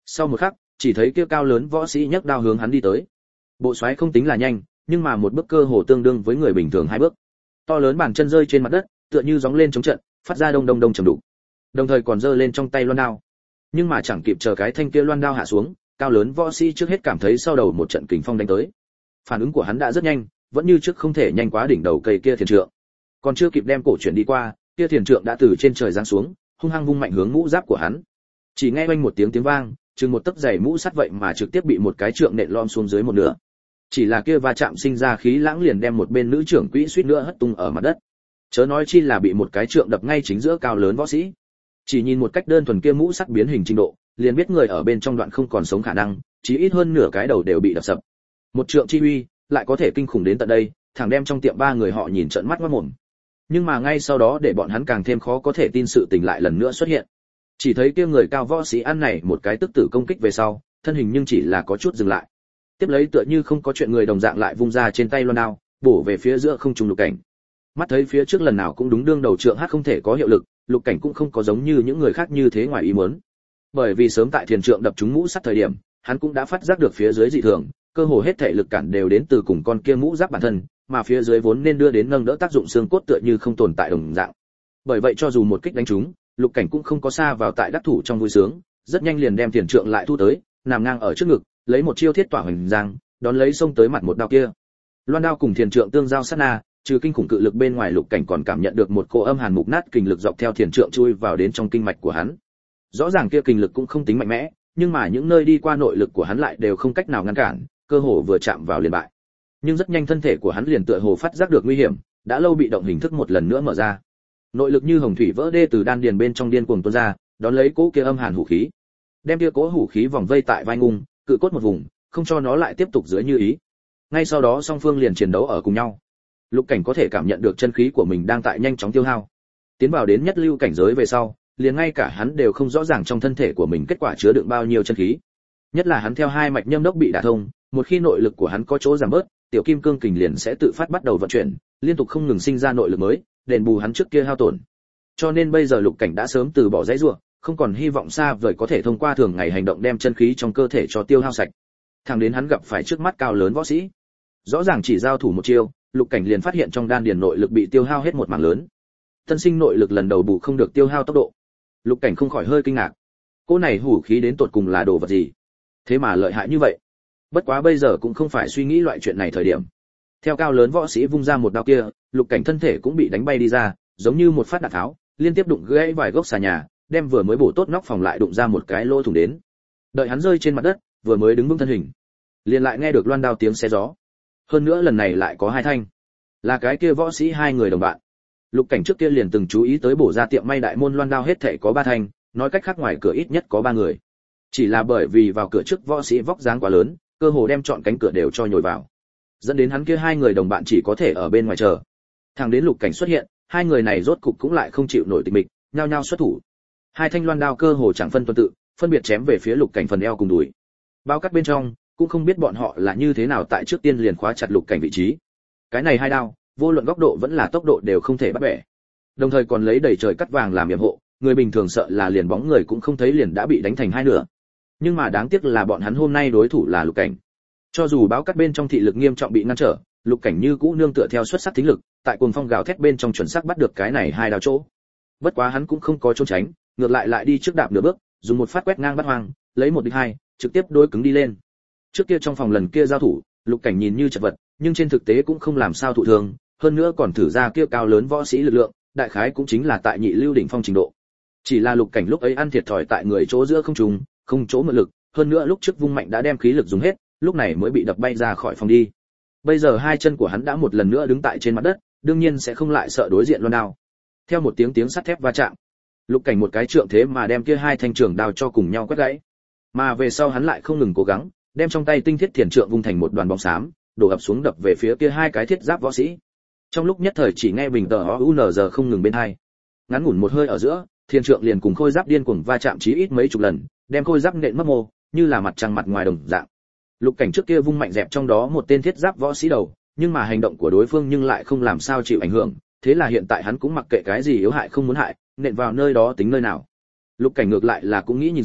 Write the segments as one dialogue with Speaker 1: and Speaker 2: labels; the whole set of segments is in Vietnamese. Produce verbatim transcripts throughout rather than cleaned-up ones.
Speaker 1: Sau một khắc, chỉ thấy kia cao lớn võ sĩ nhấc đao hướng hắn đi tới. Bộ xoáy không tính là nhanh, nhưng mà một bước cơ hồ tương đương với người bình thường hai bước. To lớn bàn chân rơi trên mặt đất, tựa như gióng lên chống trận, phát ra đông đông đông trầm đục. Đồng thời còn giơ lên trong tay loan đao. Nhưng mà chẳng kịp chờ cái thanh kia loan đao hạ xuống, cao lớn võ sĩ trước hết cảm thấy sau đầu một trận kình phong đánh tới. Phản ứng của hắn đã rất nhanh, vẫn như trước không thể nhanh quá đỉnh đầu cây kia thiền trượng. Còn chưa kịp đem cổ chuyển đi qua, kia thiền trượng đã từ trên trời giáng xuống, hung hăng vung mạnh hướng mũ giáp của hắn. Chỉ nghe oanh một tiếng tiếng vang, chừng một tấc dày mũ sắt vậy mà trực tiếp bị một cái trượng nện lom xuống dưới một nửa. Chỉ là kia va chạm sinh ra khí lãng liền đem một bên nữ trưởng quỹ suýt nữa hất tung ở mặt đất. Chớ nói chi là bị một cái trượng đập ngay chính giữa cao lớn võ sĩ. Chỉ nhìn một cách đơn thuần kia mũ sắt biến hình trình độ, liền biết người ở bên trong đoạn không còn sống khả năng, chỉ ít hơn nửa cái đầu đều bị đập sập. Một trượng chi uy, lại có thể kinh khủng đến tận đây, thẳng đem trong tiệm ba người họ nhìn trợn mắt ngoác mồm. Nhưng mà ngay sau đó để bọn hắn càng thêm khó có thể tin sự tình lại lần nữa xuất hiện. Chỉ thấy kia người cao võ sĩ ăn này một cái tức tử công kích về sau, thân hình nhưng chỉ là có chút dừng lại. Tiếp lấy tựa như không có chuyện người đồng dạng lại vung ra trên tay loan đao, bổ về phía giữa không trung Lục Cảnh. Mắt thấy phía trước lần nào cũng đúng đương đầu trượng hát không thể có hiệu lực, Lục Cảnh cũng không có giống như những người khác như thế ngoài ý muốn. Bởi vì sớm tại thiền trượng đập trúng mũ sắt thời điểm, hắn cũng đã phát giác được phía dưới dị thường, cơ hồ hết thể lực cản đều đến từ cùng con kia mũ giáp bản thân, mà phía dưới vốn nên đưa đến nâng đỡ tác dụng xương cốt tựa như không tồn tại đồng dạng. Bởi vậy cho dù một kích đánh trúng, Lục Cảnh cũng không có xa vào tại đắc thủ trong vui sướng, rất nhanh liền đem thiền trượng lại thu tới, nằm ngang ở trước ngực, lấy một chiêu thiết tỏa hoành giang, đón lấy xông tới mặt một đao kia. Loan đao cùng thiền trượng tương giao sát na, trừ kinh khủng cự lực bên ngoài, Lục Cảnh còn cảm nhận được một cỗ âm hàn mục nát kình lực dọc theo thiền trượng chui vào đến trong kinh mạch của hắn. Rõ ràng kia kình lực cũng không tính mạnh mẽ, nhưng mà những nơi đi qua nội lực của hắn lại đều không cách nào ngăn cản, cơ hồ vừa chạm vào liền bại. Nhưng rất nhanh thân thể của hắn liền tựa hồ phát giác được nguy hiểm, đã lâu bị động hình thức một lần nữa mở ra. Nội lực như hồng thủy vỡ đê từ đan điền bên trong điên cuồng tuôn ra, đón lấy cỗ kia âm hàn hủ khí, đem kia cỗ hủ khí vòng vây tại vai ngung, cự cốt một vùng, không cho nó lại tiếp tục dưới như ý. Ngay sau đó song phương liền chiến đấu ở cùng nhau. Lục Cảnh có thể cảm nhận được chân khí của mình đang tại nhanh chóng tiêu hao. Tiến vào đến nhất lưu cảnh giới về sau, liền ngay cả hắn đều không rõ ràng trong thân thể của mình kết quả chứa đựng bao nhiêu chân khí. Nhất là hắn theo hai mạch nhâm đốc bị đả thông, một khi nội lực của hắn có chỗ giảm bớt, tiểu kim cương kình liền sẽ tự phát bắt đầu vận chuyển, liên tục không ngừng sinh ra nội lực mới, đền bù hắn trước kia hao tổn. Cho nên bây giờ Lục Cảnh đã sớm từ bỏ dãy rủa, không còn hy vọng xa vời có thể thông qua thường ngày hành động đem chân khí trong cơ thể cho tiêu hao sạch. Thẳng đến hắn gặp phải trước mắt cao lớn võ sĩ, rõ ràng chỉ giao thủ một chiêu, Lục Cảnh liền phát hiện trong đan điền nội lực bị tiêu hao hết một mảng lớn. Tân sinh nội lực lần đầu bù không được tiêu hao tốc độ. Lục Cảnh không khỏi hơi kinh ngạc. Cô này hủ khí đến tột cùng là đồ vật gì? Thế mà lợi hại như vậy. Bất quá bây giờ cũng không phải suy nghĩ loại chuyện này thời điểm. Theo cao lớn võ sĩ vung ra một đao kia, Lục Cảnh thân thể cũng bị đánh bay đi ra, giống như một phát đạn tháo, liên tiếp đụng gãy vài gốc xà nhà, đem vừa mới bổ tốt nóc phòng lại đụng ra một cái lỗ thủng đến. Đợi hắn rơi trên mặt đất, vừa mới đứng vững thân hình, liền lại nghe được loan đao tiếng xé gió. Hơn nữa lần này lại có hai thanh, là cái kia võ sĩ hai người đồng bạn. Lục Cảnh trước kia liền từng chú ý tới bổ ra tiệm may đại môn loan đao hết thảy có ba thanh, nói cách khác ngoài cửa ít nhất có ba người. Chỉ là bởi vì vào cửa trước võ sĩ vóc dáng quá lớn, cơ hồ đem trọn cánh cửa đều cho nhồi vào, dẫn đến hắn kia hai người đồng bạn chỉ có thể ở bên ngoài chờ. Thẳng đến Lục Cảnh xuất hiện, hai người này rốt cục cũng lại không chịu nổi tịch mịch, nhao nhao xuất thủ. Hai thanh loan đao cơ hồ chẳng phân tuần tự, phân biệt chém về phía Lục Cảnh phần eo cùng đùi. Bao cắt bên trong, cũng không biết bọn họ là như thế nào tại trước tiên liền khóa chặt Lục Cảnh vị trí. Cái này hai đao, vô luận góc độ vẫn là tốc độ đều không thể bắt bẻ. Đồng thời còn lấy đầy trời cắt vàng làm yểm hộ, người bình thường sợ là liền bóng người cũng không thấy liền đã bị đánh thành hai nửa. Nhưng mà đáng tiếc là bọn hắn hôm nay đối thủ là Lục Cảnh. Cho dù báo cắt bên trong thị lực nghiêm trọng bị ngăn trở, Lục Cảnh như cũ nương tựa theo xuất sắc thính lực, tại cuồng phong gào thét bên trong chuẩn xác bắt được cái này hai đao chỗ. Bất quá hắn cũng không có trốn tránh, ngược lại lại đi trước đạp nửa bước, dùng một phát quét ngang bắt hoang, lấy một địch hai, trực tiếp đối cứng đi lên. Trước kia trong phòng lần kia giao thủ, Lục Cảnh nhìn như chật vật, nhưng trên thực tế cũng không làm sao thụ thương, hơn nữa còn thử ra kia cao lớn võ sĩ lực lượng, đại khái cũng chính là tại nhị lưu đỉnh phong trình độ. Chỉ là Lục Cảnh lúc ấy ăn thiệt thòi tại người chỗ giữa không trùng, không chỗ mượn lực, hơn nữa lúc trước vung mạnh đã đem khí lực dùng hết, lúc này mới bị đập bay ra khỏi phòng đi. Bây giờ hai chân của hắn đã một lần nữa đứng tại trên mặt đất, đương nhiên sẽ không lại sợ đối diện loan đao. Theo một tiếng tiếng sắt thép va chạm, Lục Cảnh một cái trượng thế mà đem kia hai thanh trường đao cho cùng nhau quét gãy. Mà về sau hắn lại không ngừng cố gắng, đem trong tay tinh thiết thiền trượng vung thành một đoàn bóng xám, đổ ập xuống đập về phía kia hai cái thiết giáp võ sĩ. Trong lúc nhất thời chỉ nghe bình tờ o u n giờ không ngừng bên hai. Ngắn ngủn một hơi ở giữa, thiền trượng liền cùng khôi giáp điên cuồng va chạm chí ít mấy chục lần, đem khôi giáp nện mất mô, như là mặt trăng mặt ngoài đồng dạng. Lục Cảnh trước kia vung mạnh dẹp trong đó một tên thiết giáp võ sĩ đầu, nhưng mà hành động của đối phương nhưng lại không làm sao chịu ảnh hưởng, thế là hiện tại hắn cũng mặc kệ cái gì yếu hại không muốn hại, nện vào nơi đó tính nơi nào. Lục Cảnh ngược lại là cũng nghĩ nhìn xem,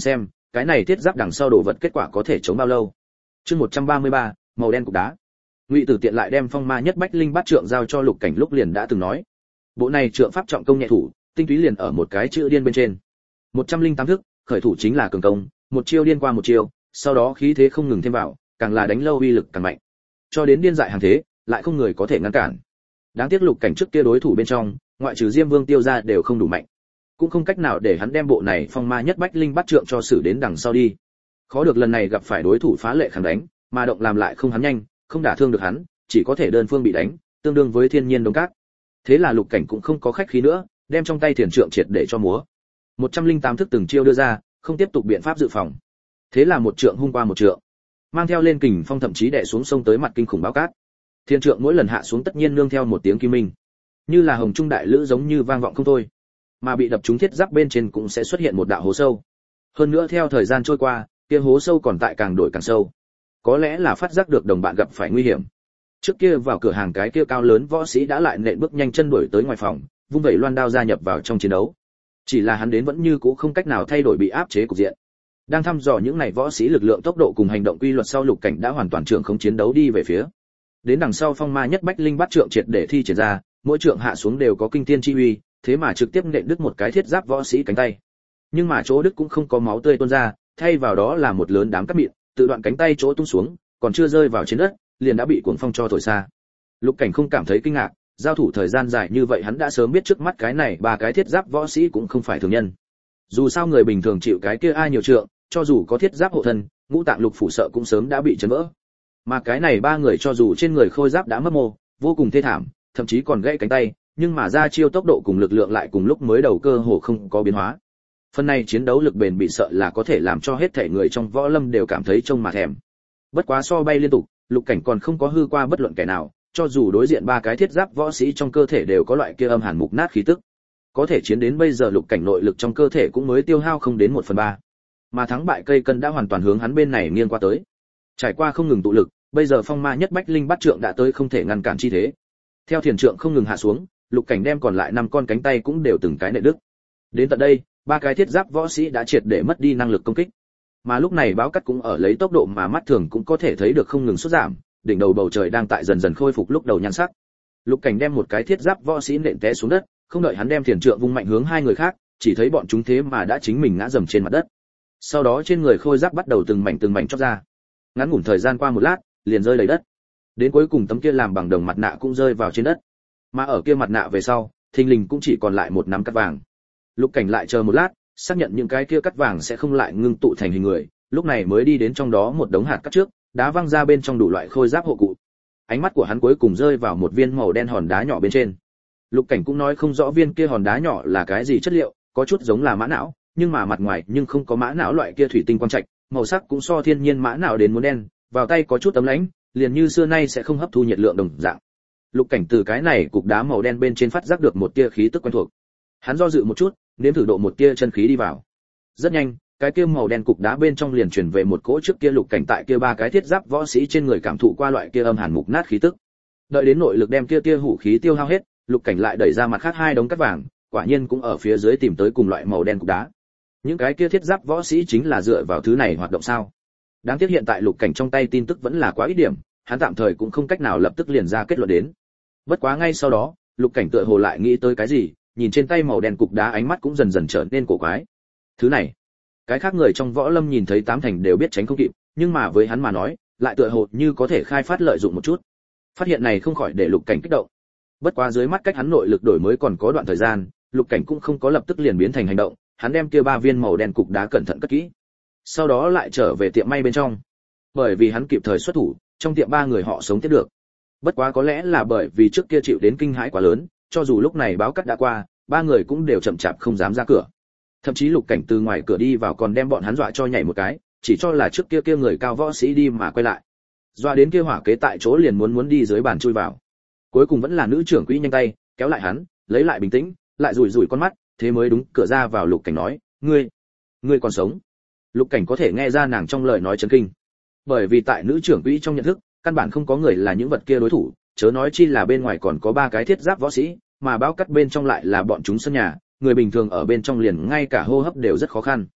Speaker 1: cái này thiết giáp đằng sau đồ vật kết quả có thể chống bao lâu. Chương một trăm ba mươi ba, màu đen cục đá. Ngụy Tử tiện lại đem phong ma nhất bách linh bát trượng giao cho Lục Cảnh lúc liền đã từng nói, bộ này trượng pháp trọng công nhẹ thủ, tinh túy liền ở một cái chữ điên bên trên. một trăm linh tám thức, khởi thủ chính là cường công, một chiêu điên qua một chiêu, sau đó khí thế không ngừng thêm vào, càng là đánh lâu uy lực càng mạnh. Cho đến điên dại hàng thế, lại không người có thể ngăn cản. Đáng tiếc Lục Cảnh trước kia đối thủ bên trong, ngoại trừ Diêm Vương Tiêu ra đều không đủ mạnh, cũng không cách nào để hắn đem bộ này phong ma nhất bách linh bát trượng cho xử đến đằng sau đi. Khó được lần này gặp phải đối thủ phá lệ kháng đánh, mà động làm lại không hắn nhanh, không đả thương được hắn, chỉ có thể đơn phương bị đánh, tương đương với thiên nhiên đống cát. Thế là Lục Cảnh cũng không có khách khí nữa, đem trong tay thiền trượng triệt để cho múa. một trăm linh tám thức từng chiêu đưa ra, không tiếp tục biện pháp dự phòng. Thế là một trượng hung qua một trượng, mang theo lên kình phong thậm chí đè xuống sông tới mặt kinh khủng báo cát. Thiên trượng mỗi lần hạ xuống tất nhiên nương theo một tiếng kim minh, như là hồng trung đại lữ giống như vang vọng không thôi. Mà bị đập trúng thiết giáp bên trên cũng sẽ xuất hiện một đạo hố sâu. Hơn nữa theo thời gian trôi qua, kia hố sâu còn tại càng đổi càng sâu. Có lẽ là phát giác được đồng bạn gặp phải nguy hiểm. Trước kia vào cửa hàng cái kia cao lớn võ sĩ đã lại nện bước nhanh chân đuổi tới ngoài phòng, vung vẩy loan đao gia nhập vào trong chiến đấu. Chỉ là hắn đến vẫn như cũ không cách nào thay đổi bị áp chế cục diện. Đang thăm dò những này võ sĩ lực lượng tốc độ cùng hành động quy luật sau, Lục Cảnh đã hoàn toàn trưởng không chiến đấu đi về phía. Đến đằng sau phong ma nhất bách linh bát trượng triệt để thi triển ra, mỗi trượng hạ xuống đều có kinh thiên chi uy, thế mà trực tiếp nện đứt một cái thiết giáp võ sĩ cánh tay. Nhưng mà chỗ đứt cũng không có máu tươi tuôn ra, thay vào đó là một lớn đám cát mịn, tự đoạn cánh tay chỗ tung xuống, còn chưa rơi vào trên đất, liền đã bị cuồng phong cho thổi xa. Lục Cảnh không cảm thấy kinh ngạc, giao thủ thời gian dài như vậy hắn đã sớm biết trước mắt cái này ba cái thiết giáp võ sĩ cũng không phải thường nhân. Dù sao người bình thường chịu cái kia ai nhiều trượng, cho dù có thiết giáp hộ thân, ngũ tạng lục phủ sợ cũng sớm đã bị chấn vỡ. Mà cái này ba người cho dù trên người khôi giáp đã mất mô, vô cùng thê thảm, thậm chí còn gãy cánh tay, nhưng mà ra chiêu tốc độ cùng lực lượng lại cùng lúc mới đầu cơ hồ không có biến hóa. Phần này chiến đấu lực bền bị sợ là có thể làm cho hết thảy người trong võ lâm đều cảm thấy trông mà thèm. Bất quá so bay liên tục, Lục Cảnh còn không có hư qua bất luận kẻ nào, cho dù đối diện ba cái thiết giáp võ sĩ trong cơ thể đều có loại kia âm hàn mục nát khí tức. Có thể chiến đến bây giờ Lục Cảnh nội lực trong cơ thể cũng mới tiêu hao không đến một phần ba, mà thắng bại cây cân đã hoàn toàn hướng hắn bên này nghiêng qua tới. Trải qua không ngừng tụ lực, bây giờ phong ma nhất bách linh bát trượng đã tới không thể ngăn cản chi thế. Theo thiền trượng không ngừng hạ xuống, Lục Cảnh đem còn lại năm con cánh tay cũng đều từng cái nện đứt. Đến tận đây, ba cái thiết giáp võ sĩ đã triệt để mất đi năng lực công kích. Mà lúc này báo cắt cũng ở lấy tốc độ mà mắt thường cũng có thể thấy được không ngừng sút giảm, đỉnh đầu bầu trời đang tại dần dần khôi phục lúc đầu nhan sắc. Lục Cảnh đem một cái thiết giáp võ sĩ nện té xuống đất, không đợi hắn đem thiền trượng vung mạnh hướng hai người khác, chỉ thấy bọn chúng thế mà đã chính mình ngã dầm trên mặt đất. Sau đó trên người khôi giáp bắt đầu từng mảnh từng mảnh chóc ra. Ngắn ngủn thời gian qua một lát, liền rơi đầy đất. Đến cuối cùng tấm kia làm bằng đồng mặt nạ cũng rơi vào trên đất. Mà ở kia mặt nạ về sau, thình lình cũng chỉ còn lại một nắm cắt vàng. Lục Cảnh lại chờ một lát, xác nhận những cái kia cắt vàng sẽ không lại ngưng tụ thành hình người, lúc này mới đi đến trong đó một đống hạt cắt trước, đá văng ra bên trong đủ loại khôi giáp hộ cụ. Ánh mắt của hắn cuối cùng rơi vào một viên màu đen hòn đá nhỏ bên trên. Lục Cảnh cũng nói không rõ viên kia hòn đá nhỏ là cái gì chất liệu, có chút giống là mã não, nhưng mà mặt ngoài nhưng không có mã não loại kia thủy tinh quang trạch, màu sắc cũng so thiên nhiên mã não đến muốn đen, vào tay có chút ấm lãnh, liền như xưa nay sẽ không hấp thu nhiệt lượng đồng dạng. Lục Cảnh từ cái này cục đá màu đen bên trên phát giác được một tia khí tức quen thuộc. Hắn do dự một chút, nếm thử độ một tia chân khí đi vào. Rất nhanh, cái kia màu đen cục đá bên trong liền truyền về một cỗ trước kia Lục Cảnh tại kia ba cái thiết giáp võ sĩ trên người cảm thụ qua loại kia âm hàn mục nát khí tức. Đợi đến nội lực đem kia tia hủ khí tiêu hao hết, Lục Cảnh lại đẩy ra mặt khác hai đống cát vàng, quả nhiên cũng ở phía dưới tìm tới cùng loại màu đen cục đá. Những cái kia thiết giáp võ sĩ chính là dựa vào thứ này hoạt động sao? Đáng tiếc hiện tại Lục Cảnh trong tay tin tức vẫn là quá ít điểm, hắn tạm thời cũng không cách nào lập tức liền ra kết luận đến. Bất quá ngay sau đó, Lục Cảnh tựa hồ lại nghĩ tới cái gì, nhìn trên tay màu đen cục đá ánh mắt cũng dần dần trở nên cổ quái. Thứ này, cái khác người trong võ lâm nhìn thấy tám thành đều biết tránh không kịp, nhưng mà với hắn mà nói, lại tựa hồ như có thể khai phát lợi dụng một chút. Phát hiện này không khỏi để Lục Cảnh kích động. Bất quá dưới mắt cách hắn nội lực đổi mới còn có đoạn thời gian, Lục Cảnh cũng không có lập tức liền biến thành hành động, hắn đem kia ba viên màu đen cục đá cẩn thận cất kỹ. Sau đó lại trở về tiệm may bên trong. Bởi vì hắn kịp thời xuất thủ, trong tiệm ba người họ sống tiếp được. Bất quá có lẽ là bởi vì trước kia chịu đến kinh hãi quá lớn, cho dù lúc này báo cắt đã qua, ba người cũng đều chậm chạp không dám ra cửa. Thậm chí Lục Cảnh từ ngoài cửa đi vào còn đem bọn hắn dọa cho nhảy một cái, chỉ cho là trước kia kia người cao võ sĩ đi mà quay lại. Dọa đến kia hỏa kế tại chỗ liền muốn muốn đi dưới bàn chui vào. Cuối cùng vẫn là nữ trưởng quỹ nhanh tay kéo lại hắn, lấy lại bình tĩnh, lại rủi rủi con mắt, thế mới đúng cửa ra vào Lục Cảnh nói, ngươi, ngươi còn sống. Lục Cảnh có thể nghe ra nàng trong lời nói chấn kinh, bởi vì tại nữ trưởng quỹ trong nhận thức, căn bản không có người là những vật kia đối thủ, chớ nói chi là bên ngoài còn có ba cái thiết giáp võ sĩ, mà bao cắt bên trong lại là bọn chúng sân nhà, người bình thường ở bên trong liền ngay cả hô hấp đều rất khó khăn.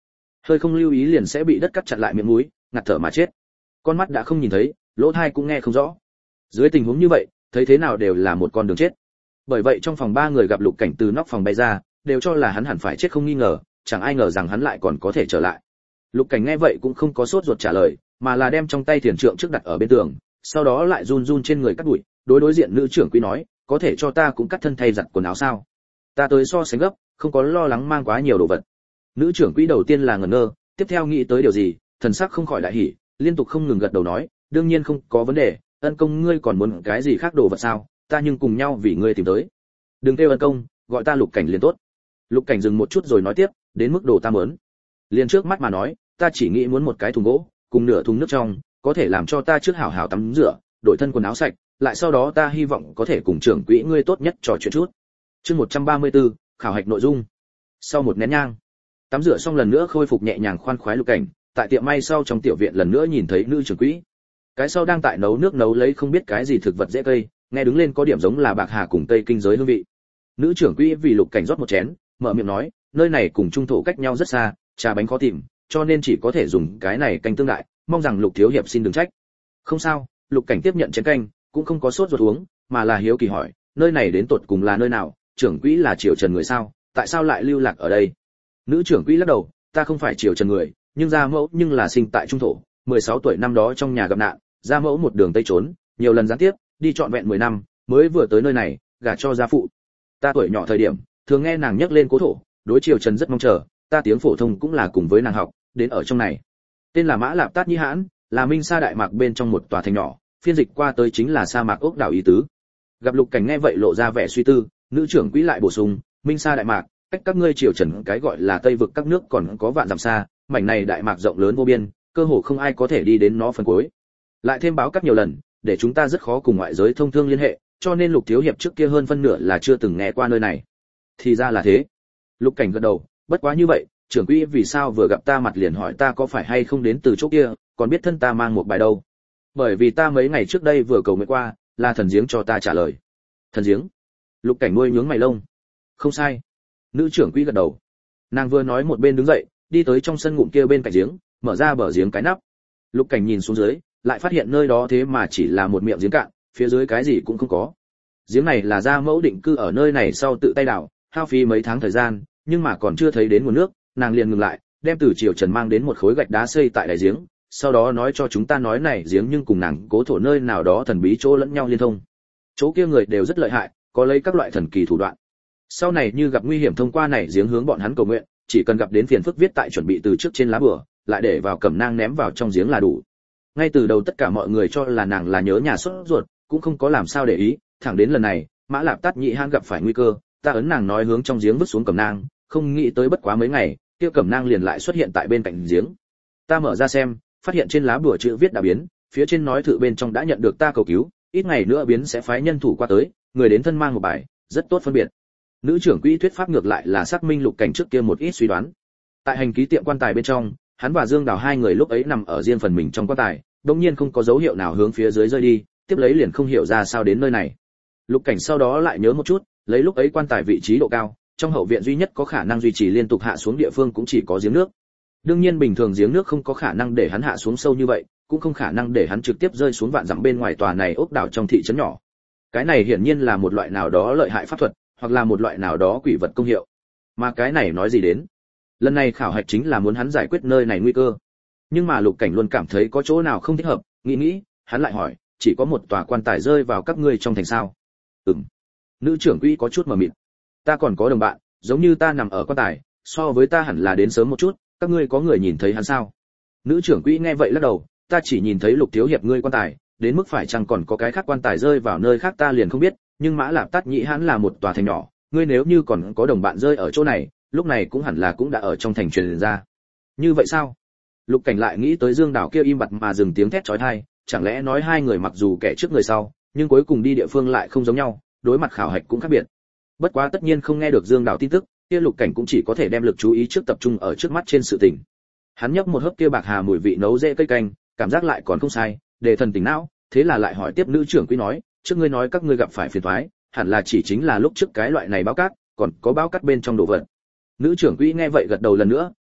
Speaker 1: hơi không lưu ý liền sẽ bị đất cắt chặn lại miệng mũi, ngạt thở mà chết. Con mắt đã không nhìn thấy, lỗ tai cũng nghe không rõ. Dưới tình huống như vậy, thấy thế nào đều là một con đường chết. Bởi vậy trong phòng ba người gặp Lục Cảnh từ nóc phòng bay ra, đều cho là hắn hẳn phải chết không nghi ngờ, chẳng ai ngờ rằng hắn lại còn có thể trở lại. Lục Cảnh nghe vậy cũng không có sốt ruột trả lời, mà là đem trong tay thiền trượng trước đặt ở bên tường, sau đó lại run run trên người cắt đuổi, đối đối diện nữ trưởng quý nói, có thể cho ta cũng cắt thân thay giặt quần áo sao? Ta tới so sánh gấp, không có lo lắng mang quá nhiều đồ vật. Nữ trưởng quý đầu tiên là ngẩn ngơ, tiếp theo nghĩ tới điều gì, thần sắc không khỏi đại hỉ, liên tục không ngừng gật đầu nói, đương nhiên không có vấn đề, ân công ngươi còn muốn cái gì khác đồ vật sao? Ta nhưng cùng nhau vì ngươi tìm tới. Đừng kêu ân công, gọi ta Lục Cảnh liền tốt. Lục Cảnh dừng một chút rồi nói tiếp, đến mức đồ ta muốn. Liền trước mắt mà nói, ta chỉ nghĩ muốn một cái thùng gỗ, cùng nửa thùng nước trong, có thể làm cho ta trước hảo hảo tắm rửa, đổi thân quần áo sạch, lại sau đó ta hy vọng có thể cùng trưởng quỹ ngươi tốt nhất trò chuyện chút. Chương một trăm ba mươi tư, khảo hạch nội dung. Sau một nén nhang, tắm rửa xong lần nữa khôi phục nhẹ nhàng khoan khoái Lục Cảnh, tại tiệm may sau trong tiểu viện lần nữa nhìn thấy nữ trưởng quỹ. Cái sau đang tại nấu nước nấu lấy không biết cái gì thực vật dễ cây, nghe đứng lên có điểm giống là bạc hà cùng tây kinh giới hương vị. Nữ trưởng quỹ vì Lục Cảnh rót một chén, mở miệng nói, nơi này cùng trung thổ cách nhau rất xa, trà bánh khó tìm, cho nên chỉ có thể dùng cái này canh tương đại, mong rằng Lục thiếu hiệp xin đừng trách. Không sao, Lục Cảnh tiếp nhận chén canh, cũng không có sốt ruột uống, mà là hiếu kỳ hỏi, nơi này đến tột cùng là nơi nào, trưởng quỹ là Triều Trần người sao, tại sao lại lưu lạc ở đây? Nữ trưởng quỹ lắc đầu, ta không phải Triều Trần người, nhưng gia mẫu nhưng là sinh tại trung thổ, mười sáu tuổi năm đó trong nhà gặp nạn, gia mẫu một đường tây trốn, nhiều lần gián tiếp, đi trọn vẹn mười năm, mới vừa tới nơi này, gả cho gia phụ. Ta tuổi nhỏ thời điểm, thường nghe nàng nhắc lên cố thổ, đối Triều Trần rất mong chờ, ta tiếng phổ thông cũng là cùng với nàng học, đến ở trong này. Tên là Mã Lạp Tát Nhĩ Hãn, là Minh Sa Đại Mạc bên trong một tòa thành nhỏ, phiên dịch qua tới chính là sa mạc ốc đảo ý tứ. Gặp Lục Cảnh nghe vậy lộ ra vẻ suy tư, nữ trưởng quỹ lại bổ sung, Minh Sa Đại Mạc, cách các ngươi Triều Trần cái gọi là Tây vực các nước còn có vạn dặm xa, mảnh này đại mạc rộng lớn vô biên, cơ hồ không ai có thể đi đến nó phần cuối. Lại thêm báo các nhiều lần, để chúng ta rất khó cùng ngoại giới thông thương liên hệ, cho nên Lục thiếu hiệp trước kia hơn phân nửa là chưa từng nghe qua nơi này. Thì ra là thế. Lục Cảnh gật đầu, bất quá như vậy, trưởng quỹ vì sao vừa gặp ta mặt liền hỏi ta có phải hay không đến từ chỗ kia, còn biết thân ta mang một bài đâu? Bởi vì ta mấy ngày trước đây vừa cầu nguyện qua, là thần giếng cho ta trả lời. Thần giếng? Lục Cảnh nuôi nhướng mày lông. Không sai. Nữ trưởng quỹ gật đầu. Nàng vừa nói một bên đứng dậy, đi tới trong sân ngụm kia bên cạnh giếng, mở ra bờ giếng cái nắp. Lục Cảnh nhìn xuống dưới, lại phát hiện nơi đó thế mà chỉ là một miệng giếng cạn, phía dưới cái gì cũng không có. Giếng này là gia mẫu định cư ở nơi này sau tự tay đào, hao phí mấy tháng thời gian, nhưng mà còn chưa thấy đến nguồn nước, nàng liền ngừng lại, đem từ Triều Trần mang đến một khối gạch đá xây tại đáy giếng, sau đó nói cho chúng ta nói này giếng nhưng cùng nàng cố thổ nơi nào đó thần bí chỗ lẫn nhau liên thông. Chỗ kia người đều rất lợi hại, có lấy các loại thần kỳ thủ đoạn. Sau này như gặp nguy hiểm thông qua này giếng hướng bọn hắn cầu nguyện, chỉ cần gặp đến phiền phức viết tại chuẩn bị từ trước trên lá bửa, lại để vào cẩm nang ném vào trong giếng là đủ. Ngay từ đầu tất cả mọi người cho là nàng là nhớ nhà sốt ruột, cũng không có làm sao để ý, thẳng đến lần này, Mã Lạp Tát Nhĩ Hãn gặp phải nguy cơ, ta ấn nàng nói hướng trong giếng vứt xuống cẩm nang, không nghĩ tới bất quá mấy ngày, kia cẩm nang liền lại xuất hiện tại bên cạnh giếng. Ta mở ra xem, phát hiện trên lá bùa chữ viết đã biến, phía trên nói thử bên trong đã nhận được ta cầu cứu, ít ngày nữa biến sẽ phái nhân thủ qua tới, người đến thân mang một bài, rất tốt phân biệt. Nữ trưởng quỹ thuyết pháp ngược lại là xác minh Lục Cảnh trước kia một ít suy đoán. Tại hành ký tiệm quan tài bên trong, hắn và Dương Đào hai người lúc ấy nằm ở riêng phần mình trong quan tài, đột nhiên không có dấu hiệu nào hướng phía dưới rơi đi, tiếp lấy liền không hiểu ra sao đến nơi này. Lục Cảnh sau đó lại nhớ một chút, lấy lúc ấy quan tài vị trí độ cao, trong hậu viện duy nhất có khả năng duy trì liên tục hạ xuống địa phương cũng chỉ có giếng nước. Đương nhiên bình thường giếng nước không có khả năng để hắn hạ xuống sâu như vậy, cũng không khả năng để hắn trực tiếp rơi xuống vạn dặm bên ngoài tòa này ốc đảo trong thị trấn nhỏ. Cái này hiển nhiên là một loại nào đó lợi hại pháp thuật, hoặc là một loại nào đó quỷ vật công hiệu. Mà cái này nói gì đến? Lần này khảo hạch chính là muốn hắn giải quyết nơi này nguy cơ. Nhưng mà Lục Cảnh luôn cảm thấy có chỗ nào không thích hợp, nghĩ nghĩ, hắn lại hỏi, chỉ có một tòa quan tài rơi vào các ngươi trong thành sao? Ừm. Nữ trưởng quỹ có chút mờ mịt. Ta còn có đồng bạn, giống như ta nằm ở quan tài, so với ta hẳn là đến sớm một chút, các ngươi có người nhìn thấy hắn sao? Nữ trưởng quỹ nghe vậy lắc đầu, ta chỉ nhìn thấy Lục thiếu hiệp ngươi quan tài, đến mức phải chăng còn có cái khác quan tài rơi vào nơi khác ta liền không biết, nhưng Mã Lạp Tát Nhĩ Hãn là một tòa thành nhỏ, ngươi nếu như còn có đồng bạn rơi ở chỗ này, lúc này cũng hẳn là cũng đã ở trong thành truyền ra. Như vậy sao? Lục Cảnh lại nghĩ tới Dương Đào kia im bặt mà dừng tiếng thét chói tai, chẳng lẽ nói hai người mặc dù kẻ trước người sau, nhưng cuối cùng đi địa phương lại không giống nhau, đối mặt khảo hạch cũng khác biệt. Bất quá tất nhiên không nghe được Dương Đào tin tức, kia Lục Cảnh cũng chỉ có thể đem lực chú ý trước tập trung ở trước mắt trên sự tình. Hắn nhấp một hớp kia bạc hà mùi vị nấu dễ cây canh, cảm giác lại còn không sai, để thần tỉnh não, thế là lại hỏi tiếp nữ trưởng quỹ nói, trước ngươi nói các ngươi gặp phải phiền toái, hẳn là chỉ chính là lúc trước cái loại này báo cát, còn có báo cát bên trong đồ vật. Nữ trưởng quỹ nghe vậy gật đầu lần nữa,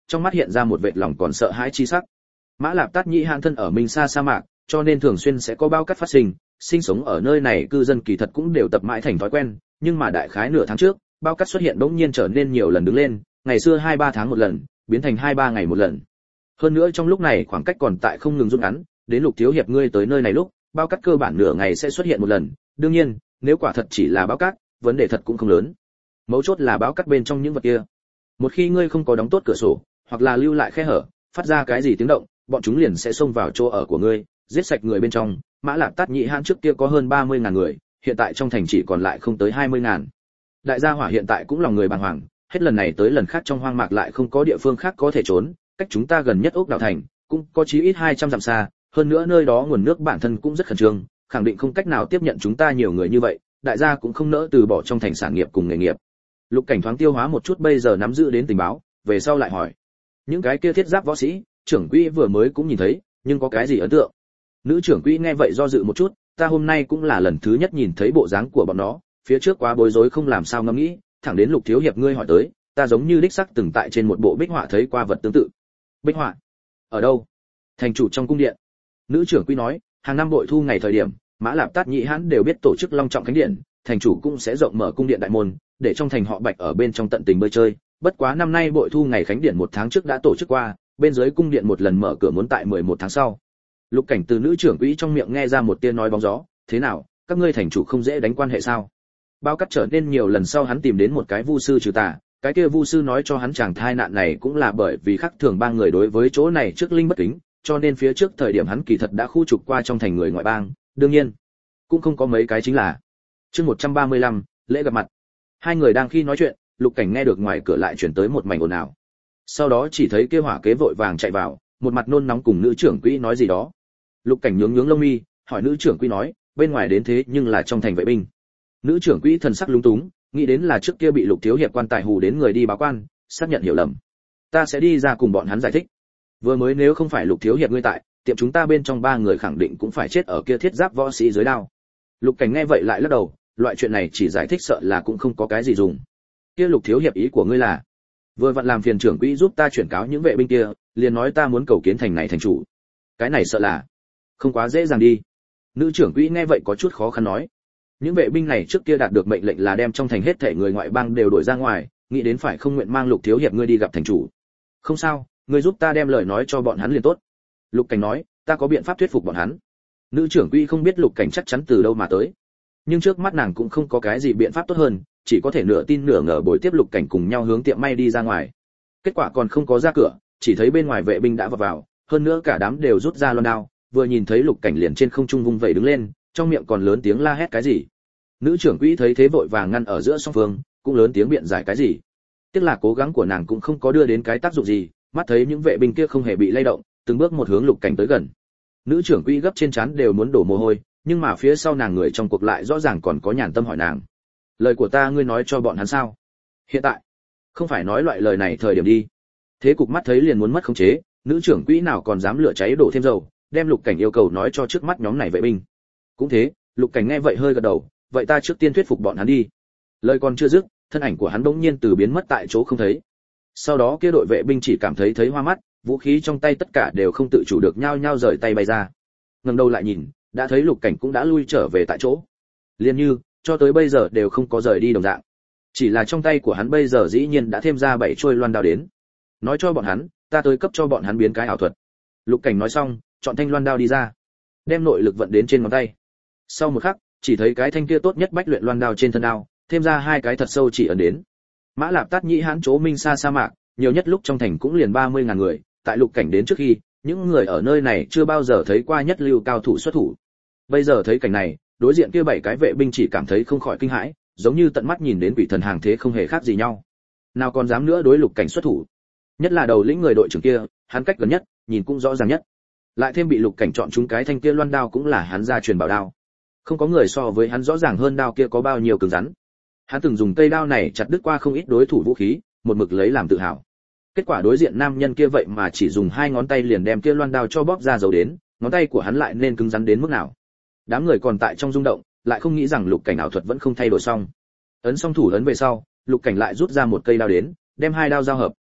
Speaker 1: trong mắt hiện ra một vệt lòng còn sợ hãi chi sắc. Mã Lạp Tát Nhĩ Hãn thân ở Minh Sa sa mạc, cho nên thường xuyên sẽ có bao cát phát sinh, sinh sống ở nơi này cư dân kỳ thật cũng đều tập mãi thành thói quen, nhưng mà đại khái nửa tháng trước, bao cát xuất hiện bỗng nhiên trở nên nhiều lần đứng lên, ngày xưa hai ba tháng một lần, biến thành hai ba ngày một lần. Hơn nữa trong lúc này khoảng cách còn tại không ngừng rút ngắn, đến Lục thiếu hiệp ngươi tới nơi này lúc, bao cát cơ bản nửa ngày sẽ xuất hiện một lần, đương nhiên, nếu quả thật chỉ là bao cát, vấn đề thật cũng không lớn. Mấu chốt là bao cát bên trong những vật kia. Một khi ngươi không có đóng tốt cửa sổ, hoặc là lưu lại khe hở, phát ra cái gì tiếng động, bọn chúng liền sẽ xông vào chỗ ở của ngươi, giết sạch người bên trong. Mã Lạp Tát Nhĩ Hãn trước kia có hơn ba mươi ngàn người, hiện tại trong thành chỉ còn lại không tới hai mươi ngàn. Đại gia hỏa hiện tại cũng lòng người bàng hoàng, hết lần này tới lần khác trong hoang mạc lại không có địa phương khác có thể trốn, cách chúng ta gần nhất ốc đảo thành cũng có chí ít hai trăm dặm xa, hơn nữa nơi đó nguồn nước bản thân cũng rất khẩn trương, khẳng định không cách nào tiếp nhận chúng ta nhiều người như vậy, đại gia cũng không nỡ từ bỏ trong thành sản nghiệp cùng nghề nghiệp. Lục Cảnh thoáng tiêu hóa một chút bây giờ nắm giữ đến tình báo, về sau lại hỏi: những cái kia thiết giáp võ sĩ, trưởng quỹ vừa mới cũng nhìn thấy, nhưng có cái gì ấn tượng? Nữ trưởng quỹ nghe vậy do dự một chút, ta hôm nay cũng là lần thứ nhất nhìn thấy bộ dáng của bọn nó, phía trước quá bối rối không làm sao ngẫm nghĩ, thẳng đến Lục thiếu hiệp ngươi hỏi tới, ta giống như đích xác từng tại trên một bộ bích họa thấy qua vật tương tự. Bích họa? Ở đâu? Thành chủ trong cung điện. Nữ trưởng quỹ nói, hàng năm bội thu ngày thời điểm, Mã Lạp Tát Nhĩ Hãn đều biết tổ chức long trọng khánh điện, thành chủ cũng sẽ rộng mở cung điện đại môn, để trong thành họ Bạch ở bên trong tận tình bơi chơi. Bất quá năm nay bội thu ngày khánh điện một tháng trước đã tổ chức qua, bên dưới cung điện một lần mở cửa muốn tại mười một tháng sau. Lục Cảnh từ nữ trưởng quỹ trong miệng nghe ra một tia nói bóng gió, thế nào, các ngươi thành chủ không dễ đánh quan hệ sao? Bao cắt trở nên nhiều lần sau hắn tìm đến một cái vu sư trừ tà, cái kia vu sư nói cho hắn chàng thai nạn này cũng là bởi vì khắc thường ba người đối với chỗ này trước linh bất kính, cho nên phía trước thời điểm hắn kỳ thật đã khu trục qua trong thành người ngoại bang, đương nhiên cũng không có mấy cái chính là. Chương một trăm ba mươi lăm, lễ gặp mặt. Hai người đang khi nói chuyện, Lục Cảnh nghe được ngoài cửa lại chuyển tới một mảnh ồn ào. Sau đó chỉ thấy kia hỏa kế vội vàng chạy vào, một mặt nôn nóng cùng nữ trưởng quỹ nói gì đó. Lục Cảnh nhướng nhướng lông mi, hỏi nữ trưởng quỹ nói, bên ngoài đến thế nhưng là trong thành vệ binh. Nữ trưởng quỹ thần sắc lúng túng, nghĩ đến là trước kia bị Lục thiếu hiệp quan tài hù đến người đi báo quan, xác nhận hiểu lầm. Ta sẽ đi ra cùng bọn hắn giải thích. Vừa mới nếu không phải Lục thiếu hiệp ngươi tại, tiệm chúng ta bên trong ba người khẳng định cũng phải chết ở kia thiết giáp võ sĩ dưới đao. Lục Cảnh nghe vậy lại lắc đầu, loại chuyện này chỉ giải thích sợ là cũng không có cái gì dùng. Kia Lục thiếu hiệp ý của ngươi là, vừa vặn làm phiền trưởng quỹ giúp ta chuyển cáo những vệ binh kia, liền nói ta muốn cầu kiến thành này thành chủ. Cái này sợ là không quá dễ dàng đi. Nữ trưởng quỹ nghe vậy có chút khó khăn nói, những vệ binh này trước kia đạt được mệnh lệnh là đem trong thành hết thảy người ngoại bang đều đuổi ra ngoài, nghĩ đến phải không nguyện mang Lục thiếu hiệp ngươi đi gặp thành chủ. Không sao, ngươi giúp ta đem lời nói cho bọn hắn liền tốt. Lục Cảnh nói, ta có biện pháp thuyết phục bọn hắn. Nữ trưởng quỹ không biết Lục Cảnh chắc chắn từ đâu mà tới, nhưng trước mắt nàng cũng không có cái gì biện pháp tốt hơn, chỉ có thể nửa tin nửa ngờ bồi tiếp Lục Cảnh cùng nhau hướng tiệm may đi ra ngoài. Kết quả còn không có ra cửa, chỉ thấy bên ngoài vệ binh đã vào vào, hơn nữa cả đám đều rút ra loan đao, vừa nhìn thấy Lục Cảnh liền trên không trung vung vẩy đứng lên, trong miệng còn lớn tiếng la hét cái gì. Nữ trưởng quỹ thấy thế vội vàng ngăn ở giữa song phương, cũng lớn tiếng biện giải cái gì. Tiếc là cố gắng của nàng cũng không có đưa đến cái tác dụng gì, mắt thấy những vệ binh kia không hề bị lay động, từng bước một hướng Lục Cảnh tới gần. Nữ trưởng quỹ gấp trên trán đều muốn đổ mồ hôi, nhưng mà phía sau nàng người trong cuộc lại rõ ràng còn có nhàn tâm hỏi nàng, lời của ta ngươi nói cho bọn hắn sao? Hiện tại không phải nói loại lời này thời điểm đi. Thế cục mắt thấy liền muốn mất khống chế, nữ trưởng quỹ nào còn dám lửa cháy đổ thêm dầu, đem Lục Cảnh yêu cầu nói cho trước mắt nhóm này vệ binh. Cũng thế, Lục Cảnh nghe vậy hơi gật đầu, vậy ta trước tiên thuyết phục bọn hắn đi. Lời còn chưa dứt, thân ảnh của hắn bỗng nhiên từ biến mất tại chỗ không thấy. Sau đó kia đội vệ binh chỉ cảm thấy thấy hoa mắt, vũ khí trong tay tất cả đều không tự chủ được nhao nhao rời tay bay ra. Ngẩng đầu lại nhìn, đã thấy Lục Cảnh cũng đã lui trở về tại chỗ. Liên như cho tới bây giờ đều không có rời đi đồng dạng. Chỉ là trong tay của hắn bây giờ dĩ nhiên đã thêm ra bảy trôi loan đao đến. Nói cho bọn hắn, ta tới cấp cho bọn hắn biến cái ảo thuật. Lục Cảnh nói xong, chọn thanh loan đao đi ra, đem nội lực vận đến trên ngón tay. Sau một khắc, chỉ thấy cái thanh kia tốt nhất bách luyện loan đao trên thân đao, thêm ra hai cái thật sâu chỉ ấn đến. Mã Lạp Tát Nhĩ Hãn chỗ Minh Sa sa mạc, nhiều nhất lúc trong thành cũng liền ba mươi ngàn người, tại Lục Cảnh đến trước khi, những người ở nơi này chưa bao giờ thấy qua nhất lưu cao thủ xuất thủ. Bây giờ thấy cảnh này, đối diện kia bảy cái vệ binh chỉ cảm thấy không khỏi kinh hãi, giống như tận mắt nhìn đến quỷ thần hàng thế không hề khác gì nhau. Nào còn dám nữa đối Lục Cảnh xuất thủ. Nhất là đầu lĩnh người đội trưởng kia, hắn cách gần nhất, nhìn cũng rõ ràng nhất. Lại thêm bị Lục Cảnh chọn chúng cái thanh kia loan đao cũng là hắn gia truyền bảo đao. Không có người so với hắn rõ ràng hơn đao kia có bao nhiêu cứng rắn. Hắn từng dùng cây đao này chặt đứt qua không ít đối thủ vũ khí, một mực lấy làm tự hào. Kết quả đối diện nam nhân kia vậy mà chỉ dùng hai ngón tay liền đem kia loan đao cho bóp ra dấu đến, ngón tay của hắn lại nên cứng rắn đến mức nào. Đám người còn tại trong rung động, lại không nghĩ rằng Lục Cảnh ảo thuật vẫn không thay đổi xong. Ấn xong thủ ấn về sau, Lục Cảnh lại rút ra một cây đao đến, đem hai đao giao hợp.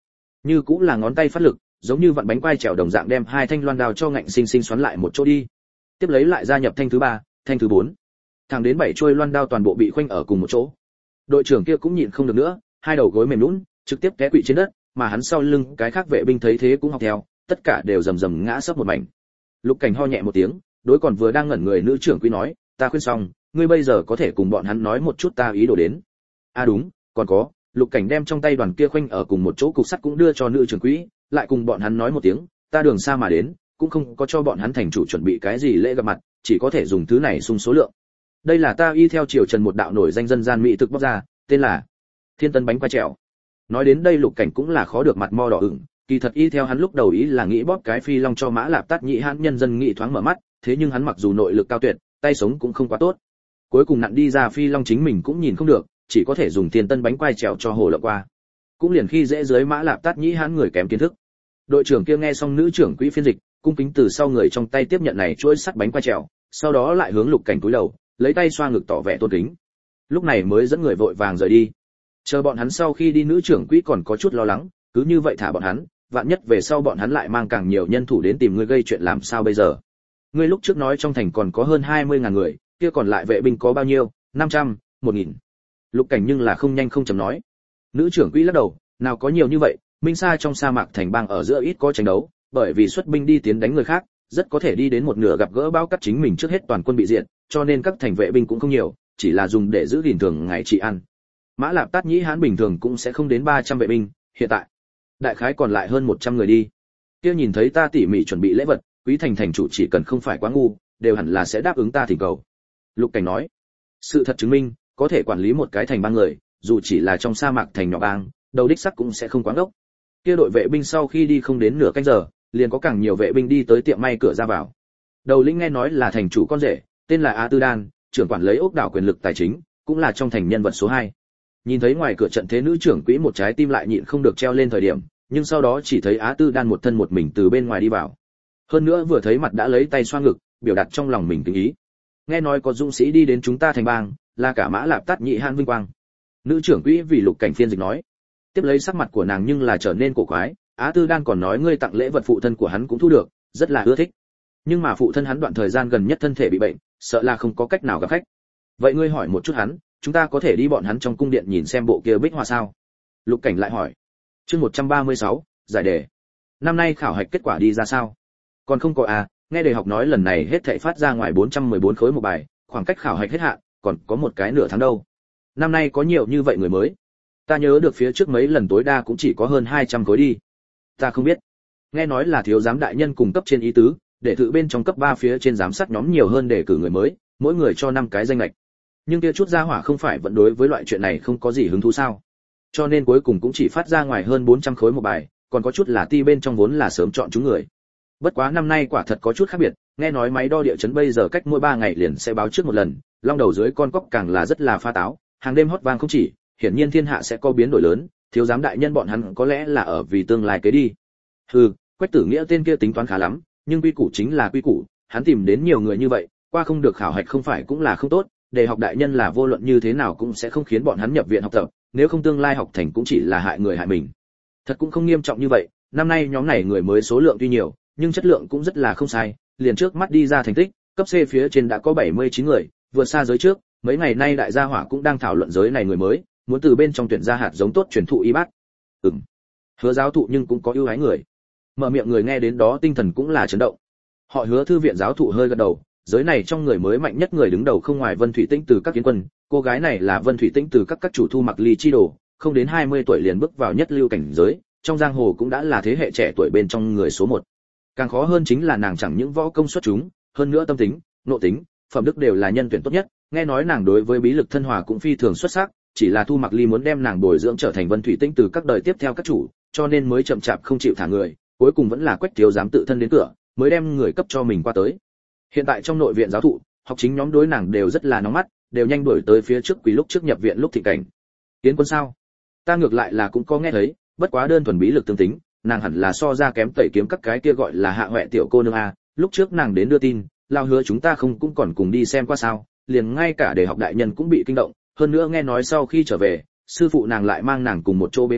Speaker 1: như cũng là ngón tay phát lực, giống như vặn bánh quai trèo đồng dạng đem hai thanh loan đao cho ngạnh sinh sinh xoắn lại một chỗ đi. Tiếp lấy lại gia nhập thanh thứ ba, thanh thứ bốn, thẳng đến bảy chuôi loan đao toàn bộ bị khoanh ở cùng một chỗ. Đội trưởng kia cũng nhịn không được nữa, hai đầu gối mềm nhũn, trực tiếp té quỵ trên đất, mà hắn sau lưng cái khác vệ binh thấy thế cũng học theo, tất cả đều rầm rầm ngã sấp một mảnh. Lục Cảnh ho nhẹ một tiếng, đối còn vừa đang ngẩn người nữ trưởng quý nói, ta khuyên xong, ngươi bây giờ có thể cùng bọn hắn nói một chút ta ý đồ đến. À đúng, còn có, Lục Cảnh đem trong tay đoàn kia khoanh ở cùng một chỗ cục sắt cũng đưa cho nữ trưởng quý, lại cùng bọn hắn nói một tiếng, ta đường xa mà đến, cũng không có cho bọn hắn thành chủ chuẩn bị cái gì lễ gặp mặt, chỉ có thể dùng thứ này sung số lượng. Đây là ta y theo triều Trần một đạo nổi danh dân gian mỹ thực bóc ra, tên là Thiên Tân bánh quai trèo. Nói đến đây Lục Cảnh cũng là khó được mặt mo đỏ ửng, kỳ thật y theo hắn lúc đầu ý là nghĩ bóp cái phi long cho Mã Lạp Tát Nhĩ Hãn nhân dân nghị thoáng mở mắt, thế nhưng hắn mặc dù nội lực cao tuyệt, tay sống cũng không quá tốt. Cuối cùng nặn đi ra phi long chính mình cũng nhìn không được, chỉ có thể dùng Thiên Tân bánh quai trèo cho hồ lộng qua. Cũng liền khi dễ dưới Mã Lạp Tát Nhĩ Hãn người kém kiến thức. Đội trưởng kia nghe xong nữ trưởng quỹ phiên dịch, cung kính từ sau người trong tay tiếp nhận này chuỗi sắt bánh quai trèo, sau đó lại hướng Lục Cảnh cúi đầu, lấy tay xoa ngực tỏ vẻ tôn kính. Lúc này mới dẫn người vội vàng rời đi. Chờ bọn hắn sau khi đi nữ trưởng quỹ còn có chút lo lắng, cứ như vậy thả bọn hắn, vạn nhất về sau bọn hắn lại mang càng nhiều nhân thủ đến tìm ngươi gây chuyện làm sao bây giờ? Ngươi lúc trước nói trong thành còn có hơn hai mươi ngàn người, kia còn lại vệ binh có bao nhiêu? năm trăm, một nghìn. Lục Cảnh nhưng là không nhanh không chậm nói. Nữ trưởng quỹ lắc đầu, nào có nhiều như vậy, Minh Sa trong sa mạc thành bang ở giữa ít có tranh đấu, bởi vì xuất binh đi tiến đánh người khác, rất có thể đi đến một nửa gặp gỡ bao cắt chính mình trước hết toàn quân bị diệt, cho nên các thành vệ binh cũng không nhiều, chỉ là dùng để giữ gìn thường ngày trị ăn. Mã Lạp Tát Nhĩ Hãn bình thường cũng sẽ không đến ba trăm vệ binh, hiện tại đại khái còn lại hơn một trăm người đi. Kia nhìn thấy ta tỉ mỉ chuẩn bị lễ vật, quý thành thành chủ chỉ cần không phải quá ngu, đều hẳn là sẽ đáp ứng ta thỉnh cầu. Lục Cảnh nói, sự thật chứng minh, có thể quản lý một cái thành bang người, dù chỉ là trong sa mạc thành nhỏ bang, đầu đích sắc cũng sẽ không quá ngốc. Kia đội vệ binh sau khi đi không đến nửa canh giờ, liền có càng nhiều vệ binh đi tới tiệm may cửa ra vào. Đầu lĩnh nghe nói là thành chủ con rể, tên là Á Tư Đan, trưởng quản lấy ốc đảo quyền lực tài chính, cũng là trong thành nhân vật số hai. Nhìn thấy ngoài cửa trận thế nữ trưởng quỹ một trái tim lại nhịn không được treo lên thời điểm, nhưng sau đó chỉ thấy Á Tư Đan một thân một mình từ bên ngoài đi vào. Hơn nữa vừa thấy mặt đã lấy tay xoa ngực, biểu đạt trong lòng mình kính ý. Nghe nói có dũng sĩ đi đến chúng ta thành bang, là cả Mã Lạp Tát Nhĩ Hãn vinh quang. Nữ trưởng quỹ vì Lục Cảnh phiên dịch nói. Tiếp lấy sắc mặt của nàng nhưng là trở nên cổ quái, Á Tư Đan còn nói ngươi tặng lễ vật phụ thân của hắn cũng thu được, rất là ưa thích. Nhưng mà phụ thân hắn đoạn thời gian gần nhất thân thể bị bệnh, sợ là không có cách nào gặp khách. Vậy ngươi hỏi một chút hắn, chúng ta có thể đi bọn hắn trong cung điện nhìn xem bộ kia bích họa sao? Lục Cảnh lại hỏi. Chương một trăm ba mươi sáu, giải đề. Năm nay khảo hạch kết quả đi ra sao? Còn không có à, nghe đề học nói lần này hết thảy phát ra ngoài bốn trăm mười bốn khối một bài, khoảng cách khảo hạch hết hạn, còn có một cái nửa tháng đâu. Năm nay có nhiều như vậy người mới. Ta nhớ được phía trước mấy lần tối đa cũng chỉ có hơn hai trăm khối đi. Ta không biết. Nghe nói là thiếu giám đại nhân cùng cấp trên ý tứ, để thử bên trong cấp ba phía trên giám sát nhóm nhiều hơn để cử người mới, mỗi người cho năm cái danh lệch. Nhưng kia chút gia hỏa không phải vẫn đối với loại chuyện này không có gì hứng thú sao? Cho nên cuối cùng cũng chỉ phát ra ngoài hơn bốn trăm khối một bài, còn có chút là ti bên trong vốn là sớm chọn chúng người. Bất quá năm nay quả thật có chút khác biệt, nghe nói máy đo địa chấn bây giờ cách mỗi ba ngày liền sẽ báo trước một lần, long đầu dưới con cóc càng là rất là pha táo, hàng đêm hót vang không chỉ, hiển nhiên thiên hạ sẽ có biến đổi lớn, thiếu giám đại nhân bọn hắn có lẽ là ở vì tương lai kế đi. Hừ, Quách Tử Nghĩa tên kia tính toán khá lắm, nhưng quy củ chính là quy củ, hắn tìm đến nhiều người như vậy, qua không được khảo hạch không phải cũng là không tốt, đề học đại nhân là vô luận như thế nào cũng sẽ không khiến bọn hắn nhập viện học tập, nếu không tương lai học thành cũng chỉ là hại người hại mình. Thật cũng không nghiêm trọng như vậy, năm nay nhóm này người mới số lượng tuy nhiều, nhưng chất lượng cũng rất là không sai, liền trước mắt đi ra thành tích, cấp C phía trên đã có bảy mươi chín người, vượt xa giới trước, mấy ngày nay đại gia hỏa cũng đang thảo luận giới này người mới, muốn từ bên trong tuyển ra hạt giống tốt truyền thụ y bác. Ừm. Hứa giáo thụ nhưng cũng có ưu ái người. Mở miệng người nghe đến đó tinh thần cũng là chấn động. Họ Hứa thư viện giáo thụ hơi gật đầu, giới này trong người mới mạnh nhất người đứng đầu không ngoài Vân Thủy Tĩnh từ các kiến quân, cô gái này là Vân Thủy Tĩnh từ các các chủ thu mặc ly chi đồ, không đến hai mươi tuổi liền bước vào nhất lưu cảnh giới, trong giang hồ cũng đã là thế hệ trẻ tuổi bên trong người số một. Càng khó hơn chính là nàng chẳng những võ công xuất chúng, hơn nữa tâm tính, nội tính, phẩm đức đều là nhân tuyển tốt nhất, nghe nói nàng đối với bí lực thân hòa cũng phi thường xuất sắc, chỉ là Thu Mặc Ly muốn đem nàng bồi dưỡng trở thành Vân Thủy Tĩnh từ các đời tiếp theo các chủ, cho nên mới chậm chạp không chịu thả người, cuối cùng vẫn là Quách thiếu giám tự thân đến cửa, mới đem người cấp cho mình qua tới. Hiện tại trong nội viện giáo thụ, học chính nhóm đối nàng đều rất là nóng mắt, đều nhanh đuổi tới phía trước quý lúc trước nhập viện lúc thị cảnh. Tiến quân sao? Ta ngược lại là cũng có nghe thấy, bất quá đơn thuần bí lực tương tính, nàng hẳn là so ra kém tẩy kiếm các cái kia gọi là hạ hoẹ tiểu cô nương a, lúc trước nàng đến đưa tin, lao hứa chúng ta không cũng còn cùng đi xem qua sao, liền ngay cả đề học đại nhân cũng bị kinh động, hơn nữa nghe nói sau khi trở về, sư phụ nàng lại mang nàng cùng một chỗ bế quan,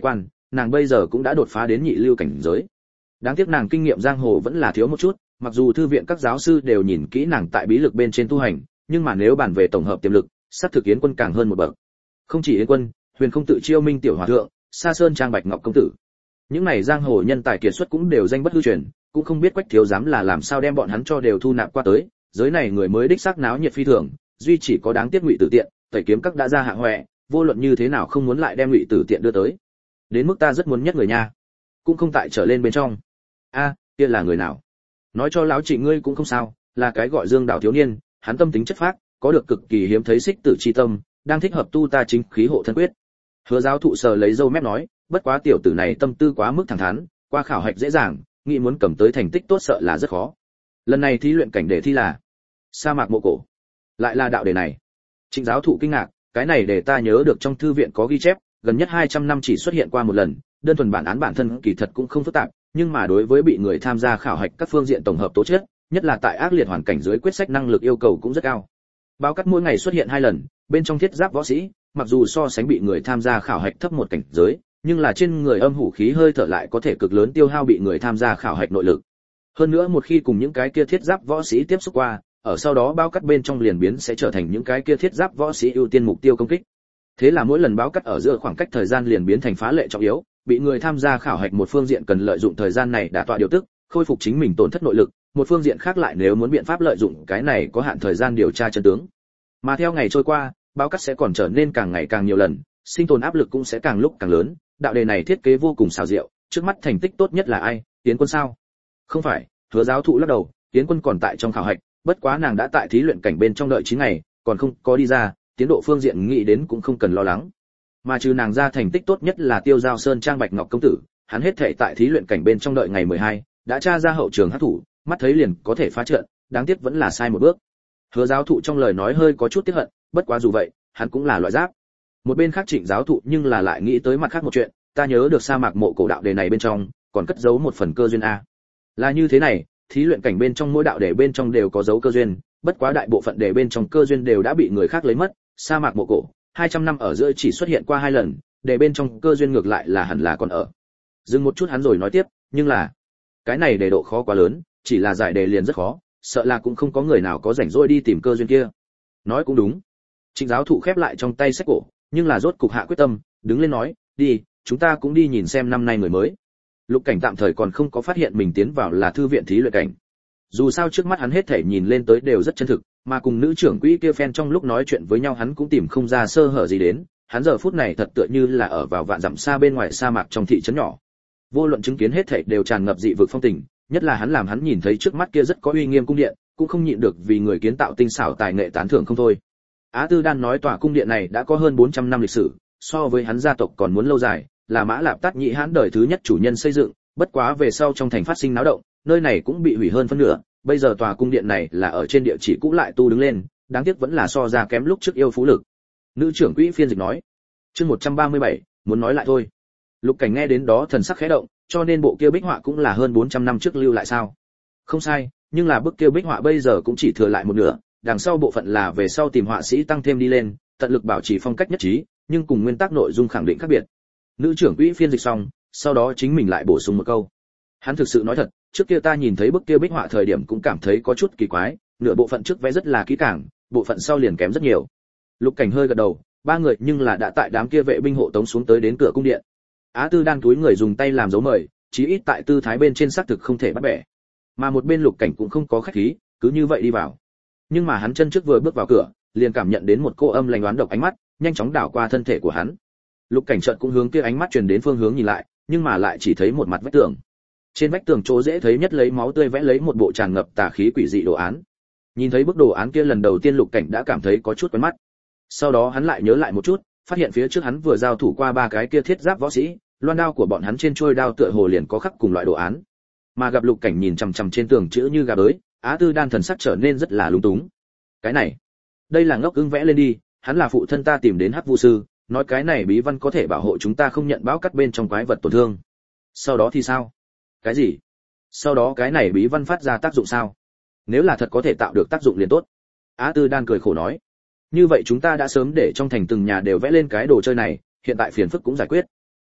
Speaker 1: nàng bây giờ cũng đã đột phá đến nhị lưu cảnh giới. Đáng tiếc nàng kinh nghiệm giang hồ vẫn là thiếu một chút, mặc dù thư viện các giáo sư đều nhìn kỹ nàng tại bí lực bên trên tu hành, nhưng mà nếu bàn về tổng hợp tiềm lực, sát thực Yến Quân càng hơn một bậc. Không chỉ Yến Quân, Huyền Không Tự Chiêu Minh tiểu hòa thượng, Sa Sơn Trang Bạch Ngọc công tử, những này giang hồ nhân tài kiệt xuất cũng đều danh bất hư truyền, cũng không biết Quách thiếu giám là làm sao đem bọn hắn cho đều thu nạp qua tới. Giới này người mới đích xác náo nhiệt phi thường, duy chỉ có đáng tiếc Ngụy Tử Tiện, Tẩy Kiếm Các đã ra hạng hoẹ, vô luận như thế nào không muốn lại đem Ngụy Tử Tiện đưa tới. Đến mức ta rất muốn nhất người nha, cũng không tại trở lên bên trong. A, kia là người nào? Nói cho lão Trịnh ngươi cũng không sao, là cái gọi Dương Đào thiếu niên, hắn tâm tính chất phác, có được cực kỳ hiếm thấy xích tử chi tâm, đang thích hợp tu ta chính khí hộ thân quyết. Hứa giáo thụ sờ lấy râu mép nói, bất quá tiểu tử này tâm tư quá mức thẳng thắn, qua khảo hạch dễ dàng, nghĩ muốn cầm tới thành tích tốt sợ là rất khó. Lần này thí luyện cảnh đề thi là sa mạc mộ cổ, lại là đạo đề này. Trịnh giáo thụ kinh ngạc, cái này để ta nhớ được trong thư viện có ghi chép, gần nhất hai trăm năm chỉ xuất hiện qua một lần, đơn thuần bản án bản thân kỳ thật cũng không phức tạp, nhưng mà đối với bị người tham gia khảo hạch các phương diện tổng hợp tố chất, nhất là tại ác liệt hoàn cảnh dưới quyết sách năng lực yêu cầu cũng rất cao. Báo cắt mỗi ngày xuất hiện hai lần, bên trong thiết giáp võ sĩ, mặc dù so sánh bị người tham gia khảo hạch thấp một cảnh giới, nhưng là trên người âm hủ khí hơi thở lại có thể cực lớn tiêu hao bị người tham gia khảo hạch nội lực. Hơn nữa một khi cùng những cái kia thiết giáp võ sĩ tiếp xúc qua, ở sau đó báo cắt bên trong liền biến sẽ trở thành những cái kia thiết giáp võ sĩ ưu tiên mục tiêu công kích. Thế là mỗi lần báo cắt ở giữa khoảng cách thời gian liền biến thành phá lệ trọng yếu, bị người tham gia khảo hạch một phương diện cần lợi dụng thời gian này đả tọa điều tức, khôi phục chính mình tổn thất nội lực, một phương diện khác lại nếu muốn biện pháp lợi dụng cái này có hạn thời gian điều tra chân tướng. Mà theo ngày trôi qua, báo cắt sẽ còn trở nên càng ngày càng nhiều lần, sinh tồn áp lực cũng sẽ càng lúc càng lớn. Đạo đề này thiết kế vô cùng xảo diệu, trước mắt thành tích tốt nhất là ai? Tiến Quân sao? Không phải, Hứa giáo thụ lắc đầu, Tiến Quân còn tại trong khảo hạch, bất quá nàng đã tại thí luyện cảnh bên trong đợi chín ngày, còn không có đi ra, tiến độ phương diện nghĩ đến cũng không cần lo lắng. Mà trừ nàng ra thành tích tốt nhất là Tiêu Giao Sơn Trang Bạch Ngọc công tử, hắn hết thảy tại thí luyện cảnh bên trong đợi ngày mười hai, đã tra ra hậu trường hắc thủ, mắt thấy liền có thể phá trận, đáng tiếc vẫn là sai một bước. Hứa giáo thụ trong lời nói hơi có chút tiếc hận, bất quá dù vậy, hắn cũng là loại giáp. Một bên khác Trịnh giáo thụ nhưng là lại nghĩ tới mặt khác một chuyện, ta nhớ được sa mạc mộ cổ đạo đề này bên trong còn cất giấu một phần cơ duyên a. Là như thế này, thí luyện cảnh bên trong mỗi đạo đề bên trong đều có dấu cơ duyên, bất quá đại bộ phận đề bên trong cơ duyên đều đã bị người khác lấy mất, sa mạc mộ cổ hai trăm năm ở giữa chỉ xuất hiện qua hai lần, đề bên trong cơ duyên ngược lại là hẳn là còn ở. Dừng một chút hắn rồi nói tiếp, nhưng là cái này đề độ khó quá lớn, chỉ là giải đề liền rất khó, sợ là cũng không có người nào có rảnh rỗi đi tìm cơ duyên kia. Nói cũng đúng. Trịnh giáo thụ khép lại trong tay sách cổ, nhưng là rốt cục hạ quyết tâm, đứng lên nói, đi, chúng ta cũng đi nhìn xem năm nay người mới. Lục Cảnh tạm thời còn không có phát hiện mình tiến vào là thư viện thí luyện cảnh. Dù sao trước mắt hắn hết thể nhìn lên tới đều rất chân thực, mà cùng nữ trưởng quỹ kia fan trong lúc nói chuyện với nhau hắn cũng tìm không ra sơ hở gì đến, hắn giờ phút này thật tựa như là ở vào vạn dặm xa bên ngoài sa mạc trong thị trấn nhỏ. Vô luận chứng kiến hết thảy đều tràn ngập dị vực phong tình, nhất là hắn làm hắn nhìn thấy trước mắt kia rất có uy nghiêm cung điện, cũng không nhịn được vì người kiến tạo tinh xảo tài nghệ tán thưởng không thôi. Á Tư Đan nói tòa cung điện này đã có hơn bốn trăm năm lịch sử, so với hắn gia tộc còn muốn lâu dài, là Mã Lạp Tát Nhị Hãn đời thứ nhất chủ nhân xây dựng, bất quá về sau trong thành phát sinh náo động, nơi này cũng bị hủy hơn phân nửa, bây giờ tòa cung điện này là ở trên địa chỉ cũ lại tu đứng lên, đáng tiếc vẫn là so ra kém lúc trước yêu phú lực. Nữ trưởng quỹ phiên dịch nói. Chương một trăm ba mươi bảy, muốn nói lại thôi. Lục Cảnh nghe đến đó thần sắc khẽ động, cho nên bộ kia bích họa cũng là hơn bốn trăm năm trước lưu lại sao? Không sai, nhưng là bức kia bích họa bây giờ cũng chỉ thừa lại một nửa, đằng sau bộ phận là về sau tìm họa sĩ tăng thêm đi lên, tận lực bảo trì phong cách nhất trí, nhưng cùng nguyên tắc nội dung khẳng định khác biệt. Nữ trưởng quỹ phiên dịch xong, sau đó chính mình lại bổ sung một câu. Hắn thực sự nói thật, trước kia ta nhìn thấy bức kia bích họa thời điểm cũng cảm thấy có chút kỳ quái, nửa bộ phận trước vẽ rất là kỹ càng, bộ phận sau liền kém rất nhiều. Lục Cảnh hơi gật đầu, ba người nhưng là đã tại đám kia vệ binh hộ tống xuống tới đến cửa cung điện. Á Tư đang túi người dùng tay làm dấu mời, chí ít tại tư thái bên trên xác thực không thể bắt bẻ. Mà một bên Lục Cảnh cũng không có khách khí, cứ như vậy đi vào. Nhưng mà hắn chân trước vừa bước vào cửa, liền cảm nhận đến một cô âm lạnh đoán độc ánh mắt, nhanh chóng đảo qua thân thể của hắn. Lục Cảnh chợt cũng hướng kia ánh mắt truyền đến phương hướng nhìn lại, nhưng mà lại chỉ thấy một mặt vách tường. Trên vách tường chỗ dễ thấy nhất lấy máu tươi vẽ lấy một bộ tràn ngập tà khí quỷ dị đồ án. Nhìn thấy bức đồ án kia lần đầu tiên Lục Cảnh đã cảm thấy có chút quen mắt. Sau đó hắn lại nhớ lại một chút, phát hiện phía trước hắn vừa giao thủ qua ba cái kia thiết giáp võ sĩ, loan đao của bọn hắn trên trôi đao tựa hồ liền có khắc cùng loại đồ án. Mà gặp Lục Cảnh nhìn chằm chằm trên tường chữ như gà bới, Á Tư Đan thần sắc trở nên rất là lúng túng. Cái này, đây là ngốc ưng vẽ lên đi, hắn là phụ thân ta tìm đến Hắc Vu sư, nói cái này bí văn có thể bảo hộ chúng ta không nhận bão cắt bên trong quái vật tổn thương. Sau đó thì sao? Cái gì? Sau đó cái này bí văn phát ra tác dụng sao? Nếu là thật có thể tạo được tác dụng liền tốt. Á Tư Đan cười khổ nói. Như vậy chúng ta đã sớm để trong thành từng nhà đều vẽ lên cái đồ chơi này, hiện tại phiền phức cũng giải quyết.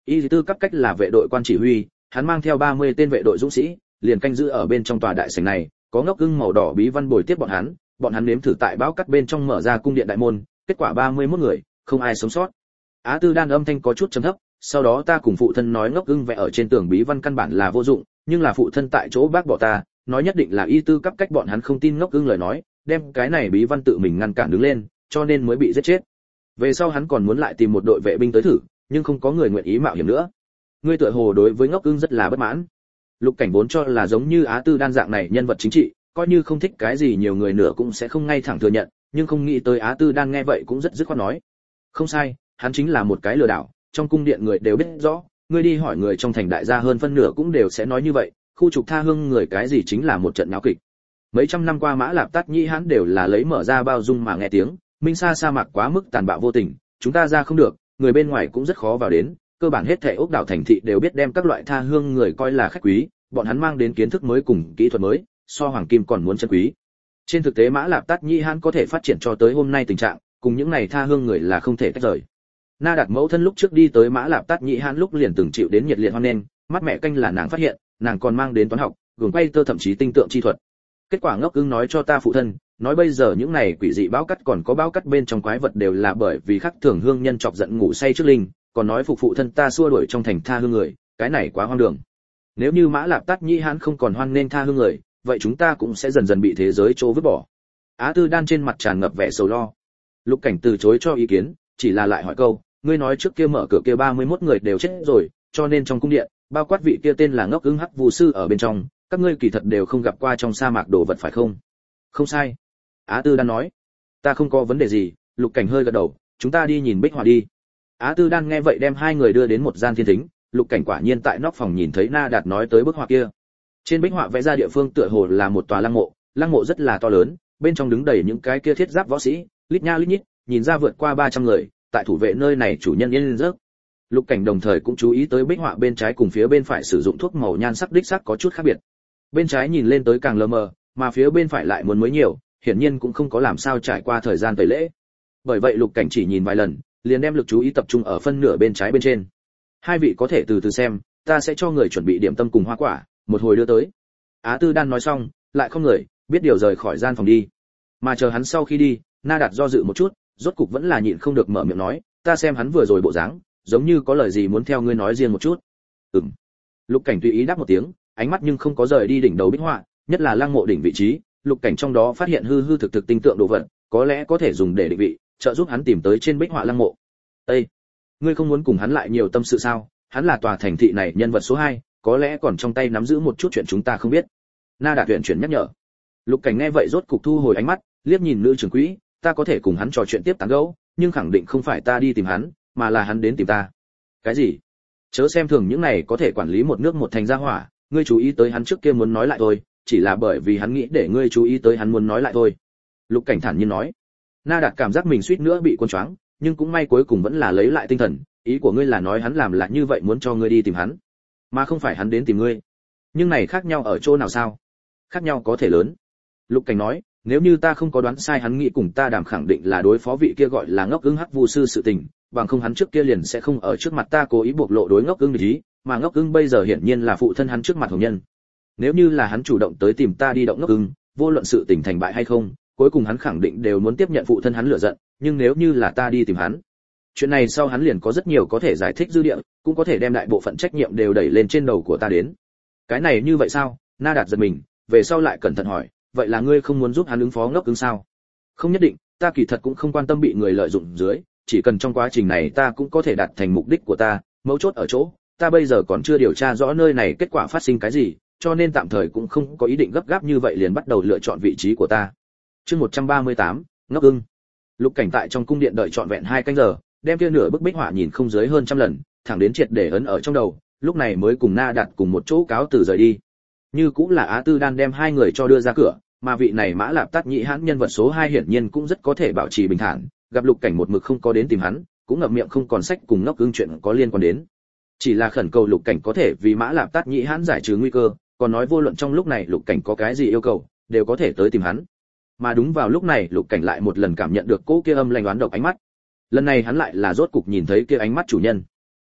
Speaker 1: Y tư cấp cách là vệ đội quan chỉ huy, hắn mang theo ba mươi tên vệ đội dũng sĩ, liền canh giữ ở bên trong tòa đại sảnh này, có ngốc ưng màu đỏ bí văn bồi tiếp bọn hắn, bọn hắn nếm thử tại báo cắt bên trong mở ra cung điện đại môn, kết quả ba mươi mốt người, không ai sống sót. Á Tư Đan âm thanh có chút trầm thấp, sau đó ta cùng phụ thân nói ngốc ưng vẽ ở trên tường bí văn căn bản là vô dụng, nhưng là phụ thân tại chỗ bác bỏ ta, nói nhất định là y tư cấp cách bọn hắn không tin ngốc ưng lời nói, đem cái này bí văn tự mình ngăn cản đứng lên, cho nên mới bị giết chết. Về sau hắn còn muốn lại tìm một đội vệ binh tới thử, nhưng không có người nguyện ý mạo hiểm nữa. Ngươi tựa hồ đối với ngốc ưng rất là bất mãn. Lục Cảnh vốn cho là giống như Á Tư Đan dạng này nhân vật chính trị, coi như không thích cái gì nhiều người nữa cũng sẽ không ngay thẳng thừa nhận, nhưng không nghĩ tới Á Tư Đan nghe vậy cũng rất dứt khoát nói. Không sai, hắn chính là một cái lừa đảo, trong cung điện người đều biết rõ, ngươi đi hỏi người trong thành đại gia hơn phân nửa cũng đều sẽ nói như vậy, khu trục tha hương người cái gì chính là một trận náo kịch. Mấy trăm năm qua Mã Lạp Tát Nhĩ hắn đều là lấy mở ra bao dung mà nghe tiếng, Minh Sa sa mạc quá mức tàn bạo vô tình, chúng ta ra không được, người bên ngoài cũng rất khó vào đến, cơ bản hết thảy ốc đảo thành thị đều biết đem các loại tha hương người coi là khách quý, bọn hắn mang đến kiến thức mới cùng kỹ thuật mới, so hoàng kim còn muốn chân quý. Trên thực tế Mã Lạp Tát Nhĩ hắn có thể phát triển cho tới hôm nay tình trạng, cùng những này tha hương người là không thể tách rời. Na Đạt mẫu thân lúc trước đi tới Mã Lạp Tát Nhĩ hắn lúc liền từng chịu đến nhiệt liệt hoan nghênh, mắt mẹ canh là nàng phát hiện, nàng còn mang đến toán học, gồm quay tơ thậm chí tinh tượng chi thuật. Kết quả ngốc ưng nói cho ta phụ thân, nói bây giờ những này quỷ dị báo cắt còn có báo cắt bên trong quái vật đều là bởi vì khắc thường hương nhân chọc giận ngủ say trước linh, còn nói phục phụ thân ta xua đuổi trong thành tha hương người, cái này quá hoang đường. Nếu như Mã Lạp Tát Nhĩ hắn không còn hoan nên tha hương người, vậy chúng ta cũng sẽ dần dần bị thế giới trô vứt bỏ. Á Tư Đan trên mặt tràn ngập vẻ sầu lo. Lục Cảnh từ chối cho ý kiến, chỉ là lại hỏi câu, ngươi nói trước kia mở cửa kia ba mươi mốt người đều chết rồi, cho nên trong cung điện, bao quát vị kia tên là ngốc ưng hắc vu sư ở bên trong, các ngươi kỳ thật đều không gặp qua trong sa mạc đồ vật phải không? Không sai. Á Tư Đan nói. Ta không có vấn đề gì. Lục Cảnh hơi gật đầu, chúng ta đi nhìn bích họa đi. Á Tư Đan nghe vậy đem hai người đưa đến một gian thiên thính, Lục Cảnh quả nhiên tại nóc phòng nhìn thấy Na Đạt nói tới bức họa kia. Trên bích họa vẽ ra địa phương tựa hồ là một tòa lăng mộ, lăng mộ rất là to lớn, bên trong đứng đầy những cái kia thiết giáp võ sĩ, lít nha lít nhít, nhìn ra vượt qua ba trăm người, tại thủ vệ nơi này chủ nhân yên giấc. Lục Cảnh đồng thời cũng chú ý tới bích họa bên trái cùng phía bên phải sử dụng thuốc màu nhan sắc đích sắc có chút khác biệt. Bên trái nhìn lên tới càng lờ mờ, mà phía bên phải lại muốn mới nhiều, hiển nhiên cũng không có làm sao trải qua thời gian tẩy lễ. Bởi vậy Lục Cảnh chỉ nhìn vài lần, liền đem lực chú ý tập trung ở phân nửa bên trái bên trên. Hai vị có thể từ từ xem, ta sẽ cho người chuẩn bị điểm tâm cùng hoa quả, một hồi đưa tới. Á Tư Đan nói xong, lại không người, biết điều rời khỏi gian phòng đi. Mà chờ hắn sau khi đi, Na Đạt do dự một chút, rốt cục vẫn là nhịn không được mở miệng nói, ta xem hắn vừa rồi bộ dáng, giống như có lời gì muốn theo ngươi nói riêng một chút. Ừm. Lục Cảnh tùy ý đáp một tiếng, ánh mắt nhưng không có rời đi đỉnh đầu bích họa, nhất là lăng mộ đỉnh vị trí, Lục Cảnh trong đó phát hiện hư hư thực thực tinh tượng đồ vật, có lẽ có thể dùng để định vị, trợ giúp hắn tìm tới trên bích họa lăng mộ. Ê, ngươi không muốn cùng hắn lại nhiều tâm sự sao? Hắn là tòa thành thị này nhân vật số hai, có lẽ còn trong tay nắm giữ một chút chuyện chúng ta không biết. Na Đạt tuyển chuyển nhắc nhở. Lục Cảnh nghe vậy rốt cục thu hồi ánh mắt, liếc nhìn nữ trưởng quỹ, ta có thể cùng hắn trò chuyện tiếp tán gẫu, nhưng khẳng định không phải ta đi tìm hắn, mà là hắn đến tìm ta. Cái gì? Chớ xem thường những này có thể quản lý một nước một thành gia hỏa, ngươi chú ý tới hắn trước kia muốn nói lại thôi, chỉ là bởi vì hắn nghĩ để ngươi chú ý tới hắn muốn nói lại thôi. Lục Cảnh thản nhiên nói. Na Đạt cảm giác mình suýt nữa bị cuốn choáng, nhưng cũng may cuối cùng vẫn là lấy lại tinh thần, ý của ngươi là nói hắn làm là như vậy muốn cho ngươi đi tìm hắn, mà không phải hắn đến tìm ngươi. Nhưng này khác nhau ở chỗ nào sao? Khác nhau có thể lớn. Lục Cảnh nói, nếu như ta không có đoán sai hắn nghĩ cùng ta đàm khẳng định là đối phó vị kia gọi là ngốc ưng hắc vu sư sự tình, bằng không hắn trước kia liền sẽ không ở trước mặt ta cố ý bộc lộ đối ngốc ưng ý, mà ngốc ưng bây giờ hiển nhiên là phụ thân hắn trước mặt hồng nhân. Nếu như là hắn chủ động tới tìm ta đi động ngốc ưng, vô luận sự tình thành bại hay không, cuối cùng hắn khẳng định đều muốn tiếp nhận phụ thân hắn lựa giận, nhưng nếu như là ta đi tìm hắn, chuyện này sau hắn liền có rất nhiều có thể giải thích dư địa, cũng có thể đem đại bộ phận trách nhiệm đều đẩy lên trên đầu của ta đến. Cái này như vậy sao? Na Đạt giật mình, về sau lại cẩn thận hỏi, vậy là ngươi không muốn giúp hắn ứng phó ngốc ưng sao? Không nhất định, ta kỳ thật cũng không quan tâm bị người lợi dụng dưới, chỉ cần trong quá trình này ta cũng có thể đạt thành mục đích của ta, mấu chốt ở chỗ, ta bây giờ còn chưa điều tra rõ nơi này kết quả phát sinh cái gì, cho nên tạm thời cũng không có ý định gấp gáp như vậy liền bắt đầu lựa chọn vị trí của ta. Chương một trăm ba mươi tám, ngốc ưng. Lục Cảnh tại trong cung điện đợi trọn vẹn hai canh giờ, đem kia nửa bức bích họa nhìn không dưới hơn trăm lần, thẳng đến triệt để ấn ở trong đầu, lúc này mới cùng Na Đạt cùng một chỗ cáo từ rời đi. Như cũng là Á Tư Đan đem hai người cho đưa ra cửa, mà vị này Mã Lạp Tát Nhĩ hãn nhân vật số hai hiển nhiên cũng rất có thể bảo trì bình thản, gặp Lục Cảnh một mực không có đến tìm hắn, cũng ngậm miệng không còn sách cùng ngốc ưng chuyện có liên quan đến. Chỉ là khẩn cầu Lục Cảnh có thể vì Mã Lạp Tát Nhĩ hãn giải trừ nguy cơ, còn nói vô luận trong lúc này Lục Cảnh có cái gì yêu cầu, đều có thể tới tìm hắn. Mà đúng vào lúc này Lục Cảnh lại một lần cảm nhận được cỗ kia âm lanh oán độc ánh mắt. Lần này hắn lại là rốt cục nhìn thấy kia ánh mắt chủ nhân.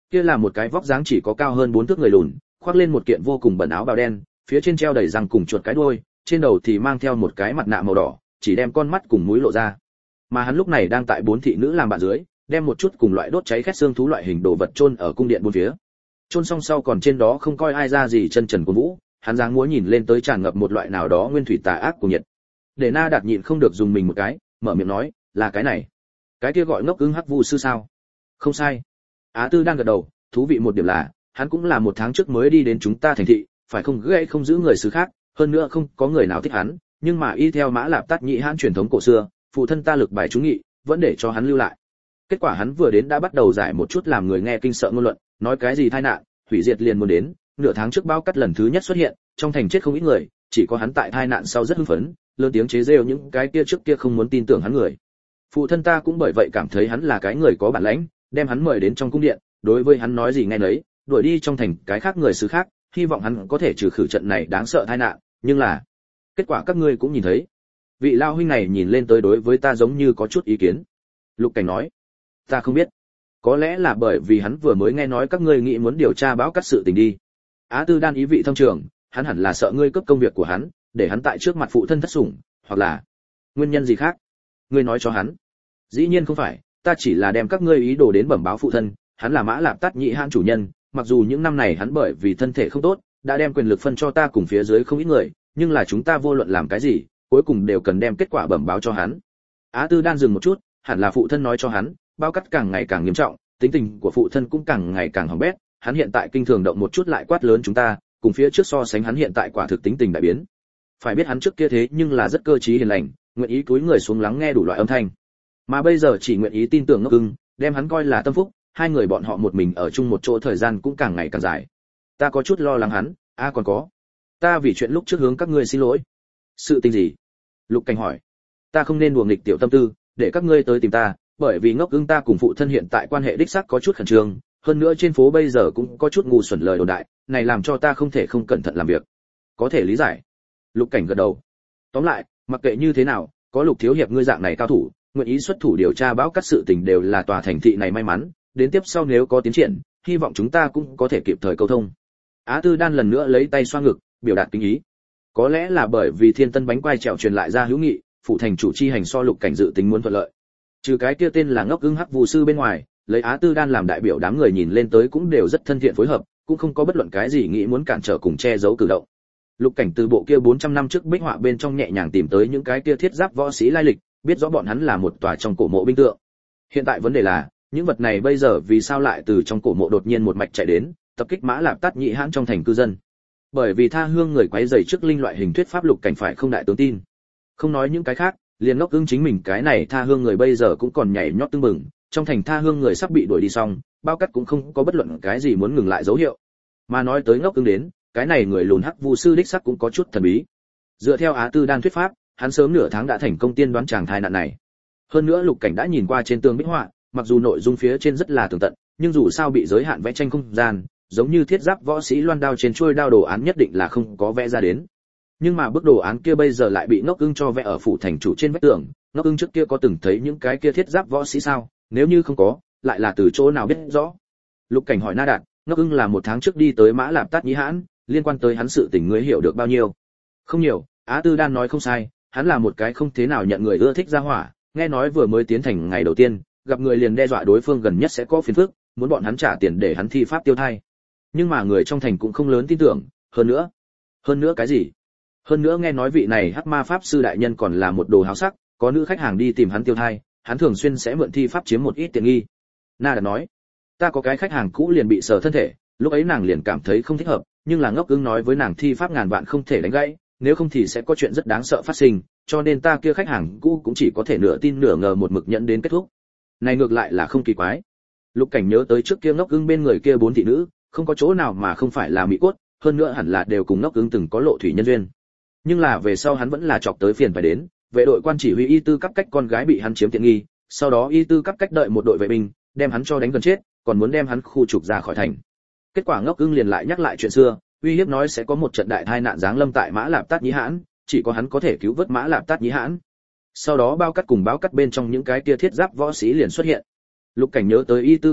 Speaker 1: Kia là một cái vóc dáng chỉ có cao hơn bốn thước người lùn, khoác lên một kiện vô cùng bẩn áo bào đen, phía trên treo đầy răng cùng chuột cái đuôi, trên đầu thì mang theo một cái mặt nạ màu đỏ, chỉ đem con mắt cùng mũi lộ ra. Mà hắn lúc này đang tại bốn thị nữ làm bạn dưới, đem một chút cùng loại đốt cháy khét xương thú loại hình đồ vật chôn ở cung điện bốn phía. Chôn xong sau còn trên đó không coi ai ra gì chân trần cuồng vũ, hắn dáng múa nhìn lên tới tràn ngập một loại nào đó nguyên thủy tà ác của nhiệt. Để Na Đạt nhịn không được dùng mình một cái, mở miệng nói, là cái này. Cái kia gọi ngốc ứng hắc vu sư sao? Không sai. Á Tư đang gật đầu, thú vị một điểm là, hắn cũng là một tháng trước mới đi đến chúng ta thành thị, phải không gãy không giữ người xứ khác, hơn nữa không có người nào thích hắn, nhưng mà y theo Mã Lạp Tát Nhĩ Hãn truyền thống cổ xưa, phụ thân ta lực bài trúng nghị, vẫn để cho hắn lưu lại. Kết quả hắn vừa đến đã bắt đầu giải một chút làm người nghe kinh sợ ngôn luận, nói cái gì tai nạn, hủy diệt liền muốn đến, nửa tháng trước bao cắt lần thứ nhất xuất hiện, trong thành chết không ít người, chỉ có hắn tại tai nạn sau rất hưng phấn, lớn tiếng chế giễu những cái kia trước kia không muốn tin tưởng hắn người. Phụ thân ta cũng bởi vậy cảm thấy hắn là cái người có bản lĩnh, đem hắn mời đến trong cung điện, đối với hắn nói gì nghe nấy, đuổi đi trong thành cái khác người xứ khác, hy vọng hắn có thể trừ khử trận này đáng sợ tai nạn, nhưng là kết quả các ngươi cũng nhìn thấy. Vị lao huynh này nhìn lên tới đối với ta giống như có chút ý kiến. Lục Cảnh nói, ta không biết, có lẽ là bởi vì hắn vừa mới nghe nói các ngươi nghĩ muốn điều tra báo cắt sự tình đi. Á Tư Đan ý vị thâm trường, hắn hẳn là sợ ngươi cướp công việc của hắn, để hắn tại trước mặt phụ thân thất sủng, hoặc là nguyên nhân gì khác. Ngươi nói cho hắn. Dĩ nhiên không phải, ta chỉ là đem các ngươi ý đồ đến bẩm báo phụ thân, hắn là Mã Lạp Tát Nhĩ Hãn chủ nhân, mặc dù những năm này hắn bởi vì thân thể không tốt, đã đem quyền lực phân cho ta cùng phía dưới không ít người, nhưng là chúng ta vô luận làm cái gì, cuối cùng đều cần đem kết quả bẩm báo cho hắn. Á Tư Đan dừng một chút, hẳn là phụ thân nói cho hắn, bao cắt càng ngày càng nghiêm trọng, tính tình của phụ thân cũng càng ngày càng hỏng bét, hắn hiện tại kinh thường động một chút lại quát lớn chúng ta, cùng phía trước so sánh hắn hiện tại quả thực tính tình đại biến. Phải biết hắn trước kia thế nhưng là rất cơ trí hiền lành, nguyện ý cúi người xuống lắng nghe đủ loại âm thanh, mà bây giờ chỉ nguyện ý tin tưởng ngốc ưng, đem hắn coi là tâm phúc, hai người bọn họ một mình ở chung một chỗ thời gian cũng càng ngày càng dài. Ta có chút lo lắng hắn, a à còn có, ta vì chuyện lúc trước hướng các ngươi xin lỗi. Sự tình gì? Lục Cảnh hỏi. Ta không nên đùa nghịch tiểu tâm tư, để các ngươi tới tìm ta, bởi vì ngốc ưng ta cùng phụ thân hiện tại quan hệ đích xác có chút khẩn trương, hơn nữa trên phố bây giờ cũng có chút ngu xuẩn lời đồn đại, này làm cho ta không thể không cẩn thận làm việc. Có thể lý giải. Lục Cảnh gật đầu. Tóm lại, mặc kệ như thế nào, có Lục thiếu hiệp ngươi dạng này cao thủ, nguyện ý xuất thủ điều tra báo cắt sự tình đều là tòa thành thị này may mắn, đến tiếp sau nếu có tiến triển, hy vọng chúng ta cũng có thể kịp thời câu thông. Á Tư Đan lần nữa lấy tay xoa ngực, biểu đạt kính ý. Có lẽ là bởi vì Thiên Tân bánh quai trèo truyền lại ra hữu nghị, phụ thành chủ chi hành so Lục Cảnh dự tính muốn thuận lợi. Trừ cái kia tên là ngốc ưng hắc vu sư bên ngoài, lấy Á Tư Đan làm đại biểu đám người nhìn lên tới cũng đều rất thân thiện phối hợp, cũng không có bất luận cái gì nghĩ muốn cản trở cùng che giấu cử động. Lục Cảnh từ bộ kia bốn trăm năm trước bích họa bên trong nhẹ nhàng tìm tới những cái kia thiết giáp võ sĩ lai lịch, biết rõ bọn hắn là một tòa trong cổ mộ binh tượng. Hiện tại vấn đề là, những vật này bây giờ vì sao lại từ trong cổ mộ đột nhiên một mạch chạy đến, tập kích Mã Lạp Tát Nhĩ Hãn trong thành cư dân. Bởi vì tha hương người quấy rầy trước linh loại hình thuyết pháp Lục Cảnh phải không đại tướng tin. Không nói những cái khác, liền ngốc ưng chính mình cái này tha hương người bây giờ cũng còn nhảy nhót tưng bừng, trong thành tha hương người sắp bị đuổi đi xong, bao cắt cũng không có bất luận cái gì muốn ngừng lại dấu hiệu. Mà nói tới ngốc ưng đến, cái này người lùn hắc vu sư đích sắc cũng có chút thần bí. Dựa theo Á Tư Đan thuyết pháp, hắn sớm nửa tháng đã thành công tiên đoán chàng thai nạn này. Hơn nữa Lục Cảnh đã nhìn qua trên tường bích họa, mặc dù nội dung phía trên rất là tường tận, nhưng dù sao bị giới hạn vẽ tranh không gian, giống như thiết giáp võ sĩ loan đao trên chuôi đao đồ án nhất định là không có vẽ ra đến. Nhưng mà bức đồ án kia bây giờ lại bị ngốc ưng cho vẽ ở phủ thành chủ trên vách tường, ngốc ưng trước kia có từng thấy những cái kia thiết giáp võ sĩ sao? Nếu như không có, lại là từ chỗ nào biết rõ? Lục Cảnh hỏi Na Đạt, ngốc ưng là một tháng trước đi tới Mã Lạp Tát Nhĩ Hãn, liên quan tới hắn sự tình ngươi hiểu được bao nhiêu? Không nhiều, Á Tư Đan nói không sai, hắn là một cái không thế nào nhận người ưa thích ra hỏa, nghe nói vừa mới tiến thành ngày đầu tiên, gặp người liền đe dọa đối phương gần nhất sẽ có phiền phức, muốn bọn hắn trả tiền để hắn thi pháp tiêu thai. Nhưng mà người trong thành cũng không lớn tin tưởng, hơn nữa, hơn nữa cái gì? Hơn nữa nghe nói vị này Hắc Ma pháp sư đại nhân còn là một đồ háo sắc, có nữ khách hàng đi tìm hắn tiêu thai, hắn thường xuyên sẽ mượn thi pháp chiếm một ít tiện nghi. Na đã nói, ta có cái khách hàng cũ liền bị sờ thân thể, lúc ấy nàng liền cảm thấy không thích hợp, nhưng là ngốc ưng nói với nàng thi pháp ngàn vạn không thể đánh gãy, nếu không thì sẽ có chuyện rất đáng sợ phát sinh, cho nên ta kia khách hàng cũ cũng chỉ có thể nửa tin nửa ngờ một mực nhận đến kết thúc. Này ngược lại là không kỳ quái. Lục Cảnh nhớ tới trước kia ngốc ưng bên người kia bốn thị nữ, không có chỗ nào mà không phải là mỹ cốt, hơn nữa hẳn là đều cùng ngốc ưng từng có lộ thủy nhân duyên. Nhưng là về sau hắn vẫn là chọc tới phiền phải đến, vệ đội quan chỉ huy y tư cấp cách con gái bị hắn chiếm tiện nghi, sau đó y tư cấp cách đợi một đội vệ binh, đem hắn cho đánh gần chết, còn muốn đem hắn khu trục ra khỏi thành. Kết quả ngốc ưng liền lại nhắc lại chuyện xưa, uy hiếp nói sẽ có một trận đại tai nạn giáng lâm tại Mã Lạp Tát Nhĩ Hãn, chỉ có hắn có thể cứu vớt Mã Lạp Tát Nhĩ Hãn. Sau đó bao cắt cùng báo cắt bên trong những cái tia thiết giáp võ sĩ liền xuất hiện. Lục Cảnh nhớ tới y tư cấp cách,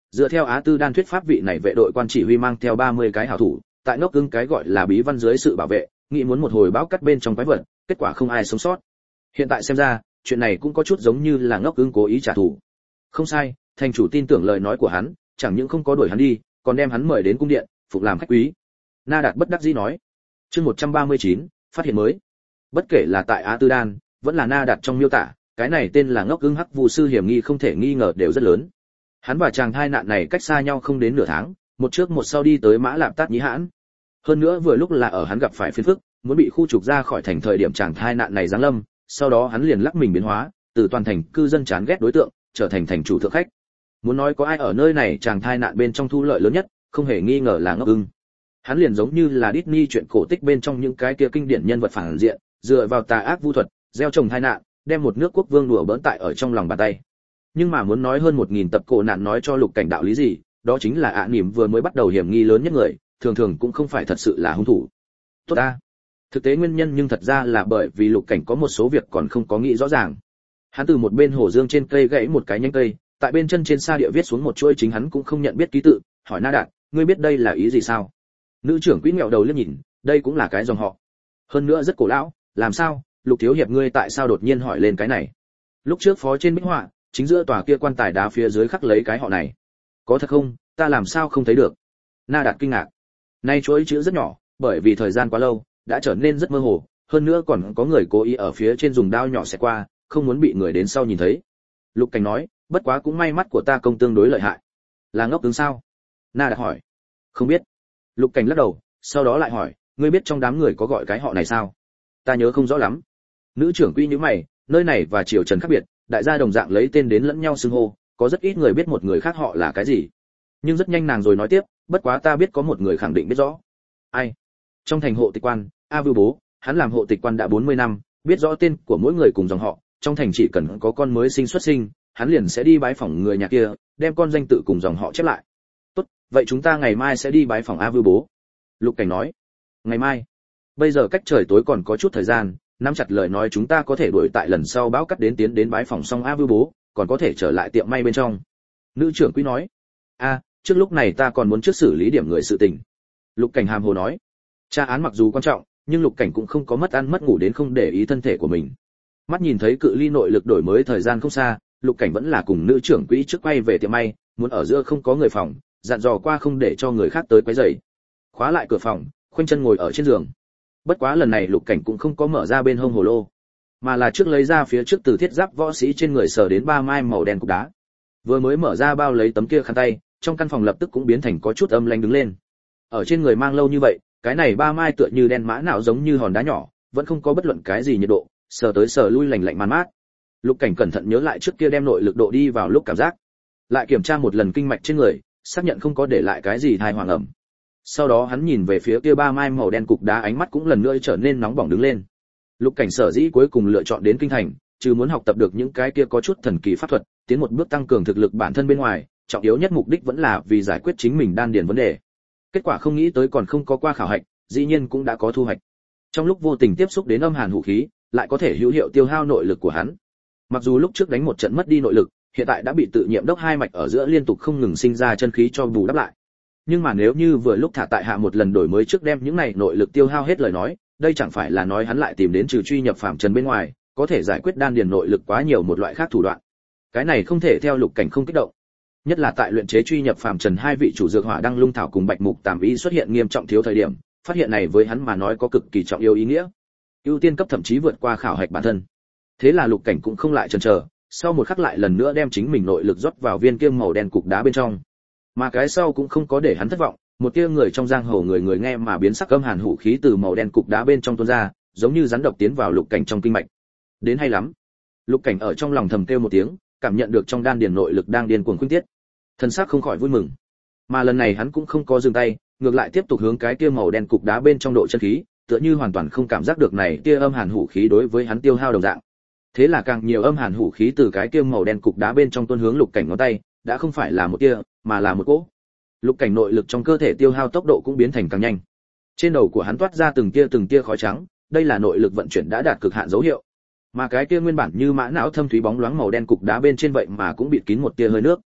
Speaker 1: Dựa theo Á Tư Đan thuyết pháp, vị này vệ đội quan chỉ huy mang theo ba mươi cái hảo thủ, tại ngốc ưng cái gọi là bí văn dưới sự bảo vệ, nghĩ muốn một hồi báo cắt bên trong quái vật, kết quả không ai sống sót. Hiện tại xem ra, chuyện này cũng có chút giống như là ngốc ưng cố ý trả thù. Không sai, thành chủ tin tưởng lời nói của hắn, chẳng những không có đuổi hắn đi, còn đem hắn mời đến cung điện, phục làm khách quý. Na Đạt bất đắc dĩ nói. Chương một trăm ba mươi chín, phát hiện mới. Bất kể là tại Á Tư Đan, vẫn là Na Đạt trong miêu tả, cái này tên là ngốc ưng hắc vụ sư hiểm nghi không thể nghi ngờ đều rất lớn. Hắn và chàng thai nạn này cách xa nhau không đến nửa tháng, một trước một sau đi tới Mã Lạp Tát Nhĩ Hãn. Hơn nữa vừa lúc là ở hắn gặp phải phiền phức, muốn bị khu trục ra khỏi thành thời điểm chàng thai nạn này giáng lâm, sau đó hắn liền lắc mình biến hóa, từ toàn thành cư dân chán ghét đối tượng, trở thành thành chủ thượng khách. Muốn nói có ai ở nơi này chàng thai nạn bên trong thu lợi lớn nhất, không hề nghi ngờ là ngốc ưng. Hắn liền giống như là Disney chuyện cổ tích bên trong những cái kia kinh điển nhân vật phản diện, dựa vào tà ác vu thuật, gieo trồng thai nạn, đem một nước quốc vương đùa bỡn tại ở trong lòng bàn tay. Nhưng mà muốn nói hơn một nghìn tập cổ nạn nói cho Lục Cảnh đạo lý gì, đó chính là ạ niệm vừa mới bắt đầu hiểm nghi lớn nhất người, thường thường cũng không phải thật sự là hung thủ. Tốt ta. Thực tế nguyên nhân nhưng thật ra là bởi vì Lục Cảnh có một số việc còn không có nghĩ rõ ràng. Hắn từ một bên hồ dương trên cây gãy một cái nhánh cây, tại bên chân trên sa địa viết xuống một chuỗi chính hắn cũng không nhận biết ký tự, hỏi Na Đạt, ngươi biết đây là ý gì sao? Nữ trưởng quỹ nghẹo đầu liếc nhìn, đây cũng là cái dòng họ. Hơn nữa rất cổ lão, làm sao? Lục thiếu hiệp ngươi tại sao đột nhiên hỏi lên cái này? Lúc trước phó trên bích họa, chính giữa tòa kia quan tài đá phía dưới khắc lấy cái họ này. Có thật không? Ta làm sao không thấy được? Na Đạt kinh ngạc. Nay chuỗi chữ rất nhỏ, bởi vì thời gian quá lâu, đã trở nên rất mơ hồ, hơn nữa còn có người cố ý ở phía trên dùng đao nhỏ xẹt qua, không muốn bị người đến sau nhìn thấy. Lục Cảnh nói, bất quá cũng may mắt của ta công tương đối lợi hại. Là ngốc ứng sao? Na Đạt hỏi. Không biết. Lục Cảnh lắc đầu, sau đó lại hỏi, ngươi biết trong đám người có gọi cái họ này sao? Ta nhớ không rõ lắm. Nữ trưởng quỹ nhíu mày, nơi này và triều trần khác biệt, đại gia đồng dạng lấy tên đến lẫn nhau xưng hô, có rất ít người biết một người khác họ là cái gì. Nhưng rất nhanh nàng rồi nói tiếp, bất quá ta biết có một người khẳng định biết rõ. Ai? Trong thành hộ tịch quan, A Vưu Bố, hắn làm hộ tịch quan đã bốn mươi năm, biết rõ tên của mỗi người cùng dòng họ, trong thành chỉ cần có con mới sinh xuất sinh, hắn liền sẽ đi bái phỏng người nhà kia, đem con danh tự cùng dòng họ chép lại. Tốt, vậy chúng ta ngày mai sẽ đi bái phỏng A Vưu Bố. Lục Cảnh nói. Ngày mai? Bây giờ cách trời tối còn có chút thời gian, nắm chặt lời nói chúng ta có thể đuổi tại lần sau bão cắt đến tiến đến bái phỏng xong A Vưu Bố, còn có thể trở lại tiệm may bên trong. Nữ trưởng quý nói. A, trước lúc này ta còn muốn trước xử lý điểm người sự tình. Lục Cảnh hàm hồ nói. Tra án mặc dù quan trọng, nhưng Lục Cảnh cũng không có mất ăn mất ngủ đến không để ý thân thể của mình. Mắt nhìn thấy cự ly nội lực đổi mới thời gian không xa, Lục Cảnh vẫn là cùng nữ trưởng quỹ trước quay về tiệm may, muốn ở giữa không có người phòng, dặn dò qua không để cho người khác tới quấy rầy. Khóa lại cửa phòng, khoanh chân ngồi ở trên giường. Bất quá lần này Lục Cảnh cũng không có mở ra bên hông hồ lô, mà là trước lấy ra phía trước từ thiết giáp võ sĩ trên người sờ đến ba mai màu đen cục đá. Vừa mới mở ra bao lấy tấm kia khăn tay, trong căn phòng lập tức cũng biến thành có chút âm lãnh đứng lên. Ở trên người mang lâu như vậy, cái này ba mai tựa như đen mã não giống như hòn đá nhỏ, vẫn không có bất luận cái gì nhiệt độ, sờ tới sờ lui lạnh lạnh man mát. Lục Cảnh cẩn thận nhớ lại trước kia đem nội lực độ đi vào lúc cảm giác, lại kiểm tra một lần kinh mạch trên người, xác nhận không có để lại cái gì thai hoàng ẩm. Sau đó hắn nhìn về phía kia ba mai màu đen cục đá, ánh mắt cũng lần nữa trở nên nóng bỏng đứng lên. Lục Cảnh sở dĩ cuối cùng lựa chọn đến kinh thành, trừ muốn học tập được những cái kia có chút thần kỳ pháp thuật, tiến một bước tăng cường thực lực bản thân bên ngoài, trọng yếu nhất mục đích vẫn là vì giải quyết chính mình đan điền vấn đề. Kết quả không nghĩ tới còn không có qua khảo hạch, dĩ nhiên cũng đã có thu hoạch. Trong lúc vô tình tiếp xúc đến âm hàn hủ khí, lại có thể hữu hiệu tiêu hao nội lực của hắn. Mặc dù lúc trước đánh một trận mất đi nội lực, hiện tại đã bị tự nhiệm đốc hai mạch ở giữa liên tục không ngừng sinh ra chân khí cho bù đắp lại. Nhưng mà nếu như vừa lúc thả tại hạ một lần đổi mới trước đem những này nội lực tiêu hao hết lời nói, đây chẳng phải là nói hắn lại tìm đến trừ truy nhập phàm trần bên ngoài, có thể giải quyết đan điền nội lực quá nhiều một loại khác thủ đoạn. Cái này không thể theo Lục Cảnh không kích động. Nhất là tại luyện chế truy nhập phàm trần hai vị chủ dược hỏa đăng lung thảo cùng bạch mục tàm y xuất hiện nghiêm trọng thiếu thời điểm, phát hiện này với hắn mà nói có cực kỳ trọng yếu ý nghĩa. Ưu tiên cấp thậm chí vượt qua khảo hạch bản thân. Thế là Lục Cảnh cũng không lại chần chờ, sau một khắc lại lần nữa đem chính mình nội lực rót vào viên kia màu đen cục đá bên trong. Mà cái sau cũng không có để hắn thất vọng, một tia người trong giang hồ người người nghe mà biến sắc âm hàn hủ khí từ màu đen cục đá bên trong tuôn ra, giống như rắn độc tiến vào Lục Cảnh trong kinh mạch. Đến hay lắm. Lục Cảnh ở trong lòng thầm kêu một tiếng, cảm nhận được trong đan điền nội lực đang điên cuồng khuynh tiết. Thân xác không khỏi vui mừng. Mà lần này hắn cũng không có dừng tay, ngược lại tiếp tục hướng cái kia màu đen cục đá bên trong độ chân khí, tựa như hoàn toàn không cảm giác được này tia âm hàn hủ khí đối với hắn tiêu hao đồng dạng. Thế là càng nhiều âm hàn hủ khí từ cái kia màu đen cục đá bên trong tuôn hướng Lục Cảnh ngón tay, đã không phải là một tia, mà là một cỗ. Lục Cảnh nội lực trong cơ thể tiêu hao tốc độ cũng biến thành càng nhanh. Trên đầu của hắn toát ra từng tia từng tia khói trắng, đây là nội lực vận chuyển đã đạt cực hạn dấu hiệu. Mà cái kia nguyên bản như mã não thâm thúy bóng loáng màu đen cục đá bên trên vậy mà cũng bịt kín một tia hơi nước.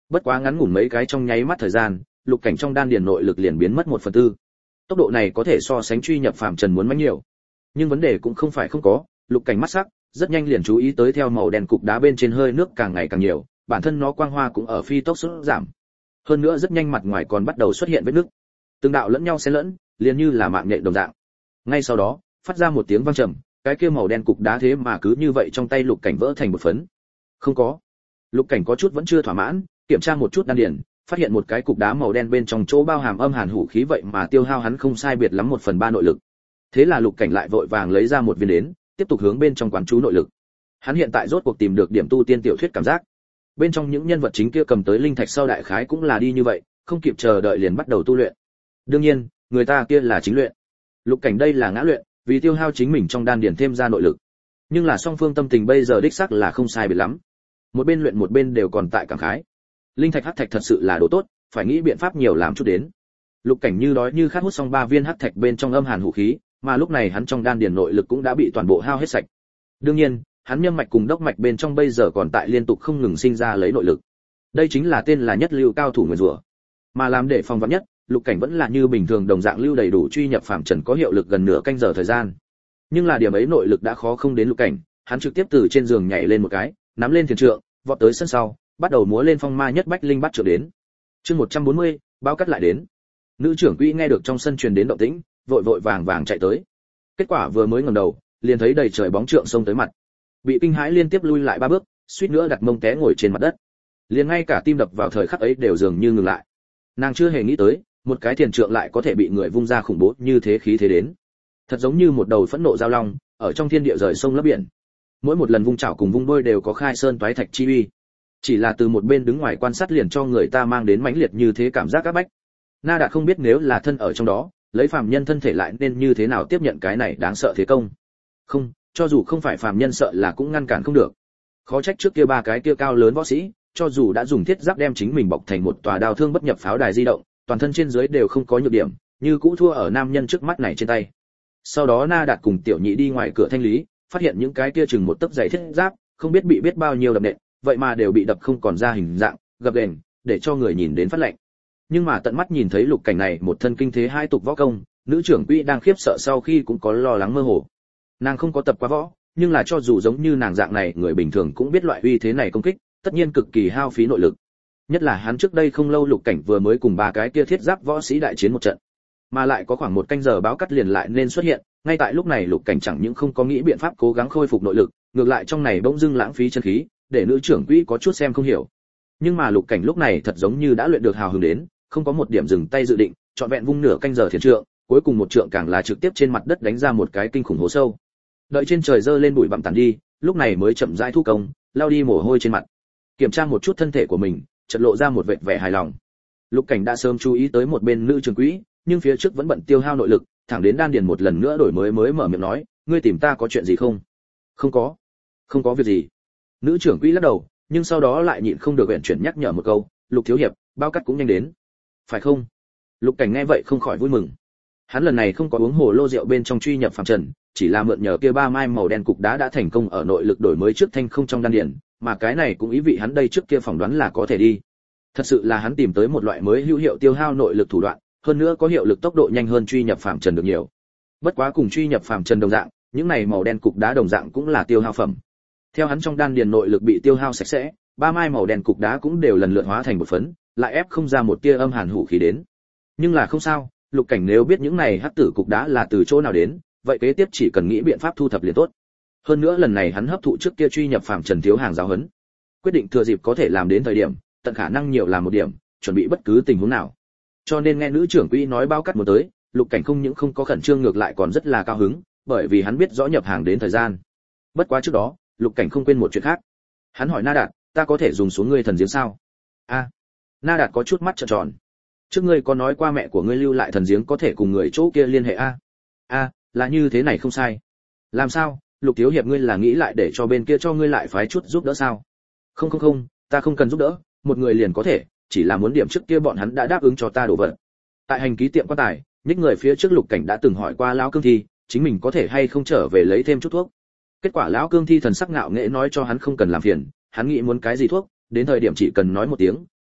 Speaker 1: Bất quá ngắn ngủn mấy cái trong nháy mắt thời gian, lục cảnh trong đan điền nội lực liền biến mất một phần tư. Tốc độ này có thể so sánh truy nhập phàm trần muốn mạnh nhiều. Nhưng vấn đề cũng không phải không có, lục cảnh mắt sắc, rất nhanh liền chú ý tới theo màu đen cục đá bên trên hơi nước càng ngày càng nhiều, bản thân nó quang hoa cũng ở phi tốc sút giảm. Hơn nữa rất nhanh mặt ngoài còn bắt đầu xuất hiện vết nứt. Từng đạo lẫn nhau xen lẫn, liền như là mạng nhện đồng dạng. Ngay sau đó, phát ra một tiếng vang trầm, cái kia màu đen cục đá thế mà cứ như vậy trong tay lục cảnh vỡ thành một phấn. Không có. Lục cảnh có chút vẫn chưa thỏa mãn, kiểm tra một chút đan điền, phát hiện một cái cục đá màu đen bên trong chỗ bao hàm âm hàn hủ khí vậy mà tiêu hao hắn không sai biệt lắm một phần ba nội lực. Thế là lục cảnh lại vội vàng lấy ra một viên đến, tiếp tục hướng bên trong quán chú nội lực. Hắn hiện tại rốt cuộc tìm được điểm tu tiên tiểu thuyết cảm giác. Bên trong những nhân vật chính kia cầm tới linh thạch sau đại khái cũng là đi như vậy, không kịp chờ đợi liền bắt đầu tu luyện. Đương nhiên, người ta kia là chính luyện. Lục cảnh đây là ngã luyện, vì tiêu hao chính mình trong đan điền thêm ra nội lực. Nhưng là song phương tâm tình bây giờ đích xác là không sai biệt lắm. Một bên luyện một bên đều còn tại cảm khái. Linh thạch hắc thạch thật sự là đồ tốt, phải nghĩ biện pháp nhiều làm chút đến. Lục cảnh như đói như khát hút xong ba viên hắc thạch bên trong âm hàn hủ khí, mà lúc này hắn trong đan điền nội lực cũng đã bị toàn bộ hao hết sạch. Đương nhiên, hắn nhâm mạch cùng đốc mạch bên trong bây giờ còn tại liên tục không ngừng sinh ra lấy nội lực. Đây chính là tên là nhất lưu cao thủ nguyên rủa. Mà làm để phòng vắn nhất, lục cảnh vẫn là như bình thường đồng dạng lưu đầy đủ truy nhập phàm trần có hiệu lực gần nửa canh giờ thời gian. Nhưng là điểm ấy nội lực đã khó không đến lục cảnh, hắn trực tiếp từ trên giường nhảy lên một cái, nắm lên thiền trượng, vọt tới sân sau, bắt đầu múa lên phong ma nhất bách linh bắt trượng đến. Chương một trăm bốn mươi, bao cắt lại đến. Nữ trưởng quỹ nghe được trong sân truyền đến động tĩnh, vội vội vàng vàng chạy tới. Kết quả vừa mới ngẩng đầu, liền thấy đầy trời bóng trượng xông tới mặt. Bị kinh hãi liên tiếp lui lại ba bước, suýt nữa đặt mông té ngồi trên mặt đất. Liền ngay cả tim đập vào thời khắc ấy đều dường như ngừng lại. Nàng chưa hề nghĩ tới, một cái thiền trượng lại có thể bị người vung ra khủng bố như thế khí thế đến. Thật giống như một đầu phẫn nộ giao long, ở trong thiên địa rời sông lấp biển. Mỗi một lần vung chảo cùng vung đôi đều có khai sơn toái thạch chi uy. Chỉ là từ một bên đứng ngoài quan sát liền cho người ta mang đến mãnh liệt như thế cảm giác áp bách. Na Đạt không biết nếu là thân ở trong đó, lấy phàm nhân thân thể lại nên như thế nào tiếp nhận cái này đáng sợ thế công. Không, cho dù không phải phàm nhân sợ là cũng ngăn cản không được. Khó trách trước kia ba cái kia cao lớn võ sĩ, cho dù đã dùng thiết giáp đem chính mình bọc thành một tòa đao thương bất nhập pháo đài di động, toàn thân trên dưới đều không có nhược điểm, như cũ thua ở nam nhân trước mắt này trên tay. Sau đó Na Đạt cùng Tiểu Nhị đi ngoài cửa thanh lý, phát hiện những cái kia chừng một tấc dày thiết giáp, không biết bị biết bao nhiêu đập nện, vậy mà đều bị đập không còn ra hình dạng, gập ghềnh, để cho người nhìn đến phát lạnh. Nhưng mà tận mắt nhìn thấy lục cảnh này một thân kinh thế hai tục võ công, nữ trưởng quỹ đang khiếp sợ sau khi cũng có lo lắng mơ hồ. Nàng không có tập quá võ, nhưng là cho dù giống như nàng dạng này, người bình thường cũng biết loại uy thế này công kích, tất nhiên cực kỳ hao phí nội lực. Nhất là hắn trước đây không lâu lục cảnh vừa mới cùng ba cái kia thiết giáp võ sĩ đại chiến một trận, mà lại có khoảng một canh giờ báo cắt liền lại nên xuất hiện, ngay tại lúc này lục cảnh chẳng những không có nghĩ biện pháp cố gắng khôi phục nội lực, ngược lại trong này bỗng dưng lãng phí chân khí, để nữ trưởng quỹ có chút xem không hiểu. Nhưng mà lục cảnh lúc này thật giống như đã luyện được hào hứng đến, không có một điểm dừng tay dự định, trọn vẹn vung nửa canh giờ thiền trượng, cuối cùng một trượng càng là trực tiếp trên mặt đất đánh ra một cái kinh khủng hố sâu. Đợi trên trời dơ lên bụi bặm tàn đi, lúc này mới chậm rãi thu công, lao đi mồ hôi trên mặt, kiểm tra một chút thân thể của mình, chợt lộ ra một vệt vẻ hài lòng. Lục cảnh đã sớm chú ý tới một bên nữ trưởng quỹ, nhưng phía trước vẫn bận tiêu hao nội lực, thẳng đến đan điền một lần nữa đổi mới mới mở miệng nói, ngươi tìm ta có chuyện gì không? Không có, không có việc gì. Nữ trưởng quỹ lắc đầu, nhưng sau đó lại nhịn không được uyển chuyển nhắc nhở một câu, Lục thiếu hiệp, bao cắt cũng nhanh đến, phải không? Lục cảnh nghe vậy không khỏi vui mừng. Hắn lần này không có uống hồ lô rượu bên trong truy nhập phàm trần, chỉ là mượn nhờ kia ba mai màu đen cục đá đã thành công ở nội lực đổi mới trước thanh không trong đan điền, mà cái này cũng ý vị hắn đây trước kia phỏng đoán là có thể đi. Thật sự là hắn tìm tới một loại mới hữu hiệu tiêu hao nội lực thủ đoạn, hơn nữa có hiệu lực tốc độ nhanh hơn truy nhập phàm trần được nhiều. Bất quá cùng truy nhập phàm trần đồng dạng, những này màu đen cục đá đồng dạng cũng là tiêu hao phẩm. Theo hắn trong đan điền nội lực bị tiêu hao sạch sẽ, ba mai màu đen cục đá cũng đều lần lượt hóa thành một phấn, lại ép không ra một tia âm hàn hủ khí đến. Nhưng là không sao, lục cảnh nếu biết những này hắc tử cục đá là từ chỗ nào đến, vậy kế tiếp chỉ cần nghĩ biện pháp thu thập liền tốt. Hơn nữa lần này hắn hấp thụ trước kia truy nhập phàm trần thiếu hàng giáo huấn, quyết định thừa dịp có thể làm đến thời điểm, tận khả năng nhiều làm một điểm, chuẩn bị bất cứ tình huống nào. Cho nên nghe nữ trưởng quỹ nói bao cắt muốn tới, lục cảnh không những không có khẩn trương, ngược lại còn rất là cao hứng, bởi vì hắn biết rõ nhập hàng đến thời gian. Bất quá trước đó, lục cảnh không quên một chuyện khác. Hắn hỏi Na Đạt, ta có thể dùng xuống ngươi thần giếng sao? A. Na Đạt có chút mắt trợn tròn. Trước ngươi có nói qua mẹ của ngươi lưu lại thần giếng có thể cùng người chỗ kia liên hệ a? A, là như thế này không sai. Làm sao? Lục thiếu hiệp ngươi là nghĩ lại để cho bên kia cho ngươi lại phái chút giúp đỡ sao? Không không không, ta không cần giúp đỡ, một người liền có thể, chỉ là muốn điểm trước kia bọn hắn đã đáp ứng cho ta đồ vật. Tại hành ký tiệm quan tài, nhích người phía trước lục cảnh đã từng hỏi qua lão cương thi, chính mình có thể hay không trở về lấy thêm chút thuốc. Kết quả lão cương thi thần sắc ngạo nghễ nói cho hắn không cần làm phiền, hắn nghĩ muốn cái gì thuốc, đến thời điểm chỉ cần nói một tiếng,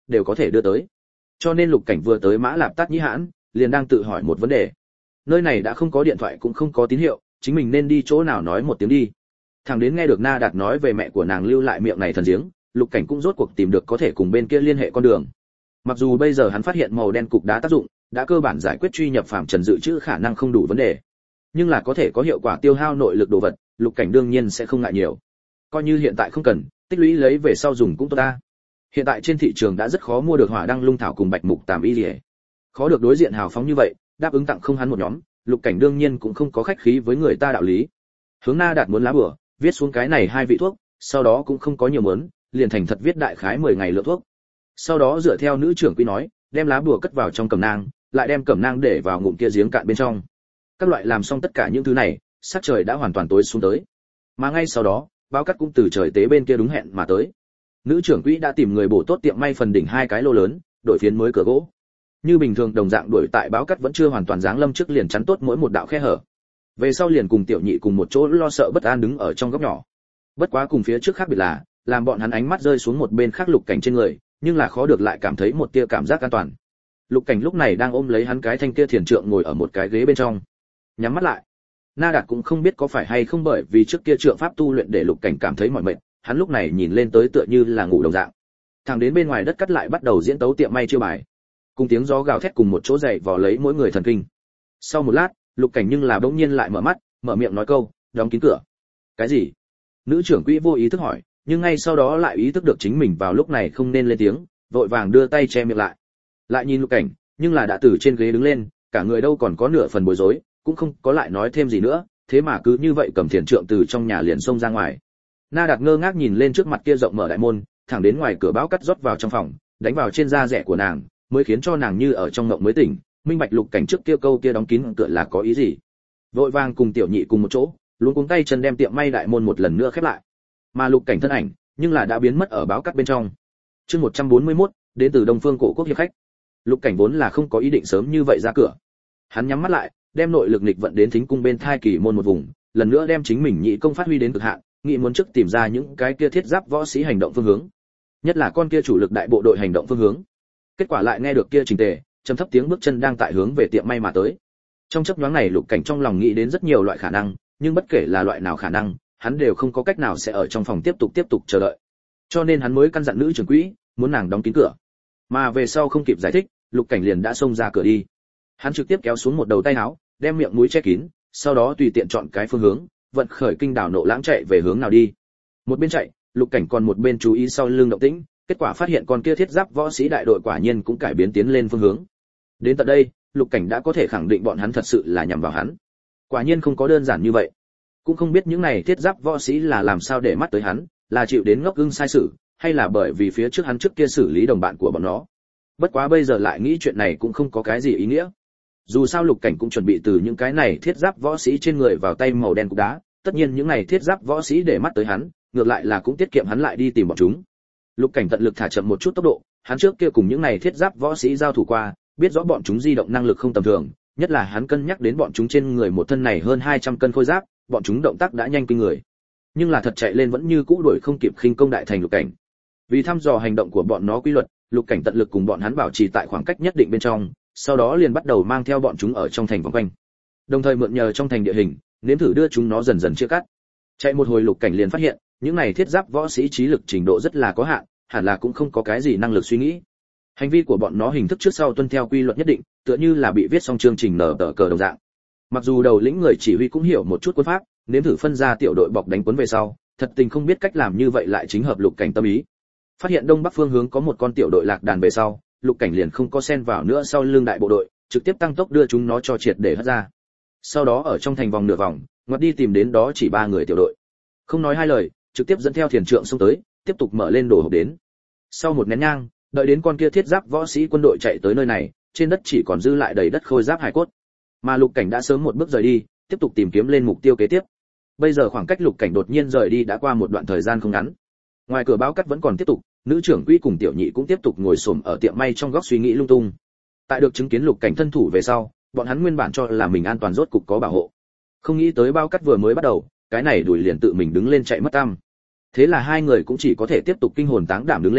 Speaker 1: đều có thể đưa tới. Cho nên Lục Cảnh vừa tới Mã Lạp Tát Nhĩ Hãn, liền đang tự hỏi một vấn đề. Nơi này đã không có điện thoại cũng không có tín hiệu, chính mình nên đi chỗ nào nói một tiếng đi. Thằng đến nghe được Na Đạt nói về mẹ của nàng lưu lại miệng này thần giếng, Lục Cảnh cũng rốt cuộc tìm được có thể cùng bên kia liên hệ con đường. Mặc dù bây giờ hắn phát hiện màu đen cục đá tác dụng, đã cơ bản giải quyết truy nhập phạm trần dự trữ khả năng không đủ vấn đề, nhưng là có thể có hiệu quả tiêu hao nội lực đồ vật, Lục Cảnh đương nhiên sẽ không ngại nhiều. Coi như hiện tại không cần, tích lũy lấy về sau dùng cũng tốt ta. Hiện tại trên thị trường đã rất khó mua được hỏa đăng lung thảo cùng bạch mục tàm y liễu, khó được đối diện hào phóng như vậy, đáp ứng tặng không hắn một nhóm, Lục Cảnh đương nhiên cũng không có khách khí với người ta đạo lý. Hướng Na Đạt muốn lá bửa, viết xuống cái này hai vị thuốc, sau đó cũng không có nhiều muốn, liền thành thật viết đại khái mười ngày lượng thuốc. Sau đó dựa theo nữ trưởng quỹ nói, đem lá bùa cất vào trong cẩm nang, lại đem cẩm nang để vào ngụm kia giếng cạn bên trong. Các loại làm xong tất cả những thứ này, sắc trời đã hoàn toàn tối xuống tới. Mà ngay sau đó, báo cắt cũng từ trời tế bên kia đúng hẹn mà tới. Nữ trưởng quỹ đã tìm người bổ tốt tiệm may phần đỉnh hai cái lô lớn, đổi phiến mới cửa gỗ. Như bình thường đồng dạng đuổi tại báo cắt vẫn chưa hoàn toàn giáng lâm trước liền chắn tốt mỗi một đạo khe hở. Về sau liền cùng tiểu nhị cùng một chỗ lo sợ bất an đứng ở trong góc nhỏ. Bất quá cùng phía trước khác biệt là, làm bọn hắn ánh mắt rơi xuống một bên khác Lục Cảnh trên người, nhưng là khó được lại cảm thấy một tia cảm giác an toàn. Lục Cảnh lúc này đang ôm lấy hắn cái thanh kia thiền trượng ngồi ở một cái ghế bên trong, nhắm mắt lại. Na Đạt cũng không biết có phải hay không bởi vì trước kia trượng pháp tu luyện để Lục Cảnh cảm thấy mỏi mệt, hắn lúc này nhìn lên tới tựa như là ngủ đồng dạng. Thẳng đến bên ngoài đất cắt lại bắt đầu diễn tấu tiệm may chiêu bài, cùng tiếng gió gào thét cùng một chỗ dậy vò lấy mỗi người thần kinh. Sau một lát, Lục Cảnh nhưng là bỗng nhiên lại mở mắt, mở miệng nói câu, đóng kín cửa. Cái gì? Nữ trưởng quỹ vô ý thức hỏi, nhưng ngay sau đó lại ý thức được chính mình vào lúc này không nên lên tiếng, vội vàng đưa tay che miệng lại. Lại nhìn Lục Cảnh, nhưng là đã từ trên ghế đứng lên, cả người đâu còn có nửa phần bối rối, cũng không có lại nói thêm gì nữa, thế mà cứ như vậy cầm thiền trượng từ trong nhà liền xông ra ngoài. Na Đạt ngơ ngác nhìn lên trước mặt kia rộng mở đại môn, thẳng đến ngoài cửa bão cắt rót vào trong phòng, đánh vào trên da rẻ của nàng, mới khiến cho nàng như ở trong ngộng mới tỉnh, minh bạch Lục Cảnh trước kia câu kia đóng kín cửa là có ý gì. Vội vàng cùng tiểu nhị cùng một chỗ, luống cuống tay chân đem tiệm may đại môn một lần nữa khép lại. Mà Lục Cảnh thân ảnh, nhưng là đã biến mất ở báo cắt bên trong. Chương một trăm bốn mươi mốt, đến từ Đông Phương Cổ Quốc hiệp khách. Lục Cảnh vốn là không có ý định sớm như vậy ra cửa. Hắn nhắm mắt lại, đem nội lực nghịch vận đến thính cung bên thai kỳ môn một vùng, lần nữa đem chính mình nhị công phát huy đến cực hạn, nghĩ muốn trước tìm ra những cái kia thiết giáp võ sĩ hành động phương hướng, nhất là con kia chủ lực đại bộ đội hành động phương hướng. Kết quả lại nghe được kia trình tề, trầm thấp tiếng bước chân đang tại hướng về tiệm may mà tới. Trong chớp nhoáng này Lục Cảnh trong lòng nghĩ đến rất nhiều loại khả năng, nhưng bất kể là loại nào khả năng, hắn đều không có cách nào sẽ ở trong phòng tiếp tục tiếp tục chờ đợi. Cho nên hắn mới căn dặn nữ trưởng quỹ, muốn nàng đóng kín cửa. Mà về sau không kịp giải thích, Lục Cảnh liền đã xông ra cửa đi. Hắn trực tiếp kéo xuống một đầu tay áo, đem miệng mũi che kín, sau đó tùy tiện chọn cái phương hướng, vận khởi kinh đảo nộ lãng chạy về hướng nào đi. Một bên chạy, Lục Cảnh còn một bên chú ý sau lưng động tĩnh, kết quả phát hiện con kia thiết giáp võ sĩ đại đội quả nhiên cũng cải biến tiến lên phương hướng. Đến tận đây, Lục Cảnh đã có thể khẳng định bọn hắn thật sự là nhằm vào hắn. Quả nhiên không có đơn giản như vậy. Cũng không biết những này thiết giáp võ sĩ là làm sao để mắt tới hắn, là chịu đến ngốc ưng sai sử, hay là bởi vì phía trước hắn trước kia xử lý đồng bạn của bọn nó. Bất quá bây giờ lại nghĩ chuyện này cũng không có cái gì ý nghĩa. Dù sao Lục Cảnh cũng chuẩn bị từ những cái này thiết giáp võ sĩ trên người vào tay màu đen cục đá, tất nhiên những này thiết giáp võ sĩ để mắt tới hắn, ngược lại là cũng tiết kiệm hắn lại đi tìm bọn chúng. Lục Cảnh tận lực thả chậm một chút tốc độ, hắn trước kia cùng những này thiết giáp võ sĩ giao thủ qua, biết rõ bọn chúng di động năng lực không tầm thường, nhất là hắn cân nhắc đến bọn chúng trên người một thân này hơn hai trăm cân khôi giáp, bọn chúng động tác đã nhanh kinh người. Nhưng là thật chạy lên vẫn như cũ đuổi không kịp khinh công đại thành Lục Cảnh. Vì thăm dò hành động của bọn nó quy luật, Lục Cảnh tận lực cùng bọn hắn bảo trì tại khoảng cách nhất định bên trong, sau đó liền bắt đầu mang theo bọn chúng ở trong thành vòng quanh. Đồng thời mượn nhờ trong thành địa hình, nếm thử đưa chúng nó dần dần chia cắt. Chạy một hồi Lục Cảnh liền phát hiện, những này thiết giáp võ sĩ trí lực trình độ rất là có hạn, hẳn là cũng không có cái gì năng lực suy nghĩ. Hành vi của bọn nó hình thức trước sau tuân theo quy luật nhất định, tựa như là bị viết xong chương trình nở tờ cờ đồng dạng. Mặc dù đầu lĩnh người chỉ huy cũng hiểu một chút quân pháp, nếm thử phân ra tiểu đội bọc đánh cuốn về sau, thật tình không biết cách làm như vậy lại chính hợp Lục Cảnh tâm ý. Phát hiện đông bắc phương hướng có một con tiểu đội lạc đàn về sau, Lục Cảnh liền không có xen vào nữa sau lưng đại bộ đội, trực tiếp tăng tốc đưa chúng nó cho triệt để hất ra. Sau đó ở trong thành vòng nửa vòng, ngoặt đi tìm đến đó chỉ ba người tiểu đội. Không nói hai lời, trực tiếp dẫn theo thiền trượng xông tới, tiếp tục mở lên đồ hộp đến. Sau một nén nhang, đợi đến con kia thiết giáp võ sĩ quân đội chạy tới nơi này, trên đất chỉ còn dư lại đầy đất khôi giáp hải cốt. Mà Lục Cảnh đã sớm một bước rời đi, tiếp tục tìm kiếm lên mục tiêu kế tiếp. Bây giờ khoảng cách Lục Cảnh đột nhiên rời đi đã qua một đoạn thời gian không ngắn. Ngoài cửa báo cắt vẫn còn tiếp tục, nữ trưởng quỹ cùng tiểu nhị cũng tiếp tục ngồi xổm ở tiệm may trong góc suy nghĩ lung tung. Tại được chứng kiến Lục Cảnh thân thủ về sau, bọn hắn nguyên bản cho là mình an toàn rốt cục có bảo hộ. Không nghĩ tới báo cắt vừa mới bắt đầu, cái này đuổi liền tự mình đứng lên chạy mất tăm. Thế là hai người cũng chỉ có thể tiếp tục kinh hồn táng đảm đứng lên,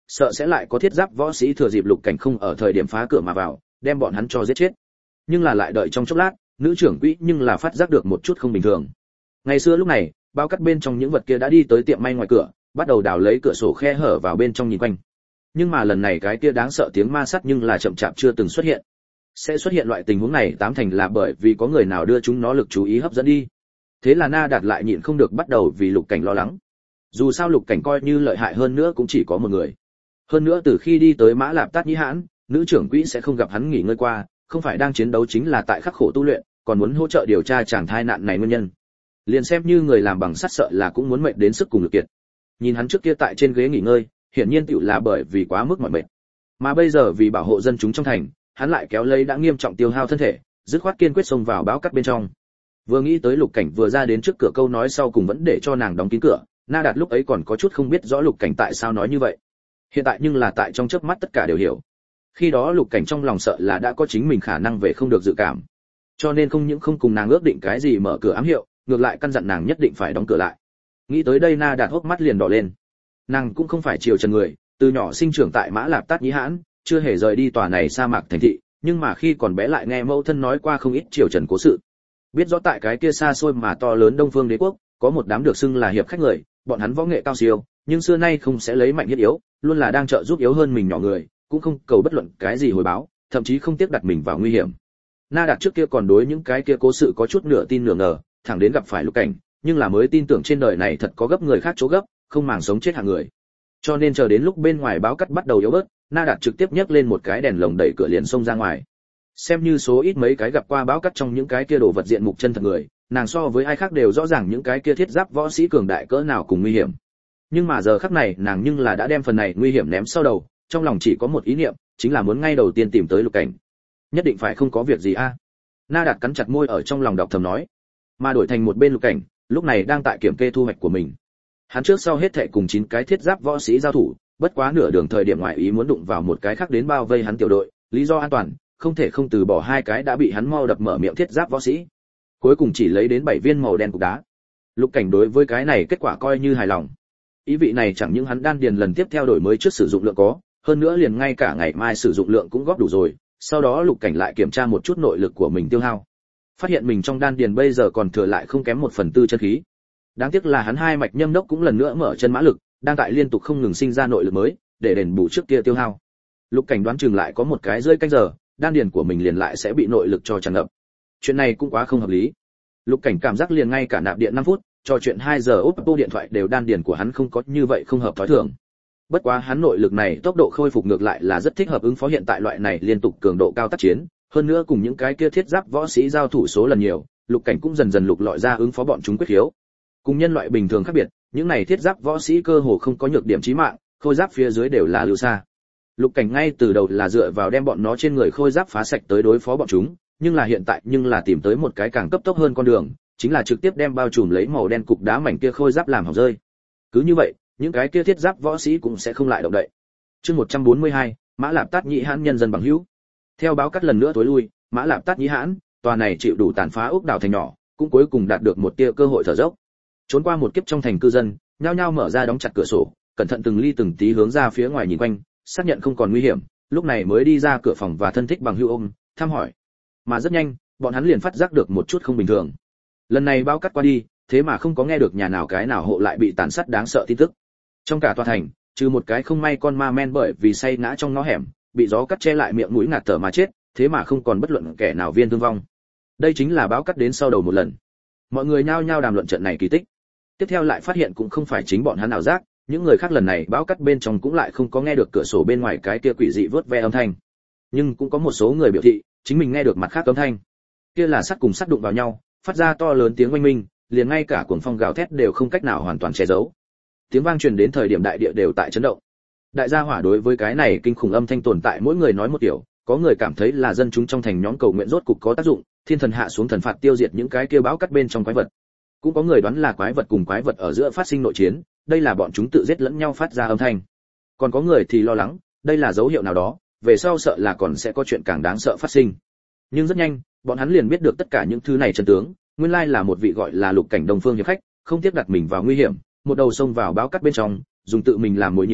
Speaker 1: sợ sẽ lại có thiết giáp võ sĩ thừa dịp Lục Cảnh không ở thời điểm phá cửa mà vào, đem bọn hắn cho giết chết. Nhưng là lại đợi trong chốc lát, nữ trưởng quỹ nhưng là phát giác được một chút không bình thường. Ngày xưa lúc này, bao cắt bên trong những vật kia đã đi tới tiệm may ngoài cửa, bắt đầu đào lấy cửa sổ khe hở vào bên trong nhìn quanh. Nhưng mà lần này cái kia đáng sợ tiếng ma sắt nhưng là chậm chạp chưa từng xuất hiện. Sẽ xuất hiện loại tình huống này tám thành là bởi vì có người nào đưa chúng nó lực chú ý hấp dẫn đi. Thế là Na Đạt lại nhịn không được bắt đầu vì Lục Cảnh lo lắng. Dù sao Lục Cảnh coi như lợi hại hơn nữa cũng chỉ có một người. Hơn nữa từ khi đi tới Mã Lạp Tát Nhĩ Hãn, nữ trưởng quỹ sẽ không gặp hắn nghỉ ngơi qua, không phải đang chiến đấu chính là tại khắc khổ tu luyện, còn muốn hỗ trợ điều tra chàng thai nạn này nguyên nhân. Liền xem như người làm bằng sắt sợ là cũng muốn mệt đến sức cùng lực kiệt. Nhìn hắn trước kia tại trên ghế nghỉ ngơi, hiển nhiên tựu là bởi vì quá mức mỏi mệt. Mà bây giờ vì bảo hộ dân chúng trong thành, hắn lại kéo lấy đã nghiêm trọng tiêu hao thân thể, dứt khoát kiên quyết xông vào báo cắt bên trong. Vừa nghĩ tới Lục Cảnh vừa ra đến trước cửa câu nói sau cùng vẫn để cho nàng đóng kín cửa, Na Đạt lúc ấy còn có chút không biết rõ Lục Cảnh tại sao nói như vậy. Hiện tại nhưng là tại trong chớp mắt tất cả đều hiểu. Khi đó Lục Cảnh trong lòng sợ là đã có chính mình khả năng về không được dự cảm. Cho nên không những không cùng nàng ước định cái gì mở cửa ám hiệu, ngược lại căn dặn nàng nhất định phải đóng cửa lại. Nghĩ tới đây Na Đạt hốc mắt liền đỏ lên. Nàng cũng không phải chiều trần người, từ nhỏ sinh trưởng tại Mã Lạp Tát Nhĩ Hãn, chưa hề rời đi tòa này sa mạc thành thị, nhưng mà khi còn bé lại nghe mẫu thân nói qua không ít triều trần cố sự. Biết rõ tại cái kia xa xôi mà to lớn Đông Phương Đế quốc, có một đám được xưng là hiệp khách người, bọn hắn võ nghệ cao siêu, nhưng xưa nay không sẽ lấy mạnh hiếp yếu, luôn là đang trợ giúp yếu hơn mình nhỏ người, cũng không cầu bất luận cái gì hồi báo, thậm chí không tiếc đặt mình vào nguy hiểm. Na Đạt trước kia còn đối những cái kia cố sự có chút nửa tin nửa ngờ, thẳng đến gặp phải Lục Cảnh, nhưng là mới tin tưởng trên đời này thật có gấp người khác chỗ gấp, không màng sống chết hạng người. Cho nên chờ đến lúc bên ngoài báo cắt bắt đầu yếu bớt, Na Đạt trực tiếp nhấc lên một cái đèn lồng đẩy cửa liền xông ra ngoài. Xem như số ít mấy cái gặp qua báo cắt trong những cái kia đồ vật diện mục chân thật người, nàng so với ai khác đều rõ ràng những cái kia thiết giáp võ sĩ cường đại cỡ nào cùng nguy hiểm. Nhưng mà giờ khắc này, nàng nhưng là đã đem phần này nguy hiểm ném sau đầu, trong lòng chỉ có một ý niệm, chính là muốn ngay đầu tiên tìm tới Lục Cảnh. Nhất định phải không có việc gì a. Na Đạt cắn chặt môi ở trong lòng đọc thầm nói. Mà đổi thành một bên Lục Cảnh, lúc này đang tại kiểm kê thu hoạch của mình. Hắn trước sau hết thảy cùng chín cái thiết giáp võ sĩ giao thủ, bất quá nửa đường thời điểm ngoại ý muốn đụng vào một cái khác đến bao vây hắn tiểu đội, lý do an toàn, không thể không từ bỏ hai cái đã bị hắn mau đập mở miệng thiết giáp võ sĩ. Cuối cùng chỉ lấy đến bảy viên màu đen cục đá. Lục Cảnh đối với cái này kết quả coi như hài lòng. Ý vị này chẳng những hắn đan điền lần tiếp theo đổi mới trước sử dụng lượng có, hơn nữa liền ngay cả ngày mai sử dụng lượng cũng góp đủ rồi. Sau đó Lục Cảnh lại kiểm tra một chút nội lực của mình tiêu hao. Phát hiện mình trong đan điền bây giờ còn thừa lại không kém một phần tư chân khí. Đáng tiếc là hắn hai mạch nhâm đốc cũng lần nữa mở chân mã lực, đang tại liên tục không ngừng sinh ra nội lực mới, để đền bù trước kia tiêu hao. Lục Cảnh đoán chừng lại có một cái rơi canh giờ, đan điền của mình liền lại sẽ bị nội lực cho tràn ngập. Chuyện này cũng quá không hợp lý. Lục Cảnh cảm giác liền ngay cả nạp điện năm phút, trò chuyện hai giờ Oppo điện thoại đều đan điền của hắn không có như vậy không hợp thói thường. Bất quá hắn nội lực này tốc độ khôi phục ngược lại là rất thích hợp ứng phó hiện tại loại này liên tục cường độ cao tác chiến, hơn nữa cùng những cái kia thiết giáp võ sĩ giao thủ số lần nhiều, Lục Cảnh cũng dần dần lục lọi ra ứng phó bọn chúng quyết khiếu. Cùng nhân loại bình thường khác biệt, những này thiết giáp võ sĩ cơ hồ không có nhược điểm chí mạng, khôi giáp phía dưới đều là lưu xa. Lục Cảnh ngay từ đầu là dựa vào đem bọn nó trên người khôi giáp phá sạch tới đối phó bọn chúng, nhưng là hiện tại nhưng là tìm tới một cái càng cấp tốc hơn con đường, chính là trực tiếp đem bao trùm lấy màu đen cục đá mảnh kia khôi giáp làm hỏng rơi. Cứ như vậy, những cái kia thiết giáp võ sĩ cũng sẽ không lại động đậy. Chương một trăm bốn mươi hai, Mã Lạp Tát Nhĩ Hãn nhân dân bằng hữu. Theo báo cắt lần nữa tối lui, Mã Lạp Tát Nhĩ Hãn, tòa này chịu đủ tàn phá ốc đảo thành nhỏ, cũng cuối cùng đạt được một tia cơ hội thở dốc. Trốn qua một kiếp trong thành cư dân, nhao nhao mở ra đóng chặt cửa sổ, cẩn thận từng ly từng tí hướng ra phía ngoài nhìn quanh, xác nhận không còn nguy hiểm, lúc này mới đi ra cửa phòng và thân thích bằng hữu ôm, thăm hỏi. Mà rất nhanh, bọn hắn liền phát giác được một chút không bình thường. Lần này bao cắt qua đi, thế mà không có nghe được nhà nào cái nào hộ lại bị tàn sát đáng sợ tin tức. Trong cả tòa thành, trừ một cái không may con ma men bởi vì say ngã trong ngõ hẻm, bị gió cắt che lại miệng mũi ngạt thở mà chết, thế mà không còn bất luận kẻ nào viên thương vong. Đây chính là báo cắt đến sau đầu một lần. Mọi người nhao nhao đàm luận trận này kỳ tích. Tiếp theo lại phát hiện cũng không phải chính bọn hắn ảo giác, những người khác lần này báo cắt bên trong cũng lại không có nghe được cửa sổ bên ngoài cái kia quỷ dị vớt ve âm thanh. Nhưng cũng có một số người biểu thị, chính mình nghe được mặt khác âm thanh. Kia là sắt cùng sắt đụng vào nhau, phát ra to lớn tiếng oanh minh, liền ngay cả cuồng phong gào thét đều không cách nào hoàn toàn che giấu. Tiếng vang truyền đến thời điểm đại địa đều tại chấn động. Đại gia hỏa đối với cái này kinh khủng âm thanh tồn tại mỗi người nói một kiểu, có người cảm thấy là dân chúng trong thành nhóm cầu nguyện rốt cục có tác dụng, thiên thần hạ xuống thần phạt tiêu diệt những cái kia báo cắt bên trong quái vật. Cũng có người đoán là quái vật cùng quái vật ở giữa phát sinh nội chiến, đây là bọn chúng tự giết lẫn nhau phát ra âm thanh. Còn có người thì lo lắng, đây là dấu hiệu nào đó, về sau sợ là còn sẽ có chuyện càng đáng sợ phát sinh. Nhưng rất nhanh, bọn hắn liền biết được tất cả những thứ này chân tướng, nguyên lai là một vị gọi là Lục Cảnh Đông Phương hiệp khách, không tiếc đặt mình vào nguy hiểm, một đầu xông vào báo cắt bên trong, dùng tự mình làm mồi nhử,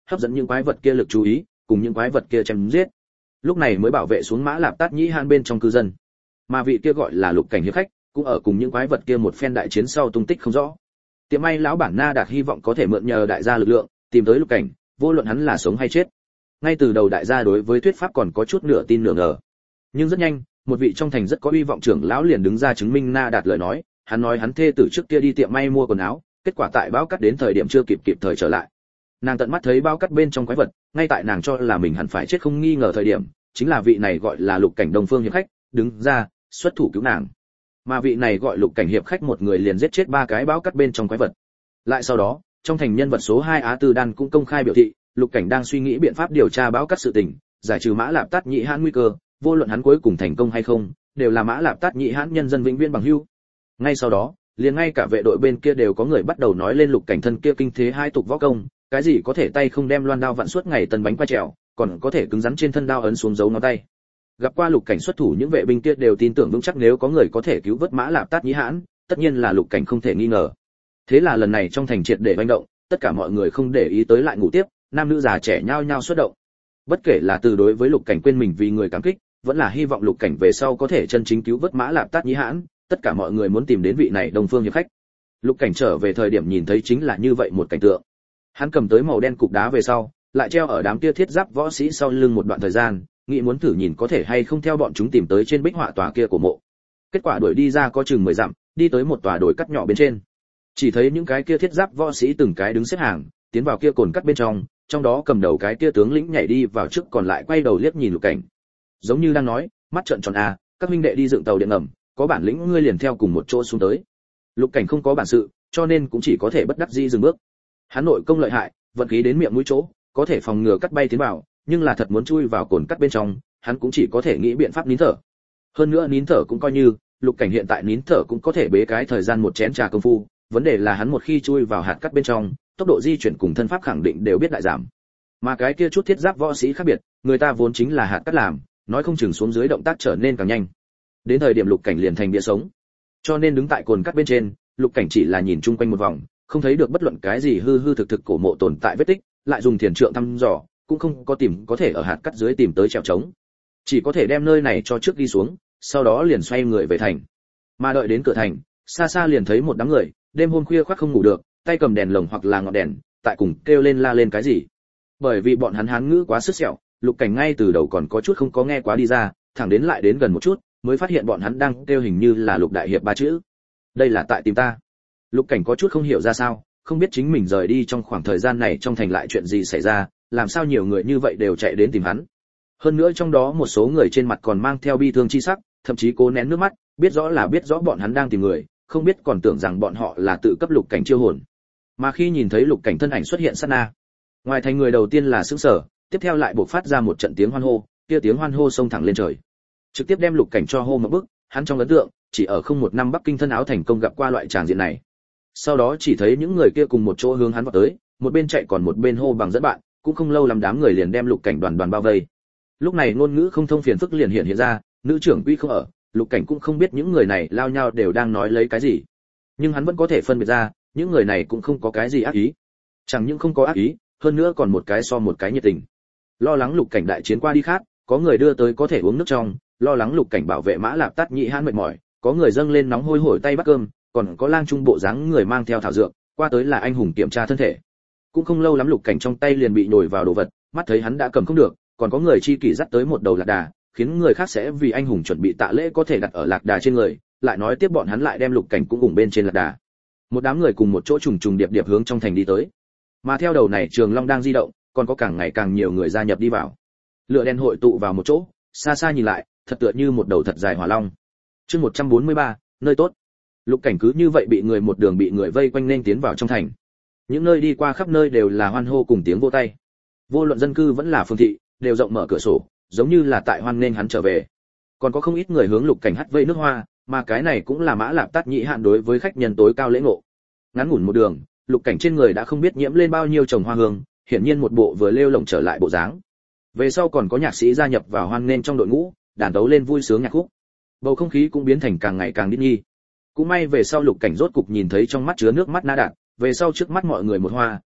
Speaker 1: hấp dẫn những quái vật kia lực chú ý, cùng những quái vật kia chém giết. Lúc này mới bảo vệ xuống Mã Lạp Tát Nhĩ Hãn bên trong cư dân. Mà vị kia gọi là Lục Cảnh hiệp khách, cũng ở cùng những quái vật kia một phen đại chiến sau tung tích không rõ. Tiệm may lão bản Na Đạt hy vọng có thể mượn nhờ đại gia lực lượng, tìm tới Lục Cảnh, vô luận hắn là sống hay chết. Ngay từ đầu đại gia đối với thuyết pháp còn có chút nửa tin nửa ngờ. Nhưng rất nhanh, một vị trong thành rất có uy vọng trưởng lão liền đứng ra chứng minh Na Đạt lời nói, hắn nói hắn thê tử trước kia đi tiệm may mua quần áo, kết quả tại bão cắt đến thời điểm chưa kịp kịp thời trở lại. Nàng tận mắt thấy bão cắt bên trong quái vật, ngay tại nàng cho là mình hẳn phải chết không nghi ngờ thời điểm, chính là vị này gọi là Lục Cảnh Đông Phương hiệp khách, đứng ra, xuất thủ cứu nàng. Mà vị này gọi Lục Cảnh hiệp khách một người liền giết chết ba cái bão cắt bên trong quái vật. Lại sau đó, trong thành nhân vật số hai Á Tư Đan cũng công khai biểu thị, Lục Cảnh đang suy nghĩ biện pháp điều tra bão cắt sự tình, giải trừ Mã Lạp Tát Nhĩ Hãn nguy cơ, vô luận hắn cuối cùng thành công hay không, đều là Mã Lạp Tát Nhĩ Hãn nhân dân vĩnh viễn bằng hữu. Ngay sau đó, liền ngay cả vệ đội bên kia đều có người bắt đầu nói lên Lục Cảnh thân kia kinh thế hai tục võ công, cái gì có thể tay không đem loan đao vặn suốt ngày tần bánh qua trèo, còn có thể cứng rắn trên thân đao ấn xuống dấu ngón tay. Gặp qua Lục Cảnh xuất thủ những vệ binh kia đều tin tưởng vững chắc nếu có người có thể cứu vớt Mã Lạp Tát Nhĩ Hãn, tất nhiên là Lục Cảnh không thể nghi ngờ. Thế là lần này trong thành triệt để manh động, tất cả mọi người không để ý tới lại ngủ tiếp, nam nữ già trẻ nhao nhao xuất động. Bất kể là từ đối với Lục Cảnh quên mình vì người cảm kích, vẫn là hy vọng Lục Cảnh về sau có thể chân chính cứu vớt Mã Lạp Tát Nhĩ Hãn, tất cả mọi người muốn tìm đến vị này Đông Phương hiệp khách. Lục Cảnh trở về thời điểm nhìn thấy chính là như vậy một cảnh tượng. Hắn cầm tới màu đen cục đá về sau, lại treo ở đám kia thiết giáp võ sĩ sau lưng một đoạn thời gian, nghĩ muốn thử nhìn có thể hay không theo bọn chúng tìm tới trên bích họa tòa kia của mộ. Kết quả đuổi đi ra có chừng mười dặm, đi tới một tòa đồi cắt nhỏ bên trên. Chỉ thấy những cái kia thiết giáp võ sĩ từng cái đứng xếp hàng, tiến vào kia cồn cắt bên trong, trong đó cầm đầu cái kia tướng lĩnh nhảy đi vào trước còn lại quay đầu liếc nhìn Lục Cảnh. Giống như đang nói, mắt trợn tròn à, các huynh đệ đi dựng tàu điện ngầm, có bản lĩnh ngươi liền theo cùng một chỗ xuống tới. Lục Cảnh không có bản sự, cho nên cũng chỉ có thể bất đắc dĩ dừng bước. Hắn nội công lợi hại, vận khí đến miệng mũi chỗ, có thể phòng ngừa cắt bay tiến vào, nhưng là thật muốn chui vào cồn cắt bên trong, hắn cũng chỉ có thể nghĩ biện pháp nín thở. Hơn nữa nín thở cũng coi như, Lục Cảnh hiện tại nín thở cũng có thể bế cái thời gian một chén trà công phu, vấn đề là hắn một khi chui vào hạt cắt bên trong, tốc độ di chuyển cùng thân pháp khẳng định đều biết đại giảm. Mà cái kia chút thiết giáp võ sĩ khác biệt, người ta vốn chính là hạt cắt làm, nói không chừng xuống dưới động tác trở nên càng nhanh. Đến thời điểm Lục Cảnh liền thành bia sống. Cho nên đứng tại cồn cắt bên trên, Lục Cảnh chỉ là nhìn chung quanh một vòng, không thấy được bất luận cái gì hư hư thực thực cổ mộ tồn tại vết tích, lại dùng thiền trượng thăm dò, cũng không có tìm có thể ở hạt cắt dưới tìm tới trèo trống. Chỉ có thể đem nơi này cho trước đi xuống, sau đó liền xoay người về thành. Mà đợi đến cửa thành, xa xa liền thấy một đám người, đêm hôm khuya khoắt không ngủ được, tay cầm đèn lồng hoặc là ngọn đèn, tại cùng kêu lên la lên cái gì. Bởi vì bọn hắn hán ngữ quá sức sẹo, Lục Cảnh ngay từ đầu còn có chút không có nghe quá đi ra, thẳng đến lại đến gần một chút, mới phát hiện bọn hắn đang kêu hình như là Lục đại hiệp ba chữ. Đây là tại tìm ta. Lục Cảnh có chút không hiểu ra sao, không biết chính mình rời đi trong khoảng thời gian này trong thành lại chuyện gì xảy ra, làm sao nhiều người như vậy đều chạy đến tìm hắn. Hơn nữa trong đó một số người trên mặt còn mang theo bi thương chi sắc, thậm chí cố nén nước mắt, biết rõ là biết rõ bọn hắn đang tìm người, không biết còn tưởng rằng bọn họ là tự cấp Lục Cảnh chiêu hồn. Mà khi nhìn thấy Lục Cảnh thân ảnh xuất hiện sát na, ngoài thành người đầu tiên là sững sờ, tiếp theo lại bộc phát ra một trận tiếng hoan hô, kia tiếng hoan hô xông thẳng lên trời, trực tiếp đem Lục Cảnh cho hô một bức. Hắn trong ấn tượng chỉ ở không một năm Bắc Kinh thân áo thành công gặp qua loại tràng diện này. Sau đó chỉ thấy những người kia cùng một chỗ hướng hắn vào tới, một bên chạy còn một bên hô bằng dẫn bạn, cũng không lâu lắm đám người liền đem Lục Cảnh đoàn đoàn bao vây. Lúc này ngôn ngữ không thông phiền phức liền hiện hiện ra, nữ trưởng quy không ở, Lục Cảnh cũng không biết những người này lao nhau đều đang nói lấy cái gì, nhưng hắn vẫn có thể phân biệt ra, những người này cũng không có cái gì ác ý, chẳng những không có ác ý, hơn nữa còn một cái so một cái nhiệt tình. Lo lắng Lục Cảnh đại chiến qua đi khát, có người đưa tới có thể uống nước trong, lo lắng Lục Cảnh bảo vệ Mã Lạp Tát Nhĩ Hãn mệt mỏi, có người dâng lên nóng hôi hổi tay bắt cơm, còn có lang trung bộ dáng người mang theo thảo dược, qua tới là anh hùng kiểm tra thân thể. Cũng không lâu lắm Lục Cảnh trong tay liền bị nhồi vào đồ vật, mắt thấy hắn đã cầm không được, còn có người chi kỷ dắt tới một đầu lạc đà, khiến người khác sẽ vì anh hùng chuẩn bị tạ lễ có thể đặt ở lạc đà trên người, lại nói tiếp bọn hắn lại đem Lục Cảnh cũng cùng bên trên lạc đà. Một đám người cùng một chỗ trùng trùng điệp điệp hướng trong thành đi tới. Mà theo đầu này Trường Long đang di động, còn có càng ngày càng nhiều người gia nhập đi vào. Lửa đen hội tụ vào một chỗ, xa xa nhìn lại, thật tựa như một đầu thật dài hỏa long. Chương một trăm bốn mươi ba, nơi tốt. Lục Cảnh cứ như vậy bị người một đường bị người vây quanh nên tiến vào trong thành. Những nơi đi qua khắp nơi đều là hoan hô cùng tiếng vỗ tay. Vô luận dân cư vẫn là phương thị, đều rộng mở cửa sổ, giống như là tại hoan nghênh hắn trở về. Còn có không ít người hướng Lục Cảnh hắt vây nước hoa, mà cái này cũng là Mã Lạp Tát Nhĩ Hãn đối với khách nhân tối cao lễ ngộ. Ngắn ngủn một đường, Lục Cảnh trên người đã không biết nhiễm lên bao nhiêu chồng hoa hương, hiển nhiên một bộ vừa lêu lổng trở lại bộ dáng. Về sau còn có nhạc sĩ gia nhập vào hoan nghênh trong đội ngũ, đàn tấu lên vui sướng nhạc khúc. Bầu không khí cũng biến thành càng ngày càng đít nghi. Cũng may về sau Lục Cảnh rốt cục nhìn thấy trong mắt chứa nước mắt Na Đạt, về sau trước mắt mọi người một hoa,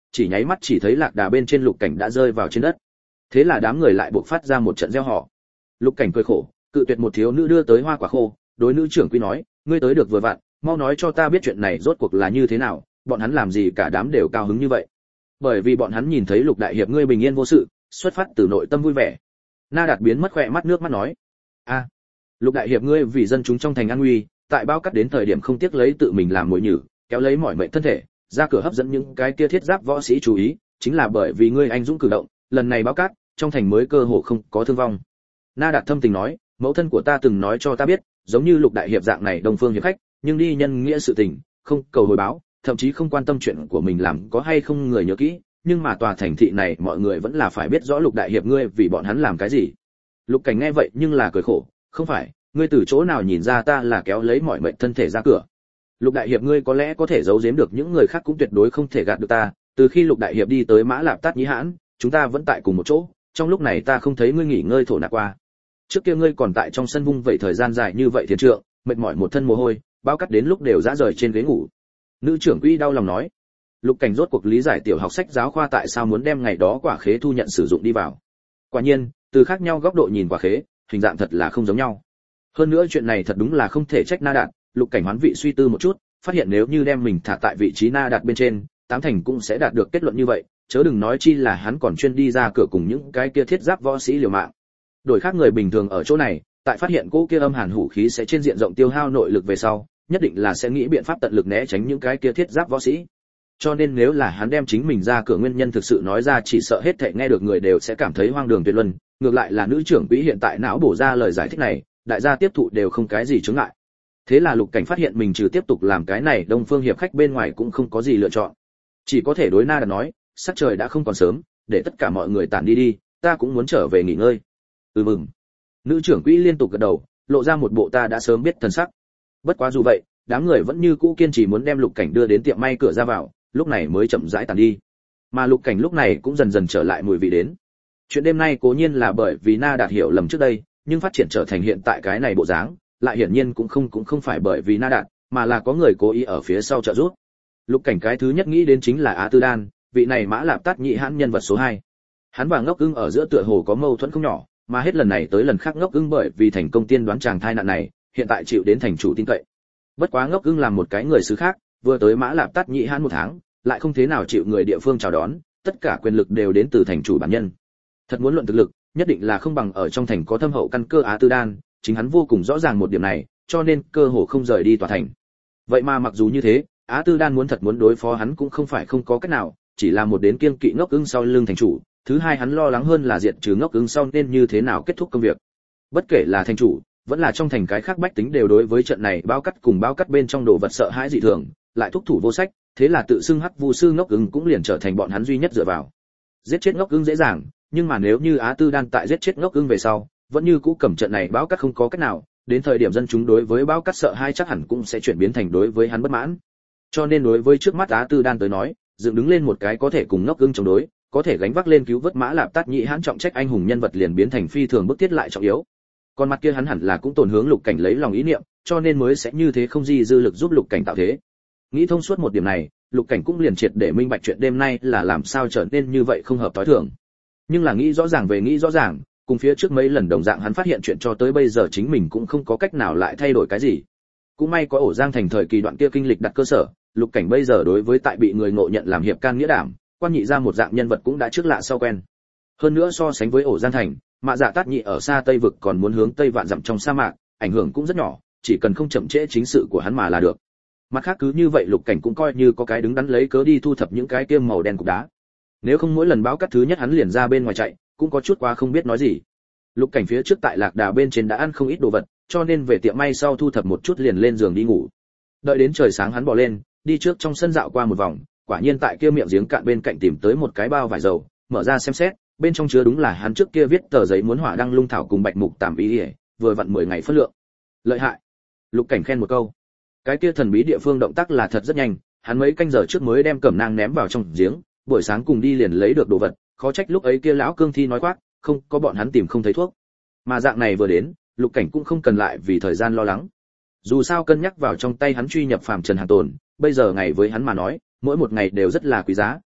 Speaker 1: chỉ nháy mắt chỉ thấy lạc đà bên trên Lục Cảnh đã rơi vào trên đất. Thế là đám người lại buộc phát ra một trận reo hò. Lục Cảnh cười khổ, cự tuyệt một thiếu nữ đưa tới hoa quả khô, đối nữ trưởng quỹ nói, ngươi tới được vừa vặn, mau nói cho ta biết chuyện này rốt cuộc là như thế nào, bọn hắn làm gì cả đám đều cao hứng như vậy. Bởi vì bọn hắn nhìn thấy Lục đại hiệp ngươi bình yên vô sự, xuất phát từ nội tâm vui vẻ. Na Đạt biến mất khỏe mắt nước mắt nói, a, Lục đại hiệp ngươi vì dân chúng trong thành an nguy, tại bao cắt đến thời điểm không tiếc lấy tự mình làm mồi nhử, kéo lấy mọi mệnh thân thể, ra cửa hấp dẫn những cái kia thiết giáp võ sĩ chú ý, chính là bởi vì ngươi anh dũng cử động, lần này bao cát trong thành mới cơ hồ không có thương vong. Na Đạt thâm tình nói, mẫu thân của ta từng nói cho ta biết, giống như Lục đại hiệp dạng này Đông Phương hiệp khách, nhưng đi nhân nghĩa sự tình, không cầu hồi báo, thậm chí không quan tâm chuyện của mình làm có hay không người nhớ kỹ, nhưng mà tòa thành thị này mọi người vẫn là phải biết rõ Lục đại hiệp ngươi vì bọn hắn làm cái gì. Lục Cảnh nghe vậy nhưng là cười khổ, không phải, ngươi từ chỗ nào nhìn ra ta là kéo lấy mọi mệnh thân thể ra cửa? Lục đại hiệp ngươi có lẽ có thể giấu giếm được những người khác cũng tuyệt đối không thể gạt được ta, từ khi Lục đại hiệp đi tới Mã Lạp Tát Nhĩ Hãn, chúng ta vẫn tại cùng một chỗ, trong lúc này ta không thấy ngươi nghỉ ngơi thổ nạp qua. Trước kia ngươi còn tại trong sân vung vậy thời gian dài như vậy thiên trượng, mệt mỏi một thân mồ hôi, bao cắt đến lúc đều dã rời trên ghế ngủ. Nữ trưởng quỹ đau lòng nói. Lục Cảnh rốt cuộc lý giải tiểu học sách giáo khoa tại sao muốn đem ngày đó quả khế thu nhận sử dụng đi vào. Quả nhiên, từ khác nhau góc độ nhìn quả khế, hình dạng thật là không giống nhau. Hơn nữa chuyện này thật đúng là không thể trách Na Đạt, Lục Cảnh hoán vị suy tư một chút, phát hiện nếu như đem mình thả tại vị trí Na Đạt bên trên, tám thành cũng sẽ đạt được kết luận như vậy, chớ đừng nói chi là hắn còn chuyên đi ra cửa cùng những cái kia thiết giáp võ sĩ liều mạng. Đổi khác người bình thường ở chỗ này, tại phát hiện cỗ kia âm hàn hủ khí sẽ trên diện rộng tiêu hao nội lực về sau, nhất định là sẽ nghĩ biện pháp tận lực né tránh những cái kia thiết giáp võ sĩ. Cho nên nếu là hắn đem chính mình ra cửa nguyên nhân thực sự nói ra, chỉ sợ hết thảy nghe được người đều sẽ cảm thấy hoang đường tuyệt luân, ngược lại là nữ trưởng quỹ hiện tại não bổ ra lời giải thích này, đại gia tiếp thụ đều không cái gì chướng ngại. Thế là Lục Cảnh phát hiện mình trừ tiếp tục làm cái này Đông Phương hiệp khách bên ngoài cũng không có gì lựa chọn. Chỉ có thể đối Na Đạt nói, sắc trời đã không còn sớm, để tất cả mọi người tản đi đi, ta cũng muốn trở về nghỉ ngơi. Ừ mừng. Nữ trưởng quỹ liên tục gật đầu, lộ ra một bộ ta đã sớm biết thần sắc. Bất quá dù vậy, đám người vẫn như cũ kiên trì muốn đem Lục Cảnh đưa đến tiệm may cửa ra vào, lúc này mới chậm rãi tàn đi. Mà Lục Cảnh lúc này cũng dần dần trở lại mùi vị đến. Chuyện đêm nay cố nhiên là bởi vì Na Đạt hiểu lầm trước đây, nhưng phát triển trở thành hiện tại cái này bộ dáng, lại hiển nhiên cũng không cũng không phải bởi vì Na Đạt, mà là có người cố ý ở phía sau trợ giúp. Lục Cảnh cái thứ nhất nghĩ đến chính là Á Tư Đan, vị này Mã Lạp Tát Nhĩ Hãn nhân vật số hai. Hắn và Ngốc Ưng ở giữa tựa hồ có mâu thuẫn không nhỏ, mà hết lần này tới lần khác Ngốc Ưng bởi vì thành công tiên đoán chàng thai nạn này, hiện tại chịu đến thành chủ tin cậy. Bất quá Ngốc Ưng làm một cái người xứ khác, vừa tới Mã Lạp Tát Nhĩ Hãn một tháng, lại không thế nào chịu người địa phương chào đón, tất cả quyền lực đều đến từ thành chủ bản nhân. Thật muốn luận thực lực, nhất định là không bằng ở trong thành có thâm hậu căn cơ Á Tư Đan, chính hắn vô cùng rõ ràng một điểm này, cho nên cơ hồ không rời đi tòa thành. Vậy mà mặc dù như thế, Á Tư Đan muốn thật muốn đối phó hắn cũng không phải không có cách nào, chỉ là một đến kiêng kỵ Ngốc Ưng sau lưng thành chủ, thứ hai hắn lo lắng hơn là diệt trừ Ngốc Ưng sau nên như thế nào kết thúc công việc. Bất kể là thành chủ, vẫn là trong thành cái khác bách tính đều đối với trận này bao cắt cùng bao cắt bên trong đồ vật sợ hãi dị thường, lại thúc thủ vô sách, thế là tự xưng Hắc Vu sư Ngốc Ưng cũng liền trở thành bọn hắn duy nhất dựa vào. Giết chết Ngốc Ưng dễ dàng, nhưng mà nếu như Á Tư Đan tại giết chết Ngốc Ưng về sau, vẫn như cũ cầm trận này báo cắt không có cách nào, đến thời điểm dân chúng đối với báo cắt sợ hai chắc hẳn cũng sẽ chuyển biến thành đối với hắn bất mãn. Cho nên đối với trước mắt Á Tư Đan tới nói, dựng đứng lên một cái có thể cùng Ngốc Ưng chống đối, có thể gánh vác lên cứu vớt Mã Lạp Tát Nhĩ Hãn trọng trách anh hùng nhân vật liền biến thành phi thường bức thiết lại trọng yếu. Còn mặt kia hắn hẳn là cũng tổn hướng Lục Cảnh lấy lòng ý niệm, cho nên mới sẽ như thế không gì dư lực giúp Lục Cảnh tạo thế. Nghĩ thông suốt một điểm này, Lục Cảnh cũng liền triệt để minh bạch chuyện đêm nay là làm sao trở nên như vậy không hợp tối thường. Nhưng là nghĩ rõ ràng về nghĩ rõ ràng, cùng phía trước mấy lần đồng dạng hắn phát hiện chuyện cho tới bây giờ chính mình cũng không có cách nào lại thay đổi cái gì. Cũng may có Ổ Giang thành thời kỳ đoạn kia kinh lịch đặt cơ sở, Lục Cảnh bây giờ đối với tại bị người ngộ nhận làm hiệp can nghĩa đảm, quan nhị ra một dạng nhân vật cũng đã trước lạ sau quen. Hơn nữa so sánh với Ổ Giang thành, Mạ Dạ Tát Nhị ở xa Tây vực còn muốn hướng Tây vạn dặm trong sa mạc, ảnh hưởng cũng rất nhỏ, chỉ cần không chậm trễ chính sự của hắn mà là được. Mặt khác cứ như vậy Lục Cảnh cũng coi như có cái đứng đắn lấy cớ đi thu thập những cái kiêm màu đen cục đá. Nếu không mỗi lần báo cắt thứ nhất hắn liền ra bên ngoài chạy, cũng có chút quá không biết nói gì. Lục Cảnh phía trước tại Lạc Đà bên trên đã ăn không ít đồ vật, cho nên về tiệm may sau thu thập một chút liền lên giường đi ngủ. Đợi đến trời sáng hắn bò lên, đi trước trong sân dạo qua một vòng, quả nhiên tại kia miệng giếng cạn bên cạnh tìm tới một cái bao vải dầu, mở ra xem xét, bên trong chứa đúng là hắn trước kia viết tờ giấy muốn hỏa đăng lung thảo cùng bạch mục tàm ý, vừa vặn mười ngày phân lượng. Lợi hại. Lục Cảnh khen một câu. Cái kia thần bí địa phương động tác là thật rất nhanh, hắn mấy canh giờ trước mới đem cẩm nang ném vào trong giếng, buổi sáng cùng đi liền lấy được đồ vật, khó trách lúc ấy kia lão cương thi nói quát, không có bọn hắn tìm không thấy thuốc. Mà dạng này vừa đến, Lục Cảnh cũng không cần lại vì thời gian lo lắng. Dù sao cân nhắc vào trong tay hắn truy nhập phàm trần hàng tồn, bây giờ ngày với hắn mà nói, mỗi một ngày đều rất là quý giá,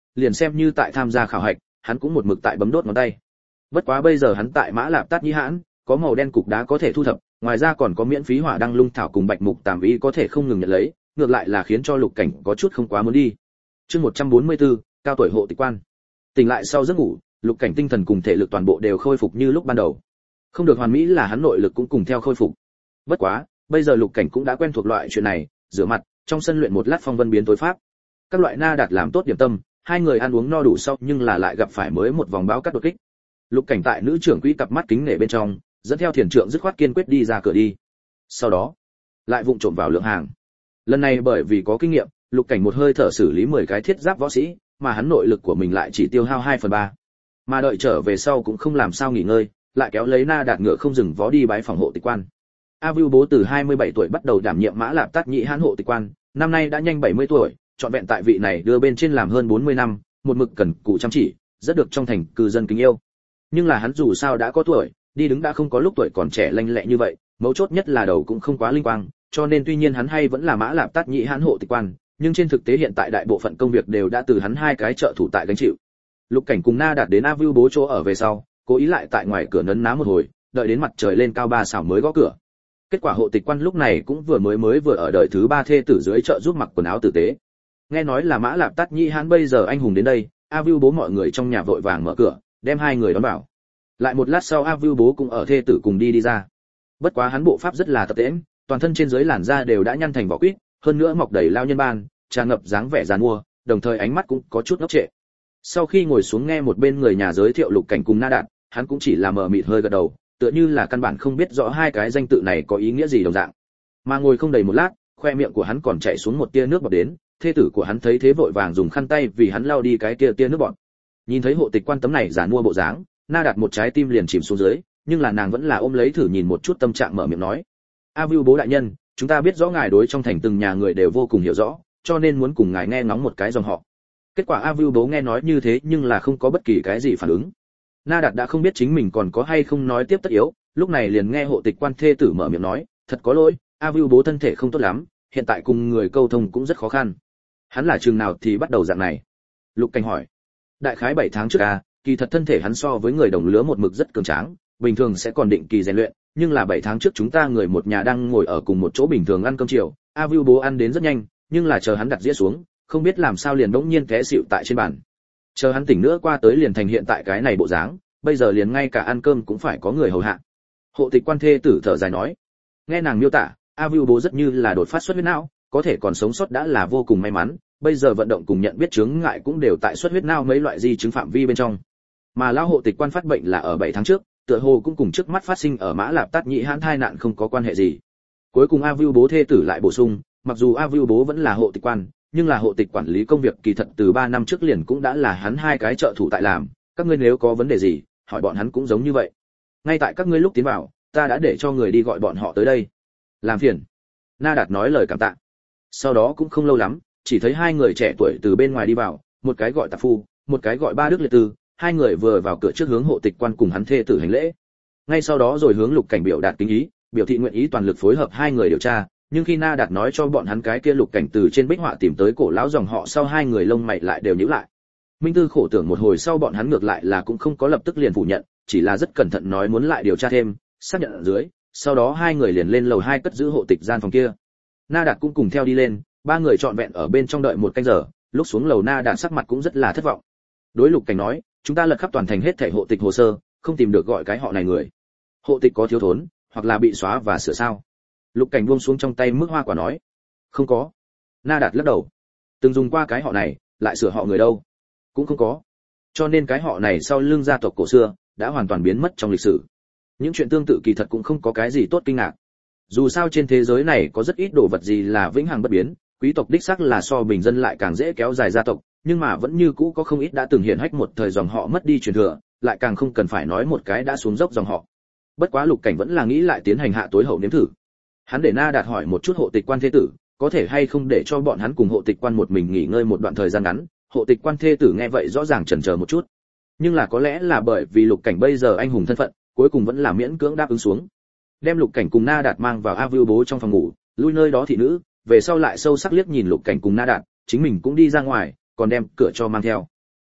Speaker 1: liền xem như tại tham gia khảo hạch, hắn cũng một mực tại bấm đốt ngón tay. Bất quá bây giờ hắn tại Mã Lạp Tát Nhĩ Hãn, có màu đen cục đá có thể thu thập, ngoài ra còn có miễn phí hỏa đăng lung thảo cùng bạch mục tàm y có thể không ngừng nhận lấy, ngược lại là khiến cho Lục Cảnh có chút không quá muốn đi. Chương một trăm bốn mươi tư, cao tuổi hộ tịch quan. Tỉnh lại sau giấc ngủ, Lục Cảnh tinh thần cùng thể lực toàn bộ đều khôi phục như lúc ban đầu. Không được hoàn mỹ là hắn nội lực cũng cùng theo khôi phục. Bất quá, bây giờ Lục Cảnh cũng đã quen thuộc loại chuyện này, rửa mặt, trong sân luyện một lát phong vân biến tối pháp. Các loại na đạt làm tốt điểm tâm, hai người ăn uống no đủ sau nhưng là lại gặp phải mới một vòng báo cắt đột kích. Lục Cảnh tại nữ trưởng quỹ cặp mắt kính nể bên trong, dẫn theo thiền trượng dứt khoát kiên quyết đi ra cửa đi. Sau đó, lại vụng trộm vào lượng hàng. Lần này bởi vì có kinh nghiệm, Lục Cảnh một hơi thở xử lý mười cái thiết giáp võ sĩ, mà hắn nội lực của mình lại chỉ tiêu hao hai phần ba. Mà đợi trở về sau cũng không làm sao nghỉ ngơi, lại kéo lấy na đạt ngựa không dừng vó đi bái phòng hộ tịch quan. A Vưu Bố từ hai mươi bảy tuổi bắt đầu đảm nhiệm Mã Lạp Tát Nhĩ Hãn hộ tịch quan, năm nay đã nhanh bảy mươi tuổi, trọn vẹn tại vị này đưa bên trên làm hơn bốn mươi năm, một mực cần cù chăm chỉ, rất được trong thành cư dân kính yêu. Nhưng là hắn dù sao đã có tuổi, đi đứng đã không có lúc tuổi còn trẻ lanh lẹ như vậy, mấu chốt nhất là đầu cũng không quá linh quang, cho nên tuy nhiên hắn hay vẫn là Mã Lạp Tát Nhĩ Hãn hộ tịch quan, nhưng trên thực tế hiện tại đại bộ phận công việc đều đã từ hắn hai cái trợ thủ tại gánh chịu. Lục Cảnh cùng na đạt đến A Vưu Bố chỗ ở về sau, cố ý lại tại ngoài cửa nấn ná một hồi, đợi đến mặt trời lên cao ba xảo mới gõ cửa. Kết quả hộ tịch quan lúc này cũng vừa mới mới vừa ở đời thứ ba thê tử dưới chợ giúp mặc quần áo tử tế. Nghe nói là Mã Lạp Tát Nhĩ Hãn bây giờ anh hùng đến đây, A Vưu Bố mọi người trong nhà vội vàng mở cửa, đem hai người đón vào. Lại một lát sau A Vưu Bố cũng ở thê tử cùng đi đi ra. Bất quá hắn bộ pháp rất là tập tễnh, toàn thân trên dưới làn da đều đã nhăn thành vỏ quýt, hơn nữa mọc đầy lao nhân ban, tràn ngập dáng vẻ giàn mua, đồng thời ánh mắt cũng có chút ngốc trệ. Sau khi ngồi xuống nghe một bên người nhà giới thiệu Lục Cảnh cùng na đạt, hắn cũng chỉ là mờ mịt hơi gật đầu, tựa như là căn bản không biết rõ hai cái danh tự này có ý nghĩa gì đồng dạng. Mà ngồi không đầy một lát, khoe miệng của hắn còn chảy xuống một tia nước bọt đến, thê tử của hắn thấy thế vội vàng dùng khăn tay vì hắn lau đi cái tia tia nước bọt. Nhìn thấy hộ tịch quan tấm này giàn mua bộ dáng, na đạt một trái tim liền chìm xuống dưới, nhưng là nàng vẫn là ôm lấy thử nhìn một chút tâm trạng mở miệng nói: A Vưu Bố đại nhân, chúng ta biết rõ ngài đối trong thành từng nhà người đều vô cùng hiểu rõ, cho nên muốn cùng ngài nghe ngóng một cái dòng họ. Kết quả A Vưu Bố nghe nói như thế nhưng là không có bất kỳ cái gì phản ứng. Na đạt đã không biết chính mình còn có hay không nói tiếp tất yếu, lúc này liền nghe hộ tịch quan thê tử mở miệng nói: thật có lỗi, A Vưu Bố thân thể không tốt lắm, hiện tại cùng người câu thông cũng rất khó khăn. Hắn là chừng nào thì bắt đầu dạng này? Lục Cảnh hỏi. Đại khái bảy tháng trước a, kỳ thật thân thể hắn so với người đồng lứa một mực rất cường tráng, bình thường sẽ còn định kỳ rèn luyện, nhưng là bảy tháng trước chúng ta người một nhà đang ngồi ở cùng một chỗ bình thường ăn cơm chiều, A Vưu Bố ăn đến rất nhanh, nhưng là chờ hắn đặt dĩa xuống, không biết làm sao liền bỗng nhiên té xỉu tại trên bàn. Chờ hắn tỉnh nữa qua tới liền thành hiện tại cái này bộ dáng, bây giờ liền ngay cả ăn cơm cũng phải có người hầu hạ. Hộ tịch quan thê tử thở dài nói. Nghe nàng miêu tả, A Vưu Bố rất như là đột phát xuất huyết não, có thể còn sống sót đã là vô cùng may mắn, bây giờ vận động cùng nhận biết chướng ngại cũng đều tại xuất huyết não mấy loại di chứng phạm vi bên trong. Mà lão hộ tịch quan phát bệnh là ở bảy tháng trước, tựa hồ cũng cùng trước mắt phát sinh ở Mã Lạp Tát Nhĩ Hãn tai nạn không có quan hệ gì. Cuối cùng A Vưu Bố thê tử lại bổ sung, mặc dù A Vưu Bố vẫn là hộ tịch quan, nhưng là hộ tịch quản lý công việc kỳ thật từ ba năm trước liền cũng đã là hắn hai cái trợ thủ tại làm, các ngươi nếu có vấn đề gì, hỏi bọn hắn cũng giống như vậy. Ngay tại các ngươi lúc tiến vào, ta đã để cho người đi gọi bọn họ tới đây. Làm phiền. Na Đạt nói lời cảm tạ. Sau đó cũng không lâu lắm, chỉ thấy hai người trẻ tuổi từ bên ngoài đi vào, một cái gọi Tạp Phu, một cái gọi Ba Đức Liệt Tư, hai người vừa vào cửa trước hướng hộ tịch quan cùng hắn thê tử hành lễ. Ngay sau đó rồi hướng Lục Cảnh biểu đạt kính ý, biểu thị nguyện ý toàn lực phối hợp hai người điều tra, nhưng khi Na Đạt nói cho bọn hắn cái kia Lục Cảnh từ trên bích họa tìm tới cổ lão dòng họ sau, hai người lông mày lại đều nhíu lại. Minh Tư khổ tưởng một hồi sau bọn hắn ngược lại là cũng không có lập tức liền phủ nhận, chỉ là rất cẩn thận nói muốn lại điều tra thêm, xác nhận ở dưới, sau đó hai người liền lên lầu hai cất giữ hộ tịch gian phòng kia. Na Đạt cũng cùng theo đi lên, ba người trọn vẹn ở bên trong đợi một canh giờ, lúc xuống lầu Na Đạt sắc mặt cũng rất là thất vọng. Đối Lục Cảnh nói, chúng ta lật khắp toàn thành hết thảy hộ tịch hồ sơ, không tìm được gọi cái họ này người. Hộ tịch có thiếu thốn, hoặc là bị xóa và sửa sao? Lục Cảnh buông xuống trong tay mức hoa quả nói, không có. Na Đạt lắc đầu, từng dùng qua cái họ này, lại sửa họ người đâu? Cũng không có. Cho nên cái họ này sau lưng gia tộc cổ xưa đã hoàn toàn biến mất trong lịch sử. Những chuyện tương tự kỳ thật cũng không có cái gì tốt kinh ngạc. Dù sao trên thế giới này có rất ít đồ vật gì là vĩnh hằng bất biến, quý tộc đích xác là so bình dân lại càng dễ kéo dài gia tộc, nhưng mà vẫn như cũ có không ít đã từng hiển hách một thời dòng họ mất đi truyền thừa, lại càng không cần phải nói một cái đã xuống dốc dòng họ. Bất quá Lục Cảnh vẫn là nghĩ lại tiến hành hạ tối hậu nếm thử. Hắn để Na Đạt hỏi một chút hộ tịch quan thế tử, có thể hay không để cho bọn hắn cùng hộ tịch quan một mình nghỉ ngơi một đoạn thời gian ngắn. Hộ tịch quan thê tử nghe vậy rõ ràng chần chờ một chút, nhưng là có lẽ là bởi vì Lục Cảnh bây giờ anh hùng thân phận, cuối cùng vẫn là miễn cưỡng đáp ứng xuống. Đem Lục Cảnh cùng Na Đạt mang vào A Vưu Bố trong phòng ngủ, lui nơi đó thị nữ, về sau lại sâu sắc liếc nhìn Lục Cảnh cùng Na Đạt, chính mình cũng đi ra ngoài, còn đem cửa cho mang theo.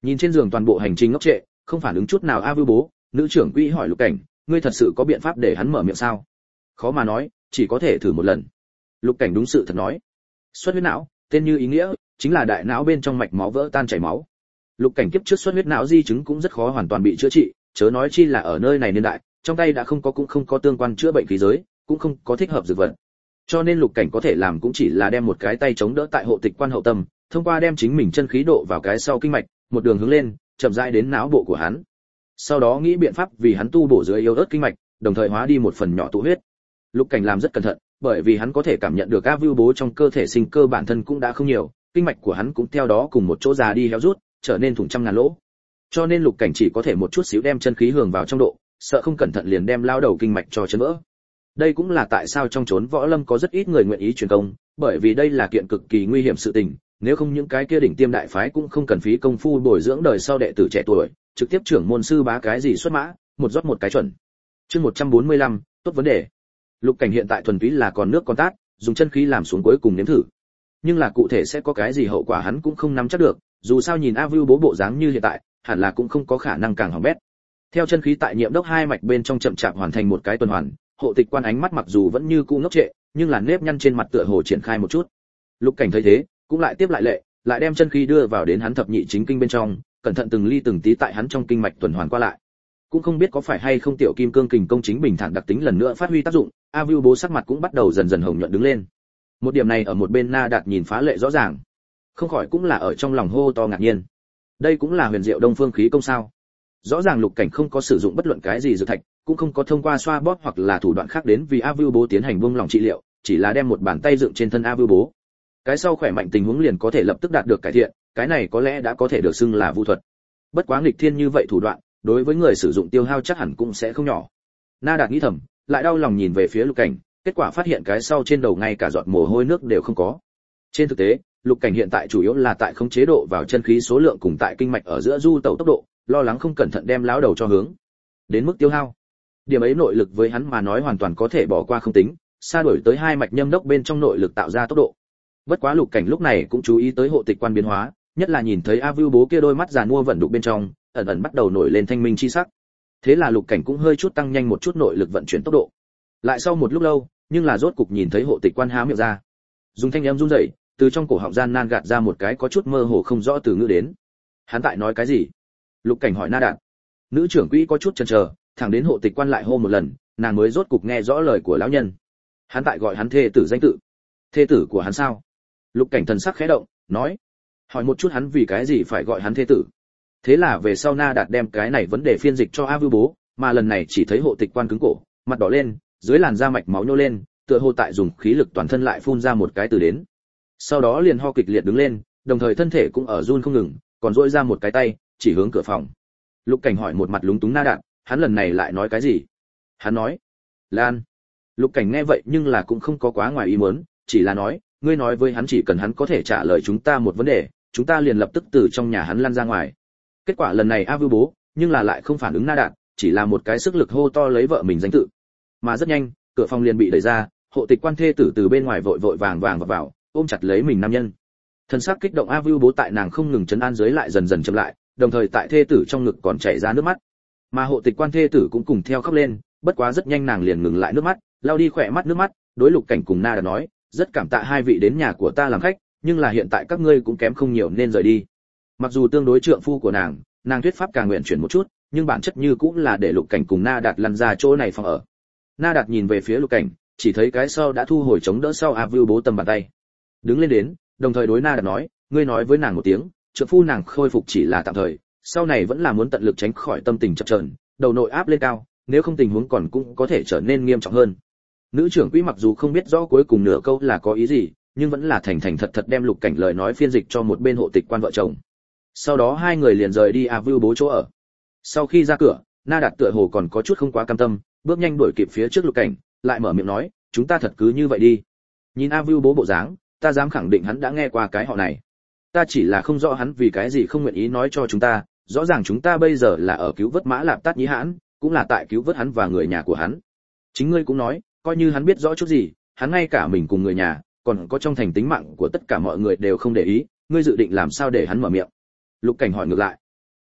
Speaker 1: Nhìn trên giường toàn bộ hành trình ngốc trệ, không phản ứng chút nào A Vưu bố, nữ trưởng quỹ hỏi Lục Cảnh, ngươi thật sự có biện pháp để hắn mở miệng sao? Khó mà nói, chỉ có thể thử một lần. Lục Cảnh đúng sự thật nói. Xuất huyết não, tên như ý nghĩa, chính là đại não bên trong mạch máu vỡ tan chảy máu. Lục Cảnh kiếp trước xuất huyết não di chứng cũng rất khó hoàn toàn bị chữa trị, chớ nói chi là ở nơi này niên đại, trong tay đã không có cũng không có tương quan chữa bệnh khí giới, cũng không có thích hợp dược vật. Cho nên Lục Cảnh có thể làm cũng chỉ là đem một cái tay chống đỡ tại hộ tịch quan hậu tâm, thông qua đem chính mình chân khí độ vào cái sau kinh mạch, một đường hướng lên, chậm rãi đến não bộ của hắn. Sau đó nghĩ biện pháp vì hắn tu bổ dưới yếu ớt kinh mạch, đồng thời hóa đi một phần nhỏ tụ huyết. Lục Cảnh làm rất cẩn thận, bởi vì hắn có thể cảm nhận được A Vưu bố trong cơ thể sinh cơ bản thân cũng đã không nhiều, kinh mạch của hắn cũng theo đó cùng một chỗ già đi héo rút, trở nên thủng trăm ngàn lỗ. Cho nên Lục Cảnh chỉ có thể một chút xíu đem chân khí hưởng vào trong độ, sợ không cẩn thận liền đem lao đầu kinh mạch cho chấn vỡ. Đây cũng là tại sao trong chốn võ lâm có rất ít người nguyện ý truyền công, bởi vì đây là kiện cực kỳ nguy hiểm sự tình, nếu không những cái kia đỉnh tiêm đại phái cũng không cần phí công phu bồi dưỡng đời sau đệ tử trẻ tuổi, trực tiếp trưởng môn sư bá cái gì xuất mã, một rót một cái chuẩn. Chương một trăm bốn mươi lăm, tốt vấn đề. Lục Cảnh hiện tại thuần túy là còn nước con tát, dùng chân khí làm xuống cuối cùng nếm thử. Nhưng là cụ thể sẽ có cái gì hậu quả hắn cũng không nắm chắc được, dù sao nhìn A Vưu bố bộ dáng như hiện tại, hẳn là cũng không có khả năng càng hỏng bét. Theo chân khí tại nhiệm đốc hai mạch bên trong chậm chạp hoàn thành một cái tuần hoàn, hộ tịch quan ánh mắt mặc dù vẫn như cũ ngốc trệ, nhưng là nếp nhăn trên mặt tựa hồ triển khai một chút. Lục Cảnh thấy thế, cũng lại tiếp lại lệ, lại đem chân khí đưa vào đến hắn thập nhị chính kinh bên trong, cẩn thận từng ly từng tí tại hắn trong kinh mạch tuần hoàn qua lại. Cũng không biết có phải hay không tiểu kim cương kình công chính bình thản đặc tính lần nữa phát huy tác dụng, A Vưu bố sắc mặt cũng bắt đầu dần dần hồng nhuận đứng lên. Một điểm này ở một bên Na Đạt nhìn phá lệ rõ ràng, không khỏi cũng là ở trong lòng hô to ngạc nhiên. Đây cũng là huyền diệu đông phương khí công sao? Rõ ràng Lục Cảnh không có sử dụng bất luận cái gì dược thạch, cũng không có thông qua xoa bóp hoặc là thủ đoạn khác đến vì A Vưu bố tiến hành buông lỏng trị liệu, chỉ là đem một bàn tay dựng trên thân A Vưu bố. Cái sau khỏe mạnh tình huống liền có thể lập tức đạt được cải thiện, cái này có lẽ đã có thể được xưng là vu thuật. Bất quá nghịch thiên như vậy thủ đoạn, đối với người sử dụng tiêu hao chắc hẳn cũng sẽ không nhỏ. Na Đạt nghĩ thầm, lại đau lòng nhìn về phía Lục Cảnh, kết quả phát hiện cái sau trên đầu ngay cả giọt mồ hôi nước đều không có. Trên thực tế, Lục Cảnh hiện tại chủ yếu là tại không chế độ vào chân khí số lượng cùng tại kinh mạch ở giữa du tẩu tốc độ, lo lắng không cẩn thận đem lão đầu cho hướng đến mức tiêu hao. Điểm ấy nội lực với hắn mà nói hoàn toàn có thể bỏ qua không tính, xa đổi tới hai mạch nhâm đốc bên trong nội lực tạo ra tốc độ. Bất quá Lục Cảnh lúc này cũng chú ý tới hộ tịch quan biến hóa, nhất là nhìn thấy A Vưu bố kia đôi mắt giàn mua vận đục bên trong, ẩn ẩn bắt đầu nổi lên thanh minh chi sắc. Thế là Lục Cảnh cũng hơi chút tăng nhanh một chút nội lực vận chuyển tốc độ. Lại sau một lúc lâu, nhưng là rốt cục nhìn thấy hộ tịch quan há miệng ra, dùng thanh âm run rẩy, từ trong cổ họng gian nan gạt ra một cái có chút mơ hồ không rõ từ ngữ đến. Hắn tại nói cái gì? Lục Cảnh hỏi Na Đạt. Nữ trưởng quỹ có chút chần chờ, thẳng đến hộ tịch quan lại hô một lần, nàng mới rốt cục nghe rõ lời của lão nhân. Hắn tại gọi hắn thê tử danh tự. Thê tử của hắn sao? Lục Cảnh thần sắc khẽ động, nói, hỏi một chút hắn vì cái gì phải gọi hắn thê tử. Thế là về sau Na Đạt đem cái này vấn đề phiên dịch cho A Vưu bố, mà lần này chỉ thấy hộ tịch quan cứng cổ, mặt đỏ lên, dưới làn da mạch máu nhô lên, tựa hồ tại dùng khí lực toàn thân lại phun ra một cái từ đến. Sau đó liền ho kịch liệt đứng lên, đồng thời thân thể cũng ở run không ngừng, còn duỗi ra một cái tay, chỉ hướng cửa phòng. Lục Cảnh hỏi một mặt lúng túng Na Đạt, hắn lần này lại nói cái gì? Hắn nói, Lan. Lục Cảnh nghe vậy nhưng là cũng không có quá ngoài ý muốn, chỉ là nói, ngươi nói với hắn chỉ cần hắn có thể trả lời chúng ta một vấn đề, chúng ta liền lập tức từ trong nhà hắn lăn ra ngoài. Kết quả lần này A Vưu bố, nhưng là lại không phản ứng Na Đạt, chỉ là một cái sức lực hô to lấy vợ mình danh tự. Mà rất nhanh, cửa phòng liền bị đẩy ra, hộ tịch quan thê tử từ bên ngoài vội vội vàng vàng vào, vào ôm chặt lấy mình nam nhân. Thân xác kích động A Vưu bố tại nàng không ngừng trấn an dưới lại dần dần chậm lại, đồng thời tại thê tử trong ngực còn chảy ra nước mắt. Mà hộ tịch quan thê tử cũng cùng theo khóc lên, bất quá rất nhanh nàng liền ngừng lại nước mắt, lau đi khỏe mắt nước mắt, đối Lục Cảnh cùng Na Đạt nói, rất cảm tạ hai vị đến nhà của ta làm khách, nhưng là hiện tại các ngươi cũng kém không nhiều nên rời đi. Mặc dù tương đối trượng phu của nàng, nàng thuyết pháp càng nguyện chuyển một chút, nhưng bản chất như cũng là để Lục Cảnh cùng Na Đạt lăn ra chỗ này phòng ở. Na Đạt nhìn về phía Lục Cảnh, chỉ thấy cái sau đã thu hồi chống đỡ sau A Vưu bố tầm bàn tay, đứng lên đến, đồng thời đối Na Đạt nói, ngươi nói với nàng một tiếng, trượng phu nàng khôi phục chỉ là tạm thời, sau này vẫn là muốn tận lực tránh khỏi tâm tình chập chờn, đầu nội áp lên cao, nếu không tình huống còn cũng có thể trở nên nghiêm trọng hơn. Nữ trưởng quỹ mặc dù không biết rõ cuối cùng nửa câu là có ý gì, nhưng vẫn là thành thành thật thật đem Lục Cảnh lời nói phiên dịch cho một bên hộ tịch quan vợ chồng. Sau đó hai người liền rời đi A Vưu bố chỗ ở. Sau khi ra cửa, Na Đạt tựa hồ còn có chút không quá cam tâm, bước nhanh đuổi kịp phía trước Lục Cảnh, lại mở miệng nói, chúng ta thật cứ như vậy đi. Nhìn A Vưu bố bộ dáng, ta dám khẳng định hắn đã nghe qua cái họ này. Ta chỉ là không rõ hắn vì cái gì không nguyện ý nói cho chúng ta, rõ ràng chúng ta bây giờ là ở cứu vớt Mã Lạp Tát Nhĩ Hãn, cũng là tại cứu vớt hắn và người nhà của hắn. Chính ngươi cũng nói, coi như hắn biết rõ chút gì, hắn ngay cả mình cùng người nhà, còn có trong thành tính mạng của tất cả mọi người đều không để ý, ngươi dự định làm sao để hắn mở miệng? Lục Cảnh hỏi ngược lại.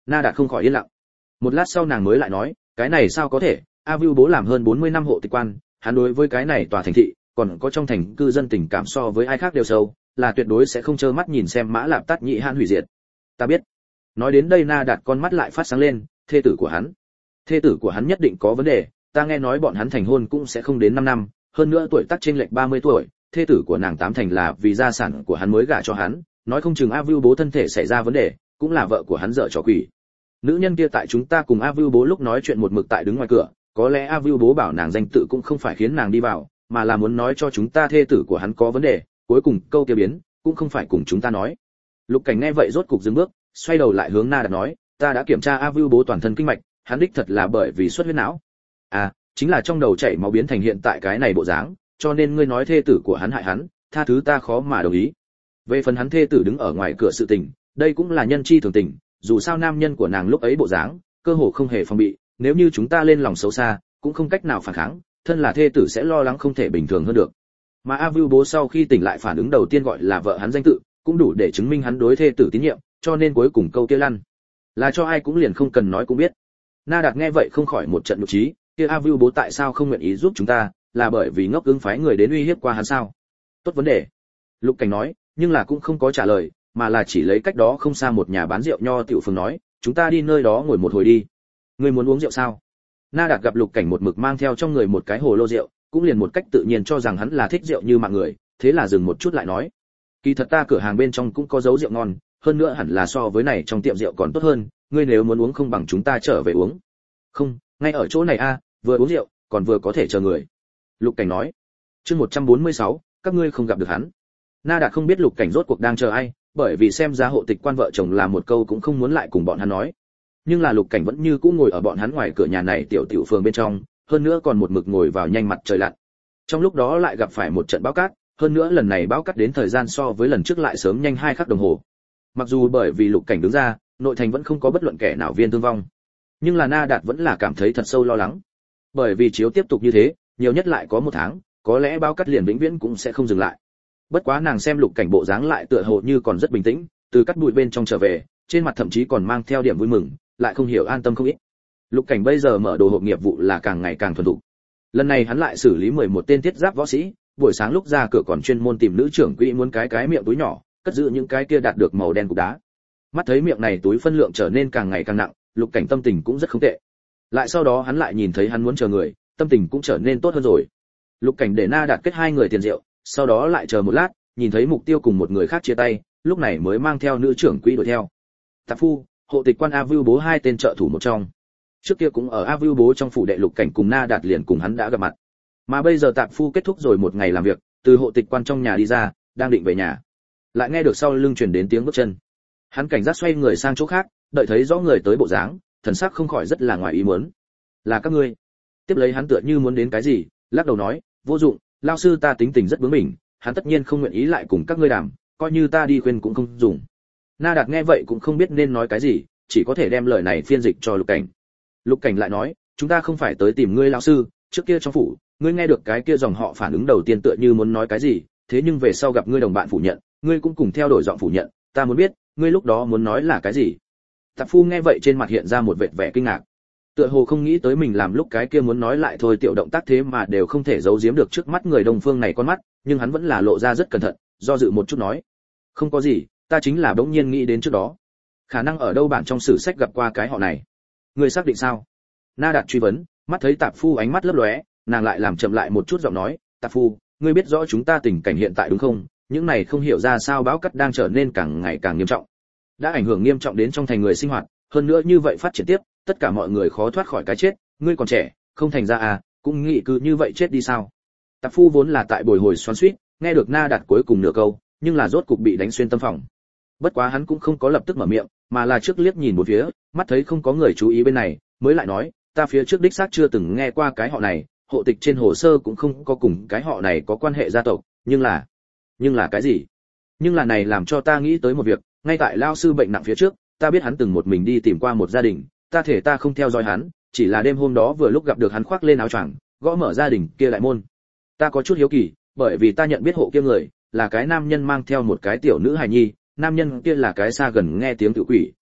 Speaker 1: Na Đạt không khỏi yên lặng. Một lát sau nàng mới lại nói, cái này sao có thể, A Vưu bố làm hơn bốn mươi năm hộ tịch quan, hắn đối với cái này tòa thành thị, còn có trong thành cư dân tình cảm so với ai khác đều sâu, là tuyệt đối sẽ không trơ mắt nhìn xem Mã Lạp Tát Nhị Han hủy diệt. Ta biết. Nói đến đây Na Đạt con mắt lại phát sáng lên, thê tử của hắn, thê tử của hắn nhất định có vấn đề, ta nghe nói bọn hắn thành hôn cũng sẽ không đến năm năm, hơn nữa tuổi tác chênh lệch ba mươi tuổi, thê tử của nàng tám thành là vì gia sản của hắn mới gả cho hắn, nói không chừng A Vưu bố thân thể xảy ra vấn đề, cũng là vợ của hắn dở trò quỷ. Nữ nhân kia tại chúng ta cùng A Vưu bố lúc nói chuyện một mực tại đứng ngoài cửa, có lẽ A Vưu bố bảo nàng danh tự cũng không phải khiến nàng đi vào, mà là muốn nói cho chúng ta thê tử của hắn có vấn đề, cuối cùng câu kia biến, cũng không phải cùng chúng ta nói. Lục Cảnh nghe vậy rốt cục dừng bước, xoay đầu lại hướng Na Đạt nói, ta đã kiểm tra A Vưu bố toàn thân kinh mạch, hắn đích thật là bởi vì xuất huyết não. À, chính là trong đầu chảy máu biến thành hiện tại cái này bộ dáng, cho nên ngươi nói thê tử của hắn hại hắn, tha thứ ta khó mà đồng ý. Về phần hắn thê tử đứng ở ngoài cửa sự tình, đây cũng là nhân chi thường tình, dù sao nam nhân của nàng lúc ấy bộ dáng, cơ hồ không hề phòng bị, nếu như chúng ta lên lòng xấu xa, cũng không cách nào phản kháng, thân là thê tử sẽ lo lắng không thể bình thường hơn được. Mà A Vưu bố sau khi tỉnh lại phản ứng đầu tiên gọi là vợ hắn danh tự, cũng đủ để chứng minh hắn đối thê tử tín nhiệm, cho nên cuối cùng câu kia lăn, là cho ai cũng liền không cần nói cũng biết. Na Đạt nghe vậy không khỏi một trận nhục trí, kia A Vưu bố tại sao không nguyện ý giúp chúng ta, là bởi vì ngốc ứng phái người đến uy hiếp qua hắn sao? Tốt vấn đề. Lục Cảnh nói, nhưng là cũng không có trả lời, mà là chỉ lấy cách đó không xa một nhà bán rượu nho tiểu phường nói, chúng ta đi nơi đó ngồi một hồi đi. Ngươi muốn uống rượu sao? Na Đạt gặp Lục Cảnh một mực mang theo trong người một cái hồ lô rượu, cũng liền một cách tự nhiên cho rằng hắn là thích rượu như mạng người, thế là dừng một chút lại nói, kỳ thật ta cửa hàng bên trong cũng có dấu rượu ngon, hơn nữa hẳn là so với này trong tiệm rượu còn tốt hơn, ngươi nếu muốn uống không bằng chúng ta trở về uống. Không, ngay ở chỗ này a, vừa uống rượu, còn vừa có thể chờ người. Lục Cảnh nói. Chương một trăm bốn mươi sáu, các ngươi không gặp được hắn. Na Đạt không biết Lục Cảnh rốt cuộc đang chờ ai, bởi vì xem ra hộ tịch quan vợ chồng là một câu cũng không muốn lại cùng bọn hắn nói. Nhưng là Lục Cảnh vẫn như cũ ngồi ở bọn hắn ngoài cửa nhà này tiểu tiểu phường bên trong, hơn nữa còn một mực ngồi vào nhanh mặt trời lặn. Trong lúc đó lại gặp phải một trận bão cát, hơn nữa lần này bão cát đến thời gian so với lần trước lại sớm nhanh hai khắc đồng hồ. Mặc dù bởi vì Lục Cảnh đứng ra, nội thành vẫn không có bất luận kẻ nào viên thương vong, nhưng là Na Đạt vẫn là cảm thấy thật sâu lo lắng. Bởi vì chiếu tiếp tục như thế, nhiều nhất lại có một tháng, có lẽ bão cát liền vĩnh viễn cũng sẽ không dừng lại. Bất quá nàng xem Lục Cảnh bộ dáng lại tựa hồ như còn rất bình tĩnh, từ cắt bụi bên trong trở về, trên mặt thậm chí còn mang theo điểm vui mừng, lại không hiểu an tâm không ít. Lục Cảnh bây giờ mở đồ hộp nghiệp vụ là càng ngày càng thuần thục. Lần này hắn lại xử lý mười một tên thiết giáp võ sĩ, buổi sáng lúc ra cửa còn chuyên môn tìm nữ trưởng quỹ muốn cái cái miệng túi nhỏ, cất giữ những cái kia đạt được màu đen cục đá. Mắt thấy miệng này túi phân lượng trở nên càng ngày càng nặng, Lục Cảnh tâm tình cũng rất không tệ. Lại sau đó hắn lại nhìn thấy hắn muốn chờ người, tâm tình cũng trở nên tốt hơn rồi. Lục Cảnh để Na Đạt kết hai người tiền rượu, sau đó lại chờ một lát, nhìn thấy mục tiêu cùng một người khác chia tay, lúc này mới mang theo nữ trưởng quỹ đuổi theo. Tạp phu, hộ tịch quan A Vưu bố hai tên trợ thủ một trong. Trước kia cũng ở A Vưu bố trong phủ đệ, Lục Cảnh cùng Na Đạt liền cùng hắn đã gặp mặt. Mà bây giờ tạp phu kết thúc rồi một ngày làm việc, từ hộ tịch quan trong nhà đi ra, đang định về nhà, lại nghe được sau lưng truyền đến tiếng bước chân. Hắn cảnh giác xoay người sang chỗ khác, đợi thấy rõ người tới bộ dáng, thần sắc không khỏi rất là ngoài ý muốn. Là các ngươi? Tiếp lấy hắn tựa như muốn đến cái gì, lắc đầu nói, vô dụng, lão sư ta tính tình rất bướng bỉnh, hắn tất nhiên không nguyện ý lại cùng các ngươi đàm, coi như ta đi khuyên cũng không dùng. Na Đạt nghe vậy cũng không biết nên nói cái gì, chỉ có thể đem lời này phiên dịch cho Lục Cảnh. Lục Cảnh lại nói, chúng ta không phải tới tìm ngươi lão sư, trước kia trong phủ, ngươi nghe được cái kia dòng họ phản ứng đầu tiên tựa như muốn nói cái gì, thế nhưng về sau gặp ngươi đồng bạn phủ nhận, ngươi cũng cùng theo đổi giọng phủ nhận, ta muốn biết, ngươi lúc đó muốn nói là cái gì. Tạp phu nghe vậy trên mặt hiện ra một vệt vẻ kinh ngạc, tựa hồ không nghĩ tới mình làm lúc cái kia muốn nói lại thôi tiểu động tác thế mà đều không thể giấu giếm được trước mắt người Đông Phương này con mắt, nhưng hắn vẫn là lộ ra rất cẩn thận, do dự một chút nói, không có gì, ta chính là bỗng nhiên nghĩ đến trước đó, khả năng ở đâu bản trong sử sách gặp qua cái họ này. Ngươi xác định sao? Na Đạt truy vấn, mắt thấy tạp phu ánh mắt lấp lóe, nàng lại làm chậm lại một chút giọng nói, tạp phu, ngươi biết rõ chúng ta tình cảnh hiện tại đúng không? Những này không hiểu ra sao bão cát đang trở nên càng ngày càng nghiêm trọng, đã ảnh hưởng nghiêm trọng đến trong thành người sinh hoạt, hơn nữa như vậy phát triển tiếp, tất cả mọi người khó thoát khỏi cái chết, ngươi còn trẻ, không thành ra à, cũng nghĩ cứ như vậy chết đi sao? Tạp phu vốn là tại bồi hồi xoắn xuýt, nghe được Na Đạt cuối cùng nửa câu, nhưng là rốt cục bị đánh xuyên tâm phòng. Bất quá hắn cũng không có lập tức mở miệng, mà là trước liếc nhìn một phía, mắt thấy không có người chú ý bên này, mới lại nói, ta phía trước đích xác chưa từng nghe qua cái họ này, hộ tịch trên hồ sơ cũng không có cùng cái họ này có quan hệ gia tộc, nhưng là, nhưng là cái gì? Nhưng là này làm cho ta nghĩ tới một việc, ngay tại lao sư bệnh nặng phía trước, ta biết hắn từng một mình đi tìm qua một gia đình, ta thể ta không theo dõi hắn, chỉ là đêm hôm đó vừa lúc gặp được hắn khoác lên áo choàng, gõ mở gia đình kia đại môn. Ta có chút hiếu kỳ, bởi vì ta nhận biết hộ kia người, là cái nam nhân mang theo một cái tiểu nữ hài nhi, nam nhân kia là cái xa gần nghe tiếng tự quỷ,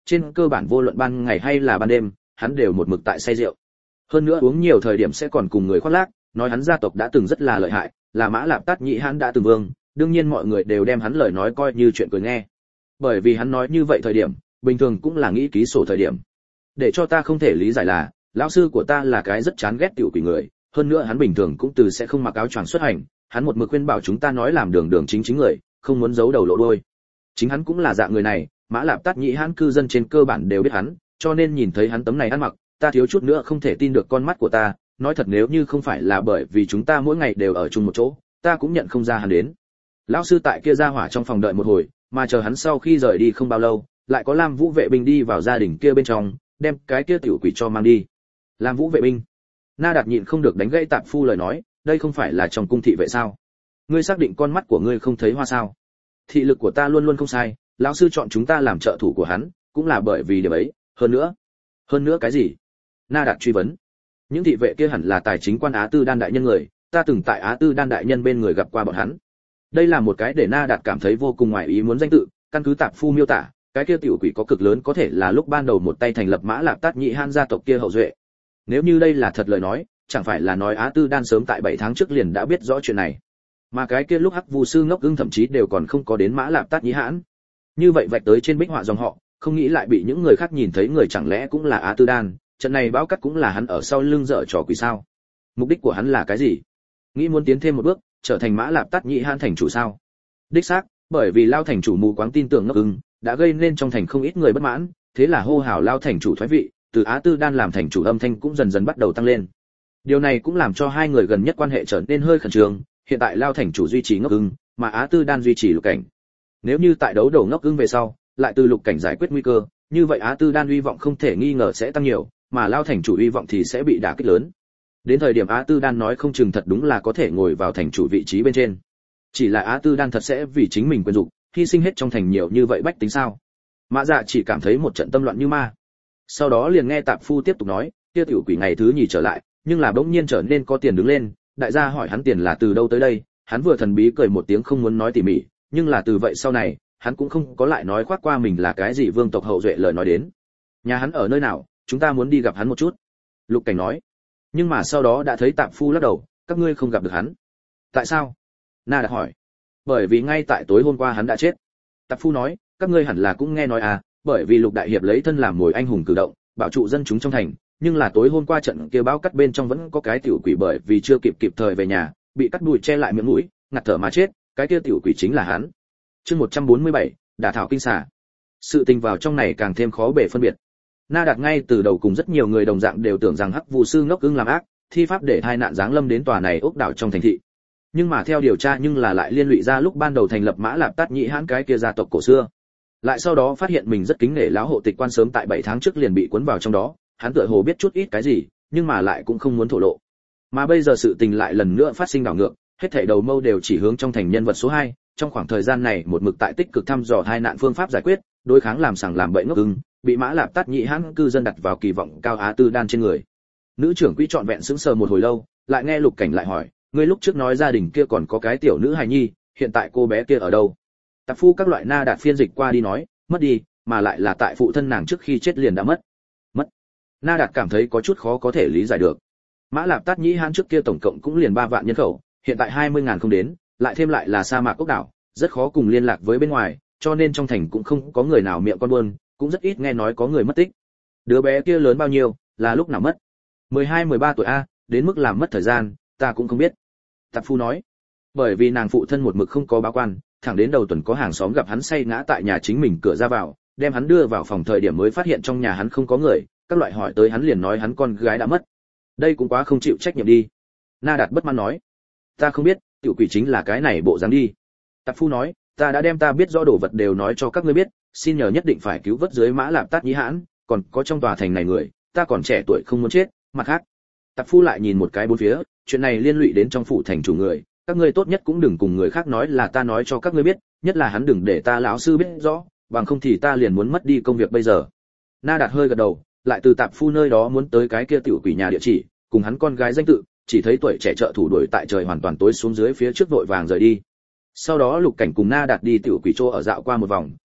Speaker 1: trên cơ bản vô luận ban ngày hay là ban đêm, hắn đều một mực tại say rượu. Hơn nữa uống nhiều thời điểm sẽ còn cùng người khoác lác, nói hắn gia tộc đã từng rất là lợi hại, là Mã Lạp Tát Nhĩ Hãn đã từng vương, đương nhiên mọi người đều đem hắn lời nói coi như chuyện cười nghe. Bởi vì hắn nói như vậy thời điểm, bình thường cũng là nghĩ ký sổ thời điểm. Để cho ta không thể lý giải là, lão sư của ta là cái rất chán ghét tiểu quỷ người, hơn nữa hắn bình thường cũng từ sẽ không mặc áo choàng xuất hành, hắn một mực khuyên bảo chúng ta nói làm đường đường chính chính người, không muốn giấu đầu lộ đuôi. Chính hắn cũng là dạng người này, Mã Lạp Tát Nhĩ Hãn cư dân trên cơ bản đều biết hắn, cho nên nhìn thấy hắn tấm này ăn mặc, ta thiếu chút nữa không thể tin được con mắt của ta, nói thật nếu như không phải là bởi vì chúng ta mỗi ngày đều ở chung một chỗ, ta cũng nhận không ra hắn đến. Lão sư tại kia ra hỏa trong phòng đợi một hồi, mà chờ hắn sau khi rời đi không bao lâu, lại có Lam Vũ vệ binh đi vào gia đình kia bên trong, đem cái kia tiểu quỷ cho mang đi. Lam Vũ vệ binh? Na Đạt nhịn không được đánh gãy Tạp Phu lời nói, đây không phải là trong cung thị vệ sao? Ngươi xác định con mắt của ngươi không thấy hoa sao? Thị lực của ta luôn luôn không sai, lão sư chọn chúng ta làm trợ thủ của hắn, cũng là bởi vì điểm ấy, hơn nữa. Hơn nữa cái gì? Na Đạt truy vấn. Những thị vệ kia hẳn là tài chính quan Á Tư Đan đại nhân người, ta từng tại Á Tư Đan đại nhân bên người gặp qua bọn hắn. Đây là một cái để Na Đạt cảm thấy vô cùng ngoài ý muốn danh tự, căn cứ Tạp Phu miêu tả, cái kia tiểu quỷ có cực lớn có thể là lúc ban đầu một tay thành lập Mã Lạp Tát Nhĩ Hãn gia tộc kia hậu duệ. Nếu như đây là thật lời nói, chẳng phải là nói Á Tư Đan sớm tại bảy tháng trước liền đã biết rõ chuyện này. Mà cái kia lúc Hắc Vu sư ngốc ưng thậm chí đều còn không có đến Mã Lạp Tát Nhĩ Hãn. Như vậy vạch tới trên bích họa dòng họ, không nghĩ lại bị những người khác nhìn thấy người chẳng lẽ cũng là Á Tư Đan, trận này báo cắt cũng là hắn ở sau lưng dở trò quỷ sao? Mục đích của hắn là cái gì? Nghĩ muốn tiến thêm một bước, trở thành Mã Lạp Tát Nhĩ Hãn thành chủ sao? Đích xác, bởi vì Lao thành chủ mù quáng tin tưởng ngốc ưng, đã gây nên trong thành không ít người bất mãn, thế là hô hào Lao thành chủ thoái vị, từ Á Tư Đan làm thành chủ âm thanh cũng dần dần bắt đầu tăng lên. Điều này cũng làm cho hai người gần nhất quan hệ trở nên hơi khẩn trương, hiện tại Lao thành chủ duy trì ngốc ưng, mà Á Tư Đan duy trì Lục Cảnh. Nếu như tại đấu đầu ngốc ưng về sau, lại từ Lục Cảnh giải quyết nguy cơ, như vậy Á Tư Đan uy vọng không thể nghi ngờ sẽ tăng nhiều, mà Lao thành chủ uy vọng thì sẽ bị đả kích lớn. Đến thời điểm Á Tư Đan nói không chừng thật đúng là có thể ngồi vào thành chủ vị trí bên trên. Chỉ là Á Tư Đan thật sẽ vì chính mình quyền dục, hy sinh hết trong thành nhiều như vậy bách tính sao? Mã Dạ chỉ cảm thấy một trận tâm loạn như ma. Sau đó liền nghe Tạp Phu tiếp tục nói, kia tiểu quỷ ngày thứ nhì trở lại, nhưng là bỗng nhiên trở nên có tiền đứng lên, đại gia hỏi hắn tiền là từ đâu tới đây, hắn vừa thần bí cười một tiếng không muốn nói tỉ mỉ, nhưng là từ vậy sau này, hắn cũng không có lại nói khoác qua mình là cái gì vương tộc hậu duệ lời nói đến. Nhà hắn ở nơi nào, chúng ta muốn đi gặp hắn một chút. Lục Cảnh nói. Nhưng mà sau đó đã thấy Tạp Phu lắc đầu, các ngươi không gặp được hắn. Tại sao? Na Đạt hỏi. Bởi vì ngay tại tối hôm qua hắn đã chết. Tạp Phu nói, các ngươi hẳn là cũng nghe nói à, bởi vì Lục đại hiệp lấy thân làm mồi anh hùng cử động, bảo trụ dân chúng trong thành, nhưng là tối hôm qua trận kia báo cắt bên trong vẫn có cái tiểu quỷ bởi vì chưa kịp kịp thời về nhà, bị cắt đùi che lại miệng mũi, ngạt thở mà chết, cái kia tiểu quỷ chính là hắn. Chương một trăm bốn mươi bảy, Đả thảo kinh xà. Sự tình vào trong này càng thêm khó bề phân biệt. Na Đạt ngay từ đầu cùng rất nhiều người đồng dạng đều tưởng rằng Hắc Vu sư ngốc ưng làm ác, thi pháp để tai nạn giáng lâm đến tòa này ốc đảo trong thành thị. Nhưng mà theo điều tra nhưng là lại liên lụy ra lúc ban đầu thành lập Mã Lạp Tát Nhĩ Hãn cái kia gia tộc cổ xưa. Lại sau đó phát hiện mình rất kính nể lão hộ tịch quan sớm tại bảy tháng trước liền bị cuốn vào trong đó, hắn tựa hồ biết chút ít cái gì, nhưng mà lại cũng không muốn thổ lộ. Mà bây giờ sự tình lại lần nữa phát sinh đảo ngược, hết thảy đầu mâu đều chỉ hướng trong thành nhân vật số hai, trong khoảng thời gian này một mực tại tích cực thăm dò hai nạn phương pháp giải quyết, đối kháng làm sằng làm bậy ngốc ưng, bị Mã Lạp Tát Nhĩ Hãn cư dân đặt vào kỳ vọng cao Á Tư Đan trên người. Nữ trưởng quỹ trọn vẹn sững sờ một hồi lâu, lại nghe Lục Cảnh lại hỏi, ngươi lúc trước nói gia đình kia còn có cái tiểu nữ hài nhi, hiện tại cô bé kia ở đâu? Tạp Phu các loại Na Đạt phiên dịch qua đi nói, mất đi, mà lại là tại phụ thân nàng trước khi chết liền đã mất. Mất. Na Đạt cảm thấy có chút khó có thể lý giải được. Mã Lạp Tát Nhĩ Hãn trước kia tổng cộng cũng liền ba vạn nhân khẩu, hiện tại hai mươi ngàn không đến, lại thêm lại là sa mạc ốc đảo, rất khó cùng liên lạc với bên ngoài, cho nên trong thành cũng không có người nào miệng con buôn, cũng rất ít nghe nói có người mất tích. Đứa bé kia lớn bao nhiêu, là lúc nào mất? mười hai mười ba tuổi a, đến mức làm mất thời gian, ta cũng không biết. Tạp Phu nói, bởi vì nàng phụ thân một mực không có báo quan, thẳng đến đầu tuần có hàng xóm gặp hắn say ngã tại nhà chính mình cửa ra vào, đem hắn đưa vào phòng thời điểm mới phát hiện trong nhà hắn không có người, các loại hỏi tới hắn liền nói hắn con gái đã mất. Đây cũng quá không chịu trách nhiệm đi. Na Đạt bất mãn nói, ta không biết, tiểu quỷ chính là cái này bộ dáng đi. Tạp Phu nói, ta đã đem ta biết rõ đồ vật đều nói cho các ngươi biết, xin nhờ nhất định phải cứu vớt dưới Mã Lạp Tát Nhĩ Hãn, còn có trong tòa thành này người, ta còn trẻ tuổi không muốn chết, mặt khác. Tạp Phu lại nhìn một cái bốn phía, chuyện này liên lụy đến trong phủ thành chủ người, các ngươi tốt nhất cũng đừng cùng người khác nói là ta nói cho các ngươi biết, nhất là hắn đừng để ta lão sư biết rõ, bằng không thì ta liền muốn mất đi công việc bây giờ. Na Đạt hơi gật đầu, lại từ Tạp Phu nơi đó muốn tới cái kia tiểu quỷ nhà địa chỉ, cùng hắn con gái danh tự, chỉ thấy tuổi trẻ trợ thủ đuổi tại trời hoàn toàn tối xuống dưới phía trước vội vàng rời đi. Sau đó Lục Cảnh cùng Na Đạt đi tiểu quỷ chỗ ở dạo qua một vòng,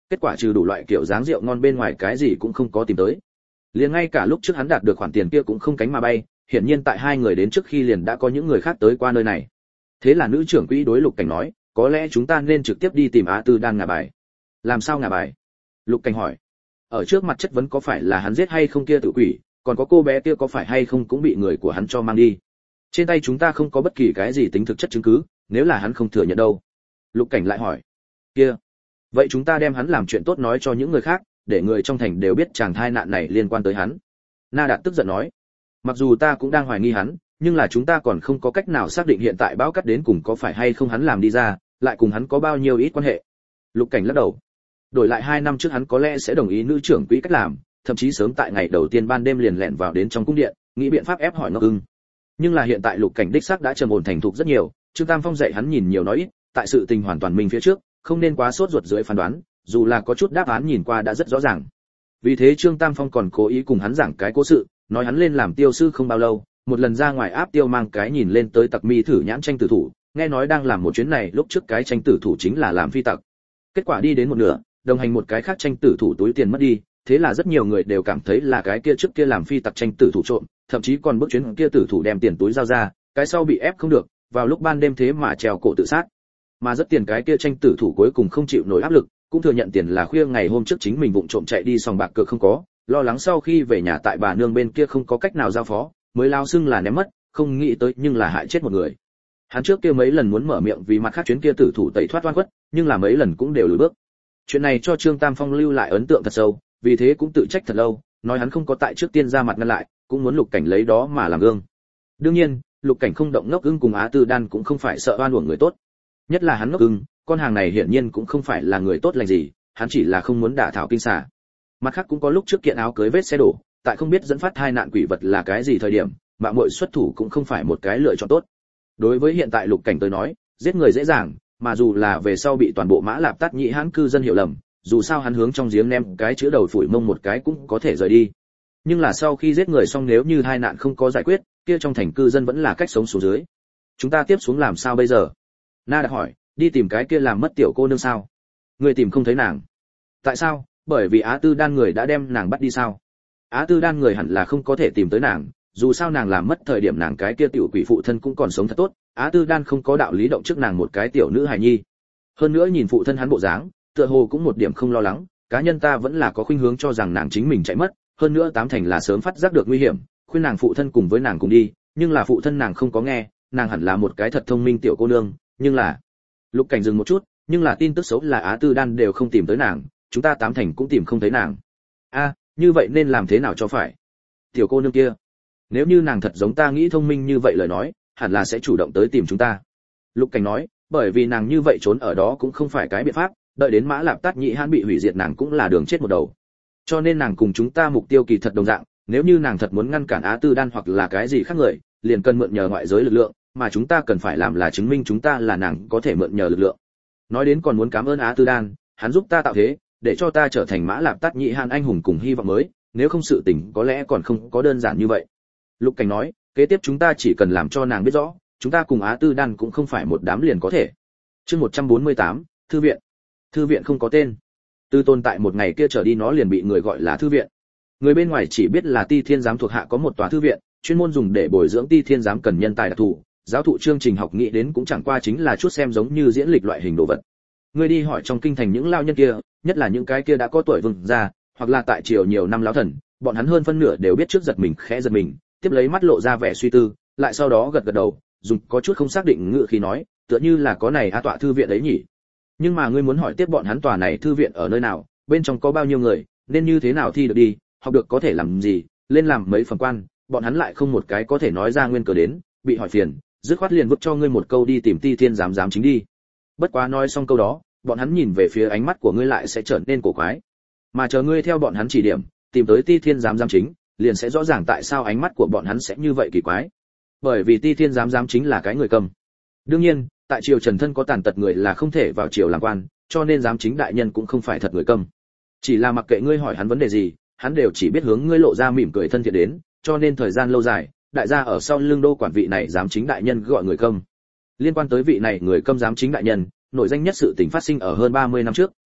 Speaker 1: kết quả trừ đủ loại kiểu dáng rượu ngon bên ngoài cái gì cũng không có tìm tới. Liền ngay cả lúc trước hắn đạt được khoản tiền kia cũng không cánh mà bay, hiển nhiên tại hai người đến trước khi liền đã có những người khác tới qua nơi này. Thế là nữ trưởng quỹ đối Lục Cảnh nói, có lẽ chúng ta nên trực tiếp đi tìm Á Tư Đan ngả bài. Làm sao ngả bài? Lục Cảnh hỏi. Ở trước mặt chất vấn có phải là hắn giết hay không kia tự quỷ, còn có cô bé kia có phải hay không cũng bị người của hắn cho mang đi. Trên tay chúng ta không có bất kỳ cái gì tính thực chất chứng cứ, nếu là hắn không thừa nhận đâu. Lục Cảnh lại hỏi. Kia, vậy chúng ta đem hắn làm chuyện tốt nói cho những người khác, để người trong thành đều biết chàng thai nạn này liên quan tới hắn. Na Đạt tức giận nói. Mặc dù ta cũng đang hoài nghi hắn, nhưng là chúng ta còn không có cách nào xác định hiện tại bão cắt đến cùng có phải hay không hắn làm đi ra, lại cùng hắn có bao nhiêu ít quan hệ. Lục Cảnh lắc đầu. Đổi lại hai năm trước hắn có lẽ sẽ đồng ý nữ trưởng quỹ cách làm, thậm chí sớm tại ngày đầu tiên ban đêm liền lẻn vào đến trong cung điện, nghĩ biện pháp ép hỏi Ngọc Ưng. Nhưng là hiện tại Lục Cảnh đích xác đã trầm ổn thành thục rất nhiều, Trương Tam Phong dạy hắn nhìn nhiều nói ít, tại sự tình hoàn toàn minh phía trước, không nên quá sốt ruột dưới phán đoán, dù là có chút đáp án nhìn qua đã rất rõ ràng. Vì thế Trương Tam Phong còn cố ý cùng hắn giảng cái cố sự, nói hắn lên làm tiêu sư không bao lâu, một lần ra ngoài áp tiêu mang cái nhìn lên tới tặc mi thử nhãn tranh tử thủ, nghe nói đang làm một chuyến này lúc trước cái tranh tử thủ chính là làm phi tặc. Kết quả đi đến một nửa, đồng hành một cái khác tranh tử thủ túi tiền mất đi, thế là rất nhiều người đều cảm thấy là cái kia trước kia làm phi tặc tranh tử thủ trộm, thậm chí còn bước chuyến kia tử thủ đem tiền túi giao ra, cái sau bị ép không được, vào lúc ban đêm thế mà treo cổ tự sát. Mà rất tiền cái kia tranh tử thủ cuối cùng không chịu nổi áp lực, cũng thừa nhận tiền là khuya ngày hôm trước chính mình vụng trộm chạy đi sòng bạc cược không có, lo lắng sau khi về nhà tại bà nương bên kia không có cách nào giao phó, mới lao xưng là ném mất, không nghĩ tới nhưng là hại chết một người. Hắn trước kia mấy lần muốn mở miệng vì mặt khác chuyến kia tử thủ tẩy thoát oan khuất, nhưng là mấy lần cũng đều lùi bước. Chuyện này cho Trương Tam Phong lưu lại ấn tượng thật sâu, vì thế cũng tự trách thật lâu, nói hắn không có tại trước tiên ra mặt ngăn lại, cũng muốn Lục Cảnh lấy đó mà làm gương. Đương nhiên, Lục Cảnh không động Ngốc Ưng cùng Á Tư Đan cũng không phải sợ oan uổng người tốt. Nhất là hắn Ngốc Ưng, con hàng này hiển nhiên cũng không phải là người tốt lành gì, hắn chỉ là không muốn đả thảo kinh xà. Mặt khác cũng có lúc trước kiện áo cưới vết xe đổ, tại không biết dẫn phát tai nạn quỷ vật là cái gì thời điểm, mạo muội xuất thủ cũng không phải một cái lựa chọn tốt. Đối với hiện tại Lục Cảnh tới nói, giết người dễ dàng, mà dù là về sau bị toàn bộ Mã Lạp Tát Nhĩ Hãn cư dân hiểu lầm, dù sao hắn hướng trong giếng ném cái chữ đầu phủi mông một cái cũng có thể rời đi. Nhưng là sau khi giết người xong nếu như tai nạn không có giải quyết, kia trong thành cư dân vẫn là cách sống xuống dưới. Chúng ta tiếp xuống làm sao bây giờ? Na đã hỏi, đi tìm cái kia làm mất tiểu cô nương sao? Người tìm không thấy nàng. Tại sao? Bởi vì Á Tư Đan người đã đem nàng bắt đi sao? Á Tư Đan người hẳn là không có thể tìm tới nàng, dù sao nàng làm mất thời điểm nàng cái kia tiểu quỷ phụ thân cũng còn sống thật tốt, Á Tư Đan không có đạo lý động trước nàng một cái tiểu nữ hài nhi. Hơn nữa nhìn phụ thân hắn bộ dáng, tựa hồ cũng một điểm không lo lắng, cá nhân ta vẫn là có khuynh hướng cho rằng nàng chính mình chạy mất, hơn nữa tám thành là sớm phát giác được nguy hiểm, khuyên nàng phụ thân cùng với nàng cùng đi, nhưng là phụ thân nàng không có nghe, nàng hẳn là một cái thật thông minh tiểu cô nương, nhưng là Lục Cảnh dừng một chút, nhưng là tin tức xấu là Á Tư Đan đều không tìm tới nàng, chúng ta tám thành cũng tìm không thấy nàng. A, như vậy nên làm thế nào cho phải? Tiểu cô nương kia, nếu như nàng thật giống ta nghĩ thông minh như vậy lời nói, hẳn là sẽ chủ động tới tìm chúng ta. Lục Cảnh nói, bởi vì nàng như vậy trốn ở đó cũng không phải cái biện pháp, đợi đến Mã Lạp Tát Nhĩ Hãn bị hủy diệt nàng cũng là đường chết một đầu. Cho nên nàng cùng chúng ta mục tiêu kỳ thật đồng dạng, nếu như nàng thật muốn ngăn cản Á Tư Đan hoặc là cái gì khác người, liền cần mượn nhờ ngoại giới lực lượng, mà chúng ta cần phải làm là chứng minh chúng ta là nàng có thể mượn nhờ lực lượng. Nói đến còn muốn cảm ơn Á Tư Đan, hắn giúp ta tạo thế, để cho ta trở thành Mã Lạp Tát Nhĩ Hãn anh hùng cùng hy vọng mới, nếu không sự tình có lẽ còn không có đơn giản như vậy. Lục Cảnh nói, kế tiếp chúng ta chỉ cần làm cho nàng biết rõ, chúng ta cùng Á Tư Đan cũng không phải một đám liền có thể. Chương một trăm bốn mươi tám, thư viện. Thư viện không có tên. Từ tồn tại một ngày kia trở đi nó liền bị người gọi là thư viện. Người bên ngoài chỉ biết là Ti Thiên giám thuộc hạ có một tòa thư viện, chuyên môn dùng để bồi dưỡng Ti Thiên giám cần nhân tài đặc thù, giáo thụ chương trình học nghĩ đến cũng chẳng qua chính là chút xem giống như diễn lịch loại hình đồ vật. Người đi hỏi trong kinh thành những lao nhân kia, nhất là những cái kia đã có tuổi vương gia, hoặc là tại triều nhiều năm lão thần, bọn hắn hơn phân nửa đều biết trước giật mình khẽ giật mình, tiếp lấy mắt lộ ra vẻ suy tư, lại sau đó gật gật đầu, dùng có chút không xác định ngữ khí nói, tựa như là có này a tọa thư viện đấy nhỉ. Nhưng mà ngươi muốn hỏi tiếp bọn hắn tòa này thư viện ở nơi nào, bên trong có bao nhiêu người, nên như thế nào thi được đi, học được có thể làm gì, lên làm mấy phần quan, bọn hắn lại không một cái có thể nói ra nguyên cớ đến, bị hỏi phiền, dứt khoát liền vứt cho ngươi một câu đi tìm Ti Thiên giám giám chính đi. Bất quá nói xong câu đó, bọn hắn nhìn về phía ánh mắt của ngươi lại sẽ trở nên cổ quái. Mà chờ ngươi theo bọn hắn chỉ điểm, tìm tới Ti Thiên giám giám chính, liền sẽ rõ ràng tại sao ánh mắt của bọn hắn sẽ như vậy kỳ quái. Bởi vì Ti Thiên giám giám chính là cái người cầm. Đương nhiên, tại triều Trần thân có tàn tật người là không thể vào triều làm quan, cho nên giám chính đại nhân cũng không phải thật người câm. Chỉ là mặc kệ ngươi hỏi hắn vấn đề gì, hắn đều chỉ biết hướng ngươi lộ ra mỉm cười thân thiện đến, cho nên thời gian lâu dài, đại gia ở sau lưng đô quản vị này giám chính đại nhân gọi người câm. Liên quan tới vị này người câm giám chính đại nhân, nổi danh nhất sự tình phát sinh ở hơn ba mươi năm trước,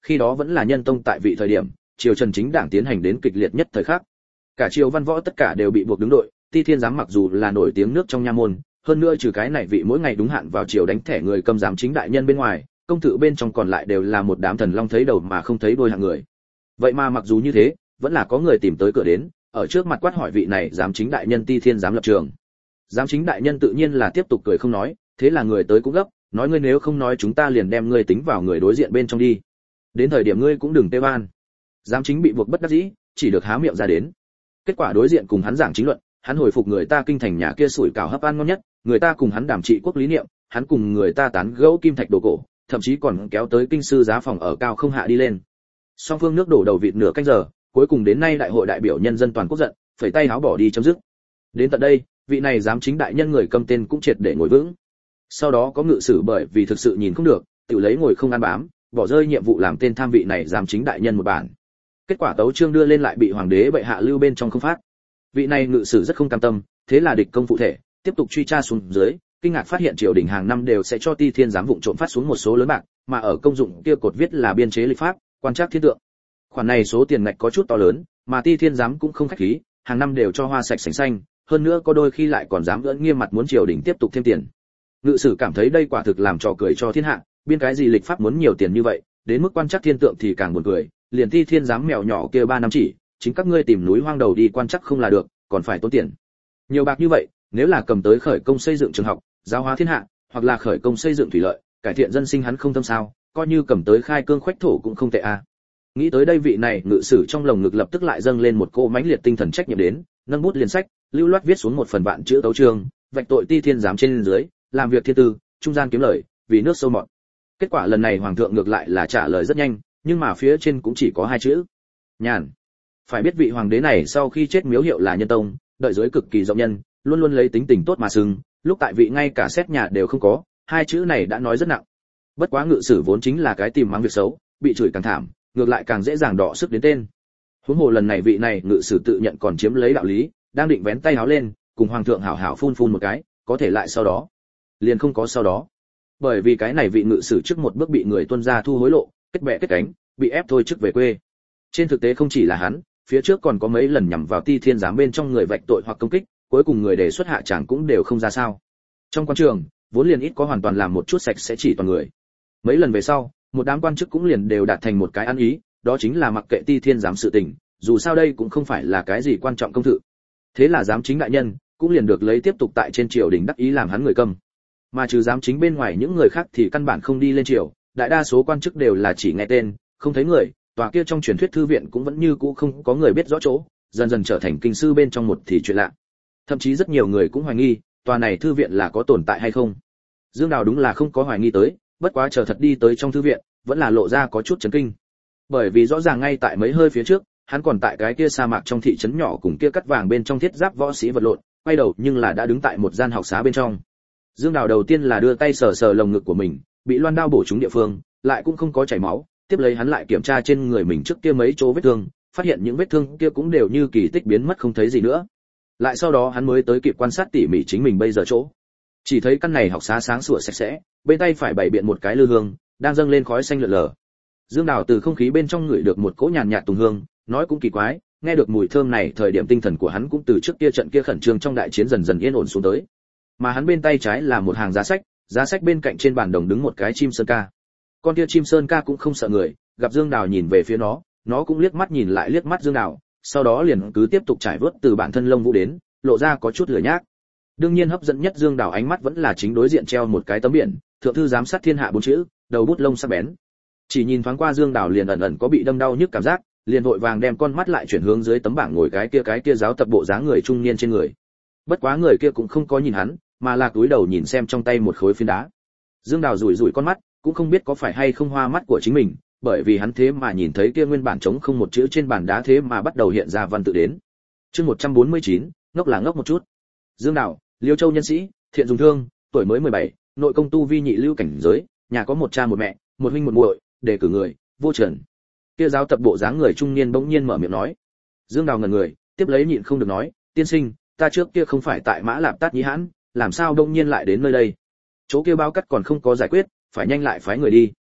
Speaker 1: Khi đó vẫn là Nhân Tông tại vị thời điểm, triều Trần chính đảng tiến hành đến kịch liệt nhất thời khắc. Cả triều văn võ tất cả đều bị buộc đứng đội, Ti Thiên giám mặc dù là nổi tiếng nước trong nha môn, hơn nữa trừ cái này vị mỗi ngày đúng hạn vào triều đánh thẻ người cầm giám chính đại nhân bên ngoài, công tử bên trong còn lại đều là một đám thần long thấy đầu mà không thấy đuôi hạng người. Vậy mà mặc dù như thế, vẫn là có người tìm tới cửa đến, ở trước mặt quát hỏi vị này giám chính đại nhân Ti Thiên giám lập trường. Giám chính đại nhân tự nhiên là tiếp tục cười không nói, thế là người tới cũng gấp, nói ngươi nếu không nói chúng ta liền đem ngươi tính vào người đối diện bên trong đi. Đến thời điểm ngươi cũng đừng tê van. Giám chính bị buộc bất đắc dĩ, chỉ được há miệng ra đến. Kết quả đối diện cùng hắn giảng chính luận, hắn hồi phục người ta kinh thành nhà kia sủi cảo hấp ăn ngon nhất, người ta cùng hắn đàm trị quốc lý niệm, hắn cùng người ta tán gẫu kim thạch đồ cổ, thậm chí còn kéo tới kinh sư giá phòng ở cao không hạ đi lên. Song phương nước đổ đầu vịt nửa canh giờ, cuối cùng đến nay đại hội đại biểu nhân dân toàn quốc giận, phẩy tay háo bỏ đi chấm dứt. Đến tận đây, vị này giám chính đại nhân người cầm tên cũng triệt để ngồi vững. Sau đó có ngự sử bởi vì thực sự nhìn không được, tự lấy ngồi không ăn bám, bỏ rơi nhiệm vụ làm tên tham vị này giám chính đại nhân một bản. Kết quả tấu chương đưa lên lại bị hoàng đế bệ hạ lưu bên trong không phát. Vị này ngự sử rất không cam tâm, thế là địch công phụ thể, tiếp tục truy tra xuống dưới, kinh ngạc phát hiện triều đình hàng năm đều sẽ cho Ti Thiên giám vụng trộm phát xuống một số lớn bạc, mà ở công dụng kia cột viết là biên chế lịch pháp, quan trắc thiên tượng. Khoản này số tiền ngạch có chút to lớn, mà Ti Thiên giám cũng không khách khí, hàng năm đều cho hoa sạch sành xanh, hơn nữa có đôi khi lại còn dám ưỡn nghiêm mặt muốn triều đình tiếp tục thêm tiền. Ngự sử cảm thấy đây quả thực làm trò cười cho thiên hạ, biên cái gì lịch pháp muốn nhiều tiền như vậy, đến mức quan trắc thiên tượng thì càng buồn cười, liền Ti Thiên giám mèo nhỏ kia ba năm chỉ, chính các ngươi tìm núi hoang đầu đi quan trắc không là được, còn phải tốn tiền. Nhiều bạc như vậy, nếu là cầm tới khởi công xây dựng trường học, giáo hóa thiên hạ, hoặc là khởi công xây dựng thủy lợi, cải thiện dân sinh hắn không tâm sao, coi như cầm tới khai cương khoách thổ cũng không tệ a. À. Nghĩ tới đây vị này ngự sử trong lồng ngực lập tức lại dâng lên một cô mãnh liệt tinh thần trách nhiệm đến, nâng bút liền sách, lưu loát viết xuống một phần vạn chữ tấu chương, vạch tội Ti Thiên giám trên dưới, làm việc thiên tư, trung gian kiếm lời, vì nước sâu mọt. Kết quả lần này hoàng thượng ngược lại là trả lời rất nhanh, nhưng mà phía trên cũng chỉ có hai chữ: nhàn. Phải biết vị hoàng đế này sau khi chết miếu hiệu là Nhân Tông, đợi dưới cực kỳ rộng nhân, luôn luôn lấy tính tình tốt mà sừng, lúc tại vị ngay cả xét nhà đều không có, hai chữ này đã nói rất nặng. Bất quá ngự sử vốn chính là cái tìm mắng việc xấu, bị chửi càng thảm, ngược lại càng dễ dàng đọ sức đến tên. Huống hồ lần này vị này ngự sử tự nhận còn chiếm lấy đạo lý, đang định vén tay háo lên, cùng hoàng thượng hảo hảo phun phun một cái, có thể lại sau đó, liền không có sau đó. Bởi vì cái này vị ngự sử trước một bước bị người tuân gia thu hối lộ, kết bè kết cánh, bị ép thôi chức về quê. Trên thực tế không chỉ là hắn, phía trước còn có mấy lần nhằm vào Ti Thiên giám bên trong người vạch tội hoặc công kích, cuối cùng người đề xuất hạ tràng cũng đều không ra sao. Trong quan trường, vốn liền ít có hoàn toàn làm một chút sạch sẽ chỉ toàn người. Mấy lần về sau, một đám quan chức cũng liền đều đạt thành một cái ăn ý, đó chính là mặc kệ Ti Thiên giám sự tình, dù sao đây cũng không phải là cái gì quan trọng công sự. Thế là giám chính đại nhân cũng liền được lấy tiếp tục tại trên triều đình đắc ý làm hắn người câm. Mà trừ giám chính bên ngoài những người khác thì căn bản không đi lên triều, đại đa số quan chức đều là chỉ nghe tên, không thấy người, tòa kia trong truyền thuyết thư viện cũng vẫn như cũ không có người biết rõ chỗ, dần dần trở thành kinh sư bên trong một thì chuyện lạ. Thậm chí rất nhiều người cũng hoài nghi, tòa này thư viện là có tồn tại hay không. Dương Đào đúng là không có hoài nghi tới, bất quá chờ thật đi tới trong thư viện, vẫn là lộ ra có chút chấn kinh. Bởi vì rõ ràng ngay tại mấy hơi phía trước, hắn còn tại cái kia sa mạc trong thị trấn nhỏ cùng kia cắt vàng bên trong thiết giáp võ sĩ vật lộn, quay đầu nhưng là đã đứng tại một gian học xá bên trong. Dương Đào đầu tiên là đưa tay sờ sờ lồng ngực của mình, bị loan đao bổ trúng địa phương, lại cũng không có chảy máu, tiếp lấy hắn lại kiểm tra trên người mình trước kia mấy chỗ vết thương, phát hiện những vết thương kia cũng đều như kỳ tích biến mất không thấy gì nữa. Lại sau đó hắn mới tới kịp quan sát tỉ mỉ chính mình bây giờ chỗ. Chỉ thấy căn này học xá sáng sủa sạch sẽ, bên tay phải bày biện một cái lư hương, đang dâng lên khói xanh lượn lờ. Dương Đào từ không khí bên trong ngửi được một cỗ nhàn nhạt tùng hương, nói cũng kỳ quái, nghe được mùi thơm này, thời điểm tinh thần của hắn cũng từ trước kia trận kia khẩn trương trong đại chiến dần dần yên ổn xuống tới. Mà hắn bên tay trái là một hàng giá sách, giá sách bên cạnh trên bàn đồng đứng một cái chim sơn ca. Con kia chim sơn ca cũng không sợ người, gặp Dương Đào nhìn về phía nó, nó cũng liếc mắt nhìn lại liếc mắt Dương Đào, sau đó liền cứ tiếp tục trải vớt từ bản thân lông vũ đến, lộ ra có chút lửa nhác. Đương nhiên hấp dẫn nhất Dương Đào ánh mắt vẫn là chính đối diện treo một cái tấm biển, thượng thư giám sát thiên hạ bốn chữ, đầu bút lông sắc bén. Chỉ nhìn thoáng qua Dương Đào liền ẩn ẩn có bị đâm đau nhức cảm giác, liền vội vàng đem con mắt lại chuyển hướng dưới tấm bảng ngồi cái kia cái kia giáo tập bộ dáng người trung niên trên người. Bất quá người kia cũng không có nhìn hắn, mà là cúi đầu nhìn xem trong tay một khối phiến đá. Dương Đào rủi rủi con mắt, cũng không biết có phải hay không hoa mắt của chính mình, bởi vì hắn thế mà nhìn thấy kia nguyên bản trống không một chữ trên bàn đá thế mà bắt đầu hiện ra văn tự đến. Chương một trăm bốn mươi chín, ngốc là ngốc một chút. Dương Đào, Liêu Châu nhân sĩ, thiện dùng thương, tuổi mới mười bảy, nội công tu vi nhị lưu cảnh giới, nhà có một cha một mẹ, một huynh một muội, đề cử người, vô trần. Kia giáo tập bộ dáng người trung niên bỗng nhiên mở miệng nói. Dương Đào ngẩn người, tiếp lấy nhịn không được nói, tiên sinh, ta trước kia không phải tại Mã Lạp Tát Nhĩ Hãn, làm sao bỗng nhiên lại đến nơi đây? Chỗ kia bao cắt còn không có giải quyết, phải nhanh lại phái người đi.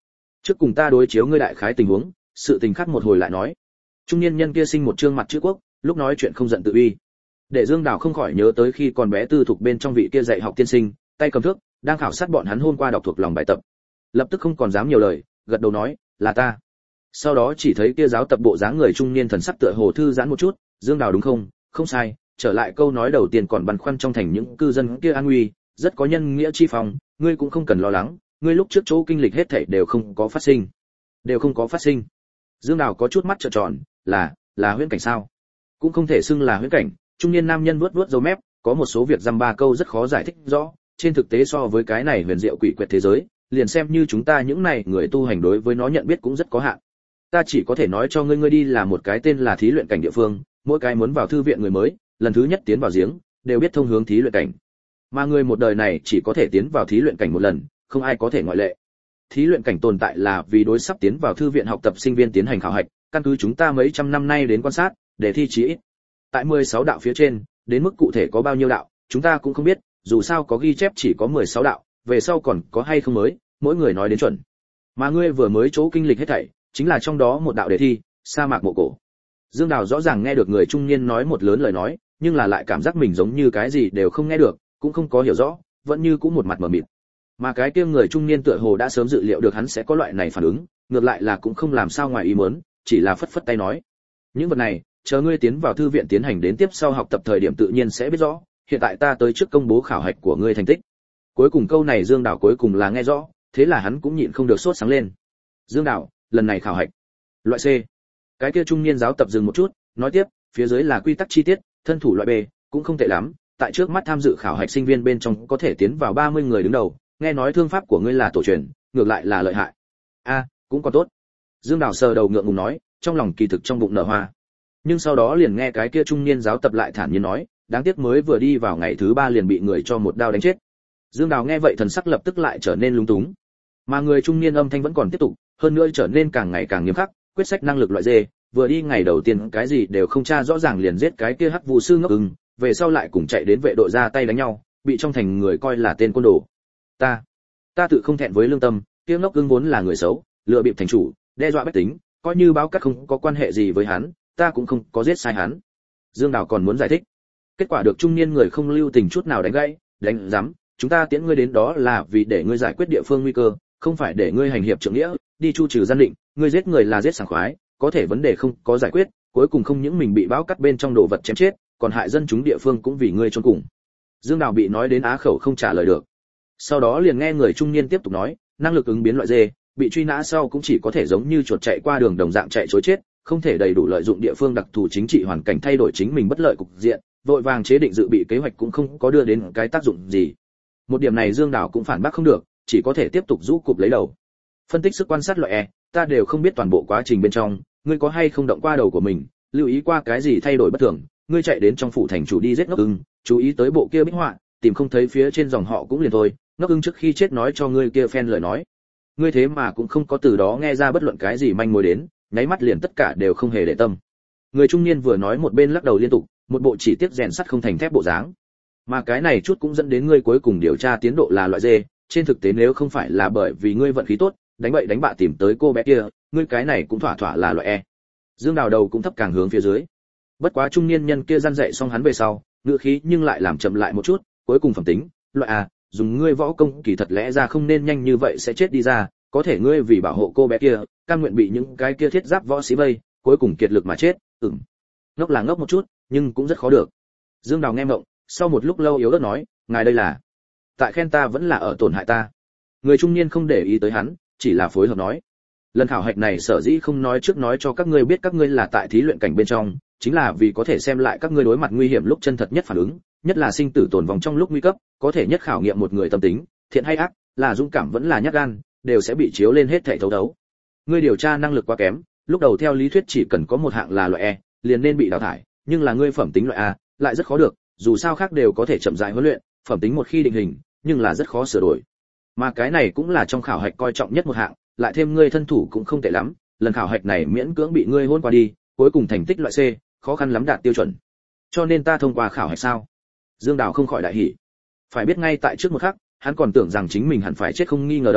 Speaker 1: trước cùng ta đối chiếu ngươi đại khái tình huống, sự tình khác một hồi lại nói. Trung niên nhân kia sinh một trương mặt chữ quốc, lúc nói chuyện không giận tự uy. Để Dương Đào không khỏi nhớ tới khi còn bé tư thục bên trong vị kia dạy học tiên sinh, tay cầm thước, đang khảo sát bọn hắn hôm qua đọc thuộc lòng bài tập. Lập tức không còn dám nhiều lời, gật đầu nói, là ta. Sau đó chỉ thấy kia giáo tập bộ dáng người trung niên thần sắc tựa hồ thư giãn một chút, Dương Đào đúng không? Không sai, trở lại câu nói đầu tiên còn băn khoăn trong thành những cư dân kia an nguy, rất có nhân nghĩa chi phong, ngươi cũng không cần lo lắng, ngươi lúc trước chỗ kinh lịch hết thảy đều không có phát sinh. Đều không có phát sinh. Dương Đào có chút mắt trợn tròn, là, là huyễn cảnh sao? Cũng không thể xưng là huyễn cảnh, trung niên nam nhân vuốt vuốt râu mép, có một số việc dăm ba câu rất khó giải thích rõ, trên thực tế so với cái này huyền diệu quỷ quyệt thế giới, liền xem như chúng ta những này người tu hành đối với nó nhận biết cũng rất có hạn. Ta chỉ có thể nói cho ngươi ngươi đi là một cái tên là thí luyện cảnh địa phương, mỗi cái muốn vào thư viện người mới, lần thứ nhất tiến vào giếng, đều biết thông hướng thí luyện cảnh. Mà người một đời này chỉ có thể tiến vào thí luyện cảnh một lần, không ai có thể ngoại lệ. Thí luyện cảnh tồn tại là vì đối sắp tiến vào thư viện học tập sinh viên tiến hành khảo hạch, căn cứ chúng ta mấy trăm năm nay đến quan sát, để thi chí ít. Tại mười sáu đạo phía trên, đến mức cụ thể có bao nhiêu đạo, chúng ta cũng không biết, dù sao có ghi chép chỉ có mười sáu đạo, về sau còn có hay không mới, mỗi người nói đến chuẩn. Mà ngươi vừa mới chỗ kinh lịch hết thảy, chính là trong đó một đạo đề thi, sa mạc mộ cổ. Dương Đào rõ ràng nghe được người trung niên nói một lớn lời nói, nhưng là lại cảm giác mình giống như cái gì đều không nghe được, cũng không có hiểu rõ, vẫn như cũng một mặt mờ mịt. Mà cái kia người trung niên tựa hồ đã sớm dự liệu được hắn sẽ có loại này phản ứng, ngược lại là cũng không làm sao ngoài ý muốn, chỉ là phất phất tay nói: "Những vật này, chờ ngươi tiến vào thư viện tiến hành đến tiếp sau học tập thời điểm tự nhiên sẽ biết rõ, hiện tại ta tới trước công bố khảo hạch của ngươi thành tích." Cuối cùng câu này Dương Đào cuối cùng là nghe rõ, thế là hắn cũng nhịn không được sốt sáng lên. "Dương Đào, lần này khảo hạch loại C." Cái kia trung niên giáo tập dừng một chút, nói tiếp, phía dưới là quy tắc chi tiết, thân thủ loại B, cũng không tệ lắm, tại trước mắt tham dự khảo hạch sinh viên bên trong có thể tiến vào ba mươi người đứng đầu, nghe nói thương pháp của ngươi là tổ truyền, ngược lại là lợi hại. A, cũng còn tốt. Dương Đào sờ đầu ngượng ngùng nói, trong lòng kỳ thực trong bụng nở hoa. Nhưng sau đó liền nghe cái kia trung niên giáo tập lại thản nhiên nói, đáng tiếc mới vừa đi vào ngày thứ ba liền bị người cho một đao đánh chết. Dương Đào nghe vậy thần sắc lập tức lại trở nên lúng túng. Mà người trung niên âm thanh vẫn còn tiếp tục, hơn nữa trở nên càng ngày càng nghiêm khắc, quyết sách năng lực loại dê, vừa đi ngày đầu tiên cái gì đều không tra rõ ràng liền giết cái kia hắc vụ sư ngốc ưng, về sau lại cùng chạy đến vệ đội ra tay đánh nhau, bị trong thành người coi là tên côn đồ. Ta, ta tự không thẹn với lương tâm, kia ngốc ưng vốn là người xấu, lừa bịp thành chủ, đe dọa bách tính, coi như báo cát không có quan hệ gì với hắn, ta cũng không có giết sai hắn. Dương Đào còn muốn giải thích, kết quả được trung niên người không lưu tình chút nào đánh gãy, đánh dám, chúng ta tiễn ngươi đến đó là vì để ngươi giải quyết địa phương nguy cơ, không phải để ngươi hành hiệp trượng nghĩa, đi chu trừ gian định, ngươi giết người là giết sảng khoái, có thể vấn đề không có giải quyết, cuối cùng không những mình bị báo cắt bên trong đồ vật chém chết, còn hại dân chúng địa phương cũng vì ngươi chôn cùng. Dương Đào bị nói đến á khẩu không trả lời được. Sau đó liền nghe người trung niên tiếp tục nói, năng lực ứng biến loại dê, bị truy nã sau cũng chỉ có thể giống như chuột chạy qua đường đồng dạng chạy trối chết, không thể đầy đủ lợi dụng địa phương đặc thù chính trị hoàn cảnh thay đổi chính mình bất lợi cục diện, vội vàng chế định dự bị kế hoạch cũng không có đưa đến cái tác dụng gì. Một điểm này Dương Đào cũng phản bác không được, chỉ có thể tiếp tục rũ cụp lấy đầu. Phân tích sức quan sát loại E, ta đều không biết toàn bộ quá trình bên trong, ngươi có hay không động qua đầu của mình, lưu ý qua cái gì thay đổi bất thường, ngươi chạy đến trong phủ thành chủ đi giết ngốc ưng, chú ý tới bộ kia bích họa, tìm không thấy phía trên dòng họ cũng liền thôi, ngốc ưng trước khi chết nói cho ngươi kia phen lời nói. Ngươi thế mà cũng không có từ đó nghe ra bất luận cái gì manh mối đến, nháy mắt liền tất cả đều không hề để tâm. Người trung niên vừa nói một bên lắc đầu liên tục, một bộ chỉ tiếc rèn sắt không thành thép bộ dáng. Mà cái này chút cũng dẫn đến ngươi cuối cùng điều tra tiến độ là loại D, trên thực tế nếu không phải là bởi vì ngươi vận khí tốt, đánh bậy đánh bạ tìm tới cô bé kia, ngươi cái này cũng thỏa thỏa là loại E. Dương Đào đầu cũng thấp càng hướng phía dưới. Bất quá trung niên nhân kia răn dạy xong hắn về sau, ngựa khí nhưng lại làm chậm lại một chút, cuối cùng phẩm tính, loại A, dùng ngươi võ công kỳ thật lẽ ra không nên nhanh như vậy sẽ chết đi ra, có thể ngươi vì bảo hộ cô bé kia, cam nguyện bị những cái kia thiết giáp võ sĩ vây, cuối cùng kiệt lực mà chết, ừm. Ngốc là ngốc một chút, nhưng cũng rất khó được. Dương Đào nghe mộng, sau một lúc lâu yếu ớt nói, ngài đây là tại khen ta vẫn là ở tổn hại ta. Người trung niên không để ý tới hắn, chỉ là phối hợp nói, lần khảo hạch này sở dĩ không nói trước nói cho các ngươi biết các ngươi là tại thí luyện cảnh bên trong, chính là vì có thể xem lại các ngươi đối mặt nguy hiểm lúc chân thật nhất phản ứng, nhất là sinh tử tồn vong trong lúc nguy cấp, có thể nhất khảo nghiệm một người tâm tính, thiện hay ác, là dũng cảm vẫn là nhát gan, đều sẽ bị chiếu lên hết thảy thấu đấu. Ngươi điều tra năng lực quá kém, lúc đầu theo lý thuyết chỉ cần có một hạng là loại E, liền nên bị đào thải, nhưng là ngươi phẩm tính loại A, lại rất khó được, dù sao khác đều có thể chậm rãi huấn luyện, phẩm tính một khi định hình, nhưng là rất khó sửa đổi. Mà cái này cũng là trong khảo hạch coi trọng nhất một hạng, lại thêm ngươi thân thủ cũng không tệ lắm, lần khảo hạch này miễn cưỡng bị ngươi hôn qua đi, cuối cùng thành tích loại C, khó khăn lắm đạt tiêu chuẩn. Cho nên ta thông qua khảo hạch sao? Dương Đào không khỏi đại hỉ. Phải biết ngay tại trước một khắc, hắn còn tưởng rằng chính mình hẳn phải chết không nghi ngờ đâu,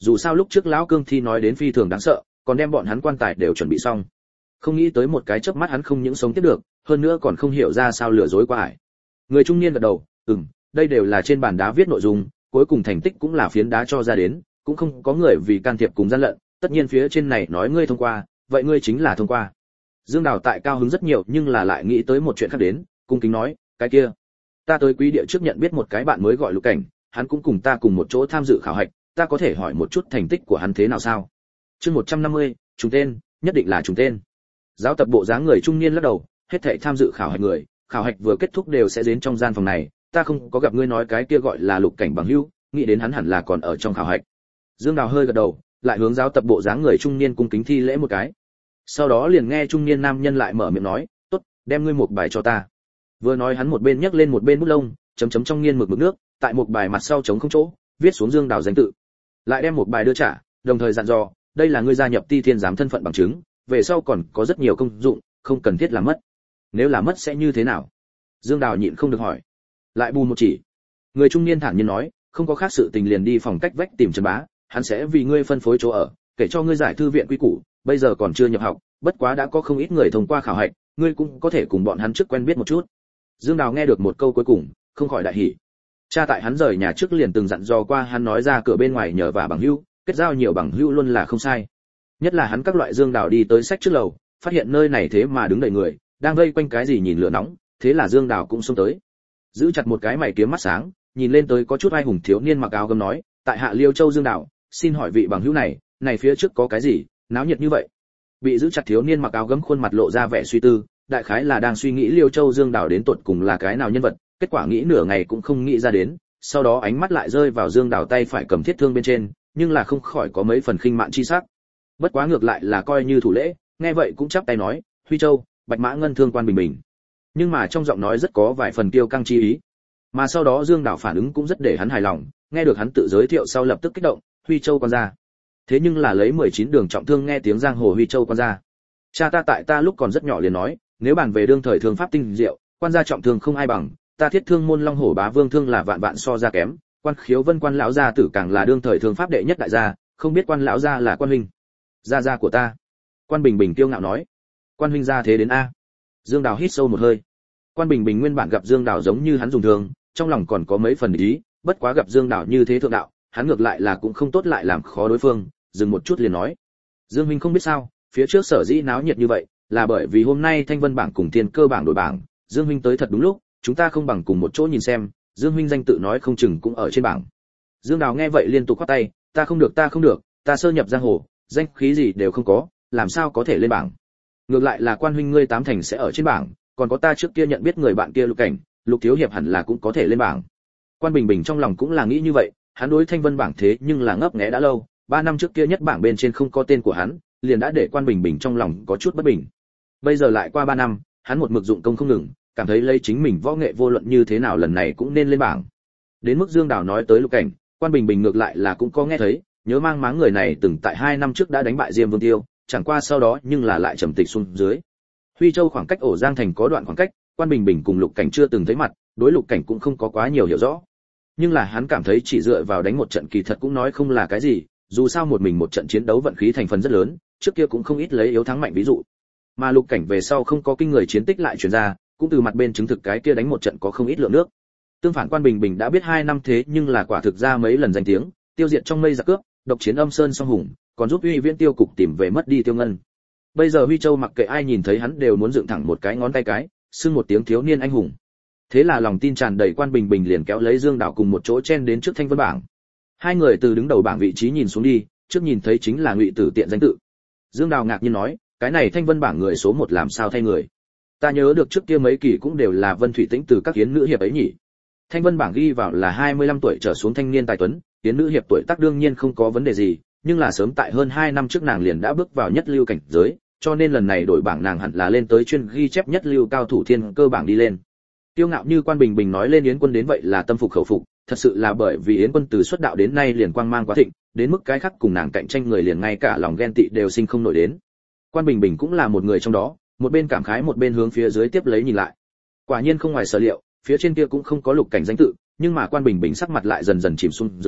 Speaker 1: dù sao lúc trước lão cương thi nói đến phi thường đáng sợ, còn đem bọn hắn quan tài đều chuẩn bị xong. Không nghĩ tới một cái chớp mắt hắn không những sống tiếp được, hơn nữa còn không hiểu ra sao lừa dối qua ải. Người trung niên gật đầu, "Ừm, đây đều là trên bàn đá viết nội dung, cuối cùng thành tích cũng là phiến đá cho ra đến, cũng không có người vì can thiệp cùng gian lận, tất nhiên phía trên này nói ngươi thông qua, vậy ngươi chính là thông qua." Dương Đào tại cao hứng rất nhiều, nhưng là lại nghĩ tới một chuyện khác đến, cung kính nói, "Cái kia, ta tới quý địa trước nhận biết một cái bạn mới gọi Lục Cảnh, hắn cũng cùng ta cùng một chỗ tham dự khảo hạch, ta có thể hỏi một chút thành tích của hắn thế nào sao?" Chương một trăm năm mươi, trùng tên, nhất định là trùng tên. Giáo tập bộ dáng người trung niên lắc đầu, hết thảy tham dự khảo hạch người, khảo hạch vừa kết thúc đều sẽ đến trong gian phòng này, ta không có gặp ngươi nói cái kia gọi là Lục Cảnh bằng hữu, nghĩ đến hắn hẳn là còn ở trong khảo hạch. Dương Đào hơi gật đầu, lại hướng giáo tập bộ dáng người trung niên cung kính thi lễ một cái. Sau đó liền nghe trung niên nam nhân lại mở miệng nói, "Tốt, đem ngươi một bài cho ta." Vừa nói hắn một bên nhấc lên một bên bút lông, chấm chấm trong nghiên mực mực nước, tại một bài mặt sau trống không chỗ, viết xuống Dương Đào danh tự. Lại đem một bài đưa trả, đồng thời dặn dò, "Đây là ngươi gia nhập Ti Thiên giám thân phận bằng chứng, về sau còn có rất nhiều công dụng, không cần thiết làm mất." "Nếu là mất sẽ như thế nào?" Dương Đào nhịn không được hỏi. Lại bù một chỉ. Người trung niên thản nhiên nói, "Không có khác sự tình liền đi phòng cách vách tìm Trần Bá, hắn sẽ vì ngươi phân phối chỗ ở, kể cho ngươi giải thư viện quy củ, bây giờ còn chưa nhập học, bất quá đã có không ít người thông qua khảo hạch, ngươi cũng có thể cùng bọn hắn trước quen biết một chút." Dương Đào nghe được một câu cuối cùng, không khỏi đại hỉ. Cha tại hắn rời nhà trước liền từng dặn dò qua hắn nói ra cửa bên ngoài nhờ vả bằng hữu, kết giao nhiều bằng hữu luôn là không sai. Nhất là hắn các loại Dương Đào đi tới sách trước lầu, phát hiện nơi này thế mà đứng đầy người, đang vây quanh cái gì nhìn lửa nóng, thế là Dương Đào cũng xông tới. Giữ chặt một cái mày kiếm mắt sáng, nhìn lên tới có chút ai hùng thiếu niên mặc áo gấm nói, "Tại hạ Liêu Châu Dương Đào, xin hỏi vị bằng hữu này, này phía trước có cái gì, náo nhiệt như vậy?" Bị giữ chặt thiếu niên mặc áo gấm khuôn mặt lộ ra vẻ suy tư, đại khái là đang suy nghĩ Liêu Châu Dương Đào đến tột cùng là cái nào nhân vật, kết quả nghĩ nửa ngày cũng không nghĩ ra đến, sau đó ánh mắt lại rơi vào Dương Đào tay phải cầm thiết thương bên trên, nhưng là không khỏi có mấy phần khinh mạn chi sắc. Bất quá ngược lại là coi như thủ lễ, nghe vậy cũng chắp tay nói, "Huy Châu, Bạch Mã Ngân Thương Quan Bình Bình." Nhưng mà trong giọng nói rất có vài phần kiêu căng chi ý. Mà sau đó Dương Đào phản ứng cũng rất để hắn hài lòng, nghe được hắn tự giới thiệu sau lập tức kích động, "Huy Châu quan gia." Thế nhưng là lấy mười chín đường trọng thương nghe tiếng giang hồ Huy Châu quan gia. Cha ta tại ta lúc còn rất nhỏ liền nói, nếu bàn về đương thời thương pháp tinh diệu, quan gia trọng thương không ai bằng, ta thiết thương môn Long Hổ Bá Vương thương là vạn vạn so ra kém, quan khiếu Vân quan lão gia tử càng là đương thời thương pháp đệ nhất đại gia, không biết quan lão gia là quan huynh. Gia gia của ta. Quan Bình Bình kiêu ngạo nói. Quan huynh gia thế đến a. Dương Đào hít sâu một hơi. Quan Bình Bình nguyên bản gặp Dương Đào giống như hắn dùng thường, trong lòng còn có mấy phần ý, bất quá gặp Dương Đào như thế thượng đạo, hắn ngược lại là cũng không tốt lại làm khó đối phương, dừng một chút liền nói. Dương huynh không biết sao, phía trước sở dĩ náo nhiệt như vậy, là bởi vì hôm nay Thanh Vân bảng cùng Thiên Cơ bảng đổi bảng, Dương huynh tới thật đúng lúc, chúng ta không bằng cùng một chỗ nhìn xem, Dương huynh danh tự nói không chừng cũng ở trên bảng. Dương Đào nghe vậy liên tục khoát tay, "Ta không được, ta không được, ta sơ nhập giang hồ, danh khí gì đều không có, làm sao có thể lên bảng. Ngược lại là Quan huynh ngươi tám thành sẽ ở trên bảng, còn có ta trước kia nhận biết người bạn kia Lục Cảnh, Lục thiếu hiệp hẳn là cũng có thể lên bảng." Quan Bình Bình trong lòng cũng là nghĩ như vậy, hắn đối Thanh Vân bảng thế nhưng là ngấp nghé đã lâu, ba năm trước kia nhất bảng bên trên không có tên của hắn, liền đã để Quan Bình Bình trong lòng có chút bất bình. Bây giờ lại qua ba năm, hắn một mực dụng công không ngừng, cảm thấy lấy chính mình võ nghệ vô luận như thế nào lần này cũng nên lên bảng. Đến mức Dương Đào nói tới Lục Cảnh, Quan Bình Bình ngược lại là cũng có nghe thấy, nhớ mang máng người này từng tại hai năm trước đã đánh bại Diêm Vương Tiêu, chẳng qua sau đó nhưng là lại trầm tịch xuống dưới. Huy Châu khoảng cách Ổ Giang thành có đoạn khoảng cách, Quan Bình Bình cùng Lục Cảnh chưa từng thấy mặt, đối Lục Cảnh cũng không có quá nhiều hiểu rõ. Nhưng là hắn cảm thấy chỉ dựa vào đánh một trận kỳ thật cũng nói không là cái gì, dù sao một mình một trận chiến đấu vận khí thành phần rất lớn, trước kia cũng không ít lấy yếu thắng mạnh ví dụ. Mà Lục Cảnh về sau không có kinh người chiến tích lại truyền ra, cũng từ mặt bên chứng thực cái kia đánh một trận có không ít lượng nước. Tương phản Quan Bình Bình đã biết hai năm thế nhưng là quả thực ra mấy lần danh tiếng, tiêu diệt trong mây giặc cướp, độc chiến Âm Sơn song hùng, còn giúp Uy Viễn Tiêu cục tìm về mất đi Tiêu Ngân. Bây giờ Huy Châu mặc kệ ai nhìn thấy hắn đều muốn dựng thẳng một cái ngón tay cái, xưng một tiếng thiếu niên anh hùng. Thế là lòng tin tràn đầy Quan Bình Bình liền kéo lấy Dương Đào cùng một chỗ chen đến trước Thanh Vân bảng. Hai người từ đứng đầu bảng vị trí nhìn xuống đi, trước nhìn thấy chính là Ngụy Tử Tiện danh tự. Dương Đào ngạc nhiên nói, cái này Thanh Vân bảng người số một làm sao thay người? Ta nhớ được trước kia mấy kỳ cũng đều là Vân Thủy Tĩnh từ các yến nữ hiệp ấy nhỉ. Thanh Vân bảng ghi vào là hai mươi lăm tuổi trở xuống thanh niên tài tuấn, yến nữ hiệp tuổi tác đương nhiên không có vấn đề gì, nhưng là sớm tại hơn hai năm trước nàng liền đã bước vào nhất lưu cảnh giới, cho nên lần này đổi bảng nàng hẳn là lên tới chuyên ghi chép nhất lưu cao thủ thiên cơ bảng đi lên. Tiêu ngạo như Quan Bình Bình nói lên Yến Quân đến vậy là tâm phục khẩu phục, thật sự là bởi vì Yến Quân từ xuất đạo đến nay liền quang mang quá thịnh, đến mức cái khác cùng nàng cạnh tranh người liền ngay cả lòng ghen tị đều sinh không nổi đến. Quan Bình Bình cũng là một người trong đó, một bên cảm khái một bên hướng phía dưới tiếp lấy nhìn lại. Quả nhiên không ngoài sở liệu, phía trên kia cũng không có Lục Cảnh danh tự, nhưng mà Quan Bình Bình sắc mặt lại dần dần chìm xuống dưới,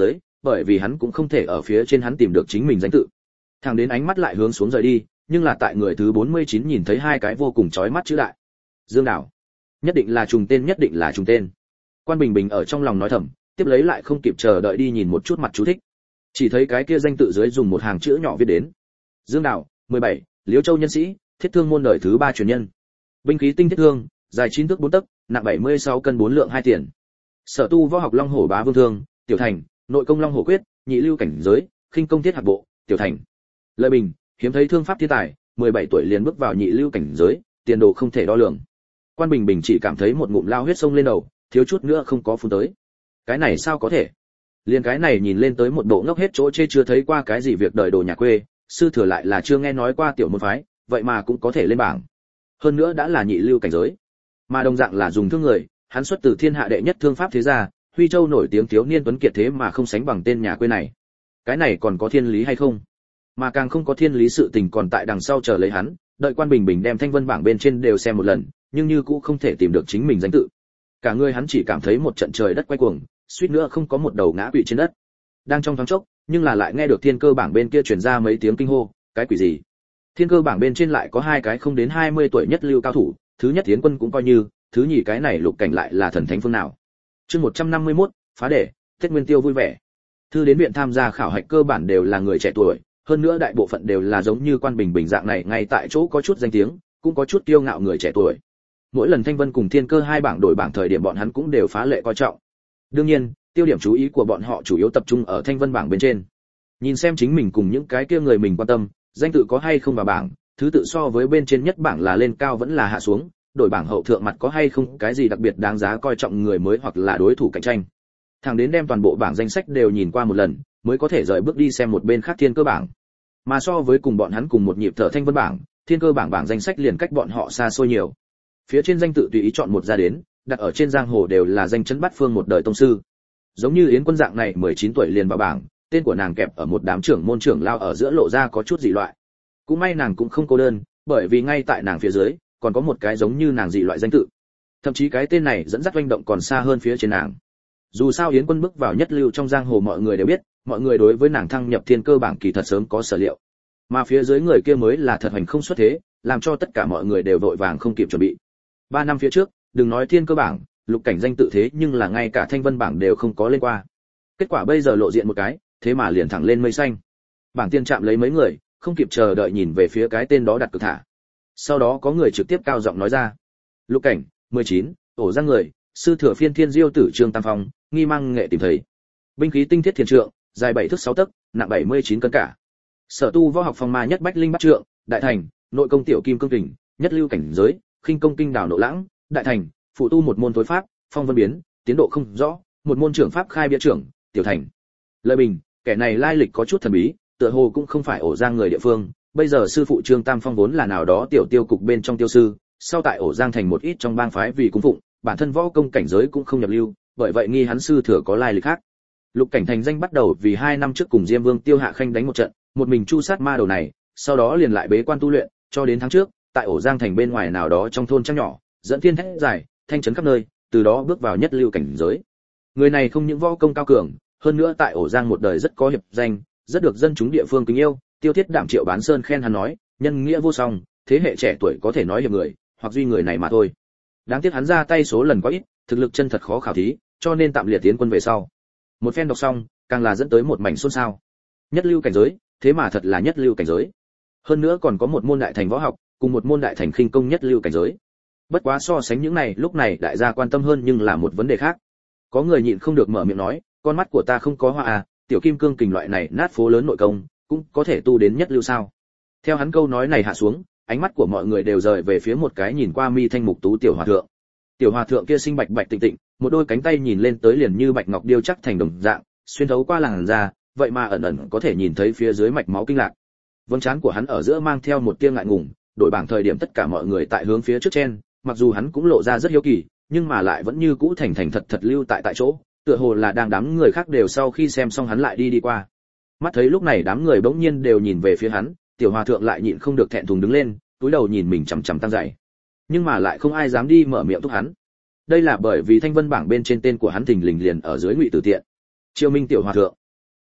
Speaker 1: bởi vì hắn cũng không thể ở phía trên hắn tìm được chính mình danh tự. Thằng đến ánh mắt lại hướng xuống rời đi, nhưng là tại người thứ bốn mươi chín nhìn thấy hai cái vô cùng chói mắt chữ đại. Dương Đảo. Nhất định là trùng tên, nhất định là trùng tên. Quan Bình Bình ở trong lòng nói thầm, tiếp lấy lại không kịp chờ đợi đi nhìn một chút mặt chú thích. Chỉ thấy cái kia danh tự dưới dùng một hàng chữ nhỏ viết đến: Dương Đảo, mười bảy, Liễu Châu nhân sĩ, thiết thương môn đời thứ ba truyền nhân. Binh khí tinh thiết thương, dài chín thước bốn tấc, nặng bảy mươi sáu cân bốn lượng hai tiền. Sở tu võ học Long Hổ Bá Vương Thương, tiểu thành, nội công Long Hổ Quyết, nhị lưu cảnh giới, khinh công Thiết Hạt Bộ, tiểu thành. Lợi Bình, hiếm thấy thương pháp thiên tài, mười bảy tuổi liền bước vào nhị lưu cảnh giới, tiền đồ không thể đo lường. Quan Bình Bình chỉ cảm thấy một ngụm lao huyết sông lên đầu, thiếu chút nữa không có phun tới. Cái này sao có thể? Liên cái này nhìn lên tới một bộ ngốc hết chỗ chê, chưa thấy qua cái gì việc đời đồ nhà quê, sư thừa lại là chưa nghe nói qua tiểu môn phái, vậy mà cũng có thể lên bảng. Hơn nữa đã là nhị lưu cảnh giới, mà đồng dạng là dùng thương người, hắn xuất từ thiên hạ đệ nhất thương pháp thế gia, Huy Châu nổi tiếng thiếu niên tuấn kiệt, thế mà không sánh bằng tên nhà quê này. Cái này còn có thiên lý hay không? Mà càng không có thiên lý sự tình còn tại đằng sau chờ lấy hắn, đợi Quan Bình Bình đem thanh vân bảng bên trên đều xem một lần, nhưng như cũng không thể tìm được chính mình danh tự. Cả người hắn chỉ cảm thấy một trận trời đất quay cuồng, suýt nữa không có một đầu ngã quỵ trên đất. Đang trong thoáng chốc, nhưng là lại nghe được thiên cơ bảng bên kia truyền ra mấy tiếng kinh hô, cái quỷ gì? Thiên cơ bảng bên trên lại có hai cái không đến hai mươi tuổi nhất lưu cao thủ, thứ nhất Tiến Quân cũng coi như, thứ nhì cái này Lục Cảnh lại là thần thánh phương nào? Chương một trăm năm mươi mốt, phá đề, Tết Nguyên Tiêu vui vẻ. Thư đến viện tham gia khảo hạch cơ bản đều là người trẻ tuổi, hơn nữa đại bộ phận đều là giống như Quan Bình Bình dạng này ngay tại chỗ có chút danh tiếng, cũng có chút kiêu ngạo người trẻ tuổi. Mỗi lần Thanh Vân cùng Thiên Cơ hai bảng đổi bảng thời điểm bọn hắn cũng đều phá lệ coi trọng. Đương nhiên, tiêu điểm chú ý của bọn họ chủ yếu tập trung ở Thanh Vân bảng bên trên. Nhìn xem chính mình cùng những cái kia người mình quan tâm, danh tự có hay không vào bảng, thứ tự so với bên trên nhất bảng là lên cao vẫn là hạ xuống, đổi bảng hậu thượng mặt có hay không cái gì đặc biệt đáng giá coi trọng người mới hoặc là đối thủ cạnh tranh. Thằng đến đem toàn bộ bảng danh sách đều nhìn qua một lần, mới có thể rời bước đi xem một bên khác Thiên Cơ bảng. Mà so với cùng bọn hắn cùng một nhịp thở Thanh Vân bảng, Thiên Cơ bảng bảng danh sách liền cách bọn họ xa xôi nhiều. Phía trên danh tự tùy ý chọn một ra đến, đặt ở trên giang hồ đều là danh chấn bát phương một đời tông sư. Giống như Yến Quân dạng này mười chín tuổi liền vào bảng, tên của nàng kẹp ở một đám trưởng môn trưởng lao ở giữa lộ ra có chút dị loại. Cũng may nàng cũng không cô đơn, bởi vì ngay tại nàng phía dưới còn có một cái giống như nàng dị loại danh tự. Thậm chí cái tên này dẫn dắt doanh động còn xa hơn phía trên nàng. Dù sao Yến Quân bước vào nhất lưu trong giang hồ mọi người đều biết, mọi người đối với nàng thăng nhập Thiên Cơ bảng kỳ thật sớm có sở liệu. Mà phía dưới người kia mới là thật hành không xuất thế, làm cho tất cả mọi người đều vội vàng không kịp chuẩn bị. Ba năm phía trước, đừng nói Thiên Cơ bảng, Lục Cảnh danh tự thế nhưng là ngay cả Thanh Vân bảng đều không có lên qua. Kết quả bây giờ lộ diện một cái, thế mà liền thẳng lên mây xanh. Bảng tiên chạm lấy mấy người, không kịp chờ đợi nhìn về phía cái tên đó đặt cực thả. Sau đó có người trực tiếp cao giọng nói ra: Lục Cảnh, mười chín, ổ giang người, sư thừa phiên thiên diêu tử Trương Tam Phong, nghi mang nghệ tìm thấy. Binh khí tinh thiết thiền trượng, dài bảy thước sáu tấc, nặng bảy mươi chín cân cả. Sở tu võ học phong ma nhất bách linh bát trượng, đại thành, nội công tiểu kim cương kình, nhất lưu cảnh giới, khinh công kinh đảo nộ lãng, đại thành, phụ tu một môn tối pháp, phong vân biến, tiến độ không rõ, một môn trưởng pháp khai bia trưởng, tiểu thành. Lợi Bình, kẻ này lai lịch có chút thần bí, tựa hồ cũng không phải ổ giang người địa phương, bây giờ sư phụ Trương Tam Phong vốn là nào đó tiểu tiêu cục bên trong tiêu sư, sau tại ổ giang thành một ít trong bang phái vì cung phụng, bản thân võ công cảnh giới cũng không nhập lưu, bởi vậy nghi hắn sư thừa có lai lịch khác. Lục Cảnh thành danh bắt đầu vì hai năm trước cùng Diêm Vương Tiêu Hạ Khanh đánh một trận, một mình chu sát ma đầu này, sau đó liền lại bế quan tu luyện, cho đến tháng trước, tại ổ giang thành bên ngoài nào đó trong thôn trăng nhỏ, dẫn thiên thét giải, thanh trấn khắp nơi, từ đó bước vào nhất lưu cảnh giới. Người này không những võ công cao cường, hơn nữa tại ổ giang một đời rất có hiệp danh, rất được dân chúng địa phương kính yêu. Tiêu Thiết Đảm Triệu Bán Sơn khen hắn nói, nhân nghĩa vô song, thế hệ trẻ tuổi có thể nói hiệp người, hoặc duy người này mà thôi. Đáng tiếc hắn ra tay số lần quá ít, thực lực chân thật khó khảo thí, cho nên tạm liệt tiến quân về sau. Một phen đọc xong, càng là dẫn tới một mảnh xôn xao. Nhất lưu cảnh giới, thế mà thật là nhất lưu cảnh giới. Hơn nữa còn có một môn đại thành võ học, cùng một môn đại thành khinh công nhất lưu cảnh giới. Bất quá so sánh những này, lúc này đại gia quan tâm hơn nhưng là một vấn đề khác. Có người nhịn không được mở miệng nói, con mắt của ta không có hoa à, tiểu kim cương kình loại này nát phố lớn nội công, cũng có thể tu đến nhất lưu sao? Theo hắn câu nói này hạ xuống, ánh mắt của mọi người đều rời về phía một cái nhìn qua mi thanh mục tú tiểu hòa thượng. Tiểu hòa thượng kia sinh bạch bạch tịnh tịnh, một đôi cánh tay nhìn lên tới liền như bạch ngọc điêu chắc thành đồng dạng, xuyên thấu qua làn da, vậy mà ẩn ẩn có thể nhìn thấy phía dưới mạch máu kinh lạc. Vầng trán của hắn ở giữa mang theo một tia ngại ngùng, đổi bảng thời điểm tất cả mọi người tại hướng phía trước chen, mặc dù hắn cũng lộ ra rất hiếu kỳ, nhưng mà lại vẫn như cũ thành thành thật thật lưu tại tại chỗ, tựa hồ là đang đám người khác đều sau khi xem xong hắn lại đi đi qua. Mắt thấy lúc này đám người bỗng nhiên đều nhìn về phía hắn, tiểu hòa thượng lại nhịn không được thẹn thùng đứng lên, túi đầu nhìn mình chằm chằm tăng dày. Nhưng mà lại không ai dám đi mở miệng thúc hắn. Đây là bởi vì thanh vân bảng bên trên tên của hắn thình lình liền ở dưới Ngụy Tử Tiện. Triều Minh tiểu hòa thượng.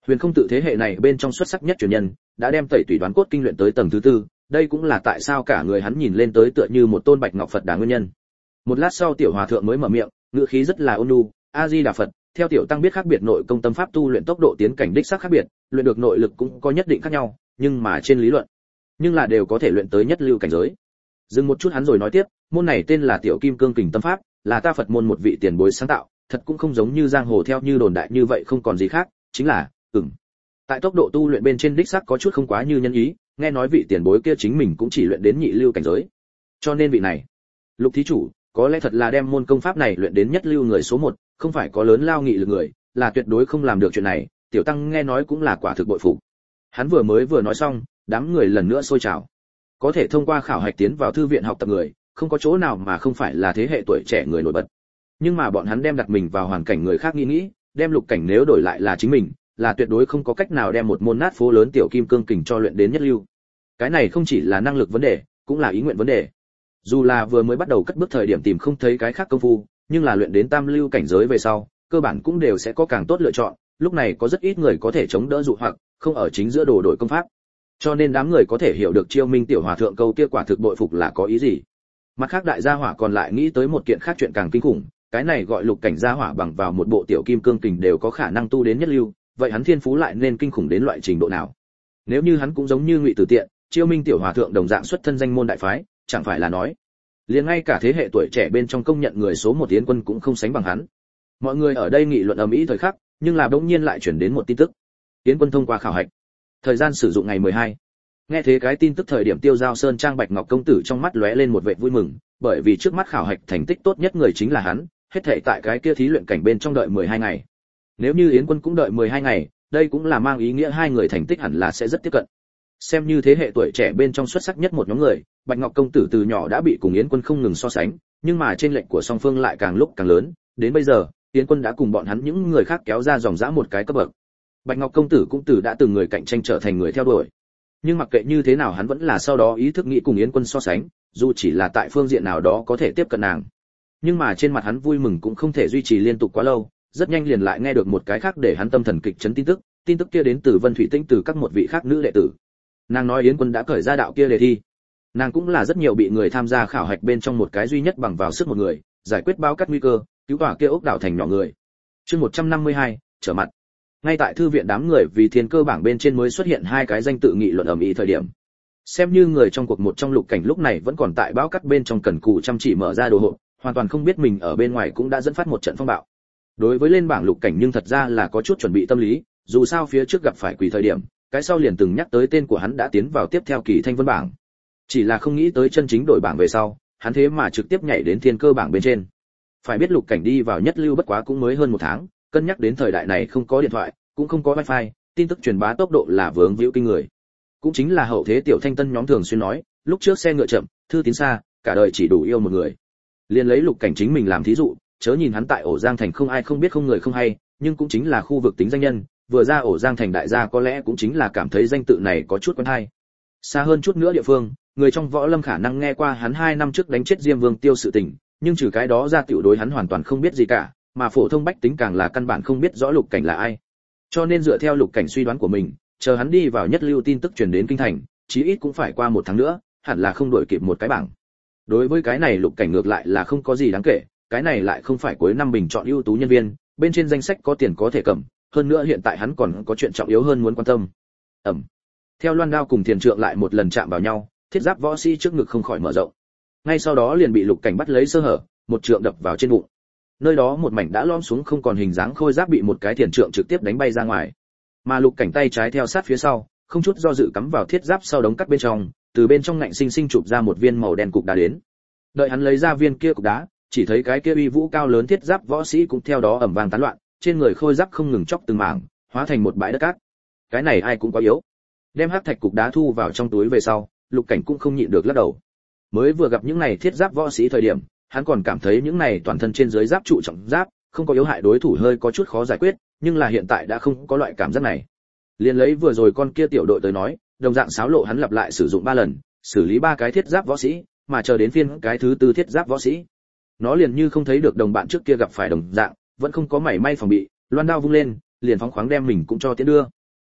Speaker 1: Huyền Không Tự thế hệ này bên trong xuất sắc nhất truyền nhân, đã đem tẩy tủy đoán cốt kinh luyện tới tầng thứ tư, đây cũng là tại sao cả người hắn nhìn lên tới tựa như một tôn bạch ngọc Phật Đà nguyên nhân. Một lát sau tiểu hòa thượng mới mở miệng, ngữ khí rất là ôn nhu, A Di Đà Phật, theo tiểu tăng biết khác biệt nội công tâm pháp tu luyện tốc độ tiến cảnh đích xác khác biệt, luyện được nội lực cũng có nhất định khác nhau, nhưng mà trên lý luận, nhưng là đều có thể luyện tới nhất lưu cảnh giới. Dừng một chút hắn rồi nói tiếp, môn này tên là Tiểu Kim Cương Kình tâm pháp, là ta Phật môn một vị tiền bối sáng tạo, thật cũng không giống như giang hồ theo như đồn đại như vậy không còn gì khác, chính là, ừm. Tại tốc độ tu luyện bên trên đích xác có chút không quá như nhân ý, nghe nói vị tiền bối kia chính mình cũng chỉ luyện đến nhị lưu cảnh giới. Cho nên vị này, Lục thí chủ, có lẽ thật là đem môn công pháp này luyện đến nhất lưu người số một, không phải có lớn lao nghị lực người, là tuyệt đối không làm được chuyện này, tiểu tăng nghe nói cũng là quả thực bội phục. Hắn vừa mới vừa nói xong, đám người lần nữa sôi trào. Có thể thông qua khảo hạch tiến vào thư viện học tập người, không có chỗ nào mà không phải là thế hệ tuổi trẻ người nổi bật. Nhưng mà bọn hắn đem đặt mình vào hoàn cảnh người khác nghĩ nghĩ, đem Lục Cảnh nếu đổi lại là chính mình, là tuyệt đối không có cách nào đem một môn nát phố lớn Tiểu Kim Cương Kình cho luyện đến nhất lưu. Cái này không chỉ là năng lực vấn đề, cũng là ý nguyện vấn đề. Dù là vừa mới bắt đầu cất bước thời điểm tìm không thấy cái khác công phu, nhưng là luyện đến tam lưu cảnh giới về sau, cơ bản cũng đều sẽ có càng tốt lựa chọn, lúc này có rất ít người có thể chống đỡ dụ hoặc, không ở chính giữa đồ đổi công pháp. Cho nên đám người có thể hiểu được Chiêu Minh tiểu hòa thượng câu kia quả thực bội phục là có ý gì. Mặt khác đại gia hỏa còn lại nghĩ tới một kiện khác chuyện càng kinh khủng, cái này gọi Lục Cảnh gia hỏa bằng vào một bộ Tiểu Kim Cương Kình đều có khả năng tu đến nhất lưu, vậy hắn thiên phú lại nên kinh khủng đến loại trình độ nào? Nếu như hắn cũng giống như Ngụy Tử Tiện, Chiêu Minh tiểu hòa thượng đồng dạng xuất thân danh môn đại phái, chẳng phải là nói liền ngay cả thế hệ tuổi trẻ bên trong công nhận người số một Yến Quân cũng không sánh bằng hắn. Mọi người ở đây nghị luận ầm ĩ thời khắc, nhưng là bỗng nhiên lại chuyển đến một tin tức. Yến Quân thông qua khảo hạch, thời gian sử dụng ngày mười hai. Nghe thế cái tin tức thời điểm Tiêu Giao Sơn Trang Bạch Ngọc công tử trong mắt lóe lên một vẻ vui mừng, bởi vì trước mắt khảo hạch thành tích tốt nhất người chính là hắn, hết thảy tại cái kia thí luyện cảnh bên trong đợi mười hai ngày. Nếu như Yến Quân cũng đợi mười hai ngày, đây cũng là mang ý nghĩa hai người thành tích hẳn là sẽ rất tiếp cận. Xem như thế hệ tuổi trẻ bên trong xuất sắc nhất một nhóm người, Bạch Ngọc công tử từ nhỏ đã bị cùng Yến Quân không ngừng so sánh, nhưng mà trên lệnh của song phương lại càng lúc càng lớn, đến bây giờ, Yến Quân đã cùng bọn hắn những người khác kéo ra dòng dã một cái cấp bậc. Bạch Ngọc công tử cũng từ đã từng người cạnh tranh trở thành người theo đuổi. Nhưng mặc kệ như thế nào hắn vẫn là sau đó ý thức nghĩ cùng Yến Quân so sánh, dù chỉ là tại phương diện nào đó có thể tiếp cận nàng. Nhưng mà trên mặt hắn vui mừng cũng không thể duy trì liên tục quá lâu, rất nhanh liền lại nghe được một cái khác để hắn tâm thần kịch chấn tin tức, tin tức kia đến từ Vân Thủy Tĩnh từ các một vị khác nữ đệ tử. Nàng nói Yến Quân đã cởi ra đạo kia đề thi. Nàng cũng là rất nhiều bị người tham gia khảo hạch bên trong một cái duy nhất bằng vào sức một người, giải quyết bao cắt nguy cơ, cứu tỏa kia ốc đảo thành nhỏ người. Chương một trăm năm mươi hai, trở mặt. Ngay tại thư viện đám người vì thiên cơ bảng bên trên mới xuất hiện hai cái danh tự nghị luận ầm ĩ thời điểm. Xem như người trong cuộc một trong Lục Cảnh lúc này vẫn còn tại bao cắt bên trong cần cù chăm chỉ mở ra đồ hộp, hoàn toàn không biết mình ở bên ngoài cũng đã dẫn phát một trận phong bạo. Đối với lên bảng Lục Cảnh nhưng thật ra là có chút chuẩn bị tâm lý, dù sao phía trước gặp phải quỷ thời điểm, cái sau liền từng nhắc tới tên của hắn đã tiến vào tiếp theo kỳ thanh vân bảng. Chỉ là không nghĩ tới chân chính đổi bảng về sau, hắn thế mà trực tiếp nhảy đến thiên cơ bảng bên trên. Phải biết Lục Cảnh đi vào nhất lưu bất quá cũng mới hơn một tháng, cân nhắc đến thời đại này không có điện thoại, cũng không có wifi, tin tức truyền bá tốc độ là vướng víu kinh người. Cũng chính là hậu thế tiểu thanh tân nhóm thường xuyên nói, lúc trước xe ngựa chậm, thư tín xa, cả đời chỉ đủ yêu một người. Liên lấy Lục Cảnh chính mình làm thí dụ, chớ nhìn hắn tại Ổ Giang thành không ai không biết không người không hay, nhưng cũng chính là khu vực tính danh nhân, vừa ra Ổ Giang thành đại gia có lẽ cũng chính là cảm thấy danh tự này có chút quen hay. Xa hơn chút nữa địa phương, người trong võ lâm khả năng nghe qua hắn hai năm trước đánh chết Diêm Vương Tiêu sự tình, nhưng trừ cái đó ra tiểu đối hắn hoàn toàn không biết gì cả, mà phổ thông bách tính càng là căn bản không biết rõ Lục Cảnh là ai. Cho nên dựa theo Lục Cảnh suy đoán của mình, chờ hắn đi vào nhất lưu tin tức truyền đến kinh thành, chí ít cũng phải qua một tháng nữa, hẳn là không đuổi kịp một cái bảng. Đối với cái này Lục Cảnh ngược lại là không có gì đáng kể, cái này lại không phải cuối năm bình chọn ưu tú nhân viên, bên trên danh sách có tiền có thể cầm, hơn nữa hiện tại hắn còn có chuyện trọng yếu hơn muốn quan tâm. Ẩm. Theo loan đao cùng thiền trượng lại một lần chạm vào nhau, thiết giáp võ sĩ trước ngực không khỏi mở rộng. Ngay sau đó liền bị Lục Cảnh bắt lấy sơ hở, một trượng đập vào trên bụng. Nơi đó một mảnh đã lom xuống không còn hình dáng khôi giáp bị một cái thiền trượng trực tiếp đánh bay ra ngoài. Mà Lục Cảnh tay trái theo sát phía sau, không chút do dự cắm vào thiết giáp sau đống cắt bên trong, từ bên trong ngạnh sinh sinh chụp ra một viên màu đen cục đá đến. Đợi hắn lấy ra viên kia cục đá, chỉ thấy cái kia uy vũ cao lớn thiết giáp võ sĩ cũng theo đó ầm vang tán loạn, trên người khôi giáp không ngừng chóc từng mảng, hóa thành một bãi đất cát. Cái này ai cũng quá yếu. Đem hắc thạch cục đá thu vào trong túi về sau, Lục Cảnh cũng không nhịn được lắc đầu. Mới vừa gặp những này thiết giáp võ sĩ thời điểm, hắn còn cảm thấy những này toàn thân trên dưới giáp trụ trọng giáp, không có yếu hại đối thủ hơi có chút khó giải quyết, nhưng là hiện tại đã không có loại cảm giác này. Liên lấy vừa rồi con kia tiểu đội tới nói, đồng dạng xáo lộ hắn lặp lại sử dụng ba lần, xử lý ba cái thiết giáp võ sĩ, mà chờ đến phiên cái thứ tư thiết giáp võ sĩ, nó liền như không thấy được đồng bạn trước kia gặp phải đồng dạng, vẫn không có mảy may phòng bị, loan đao vung lên, liền phóng khoáng đem mình cũng cho tiến đưa,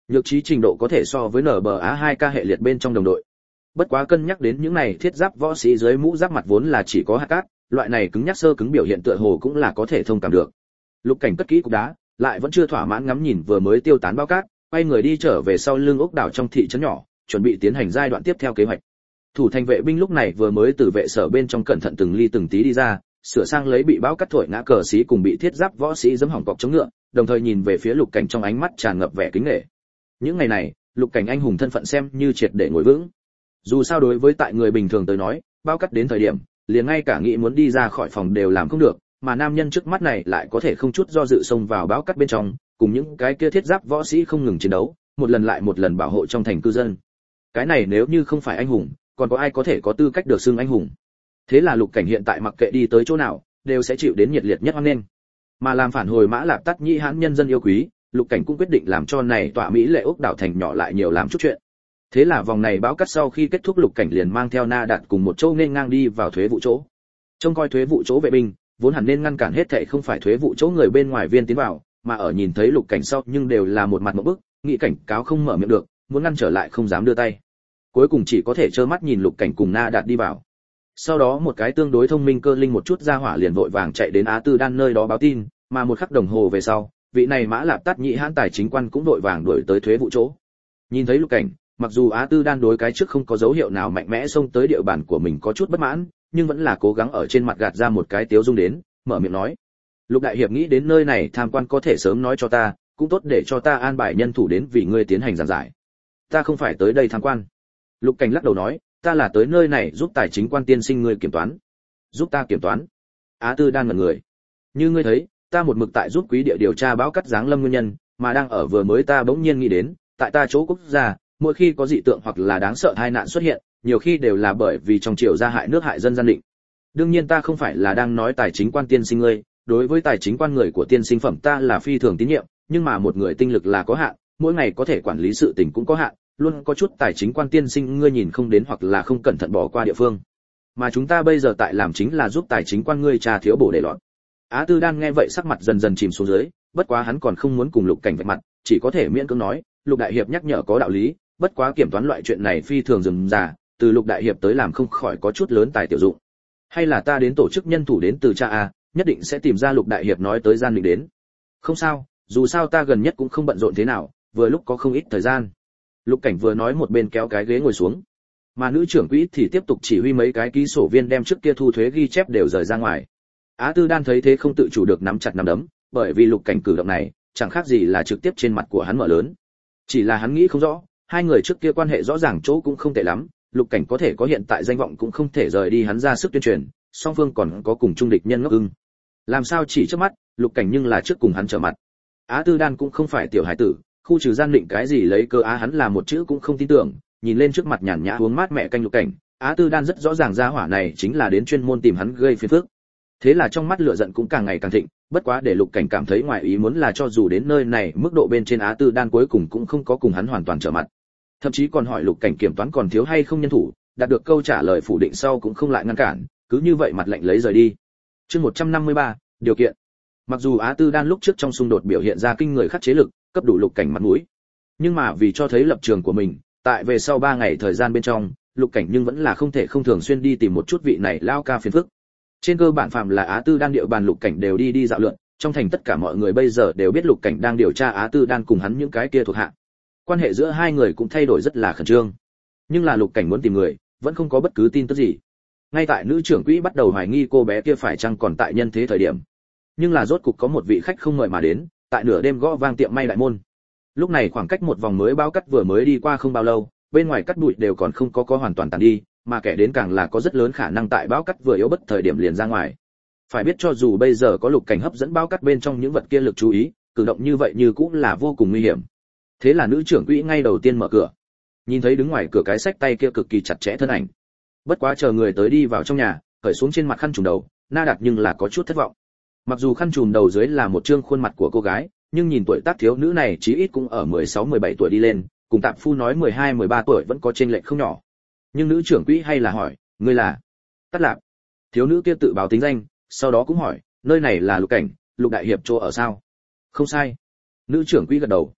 Speaker 1: nhược trí trình độ có thể so với en bê a hai k hệ liệt bên trong đồng đội. Bất quá cân nhắc đến những này thiết giáp võ sĩ dưới mũ giáp mặt vốn là chỉ có hạt cát, loại này cứng nhắc sơ cứng biểu hiện tựa hồ cũng là có thể thông cảm được. Lục Cảnh cất kỹ cục đá, lại vẫn chưa thỏa mãn ngắm nhìn vừa mới tiêu tán bao cát, quay người đi trở về sau lưng ốc đảo trong thị trấn nhỏ, chuẩn bị tiến hành giai đoạn tiếp theo kế hoạch. Thủ thành vệ binh lúc này vừa mới từ vệ sở bên trong cẩn thận từng ly từng tí đi ra, sửa sang lấy bị bão cắt thổi ngã cờ sĩ cùng bị thiết giáp võ sĩ giẫm hỏng cọc chống ngựa, đồng thời nhìn về phía Lục Cảnh trong ánh mắt tràn ngập vẻ kính nể. Những ngày này, Lục Cảnh anh hùng thân phận xem như triệt để ngồi vững. Dù sao đối với tại người bình thường tới nói, bão cắt đến thời điểm, liền ngay cả nghĩ muốn đi ra khỏi phòng đều làm không được, mà nam nhân trước mắt này lại có thể không chút do dự xông vào bão cắt bên trong, cùng những cái kia thiết giáp võ sĩ không ngừng chiến đấu, một lần lại một lần bảo hộ trong thành cư dân. Cái này nếu như không phải anh hùng, còn có ai có thể có tư cách được xưng anh hùng? Thế là Lục Cảnh hiện tại mặc kệ đi tới chỗ nào, đều sẽ chịu đến nhiệt liệt nhất hoan nghênh. Mà làm phản hồi Mã Lạp Tắc Nhĩ Hãn nhân dân yêu quý, Lục Cảnh cũng quyết định làm cho này tọa mỹ lệ ốc đảo thành nhỏ lại nhiều làm chút chuyện. Thế là vòng này báo cắt sau khi kết thúc, Lục Cảnh liền mang theo Na Đạt cùng một châu nên ngang đi vào thuế vụ chỗ. Trông coi thuế vụ chỗ vệ binh, vốn hẳn nên ngăn cản hết thảy không phải thuế vụ chỗ người bên ngoài viên tiến vào, mà ở nhìn thấy Lục Cảnh sau nhưng đều là một mặt ngộp bức, nghị cảnh cáo không mở miệng được, muốn ngăn trở lại không dám đưa tay. Cuối cùng chỉ có thể trơ mắt nhìn Lục Cảnh cùng Na Đạt đi vào. Sau đó một cái tương đối thông minh cơ linh một chút ra hỏa liền vội vàng chạy đến Á Tư Đan nơi đó báo tin, mà một khắc đồng hồ về sau, vị này Mã Lạp Tắc Nhĩ Hãn tài chính quan cũng vội vàng đuổi tới thuế vụ chỗ. Nhìn thấy Lục Cảnh, mặc dù Á Tư Đan đối cái trước không có dấu hiệu nào mạnh mẽ xông tới địa bàn của mình có chút bất mãn, nhưng vẫn là cố gắng ở trên mặt gạt ra một cái tiếu dung đến, mở miệng nói: "Lục đại hiệp nghĩ đến nơi này tham quan có thể sớm nói cho ta, cũng tốt để cho ta an bài nhân thủ đến vì ngươi tiến hành giảng giải." "Ta không phải tới đây tham quan." Lục Cảnh lắc đầu nói, "Ta là tới nơi này giúp tài chính quan tiên sinh ngươi kiểm toán." "Giúp ta kiểm toán?" Á Tư Đan ngẩn người. "Như ngươi thấy, ta một mực tại giúp quý địa điều tra báo cắt giáng lâm nguyên nhân, mà đang ở vừa mới ta bỗng nhiên nghĩ đến, tại ta chỗ quốc gia, mỗi khi có dị tượng hoặc là đáng sợ tai nạn xuất hiện, nhiều khi đều là bởi vì trong triều gia hại nước hại dân gian định. Đương nhiên ta không phải là đang nói tài chính quan tiên sinh ngươi, đối với tài chính quan người của tiên sinh phẩm ta là phi thường tín nhiệm, nhưng mà một người tinh lực là có hạn, mỗi ngày có thể quản lý sự tình cũng có hạn, luôn có chút tài chính quan tiên sinh ngươi nhìn không đến hoặc là không cẩn thận bỏ qua địa phương. Mà chúng ta bây giờ tại làm chính là giúp tài chính quan ngươi tra thiếu bổ để lọt." Á Tư Đan nghe vậy sắc mặt dần dần chìm xuống dưới, bất quá hắn còn không muốn cùng Lục Cảnh vạch mặt, chỉ có thể miễn cưỡng nói, "Lục đại hiệp nhắc nhở có đạo lý, bất quá kiểm toán loại chuyện này phi thường rườm rà, từ Lục đại hiệp tới làm không khỏi có chút lớn tài tiểu dụng. Hay là ta đến tổ chức nhân thủ đến từ cha a, nhất định sẽ tìm ra Lục đại hiệp nói tới gian định đến." "Không sao, dù sao ta gần nhất cũng không bận rộn thế nào, vừa lúc có không ít thời gian." Lục Cảnh vừa nói một bên kéo cái ghế ngồi xuống, mà nữ trưởng quỹ thì tiếp tục chỉ huy mấy cái ký sổ viên đem trước kia thu thuế ghi chép đều rời ra ngoài. Á Tư Đan thấy thế không tự chủ được nắm chặt nắm đấm, bởi vì Lục Cảnh cử động này chẳng khác gì là trực tiếp trên mặt của hắn mở lớn. Chỉ là hắn nghĩ không rõ, hai người trước kia quan hệ rõ ràng chỗ cũng không tệ lắm, Lục Cảnh có thể có hiện tại danh vọng cũng không thể rời đi hắn ra sức tuyên truyền, song phương còn có cùng chung địch nhân ngốc ưng. Làm sao chỉ trước mắt, Lục Cảnh nhưng là trước cùng hắn trở mặt. Á Tư Đan cũng không phải tiểu hải tử, khu trừ gian định cái gì lấy cơ á hắn là một chữ cũng không tin tưởng, nhìn lên trước mặt nhàn nhã uống mát mẹ canh Lục Cảnh, Á Tư Đan rất rõ ràng ra hỏa này chính là đến chuyên môn tìm hắn gây phiền phức. Thế là trong mắt lửa giận cũng càng ngày càng thịnh, bất quá để Lục Cảnh cảm thấy ngoài ý muốn là cho dù đến nơi này mức độ bên trên Á Tư Đan cuối cùng cũng không có cùng hắn hoàn toàn trở mặt. Thậm chí còn hỏi Lục Cảnh kiểm toán còn thiếu hay không nhân thủ, đạt được câu trả lời phủ định sau cũng không lại ngăn cản, cứ như vậy mặt lạnh lấy rời đi. Chương một trăm năm mươi ba, điều kiện. Mặc dù Á Tư Đan lúc trước trong xung đột biểu hiện ra kinh người khắc chế lực, cấp đủ Lục Cảnh mặt mũi, nhưng mà vì cho thấy lập trường của mình, tại về sau ba ngày thời gian bên trong, Lục Cảnh nhưng vẫn là không thể không thường xuyên đi tìm một chút vị này lao ca phiền phức. Trên cơ bản phạm là Á Tư Đan địa bàn Lục Cảnh đều đi đi dạo lượn, trong thành tất cả mọi người bây giờ đều biết Lục Cảnh đang điều tra Á Tư Đan cùng hắn những cái kia thuộc hạ. Quan hệ giữa hai người cũng thay đổi rất là khẩn trương. Nhưng là Lục Cảnh muốn tìm người, vẫn không có bất cứ tin tức gì. Ngay tại nữ trưởng quỹ bắt đầu hoài nghi cô bé kia phải chăng còn tại nhân thế thời điểm, nhưng là rốt cục có một vị khách không mời mà đến, tại nửa đêm gõ vang tiệm may đại môn. Lúc này khoảng cách một vòng mới báo cắt vừa mới đi qua không bao lâu, bên ngoài cắt bụi đều còn không có có hoàn toàn tàn đi, mà kẻ đến càng là có rất lớn khả năng tại báo cắt vừa yếu bất thời điểm liền ra ngoài. Phải biết cho dù bây giờ có Lục Cảnh hấp dẫn báo cắt bên trong những vật kia lực chú ý, cử động như vậy như cũng là vô cùng nguy hiểm. Thế là nữ trưởng quỹ ngay đầu tiên mở cửa, nhìn thấy đứng ngoài cửa cái xách tay kia cực kỳ chặt chẽ thân ảnh. Bất quá chờ người tới đi vào trong nhà, cởi xuống trên mặt khăn trùm đầu, Na Đạt nhưng là có chút thất vọng. Mặc dù khăn trùm đầu dưới là một trương khuôn mặt của cô gái, nhưng nhìn tuổi tác thiếu nữ này chí ít cũng ở mười sáu mười bảy tuổi đi lên, cùng tạp phu nói mười hai mười ba tuổi vẫn có chênh lệch không nhỏ. Nhưng nữ trưởng quỹ hay là hỏi, ngươi là? Tắt Lạp. Thiếu nữ kia tự báo tính danh, sau đó cũng hỏi, nơi này là Lục Cảnh, Lục đại hiệp chỗ ở sao? Không sai. Nữ trưởng quỹ gật đầu.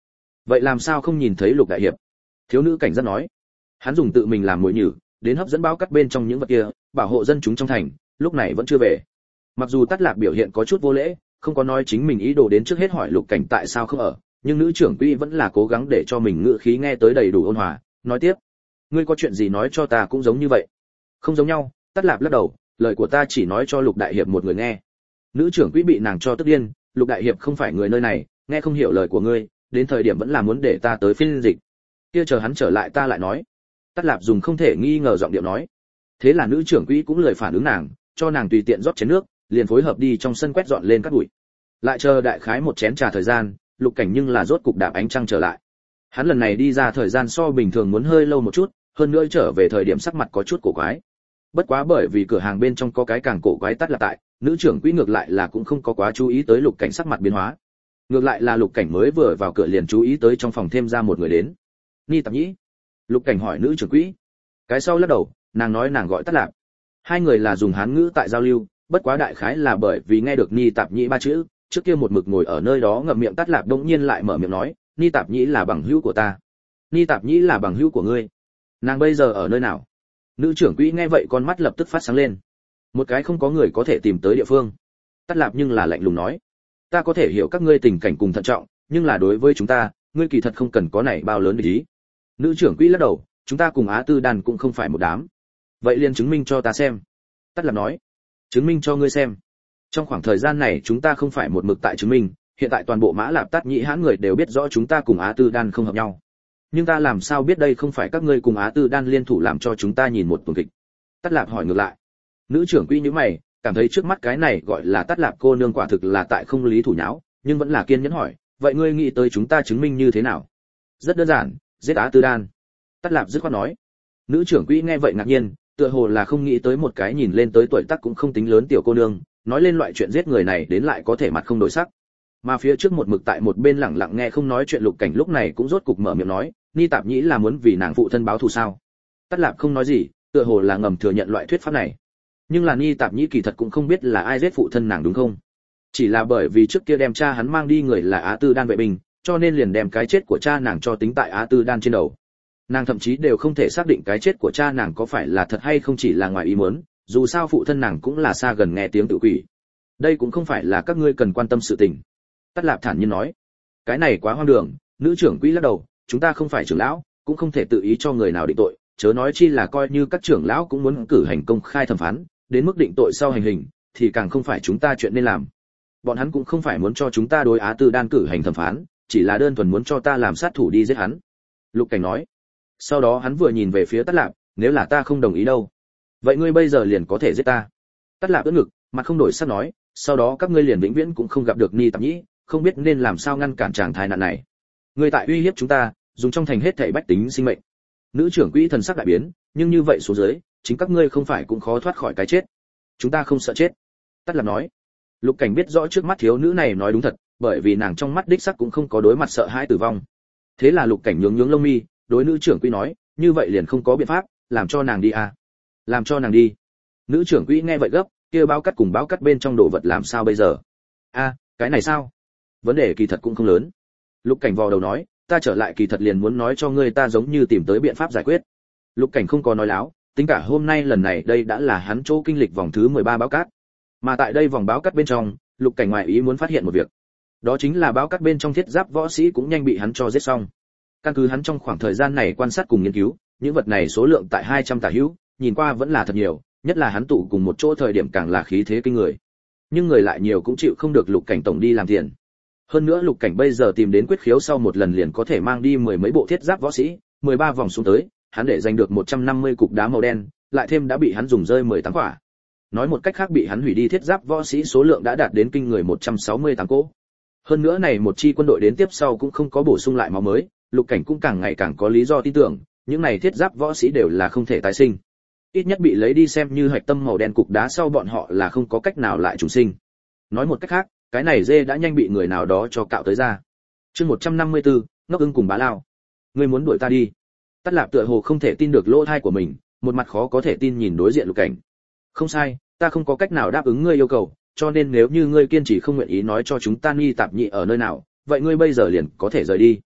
Speaker 1: vậy làm sao không nhìn thấy Lục đại hiệp? Thiếu nữ cảnh giác nói. Hắn dùng tự mình làm mồi nhử, đến hấp dẫn báo cắt bên trong những vật kia, bảo hộ dân chúng trong thành, lúc này vẫn chưa về. Mặc dù Tát Lạp biểu hiện có chút vô lễ, không có nói chính mình ý đồ đến trước hết hỏi Lục Cảnh tại sao không ở, nhưng nữ trưởng quỹ vẫn là cố gắng để cho mình ngữ khí nghe tới đầy đủ ôn hòa, nói tiếp: "Ngươi có chuyện gì nói cho ta cũng giống như vậy." "Không giống nhau." Tát Lạp lắc đầu, "Lời của ta chỉ nói cho Lục đại hiệp một người nghe." Nữ trưởng quỹ bị nàng cho tức điên, "Lục đại hiệp không phải người nơi này, nghe không hiểu lời của ngươi, đến thời điểm vẫn là muốn để ta tới phiên dịch. Kia chờ hắn trở lại ta lại nói." Tát Lạp dùng không thể nghi ngờ giọng điệu nói. Thế là nữ trưởng quỹ cũng lời phản ứng nàng, cho nàng tùy tiện rót chén nước, liền phối hợp đi trong sân quét dọn lên các bụi. Lại chờ đại khái một chén trà thời gian, Lục Cảnh nhưng là rốt cục đạp ánh trăng trở lại. Hắn lần này đi ra thời gian so bình thường muốn hơi lâu một chút, hơn nữa trở về thời điểm sắc mặt có chút cổ quái. Bất quá bởi vì cửa hàng bên trong có cái càng cổ quái Tát Lạp tại, nữ trưởng quỹ ngược lại là cũng không có quá chú ý tới Lục Cảnh sắc mặt biến hóa. Ngược lại là Lục Cảnh mới vừa vào cửa liền chú ý tới trong phòng thêm ra một người đến. "Ni Tạp Nhĩ?" Lục Cảnh hỏi nữ trưởng quỹ. Cái sau lắc đầu, nàng nói nàng gọi Tát Lạp. Hai người là dùng hán ngữ tại giao lưu, bất quá đại khái là bởi vì nghe được Ni Tạp Nhĩ ba chữ, trước kia một mực ngồi ở nơi đó ngậm miệng Tát Lạp đột nhiên lại mở miệng nói, "Ni Tạp Nhĩ là bằng hữu của ta." "Ni Tạp Nhĩ là bằng hữu của ngươi? Nàng bây giờ ở nơi nào?" Nữ trưởng quỹ nghe vậy con mắt lập tức phát sáng lên. "Một cái không có người có thể tìm tới địa phương." Tát Lạp nhưng là lạnh lùng nói, "Ta có thể hiểu các ngươi tình cảnh cùng thận trọng, nhưng là đối với chúng ta, ngươi kỳ thật không cần có này bao lớn để ý." Nữ trưởng quỹ lắc đầu, "Chúng ta cùng Á Tư Đan cũng không phải một đám." "Vậy liền chứng minh cho ta xem." Tát Lạp nói. "Chứng minh cho ngươi xem? Trong khoảng thời gian này chúng ta không phải một mực tại chứng minh, hiện tại toàn bộ Mã Lạp Tát Nhĩ hãn người đều biết rõ chúng ta cùng Á Tư Đan không hợp nhau. Nhưng ta làm sao biết đây không phải các ngươi cùng Á Tư Đan liên thủ làm cho chúng ta nhìn một tuần kịch?" Tát Lạp hỏi ngược lại. Nữ trưởng quỹ nhíu mày, cảm thấy trước mắt cái này gọi là Tát Lạp cô nương quả thực là tại không lý thủ nháo, nhưng vẫn là kiên nhẫn hỏi, "Vậy ngươi nghĩ tới chúng ta chứng minh như thế nào?" "Rất đơn giản, giết Á Tư Đan." Tát Lạp dứt khoát nói. Nữ trưởng quỹ nghe vậy ngạc nhiên, tựa hồ là không nghĩ tới một cái nhìn lên tới tuổi tác cũng không tính lớn tiểu cô nương, nói lên loại chuyện giết người này đến lại có thể mặt không đổi sắc. Mà phía trước một mực tại một bên lặng lặng nghe không nói chuyện Lục Cảnh lúc này cũng rốt cục mở miệng nói, "Ni Tạp Nhĩ là muốn vì nàng phụ thân báo thù sao?" Tát Lạp không nói gì, tựa hồ là ngầm thừa nhận loại thuyết pháp này. Nhưng là Ni Tạp Nhĩ kỳ thật cũng không biết là ai giết phụ thân nàng đúng không? Chỉ là bởi vì trước kia đem cha hắn mang đi người là Á Tư Đan vệ binh, cho nên liền đem cái chết của cha nàng cho tính tại Á Tư Đan trên đầu. Nàng thậm chí đều không thể xác định cái chết của cha nàng có phải là thật hay không, chỉ là ngoài ý muốn, dù sao phụ thân nàng cũng là xa gần nghe tiếng tự quỷ. Đây cũng không phải là các ngươi cần quan tâm sự tình. Tát Lạp thản nhiên nói. Cái này quá hoang đường. Nữ trưởng quỹ lắc đầu, "Chúng ta không phải trưởng lão, cũng không thể tự ý cho người nào định tội, chớ nói chi là coi như các trưởng lão cũng muốn cử hành công khai thẩm phán, đến mức định tội sau hành hình, thì càng không phải chúng ta chuyện nên làm. Bọn hắn cũng không phải muốn cho chúng ta đối Á Tư Đan cử hành thẩm phán, chỉ là đơn thuần muốn cho ta làm sát thủ đi giết hắn." Lục Cảnh nói. Sau đó hắn vừa nhìn về phía Tát Lạp, "Nếu là ta không đồng ý đâu, vậy ngươi bây giờ liền có thể giết ta." Tát Lạp ưỡn ngực, mặt không đổi sắc nói, "Sau đó các ngươi liền vĩnh viễn cũng không gặp được Ni Tạp Nhĩ, không biết nên làm sao ngăn cản chàng tai nạn này. Ngươi tại uy hiếp chúng ta, dùng trong thành hết thảy bách tính sinh mệnh." Nữ trưởng quỹ thần sắc đại biến, "Nhưng như vậy xuống dưới, chính các ngươi không phải cũng khó thoát khỏi cái chết?" "Chúng ta không sợ chết." Tát Lạp nói. Lục Cảnh biết rõ trước mắt thiếu nữ này nói đúng thật, bởi vì nàng trong mắt đích sắc cũng không có đối mặt sợ hãi tử vong. Thế là Lục Cảnh nhướng nhướng lông mi, đối nữ trưởng quỹ nói, "Như vậy liền không có biện pháp, làm cho nàng đi à?" "Làm cho nàng đi?" Nữ trưởng quỹ nghe vậy gấp, "Kia báo cắt cùng báo cắt bên trong đồ vật làm sao bây giờ?" "A, à, cái này sao? Vấn đề kỳ thật cũng không lớn." Lục Cảnh vò đầu nói, "Ta trở lại kỳ thật liền muốn nói cho ngươi ta giống như tìm tới biện pháp giải quyết." Lục Cảnh không có nói láo, tính cả hôm nay lần này đây đã là hắn chỗ kinh lịch vòng thứ mười ba báo cát. Mà tại đây vòng báo cát bên trong, Lục Cảnh ngoại ý muốn phát hiện một việc. Đó chính là báo cát bên trong thiết giáp võ sĩ cũng nhanh bị hắn cho giết xong. Căn cứ hắn trong khoảng thời gian này quan sát cùng nghiên cứu, những vật này số lượng tại hai trăm tả hữu, nhìn qua vẫn là thật nhiều, nhất là hắn tụ cùng một chỗ thời điểm càng là khí thế kinh người. Nhưng người lại nhiều cũng chịu không được Lục Cảnh tổng đi làm tiền. Hơn nữa Lục Cảnh bây giờ tìm đến quyết khiếu sau một lần liền có thể mang đi mười mấy bộ thiết giáp võ sĩ, mười ba vòng xuống tới, hắn để giành được một trăm năm mươi cục đá màu đen, lại thêm đã bị hắn dùng rơi mười tám quả. Nói một cách khác bị hắn hủy đi thiết giáp võ sĩ số lượng đã đạt đến kinh người một trăm sáu mươi tám cỗ. Hơn nữa này một chi quân đội đến tiếp sau cũng không có bổ sung lại máu mới, Lục Cảnh cũng càng ngày càng có lý do tin tưởng, những này thiết giáp võ sĩ đều là không thể tái sinh. Ít nhất bị lấy đi xem như hạch tâm màu đen cục đá sau bọn họ là không có cách nào lại trùng sinh. Nói một cách khác, cái này dê đã nhanh bị người nào đó cho cạo tới ra. Chương một trăm năm mươi tư, ngốc ưng cùng bá lao. Ngươi muốn đuổi ta đi? Tát Lạp tựa hồ không thể tin được lỗ tai của mình, một mặt khó có thể tin nhìn đối diện Lục Cảnh. Không sai, ta không có cách nào đáp ứng ngươi yêu cầu, cho nên nếu như ngươi kiên trì không nguyện ý nói cho chúng ta Ni Tạp Nhĩ ở nơi nào, vậy ngươi bây giờ liền có thể rời đi.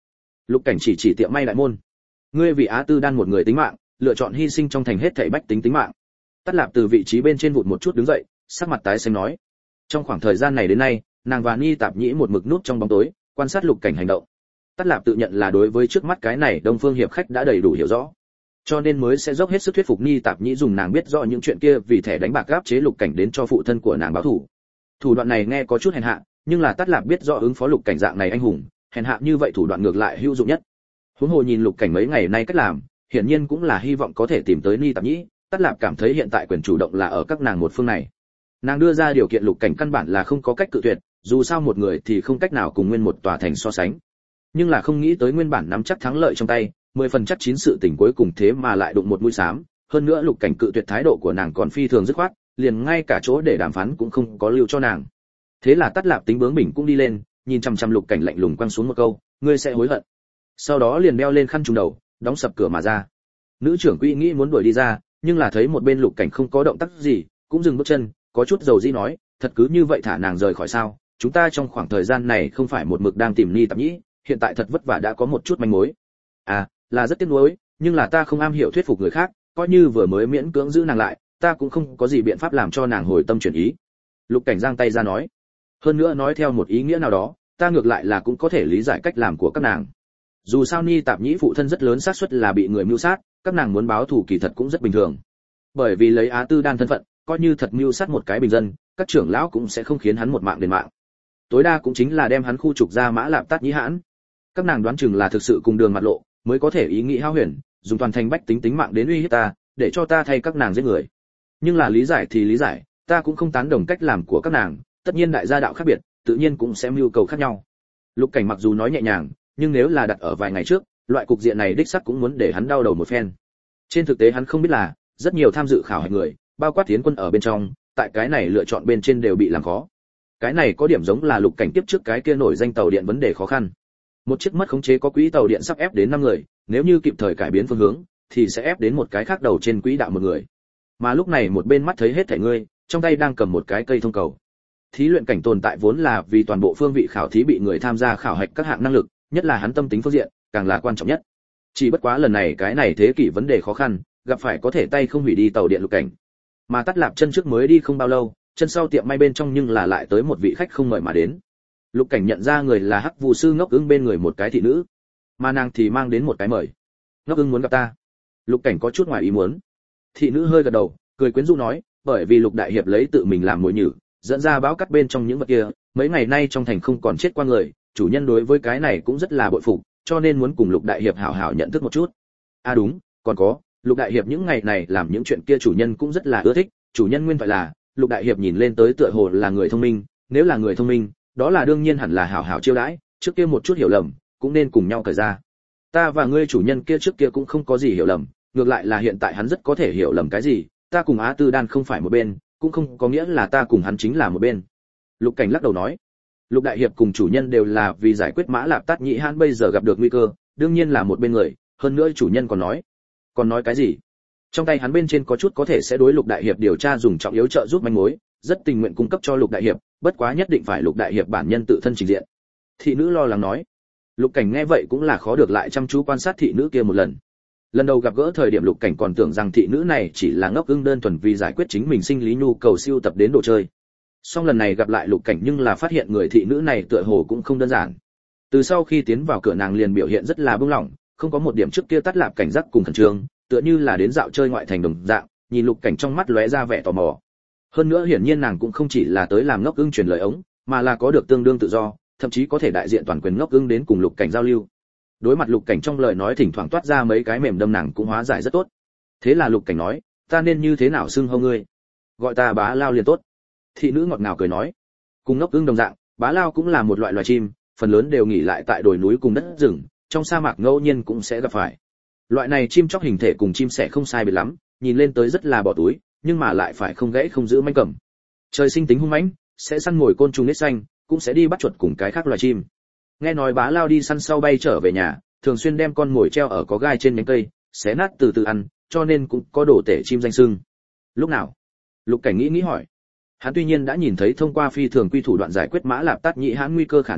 Speaker 1: Lục Cảnh chỉ chỉ tiệm may đại môn. Ngươi vì Á Tư Đan một người tính mạng, lựa chọn hy sinh trong thành hết thảy bách tính tính mạng. Tát Lạp từ vị trí bên trên vụt một chút đứng dậy, sắc mặt tái xanh nói. Trong khoảng thời gian này đến nay, nàng và Ni Tạp Nhĩ một mực núp trong bóng tối, quan sát Lục Cảnh hành động. Tát Lạp tự nhận là đối với trước mắt cái này Đông Phương hiệp khách đã đầy đủ hiểu rõ, cho nên mới sẽ dốc hết sức thuyết phục Ni Tạp Nhĩ dùng nàng biết rõ những chuyện kia vì thẻ đánh bạc áp chế Lục Cảnh đến cho phụ thân của nàng báo thù. Thủ đoạn này nghe có chút hèn hạ, nhưng là Tát Lạp biết rõ ứng phó Lục Cảnh dạng này anh hùng, hèn hạ như vậy thủ đoạn ngược lại hữu dụng nhất. Huống hồ nhìn Lục Cảnh mấy ngày nay cách làm, hiển nhiên cũng là hy vọng có thể tìm tới Ni Tạp Nhĩ. Tát Lạp cảm thấy hiện tại quyền chủ động là ở các nàng một phương này. Nàng đưa ra điều kiện Lục Cảnh căn bản là không có cách cự tuyệt, dù sao một người thì không cách nào cùng nguyên một tòa thành so sánh. Nhưng là không nghĩ tới nguyên bản nắm chắc thắng lợi trong tay, mười phần chắc chín sự tình cuối cùng thế mà lại đụng một mũi xám, hơn nữa Lục Cảnh cự tuyệt thái độ của nàng còn phi thường dứt khoát, liền ngay cả chỗ để đàm phán cũng không có lưu cho nàng. Thế là Tát Lạp tính bướng bỉnh cũng đi lên, nhìn chằm chằm Lục Cảnh lạnh lùng quăng xuống một câu, ngươi sẽ hối hận. Sau đó liền đeo lên khăn trùm đầu, đóng sập cửa mà ra. Nữ trưởng quỹ nghĩ muốn đuổi đi ra, nhưng là thấy một bên Lục Cảnh không có động tác gì, cũng dừng bước chân, có chút dầu dĩ nói, thật cứ như vậy thả nàng rời khỏi sao? Chúng ta trong khoảng thời gian này không phải một mực đang tìm Ni Tạp Nhĩ, hiện tại thật vất vả đã có một chút manh mối. À, là rất tiếc nuối, nhưng là ta không am hiểu thuyết phục người khác, coi như vừa mới miễn cưỡng giữ nàng lại, ta cũng không có gì biện pháp làm cho nàng hồi tâm chuyển ý. Lục Cảnh giang tay ra nói, hơn nữa nói theo một ý nghĩa nào đó, ta ngược lại là cũng có thể lý giải cách làm của các nàng. Dù sao Ni Tạp Nhĩ phụ thân rất lớn xác suất là bị người mưu sát, các nàng muốn báo thù kỳ thật cũng rất bình thường. Bởi vì lấy Á Tư Đan thân phận, coi như thật mưu sát một cái bình dân, các trưởng lão cũng sẽ không khiến hắn một mạng đền mạng. Tối đa cũng chính là đem hắn khu trục ra Mã Lạp Tát Nhĩ hãn. Các nàng đoán chừng là thực sự cùng đường mặt lộ, mới có thể ý nghĩ hao huyền, dùng toàn thành bách tính tính mạng đến uy hiếp ta, để cho ta thay các nàng giết người. Nhưng là lý giải thì lý giải, ta cũng không tán đồng cách làm của các nàng, tất nhiên đại gia đạo khác biệt, tự nhiên cũng sẽ mưu cầu khác nhau. Lục Cảnh mặc dù nói nhẹ nhàng, nhưng nếu là đặt ở vài ngày trước, loại cục diện này đích xác cũng muốn để hắn đau đầu một phen. Trên thực tế hắn không biết là, rất nhiều tham dự khảo hạch người, bao quát tiến quân ở bên trong, tại cái này lựa chọn bên trên đều bị làm khó. Cái này có điểm giống là Lục Cảnh tiếp trước cái kia nổi danh tàu điện vấn đề khó khăn. Một chiếc mất khống chế có quỹ tàu điện sắp ép đến năm người, nếu như kịp thời cải biến phương hướng, thì sẽ ép đến một cái khác đầu trên quỹ đạo một người. Mà lúc này một bên mắt thấy hết thảy ngươi, trong tay đang cầm một cái cây thông cầu. Thí luyện cảnh tồn tại vốn là vì toàn bộ phương vị khảo thí bị người tham gia khảo hạch các hạng năng lực, nhất là hắn tâm tính phương diện, càng là quan trọng nhất. Chỉ bất quá lần này cái này thế kỷ vấn đề khó khăn, gặp phải có thể tay không hủy đi tàu điện Lục Cảnh. Mà Tát Lạp chân trước mới đi không bao lâu, chân sau tiệm may bên trong nhưng là lại tới một vị khách không mời mà đến. Lục Cảnh nhận ra người là Hắc Vụ sư Ngốc Ưng bên người một cái thị nữ, mà nàng thì mang đến một cái mời. Ngốc Ưng muốn gặp ta. Lục Cảnh có chút ngoài ý muốn. Thị nữ hơi gật đầu, cười quyến rũ nói, bởi vì Lục đại hiệp lấy tự mình làm mồi nhử, dẫn ra báo cắt bên trong những vật kia, mấy ngày nay trong thành không còn chết qua người, chủ nhân đối với cái này cũng rất là bội phục, cho nên muốn cùng Lục đại hiệp hảo hảo nhận thức một chút. À đúng, còn có, Lục đại hiệp những ngày này làm những chuyện kia chủ nhân cũng rất là ưa thích, chủ nhân nguyên phải là, Lục đại hiệp nhìn lên tới tựa hồ là người thông minh, nếu là người thông minh, đó là đương nhiên hẳn là hảo hảo chiêu đãi, trước kia một chút hiểu lầm, cũng nên cùng nhau cởi ra. Ta và ngươi chủ nhân kia trước kia cũng không có gì hiểu lầm, ngược lại là hiện tại hắn rất có thể hiểu lầm cái gì, ta cùng Á Tư Đan không phải một bên, cũng không có nghĩa là ta cùng hắn chính là một bên. Lục Cảnh lắc đầu nói, Lục đại hiệp cùng chủ nhân đều là vì giải quyết Mã Lạp Tát Nhĩ hãn bây giờ gặp được nguy cơ, đương nhiên là một bên người, hơn nữa chủ nhân còn nói, còn nói cái gì? Trong tay hắn bên trên có chút có thể sẽ đối Lục đại hiệp điều tra dùng trọng yếu trợ giúp manh mối, rất tình nguyện cung cấp cho Lục đại hiệp, bất quá nhất định phải Lục đại hiệp bản nhân tự thân trình diện. Thị nữ lo lắng nói. Lục Cảnh nghe vậy cũng là khó được lại chăm chú quan sát thị nữ kia một lần. Lần đầu gặp gỡ thời điểm Lục Cảnh còn tưởng rằng thị nữ này chỉ là Ngốc Ưng đơn thuần vì giải quyết chính mình sinh lý nhu cầu siêu tập đến đồ chơi. Song lần này gặp lại Lục Cảnh nhưng là phát hiện người thị nữ này tựa hồ cũng không đơn giản. Từ sau khi tiến vào cửa nàng liền biểu hiện rất là bướng lỏng, không có một điểm trước kia Tát Lạp cảnh giác cùng khẩn trương, tựa như là đến dạo chơi ngoại thành đồng dạng, nhìn Lục Cảnh trong mắt lóe ra vẻ tò mò. Hơn nữa hiển nhiên nàng cũng không chỉ là tới làm Ngốc Ưng truyền lời ống, mà là có được tương đương tự do, thậm chí có thể đại diện toàn quyền Ngốc Ưng đến cùng Lục Cảnh giao lưu. Đối mặt Lục Cảnh trong lời nói thỉnh thoảng toát ra mấy cái mềm đâm nàng cũng hóa giải rất tốt. Thế là Lục Cảnh nói, ta nên như thế nào xưng hô ngươi? Gọi ta Bá Lao liền tốt. Thị nữ ngọt ngào cười nói, cùng Ngốc Ưng đồng dạng, Bá Lao cũng là một loại loài chim, phần lớn đều nghỉ lại tại đồi núi cùng đất rừng, trong sa mạc ngẫu nhiên cũng sẽ gặp phải. Loại này chim chóc hình thể cùng chim sẻ không sai biệt lắm, nhìn lên tới rất là bỏ túi, nhưng mà lại phải không gãy không giữ manh cầm. Trời sinh tính hung mãnh, sẽ săn mồi côn trùng nết xanh, cũng sẽ đi bắt chuột cùng cái khác loài chim. Nghe nói Bá Lao đi săn sau bay trở về nhà, thường xuyên đem con mồi treo ở có gai trên nhánh cây, xé nát từ từ ăn, cho nên cũng có đổ tể chim danh xưng. Lúc nào? Lục Cảnh nghĩ nghĩ hỏi. Hắn tuy nhiên đã nhìn thấy thông qua phi thường quy thủ đoạn giải quyết Mã Lạp Tát Nhĩ hãn nguy cơ khả năng,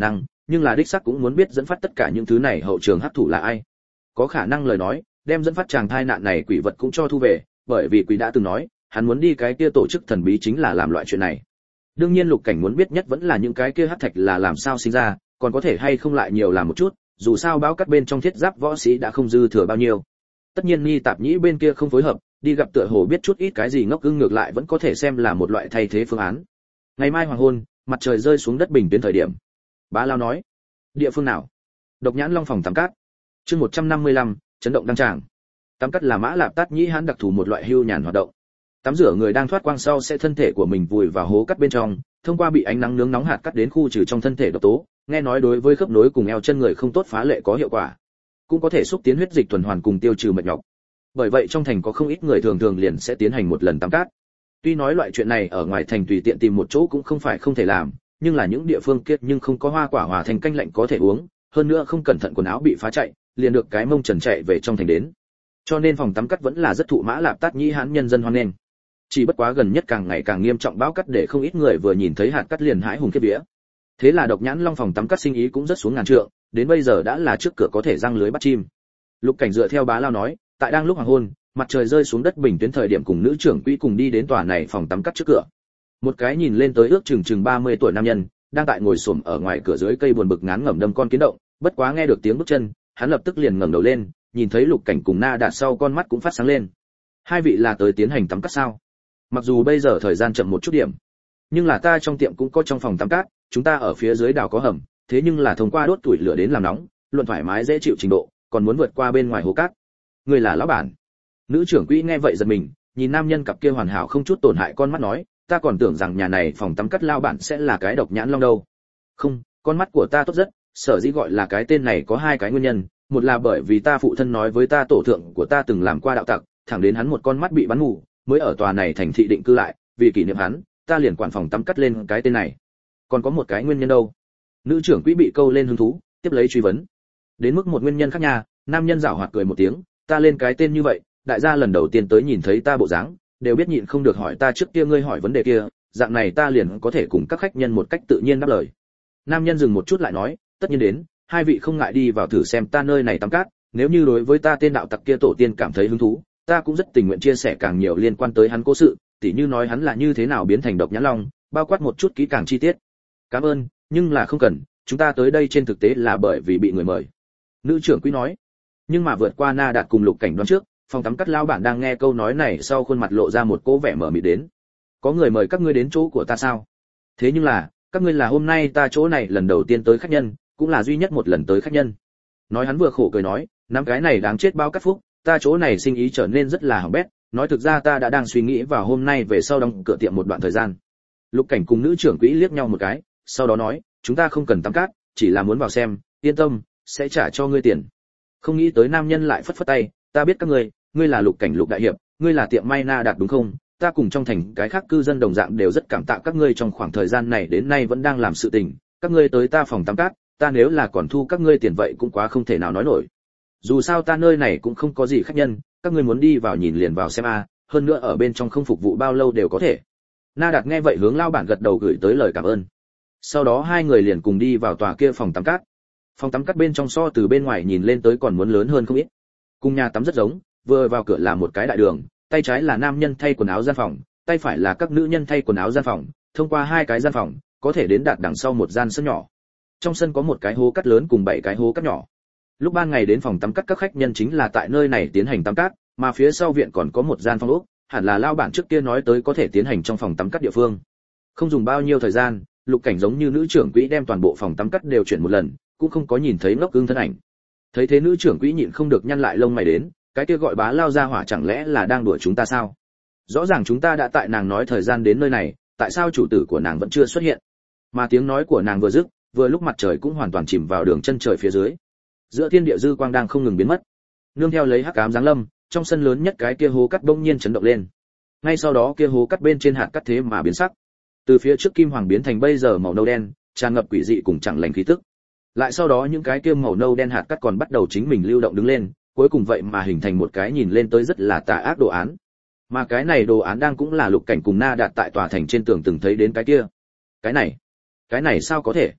Speaker 1: nhưng là đích xác cũng muốn biết dẫn phát tất cả những thứ này hậu trường hấp thụ là ai. Có khả năng lời nói, đem dẫn phát chàng thai nạn này quỷ vật cũng cho thu về, bởi vì quỷ đã từng nói, hắn muốn đi cái kia tổ chức thần bí chính là làm loại chuyện này. Đương nhiên Lục Cảnh muốn biết nhất vẫn là những cái kia hắc thạch là làm sao sinh ra, còn có thể hay không lại nhiều làm một chút, dù sao báo cắt bên trong thiết giáp võ sĩ đã không dư thừa bao nhiêu. Tất nhiên Nghi Tạp Nhĩ bên kia không phối hợp, đi gặp tựa hồ biết chút ít cái gì ngốc ưng ngược lại vẫn có thể xem là một loại thay thế phương án. Ngày mai hoàng hôn, mặt trời rơi xuống đất bình tuyến thời điểm. Bá Lao nói, địa phương nào? Độc Nhãn Long phòng tắm cát. Chương một trăm năm mươi lăm, chấn động đăng tràng. Tắm cát là Mã Lạp Tát Nhĩ hắn đặc thù một loại hưu nhàn hoạt động. Tắm rửa người đang thoát quang sau sẽ thân thể của mình vùi vào hố cát bên trong, thông qua bị ánh nắng nướng nóng hạt cát đến khu trừ trong thân thể độc tố, nghe nói đối với khớp nối cùng eo chân người không tốt phá lệ có hiệu quả, cũng có thể xúc tiến huyết dịch tuần hoàn cùng tiêu trừ mệt nhọc. Bởi vậy trong thành có không ít người thường thường liền sẽ tiến hành một lần tắm cát. Tuy nói loại chuyện này ở ngoài thành tùy tiện tìm một chỗ cũng không phải không thể làm, nhưng là những địa phương kia nhưng không có hoa quả hòa thành canh lạnh có thể uống, hơn nữa không cẩn thận quần áo bị phá chạy, liền được cái mông trần chạy về trong thành đến. Cho nên phòng tắm cát vẫn là rất thụ Mã Lạp Tát Nhĩ hãn nhân dân hoan nghênh. Chỉ bất quá gần nhất càng ngày càng nghiêm trọng bão cát để không ít người vừa nhìn thấy hạt cát liền hãi hùng khiếp vía. Thế là Độc Nhãn Long phòng tắm cát sinh ý cũng rất xuống ngàn trượng, đến bây giờ đã là trước cửa có thể răng lưới bắt chim. Lục Cảnh dựa theo Bá Lao nói, tại đang lúc hoàng hôn, mặt trời rơi xuống đất bình tuyến thời điểm cùng nữ trưởng quỹ cùng đi đến tòa này phòng tắm cát trước cửa. Một cái nhìn lên tới ước chừng chừng ba mươi tuổi nam nhân, đang tại ngồi xổm ở ngoài cửa dưới cây buồn bực ngán ngẩm đâm con kiến động, bất quá nghe được tiếng bước chân, hắn lập tức liền ngẩng đầu lên, nhìn thấy Lục Cảnh cùng Na Đạt sau con mắt cũng phát sáng lên. Hai vị là tới tiến hành tắm cát sao? Mặc dù bây giờ thời gian chậm một chút điểm, nhưng là ta trong tiệm cũng có trong phòng tắm cát, chúng ta ở phía dưới đào có hầm, thế nhưng là thông qua đốt tuổi lửa đến làm nóng, luận thoải mái dễ chịu trình độ, còn muốn vượt qua bên ngoài hố cát. Người là lão bản. Nữ trưởng quỹ nghe vậy giật mình, nhìn nam nhân cặp kia hoàn hảo không chút tổn hại con mắt nói, ta còn tưởng rằng nhà này phòng tắm cát lao bản sẽ là cái Độc Nhãn Long đâu. Không, con mắt của ta tốt rất, sở dĩ gọi là cái tên này có hai cái nguyên nhân, một là bởi vì ta phụ thân nói với ta tổ thượng của ta từng làm qua đạo tặc, thẳng đến hắn một con mắt bị bắn mù, mới ở tòa này thành thị định cư lại, vì kỷ niệm hắn, ta liền quản phòng tắm cát lên cái tên này. Còn có một cái nguyên nhân đâu? Nữ trưởng quỹ bị câu lên hứng thú, tiếp lấy truy vấn. Đến mức một nguyên nhân khác nha, nam nhân giảo hoạt cười một tiếng, ta lên cái tên như vậy, đại gia lần đầu tiên tới nhìn thấy ta bộ dáng, đều biết nhịn không được hỏi ta trước kia ngươi hỏi vấn đề kia, dạng này ta liền có thể cùng các khách nhân một cách tự nhiên đáp lời. Nam nhân dừng một chút lại nói, tất nhiên đến, hai vị không ngại đi vào thử xem ta nơi này tắm cát, nếu như đối với ta tên đạo tặc kia tổ tiên cảm thấy hứng thú, ta cũng rất tình nguyện chia sẻ càng nhiều liên quan tới hắn cố sự, tỉ như nói hắn là như thế nào biến thành Độc Nhãn Long, bao quát một chút kỹ càng chi tiết. Cảm ơn, nhưng là không cần, chúng ta tới đây trên thực tế là bởi vì bị người mời. Nữ trưởng quỹ nói. Nhưng mà vượt qua Na Đạt cùng Lục Cảnh đoán trước, phòng tắm cát lao bản đang nghe câu nói này sau khuôn mặt lộ ra một cố vẻ mở mịt đến. Có người mời các ngươi đến chỗ của ta sao? Thế nhưng là, các ngươi là hôm nay ta chỗ này lần đầu tiên tới khách nhân, cũng là duy nhất một lần tới khách nhân. Nói hắn vừa khổ cười nói, năm cái này đáng chết bao cát phúc, ta chỗ này sinh ý trở nên rất là hỏng bét, nói thực ra ta đã đang suy nghĩ vào hôm nay về sau đóng cửa tiệm một đoạn thời gian. Lục Cảnh cùng nữ trưởng quỹ liếc nhau một cái, sau đó nói, chúng ta không cần tắm cát, chỉ là muốn vào xem, yên tâm, sẽ trả cho ngươi tiền. Không nghĩ tới nam nhân lại phất phất tay, ta biết các ngươi, ngươi là Lục Cảnh Lục đại hiệp, ngươi là tiệm may Na Đạt đúng không? Ta cùng trong thành cái khác cư dân đồng dạng đều rất cảm tạ các ngươi trong khoảng thời gian này đến nay vẫn đang làm sự tình, các ngươi tới ta phòng tắm cát, ta nếu là còn thu các ngươi tiền vậy cũng quá không thể nào nói nổi. Dù sao ta nơi này cũng không có gì khách nhân, các ngươi muốn đi vào nhìn liền vào xem a, hơn nữa ở bên trong không phục vụ bao lâu đều có thể. Na Đạt nghe vậy hướng lao bản gật đầu gửi tới lời cảm ơn. Sau đó hai người liền cùng đi vào tòa kia phòng tắm cát. Phòng tắm cát bên trong so từ bên ngoài nhìn lên tới còn muốn lớn hơn không ít. Cùng nhà tắm rất giống, vừa vào cửa là một cái đại đường, tay trái là nam nhân thay quần áo gian phòng, tay phải là các nữ nhân thay quần áo gian phòng, thông qua hai cái gian phòng, có thể đến đạt đằng sau một gian sân nhỏ. Trong sân có một cái hố cát lớn cùng bảy cái hố cát nhỏ. Lúc ban ngày đến phòng tắm cát các khách nhân chính là tại nơi này tiến hành tắm cát, mà phía sau viện còn có một gian phòng ốc, hẳn là lao bản trước kia nói tới có thể tiến hành trong phòng tắm cát địa phương. Không dùng bao nhiêu thời gian, Lục Cảnh giống như nữ trưởng quỹ đem toàn bộ phòng tắm cát đều chuyển một lần, cũng không có nhìn thấy ngốc ưng thân ảnh. Thấy thế nữ trưởng quỹ nhịn không được nhăn lại lông mày đến, cái kia gọi Bá Lao ra hỏa chẳng lẽ là đang đuổi chúng ta sao? Rõ ràng chúng ta đã tại nàng nói thời gian đến nơi này, tại sao chủ tử của nàng vẫn chưa xuất hiện? Mà tiếng nói của nàng vừa dứt, vừa lúc mặt trời cũng hoàn toàn chìm vào đường chân trời phía dưới. Giữa thiên địa dư quang đang không ngừng biến mất. Nương theo lấy hắc ám giáng lâm, trong sân lớn nhất cái kia hố cát bỗng nhiên chấn động lên. Ngay sau đó kia hố cát bên trên hạt cát thế mà biến sắc. Từ phía trước kim hoàng biến thành bây giờ màu nâu đen, tràn ngập quỷ dị cùng chẳng lành khí tức. Lại sau đó những cái kia màu nâu đen hạt cát còn bắt đầu chính mình lưu động đứng lên, cuối cùng vậy mà hình thành một cái nhìn lên tới rất là tà ác đồ án. Mà cái này đồ án đang cũng là Lục Cảnh cùng Na Đạt tại tòa thành trên tường từng thấy đến cái kia. Cái này, cái này sao có thể?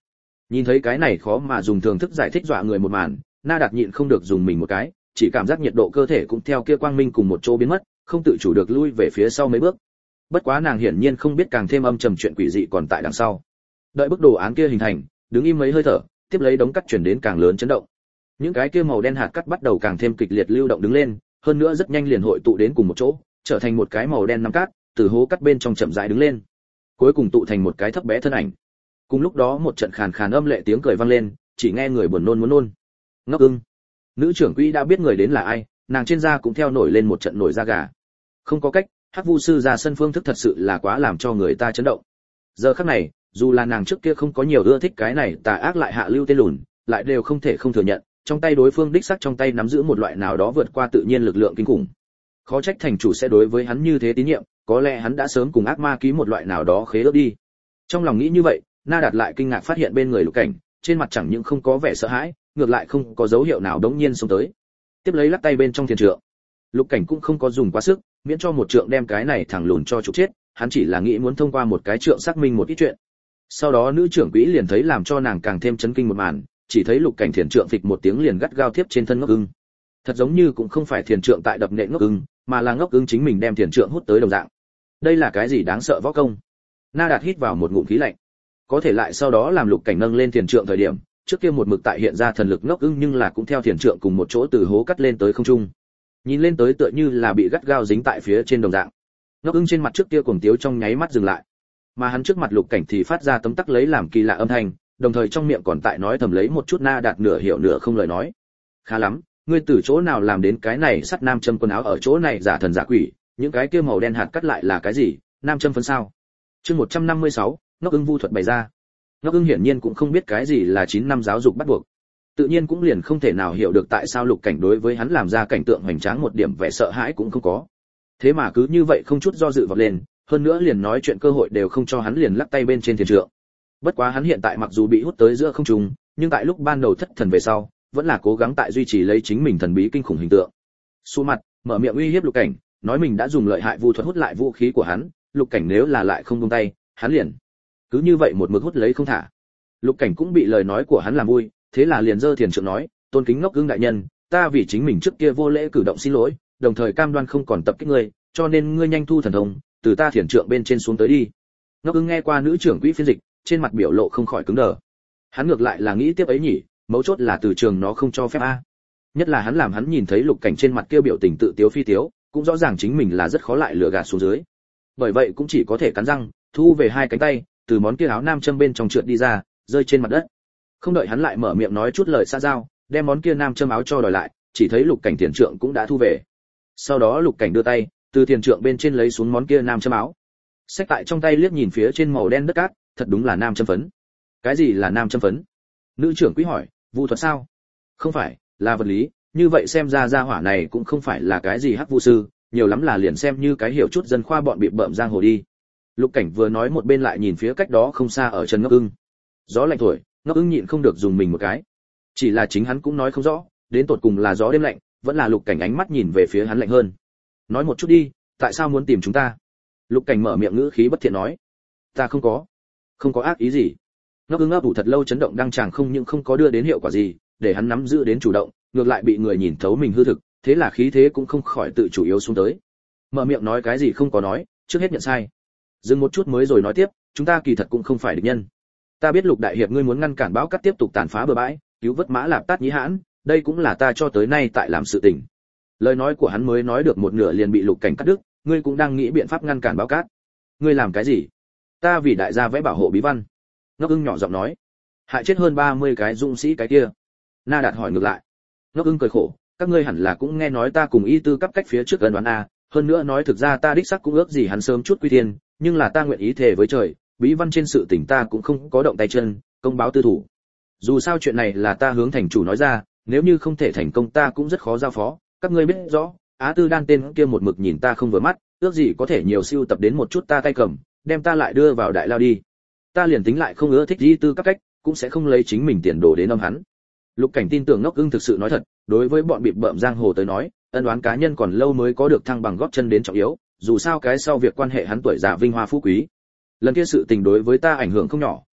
Speaker 1: Nhìn thấy cái này khó mà dùng thường thức giải thích dọa người một màn, Na Đạt nhịn không được dùng mình một cái, chỉ cảm giác nhiệt độ cơ thể cũng theo kia quang minh cùng một chỗ biến mất, không tự chủ được lui về phía sau mấy bước. Bất quá nàng hiển nhiên không biết càng thêm âm trầm chuyện quỷ dị còn tại đằng sau. Đợi bức đồ án kia hình thành, đứng im mấy hơi thở, tiếp lấy đống cắt chuyển đến càng lớn chấn động. Những cái kia màu đen hạt cắt bắt đầu càng thêm kịch liệt lưu động đứng lên, hơn nữa rất nhanh liền hội tụ đến cùng một chỗ, trở thành một cái màu đen nắm cát, từ hố cắt bên trong chậm rãi đứng lên. Cuối cùng tụ thành một cái thấp bé thân ảnh. Cùng lúc đó một trận khàn khàn âm lệ tiếng cười vang lên, chỉ nghe người buồn nôn muốn nôn. Ngốc Ưng. Nữ trưởng quỹ đã biết người đến là ai, nàng trên da cũng theo nổi lên một trận nổi da gà. Không có cách, Hắc Vu sư ra sân phương thức thật sự là quá làm cho người ta chấn động. Giờ khắc này, dù là nàng trước kia không có nhiều ưa thích cái này tà ác lại hạ lưu tên lùn, lại đều không thể không thừa nhận, trong tay đối phương đích xác trong tay nắm giữ một loại nào đó vượt qua tự nhiên lực lượng kinh khủng. Khó trách thành chủ sẽ đối với hắn như thế tín nhiệm, có lẽ hắn đã sớm cùng ác ma ký một loại nào đó khế ước đi. Trong lòng nghĩ như vậy, Na Đạt lại kinh ngạc phát hiện bên người Lục Cảnh, trên mặt chẳng những không có vẻ sợ hãi, ngược lại không có dấu hiệu nào đống nhiên xông tới. Tiếp lấy lắc tay bên trong thiền trượng. Lục Cảnh cũng không có dùng quá sức, miễn cho một trượng đem cái này thẳng lùn cho trục chết, hắn chỉ là nghĩ muốn thông qua một cái trượng xác minh một ít chuyện. Sau đó nữ trưởng quỹ liền thấy làm cho nàng càng thêm chấn kinh một màn, chỉ thấy Lục Cảnh thiền trượng phịch một tiếng liền gắt gao tiếp trên thân Ngốc Ưng. Thật giống như cũng không phải thiền trượng tại đập nện Ngốc Ưng, mà là Ngốc Ưng chính mình đem thiền trượng hút tới đồng dạng. Đây là cái gì đáng sợ võ công? Na Đạt hít vào một ngụm khí lạnh. Có thể lại sau đó làm Lục Cảnh nâng lên thiền trượng thời điểm, trước kia một mực tại hiện ra thần lực Ngốc Ưng nhưng là cũng theo thiền trượng cùng một chỗ từ hố cắt lên tới không trung. Nhìn lên tới tựa như là bị gắt gao dính tại phía trên đồng dạng. Ngốc Ưng trên mặt trước kia cuồng tiếu trong nháy mắt dừng lại, mà hắn trước mặt Lục Cảnh thì phát ra tấm tắc lấy làm kỳ lạ âm thanh, đồng thời trong miệng còn tại nói thầm lấy một chút Na Đạt nửa hiểu nửa không lời nói. Khá lắm, ngươi từ chỗ nào làm đến cái này sắt nam châm quần áo ở chỗ này giả thần giả quỷ, những cái kia màu đen hạt cắt lại là cái gì, nam châm phấn sao? Chương một trăm năm mươi sáu, Ngốc Ưng vu thuật bày ra. Ngốc Ưng hiển nhiên cũng không biết cái gì là chín năm giáo dục bắt buộc, tự nhiên cũng liền không thể nào hiểu được tại sao Lục Cảnh đối với hắn làm ra cảnh tượng hoành tráng một điểm vẻ sợ hãi cũng không có. Thế mà cứ như vậy không chút do dự vọt lên, hơn nữa liền nói chuyện cơ hội đều không cho hắn, liền lắc tay bên trên thiền trượng. Bất quá hắn hiện tại mặc dù bị hút tới giữa không trung, nhưng tại lúc ban đầu thất thần về sau, vẫn là cố gắng tại duy trì lấy chính mình thần bí kinh khủng hình tượng. Xu mặt, mở miệng uy hiếp Lục Cảnh, nói mình đã dùng lợi hại vu thuật hút lại vũ khí của hắn, Lục Cảnh nếu là lại không buông tay, hắn liền cứ như vậy một mực hút lấy không thả. Lục Cảnh cũng bị lời nói của hắn làm vui, thế là liền giơ thiền trượng nói, tôn kính Ngốc Ưng đại nhân, ta vì chính mình trước kia vô lễ cử động xin lỗi, đồng thời cam đoan không còn tập kích ngươi, cho nên ngươi nhanh thu thần thông, từ ta thiền trượng bên trên xuống tới đi. Ngốc Ưng nghe qua nữ trưởng quỹ phiên dịch, trên mặt biểu lộ không khỏi cứng đờ. Hắn ngược lại là nghĩ tiếp ấy nhỉ, mấu chốt là từ trường nó không cho phép a. Nhất là hắn làm hắn nhìn thấy Lục Cảnh trên mặt kia biểu tình tự tiếu phi tiếu, cũng rõ ràng chính mình là rất khó lại lừa gạt xuống dưới. Bởi vậy cũng chỉ có thể cắn răng, thu về hai cánh tay, từ món kia áo nam châm bên trong trượt đi ra, rơi trên mặt đất. Không đợi hắn lại mở miệng nói chút lời xa giao, đem món kia nam châm áo cho đòi lại, chỉ thấy Lục Cảnh thiền trượng cũng đã thu về. Sau đó Lục Cảnh đưa tay, từ thiền trượng bên trên lấy xuống món kia nam châm áo. Xách tại trong tay liếc nhìn phía trên màu đen đất cát, thật đúng là nam châm phấn. Cái gì là nam châm phấn? Nữ trưởng quý hỏi, vu thuật sao? Không phải, là vật lý, như vậy xem ra gia hỏa này cũng không phải là cái gì hắc vu sư, nhiều lắm là liền xem như cái hiểu chút dân khoa bọn bị bợm giang hồ đi. Lục Cảnh vừa nói một bên lại nhìn phía cách đó không xa ở chân Ngốc Ưng. Gió lạnh thổi, Ngốc Ưng nhịn không được dùng mình một cái. Chỉ là chính hắn cũng nói không rõ, đến tột cùng là gió đêm lạnh, vẫn là Lục Cảnh ánh mắt nhìn về phía hắn lạnh hơn. Nói một chút đi, tại sao muốn tìm chúng ta? Lục Cảnh mở miệng ngữ khí bất thiện nói. Ta không có, không có ác ý gì. Ngốc Ưng ấp ủ thật lâu chấn động đăng tràng không những không có đưa đến hiệu quả gì, để hắn nắm giữ đến chủ động, ngược lại bị người nhìn thấu mình hư thực, thế là khí thế cũng không khỏi tự chủ yếu xuống tới. Mở miệng nói cái gì không có nói, trước hết nhận sai. Dừng một chút mới rồi nói tiếp, chúng ta kỳ thật cũng không phải địch nhân. Ta biết Lục đại hiệp ngươi muốn ngăn cản bão cát tiếp tục tàn phá bờ bãi, cứu vớt Mã Lạp Tát Nhĩ Hãn, đây cũng là ta cho tới nay tại làm sự tình. Lời nói của hắn mới nói được một nửa liền bị Lục Cảnh cắt đứt, ngươi cũng đang nghĩ biện pháp ngăn cản bão cát. Ngươi làm cái gì? Ta vì đại gia vẽ bảo hộ bí văn. Ngốc Ưng nhỏ giọng nói. Hại chết hơn ba mươi cái dũng sĩ cái kia. Na Đạt hỏi ngược lại. Ngốc Ưng cười khổ, các ngươi hẳn là cũng nghe nói ta cùng y tư cấp cách phía trước ân đoán a, hơn nữa nói thực ra ta đích xác cũng ước gì hắn sớm chút quy thiên, nhưng là ta nguyện ý thề với trời, bí văn trên sự tình ta cũng không có động tay chân, công báo tư thủ. Dù sao chuyện này là ta hướng thành chủ nói ra, nếu như không thể thành công ta cũng rất khó giao phó, các ngươi biết rõ, Á Tư Đan tên kia một mực nhìn ta không vừa mắt, ước gì có thể nhiều siêu tập đến một chút ta tay cầm, đem ta lại đưa vào đại lao đi. Ta liền tính lại không ưa thích y tư cấp cách, cũng sẽ không lấy chính mình tiền đồ đến âm hắn. Lục Cảnh tin tưởng Ngốc Ưng thực sự nói thật, đối với bọn bịp bợm giang hồ tới nói, ân oán cá nhân còn lâu mới có được thăng bằng góp chân đến trọng yếu, dù sao cái sau việc quan hệ hắn tuổi già vinh hoa phú quý. Lần kia sự tình đối với ta ảnh hưởng không nhỏ,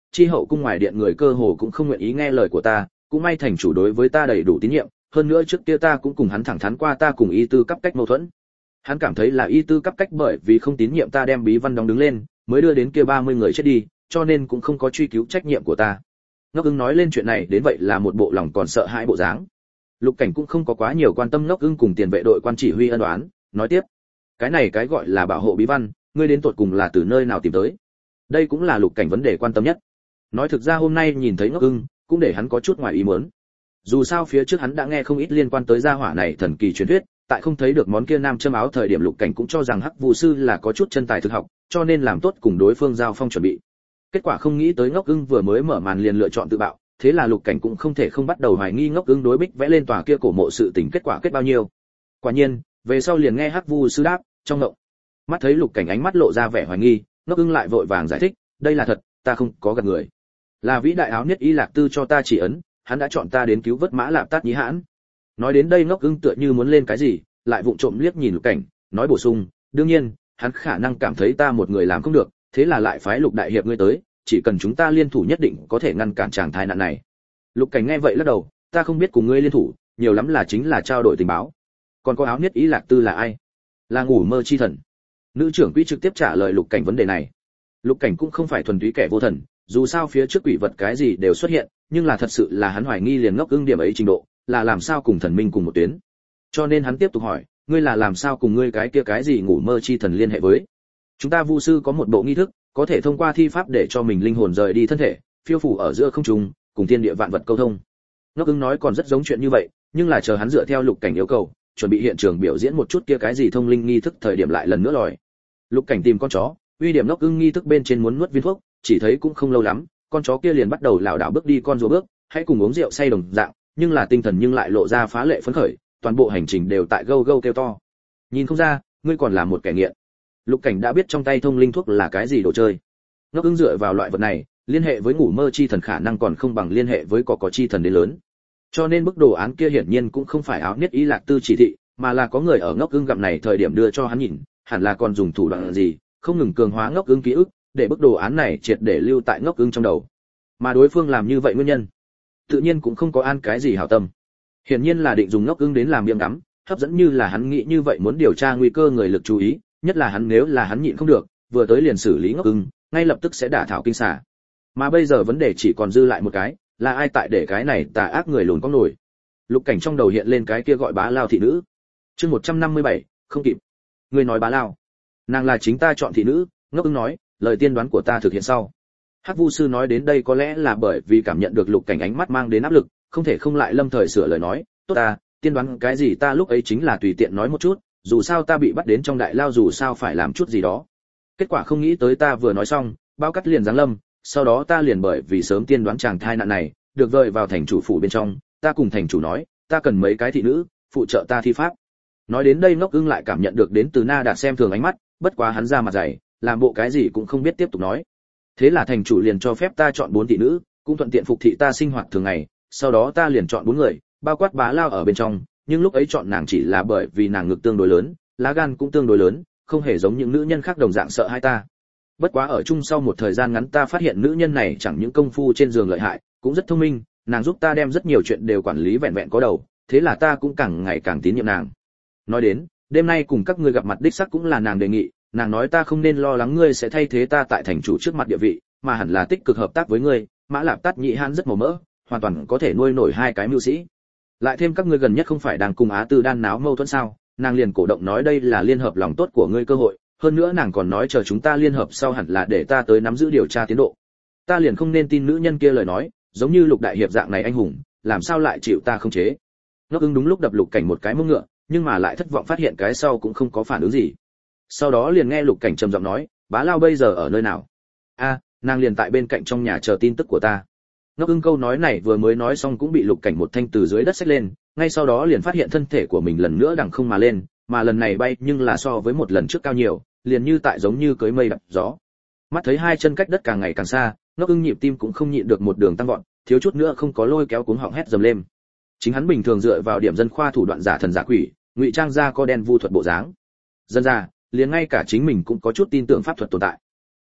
Speaker 1: chi hậu cung ngoài điện người cơ hồ cũng không nguyện ý nghe lời của ta, cũng may thành chủ đối với ta đầy đủ tín nhiệm, hơn nữa trước kia ta cũng cùng hắn thẳng thắn qua ta cùng y tư cấp cách mâu thuẫn. Hắn cảm thấy là y tư cấp cách bởi vì không tín nhiệm ta đem bí văn đóng đứng lên, mới đưa đến kia ba mươi người chết đi, cho nên cũng không có truy cứu trách nhiệm của ta. Ngốc Ưng nói lên chuyện này đến vậy là một bộ lòng còn sợ hãi bộ dáng. Lục Cảnh cũng không có quá nhiều quan tâm Ngốc Ưng cùng tiền vệ đội quan chỉ huy ân oán, nói tiếp: "Cái này cái gọi là bảo hộ bí văn, ngươi đến tột cùng là từ nơi nào tìm tới?" Đây cũng là Lục Cảnh vấn đề quan tâm nhất. Nói thực ra hôm nay nhìn thấy Ngốc Ưng, cũng để hắn có chút ngoài ý muốn. Dù sao phía trước hắn đã nghe không ít liên quan tới gia hỏa này thần kỳ truyền thuyết, tại không thấy được món kia nam châm áo thời điểm Lục Cảnh cũng cho rằng Hắc Vu sư là có chút chân tài thực học, cho nên làm tốt cùng đối phương giao phong chuẩn bị. Kết quả không nghĩ tới Ngốc Ưng vừa mới mở màn liền lựa chọn tự bạo, thế là Lục Cảnh cũng không thể không bắt đầu hoài nghi Ngốc Ưng đối Bích vẽ lên tòa kia cổ mộ sự tình kết quả kết bao nhiêu. Quả nhiên, về sau liền nghe Hắc Vu sư đáp, trong ngộng. Mắt thấy Lục Cảnh ánh mắt lộ ra vẻ hoài nghi, Ngốc Ưng lại vội vàng giải thích, đây là thật, ta không có gạt người. Là vĩ đại áo niết y lạc tư cho ta chỉ ấn, hắn đã chọn ta đến cứu vớt Mã Lạp Tát Nhĩ Hãn. Nói đến đây Ngốc Ưng tựa như muốn lên cái gì, lại vụng trộm liếc nhìn Lục Cảnh, nói bổ sung, đương nhiên, hắn khả năng cảm thấy ta một người làm không được, thế là lại phái Lục đại hiệp ngươi tới, chỉ cần chúng ta liên thủ nhất định có thể ngăn cản chàng tai nạn này. Lục Cảnh nghe vậy lắc đầu, ta không biết cùng ngươi liên thủ, nhiều lắm là chính là trao đổi tình báo. Còn có áo niết ý lạc tư là ai? Là ngủ mơ chi thần. Nữ trưởng quỹ trực tiếp trả lời Lục Cảnh vấn đề này. Lục Cảnh cũng không phải thuần túy kẻ vô thần, dù sao phía trước quỷ vật cái gì đều xuất hiện, nhưng là thật sự là hắn hoài nghi liền Ngốc Ưng điểm ấy trình độ, là làm sao cùng thần minh cùng một tuyến. Cho nên hắn tiếp tục hỏi, ngươi là làm sao cùng ngươi cái kia cái gì ngủ mơ chi thần liên hệ với? Chúng ta Vu sư có một bộ nghi thức, có thể thông qua thi pháp để cho mình linh hồn rời đi thân thể, phiêu phù ở giữa không trung, cùng thiên địa vạn vật câu thông. Ngốc Ưng nói còn rất giống chuyện như vậy, nhưng là chờ hắn dựa theo Lục Cảnh yêu cầu, chuẩn bị hiện trường biểu diễn một chút kia cái gì thông linh nghi thức thời điểm lại lần nữa lòi. Lục Cảnh tìm con chó, uy điểm Ngốc Ưng nghi thức bên trên muốn nuốt viên thuốc, chỉ thấy cũng không lâu lắm, con chó kia liền bắt đầu lảo đảo bước đi con rùa bước, hãy cùng uống rượu say đồng dạng, nhưng là tinh thần nhưng lại lộ ra phá lệ phấn khởi, toàn bộ hành trình đều tại gâu gâu kêu to. Nhìn không ra, ngươi còn là một kẻ nghiện. Lục Cảnh đã biết trong tay thông linh thuốc là cái gì đồ chơi. Ngốc Ưng dựa vào loại vật này, liên hệ với ngủ mơ chi thần khả năng còn không bằng liên hệ với có có chi thần đến lớn. Cho nên bức đồ án kia hiển nhiên cũng không phải áo niết ý lạc tư chỉ thị, mà là có người ở Ngốc Ưng gặp này thời điểm đưa cho hắn nhìn, hẳn là còn dùng thủ đoạn gì, không ngừng cường hóa Ngốc Ưng ký ức, để bức đồ án này triệt để lưu tại Ngốc Ưng trong đầu. Mà đối phương làm như vậy nguyên nhân, tự nhiên cũng không có an cái gì hảo tâm. Hiển nhiên là định dùng Ngốc Ưng đến làm miệng ngắm, hấp dẫn như là hắn nghĩ như vậy muốn điều tra nguy cơ người lực chú ý, nhất là hắn nếu là hắn nhịn không được, vừa tới liền xử lý Ngốc Ưng, ngay lập tức sẽ đả thảo kinh xà. Mà bây giờ vấn đề chỉ còn dư lại một cái, là ai tại để cái này tà ác người lùn có nổi. Lục Cảnh trong đầu hiện lên cái kia gọi Bá Lao thị nữ. Chương một trăm năm mươi bảy, không kịp. Người nói Bá Lao? Nàng là chính ta chọn thị nữ, Ngốc Ưng nói, lời tiên đoán của ta thực hiện sau. Hắc Vu sư nói đến đây có lẽ là bởi vì cảm nhận được Lục Cảnh ánh mắt mang đến áp lực, không thể không lại lâm thời sửa lời nói, tốt ta, tiên đoán cái gì ta lúc ấy chính là tùy tiện nói một chút, dù sao ta bị bắt đến trong đại lao dù sao phải làm chút gì đó. Kết quả không nghĩ tới ta vừa nói xong, bao cắt liền giáng lâm, sau đó ta liền bởi vì sớm tiên đoán chàng thai nạn này, được vời vào thành chủ phủ bên trong, ta cùng thành chủ nói, ta cần mấy cái thị nữ, phụ trợ ta thi pháp. Nói đến đây Ngốc Ưng lại cảm nhận được đến từ Na Đạt xem thường ánh mắt, bất quá hắn ra mặt dày, làm bộ cái gì cũng không biết tiếp tục nói. Thế là thành chủ liền cho phép ta chọn bốn thị nữ, cũng thuận tiện phục thị ta sinh hoạt thường ngày, sau đó ta liền chọn bốn người, bao quát Bá Lao ở bên trong, nhưng lúc ấy chọn nàng chỉ là bởi vì nàng ngực tương đối lớn, lá gan cũng tương đối lớn, không hề giống những nữ nhân khác đồng dạng sợ hai ta. Bất quá ở chung sau một thời gian ngắn ta phát hiện nữ nhân này chẳng những công phu trên giường lợi hại, cũng rất thông minh, nàng giúp ta đem rất nhiều chuyện đều quản lý vẹn vẹn có đầu, thế là ta cũng càng ngày càng tín nhiệm nàng. Nói đến, đêm nay cùng các ngươi gặp mặt đích xác cũng là nàng đề nghị, nàng nói ta không nên lo lắng ngươi sẽ thay thế ta tại thành chủ trước mặt địa vị, mà hẳn là tích cực hợp tác với ngươi, Mã Lạp Tát Nhĩ Hãn rất màu mỡ, hoàn toàn có thể nuôi nổi hai cái mưu sĩ. Lại thêm các ngươi gần nhất không phải đang cùng Á Tư Đan náo mâu thuẫn sao? Nàng liền cổ động nói đây là liên hợp lòng tốt của ngươi cơ hội, hơn nữa nàng còn nói chờ chúng ta liên hợp sau hẳn là để ta tới nắm giữ điều tra tiến độ. Ta liền không nên tin nữ nhân kia lời nói, giống như Lục đại hiệp dạng này anh hùng, làm sao lại chịu ta không chế? Ngốc Ưng đúng lúc đập Lục Cảnh một cái mông ngựa, nhưng mà lại thất vọng phát hiện cái sau cũng không có phản ứng gì. Sau đó liền nghe Lục Cảnh trầm giọng nói, Bá Lao bây giờ ở nơi nào? A, à, nàng liền tại bên cạnh trong nhà chờ tin tức của ta. Ngốc Ưng câu nói này vừa mới nói xong cũng bị Lục Cảnh một thanh từ dưới đất xách lên, ngay sau đó liền phát hiện thân thể của mình lần nữa đằng không mà lên, mà lần này bay nhưng là so với một lần trước cao nhiều, liền như tại giống như cưỡi mây đập gió. Mắt thấy hai chân cách đất càng ngày càng xa, Ngốc Ưng nhịp tim cũng không nhịn được một đường tăng vọt, thiếu chút nữa không có lôi kéo cuống họng hét dầm lên. Chính hắn bình thường dựa vào điểm dân khoa thủ đoạn giả thần giả quỷ, ngụy trang ra co đen vu thuật bộ dáng. Dân ra, liền ngay cả chính mình cũng có chút tin tưởng pháp thuật tồn tại.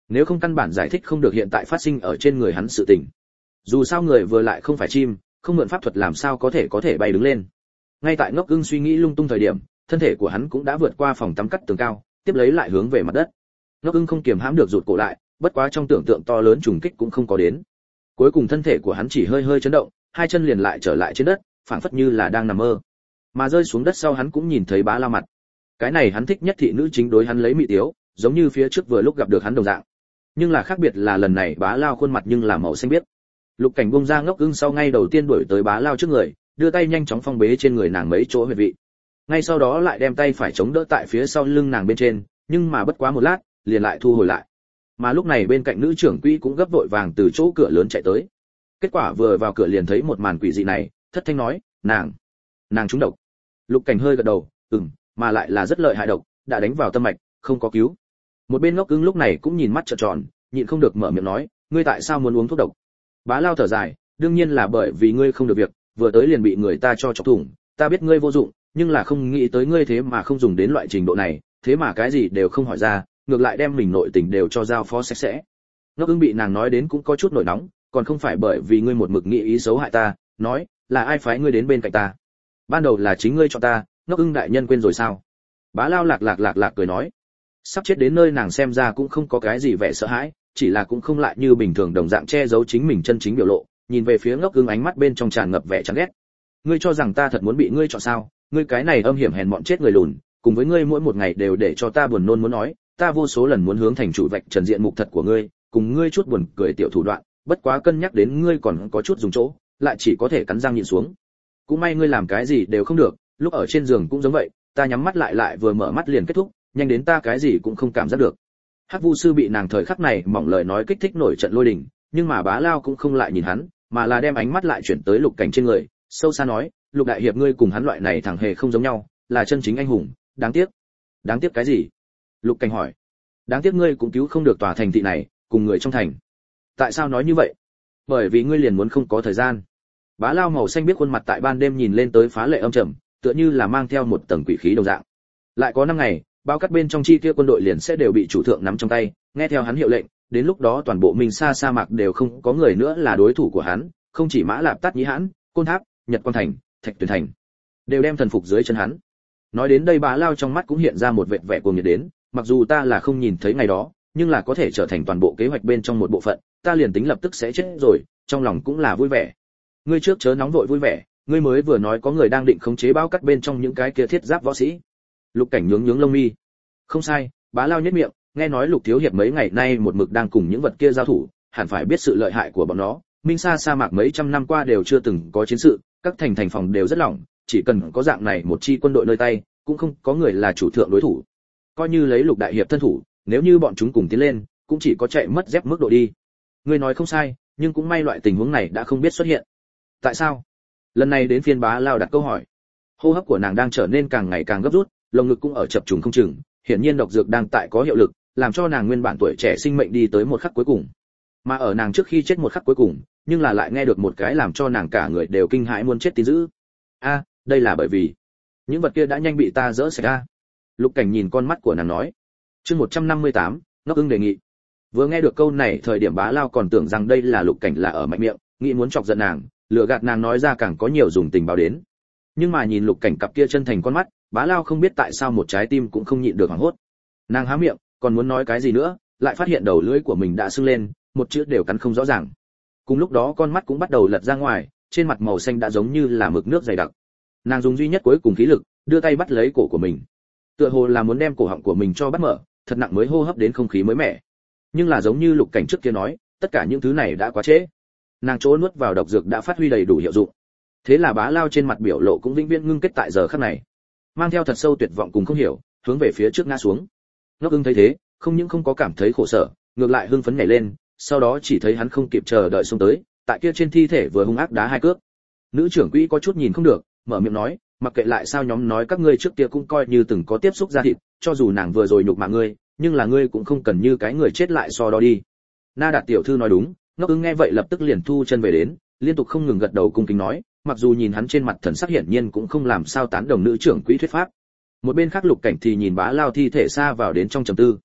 Speaker 1: nếu không căn bản giải thích không được hiện tại phát sinh ở trên người hắn sự tình. Dù sao người vừa lại không phải chim, không mượn pháp thuật làm sao có thể có thể bay đứng lên. Ngay tại Ngốc Ưng suy nghĩ lung tung thời điểm, thân thể của hắn cũng đã vượt qua phòng tắm cắt tường cao, tiếp lấy lại hướng về mặt đất. Ngốc Ưng không kiềm hãm được rụt cổ lại, bất quá trong tưởng tượng to lớn trùng kích cũng không có đến. Cuối cùng thân thể của hắn chỉ hơi hơi chấn động, hai chân liền lại trở lại trên đất, phảng phất như là đang nằm mơ. Mà rơi xuống đất sau hắn cũng nhìn thấy Bá Lao mặt. Cái này hắn thích nhất thị nữ chính đối hắn lấy mị tiếu, giống như phía trước vừa lúc gặp được hắn đồng dạng. Nhưng là khác biệt là lần này Bá Lao khuôn mặt nhưng là màu xanh biếc. Lục Cảnh bung ra Ngốc Ưng sau ngay đầu tiên đuổi tới Bá Lao trước người, đưa tay nhanh chóng phong bế trên người nàng mấy chỗ huyệt vị. Ngay sau đó lại đem tay phải chống đỡ tại phía sau lưng nàng bên trên, nhưng mà bất quá một lát, liền lại thu hồi lại. Mà lúc này bên cạnh nữ trưởng quỹ cũng gấp vội vàng từ chỗ cửa lớn chạy tới. Kết quả vừa vào cửa liền thấy một màn quỷ dị này, thất thanh nói, "Nàng, nàng trúng độc." Lục Cảnh hơi gật đầu, "Ừm, mà lại là rất lợi hại độc, đã đánh vào tâm mạch, không có cứu." Một bên Ngốc Ưng lúc này cũng nhìn mắt trợn tròn, nhịn không được mở miệng nói, "Ngươi tại sao muốn uống thuốc độc?" Bá Lao thở dài, "Đương nhiên là bởi vì ngươi không được việc, vừa tới liền bị người ta cho chọc thủng, ta biết ngươi vô dụng, nhưng là không nghĩ tới ngươi thế mà không dùng đến loại trình độ này, thế mà cái gì đều không hỏi ra, ngược lại đem mình nội tình đều cho giao phó sạch sẽ." Ngốc Ưng bị nàng nói đến cũng có chút nổi nóng, "Còn không phải bởi vì ngươi một mực nghĩ ý xấu hại ta, nói, là ai phái ngươi đến bên cạnh ta? Ban đầu là chính ngươi chọn ta, Ngốc Ưng đại nhân quên rồi sao?" Bá Lao lạc lạc lạc lạc cười nói, sắp chết đến nơi nàng xem ra cũng không có cái gì vẻ sợ hãi, chỉ là cũng không lại như bình thường đồng dạng che giấu chính mình chân chính biểu lộ, nhìn về phía Ngốc Ưng ánh mắt bên trong tràn ngập vẻ chán ghét. "Ngươi cho rằng ta thật muốn bị ngươi chọn sao? Ngươi cái này âm hiểm hèn mọn chết người lùn, cùng với ngươi mỗi một ngày đều để cho ta buồn nôn muốn nói, ta vô số lần muốn hướng thành chủ vạch trần diện mục thật của ngươi, cùng ngươi chút buồn cười tiểu thủ đoạn, bất quá cân nhắc đến ngươi còn có chút dùng chỗ, lại chỉ có thể cắn răng nhịn xuống. Cũng may ngươi làm cái gì đều không được, lúc ở trên giường cũng giống vậy, ta nhắm mắt lại lại vừa mở mắt liền kết thúc, nhanh đến ta cái gì cũng không cảm giác được." Hắc Vu sư bị nàng thời khắc này mỏng lời nói kích thích nổi trận lôi đình, nhưng mà Bá Lao cũng không lại nhìn hắn, mà là đem ánh mắt lại chuyển tới Lục Cảnh trên người, sâu xa nói, "Lục đại hiệp ngươi cùng hắn loại này thẳng hề không giống nhau, là chân chính anh hùng, đáng tiếc." "Đáng tiếc cái gì?" Lục Cảnh hỏi. "Đáng tiếc ngươi cũng cứu không được tòa thành thị này, cùng người trong thành." "Tại sao nói như vậy?" "Bởi vì ngươi liền muốn không có thời gian." Bá Lao màu xanh biết khuôn mặt tại ban đêm nhìn lên tới phá lệ âm trầm, tựa như là mang theo một tầng quỷ khí đồng dạng. Lại có năm ngày, bao cắt bên trong chi kia quân đội liền sẽ đều bị chủ thượng nắm trong tay, nghe theo hắn hiệu lệnh, đến lúc đó toàn bộ Minh Sa sa mạc đều không có người nữa là đối thủ của hắn, không chỉ Mã Lạp Tát Nhĩ Hãn, Côn Tháp, Nhật Quan Thành, Thạch Tuyền Thành, đều đem thần phục dưới chân hắn. Nói đến đây Bá Lao trong mắt cũng hiện ra một vệt vẻ cuồng nhiệt đến, mặc dù ta là không nhìn thấy ngày đó, nhưng là có thể trở thành toàn bộ kế hoạch bên trong một bộ phận, ta liền tính lập tức sẽ chết rồi, trong lòng cũng là vui vẻ. Ngươi trước chớ nóng vội vui vẻ, ngươi mới vừa nói có người đang định khống chế bao cắt bên trong những cái kia thiết giáp võ sĩ. Lục Cảnh nhướng nhướng lông mi. Không sai, Bá Lao nhếch miệng, nghe nói Lục thiếu hiệp mấy ngày nay một mực đang cùng những vật kia giao thủ, hẳn phải biết sự lợi hại của bọn nó. Minh Sa sa mạc mấy trăm năm qua đều chưa từng có chiến sự, các thành thành phòng đều rất lỏng, chỉ cần có dạng này một chi quân đội nơi tay, cũng không có người là chủ thượng đối thủ. Coi như lấy Lục đại hiệp thân thủ, nếu như bọn chúng cùng tiến lên, cũng chỉ có chạy mất dép mức độ đi. Ngươi nói không sai, nhưng cũng may loại tình huống này đã không biết xuất hiện. Tại sao? Lần này đến phiên Bá Lao đặt câu hỏi. Hô hấp của nàng đang trở nên càng ngày càng gấp rút, lồng ngực cũng ở chập trùng không chừng, hiển nhiên độc dược đang tại có hiệu lực, làm cho nàng nguyên bản tuổi trẻ sinh mệnh đi tới một khắc cuối cùng. Mà ở nàng trước khi chết một khắc cuối cùng, nhưng là lại nghe được một cái làm cho nàng cả người đều kinh hãi muốn chết tin dữ. A, đây là bởi vì những vật kia đã nhanh bị ta dỡ sạch ra. Lục Cảnh nhìn con mắt của nàng nói. Chương một trăm năm mươi tám, Ngốc Ưng đề nghị. Vừa nghe được câu này, thời điểm Bá Lao còn tưởng rằng đây là Lục Cảnh là ở mạnh miệng, nghĩ muốn chọc giận nàng, lừa gạt nàng nói ra càng có nhiều dùng tình báo đến. Nhưng mà nhìn Lục Cảnh cặp kia chân thành con mắt, Bá Lao không biết tại sao một trái tim cũng không nhịn được hoảng hốt. Nàng há miệng, còn muốn nói cái gì nữa, lại phát hiện đầu lưỡi của mình đã sưng lên, một chữ đều cắn không rõ ràng. Cùng lúc đó con mắt cũng bắt đầu lật ra ngoài, trên mặt màu xanh đã giống như là mực nước dày đặc. Nàng dùng duy nhất cuối cùng khí lực, đưa tay bắt lấy cổ của mình. Tựa hồ là muốn đem cổ họng của mình cho bắt mở, thật nặng mới hô hấp đến không khí mới mẻ. Nhưng là giống như Lục Cảnh trước kia nói, tất cả những thứ này đã quá trễ. Nàng chỗ nuốt vào độc dược đã phát huy đầy đủ hiệu dụng. Thế là Bá Lao trên mặt biểu lộ cũng vĩnh viễn ngưng kết tại giờ khắc này, mang theo thật sâu tuyệt vọng cùng không hiểu, hướng về phía trước ngã xuống. Ngốc Ưng thấy thế, không những không có cảm thấy khổ sở, ngược lại hưng phấn nhảy lên, sau đó chỉ thấy hắn không kịp chờ đợi xông tới, tại kia trên thi thể vừa hung ác đá hai cước. Nữ trưởng quỹ có chút nhìn không được, mở miệng nói, mặc kệ lại sao nhóm nói các ngươi trước kia cũng coi như từng có tiếp xúc ra thịt, cho dù nàng vừa rồi nhục mạ ngươi, nhưng là ngươi cũng không cần như cái người chết lại so đó đi. Na Đạt tiểu thư nói đúng. Ngốc Ưng nghe vậy lập tức liền thu chân về đến, liên tục không ngừng gật đầu cung kính nói, mặc dù nhìn hắn trên mặt thần sắc hiển nhiên cũng không làm sao tán đồng nữ trưởng quỹ thuyết pháp. Một bên khác Lục Cảnh thì nhìn Bá Lao thi thể xa vào đến trong trầm tư.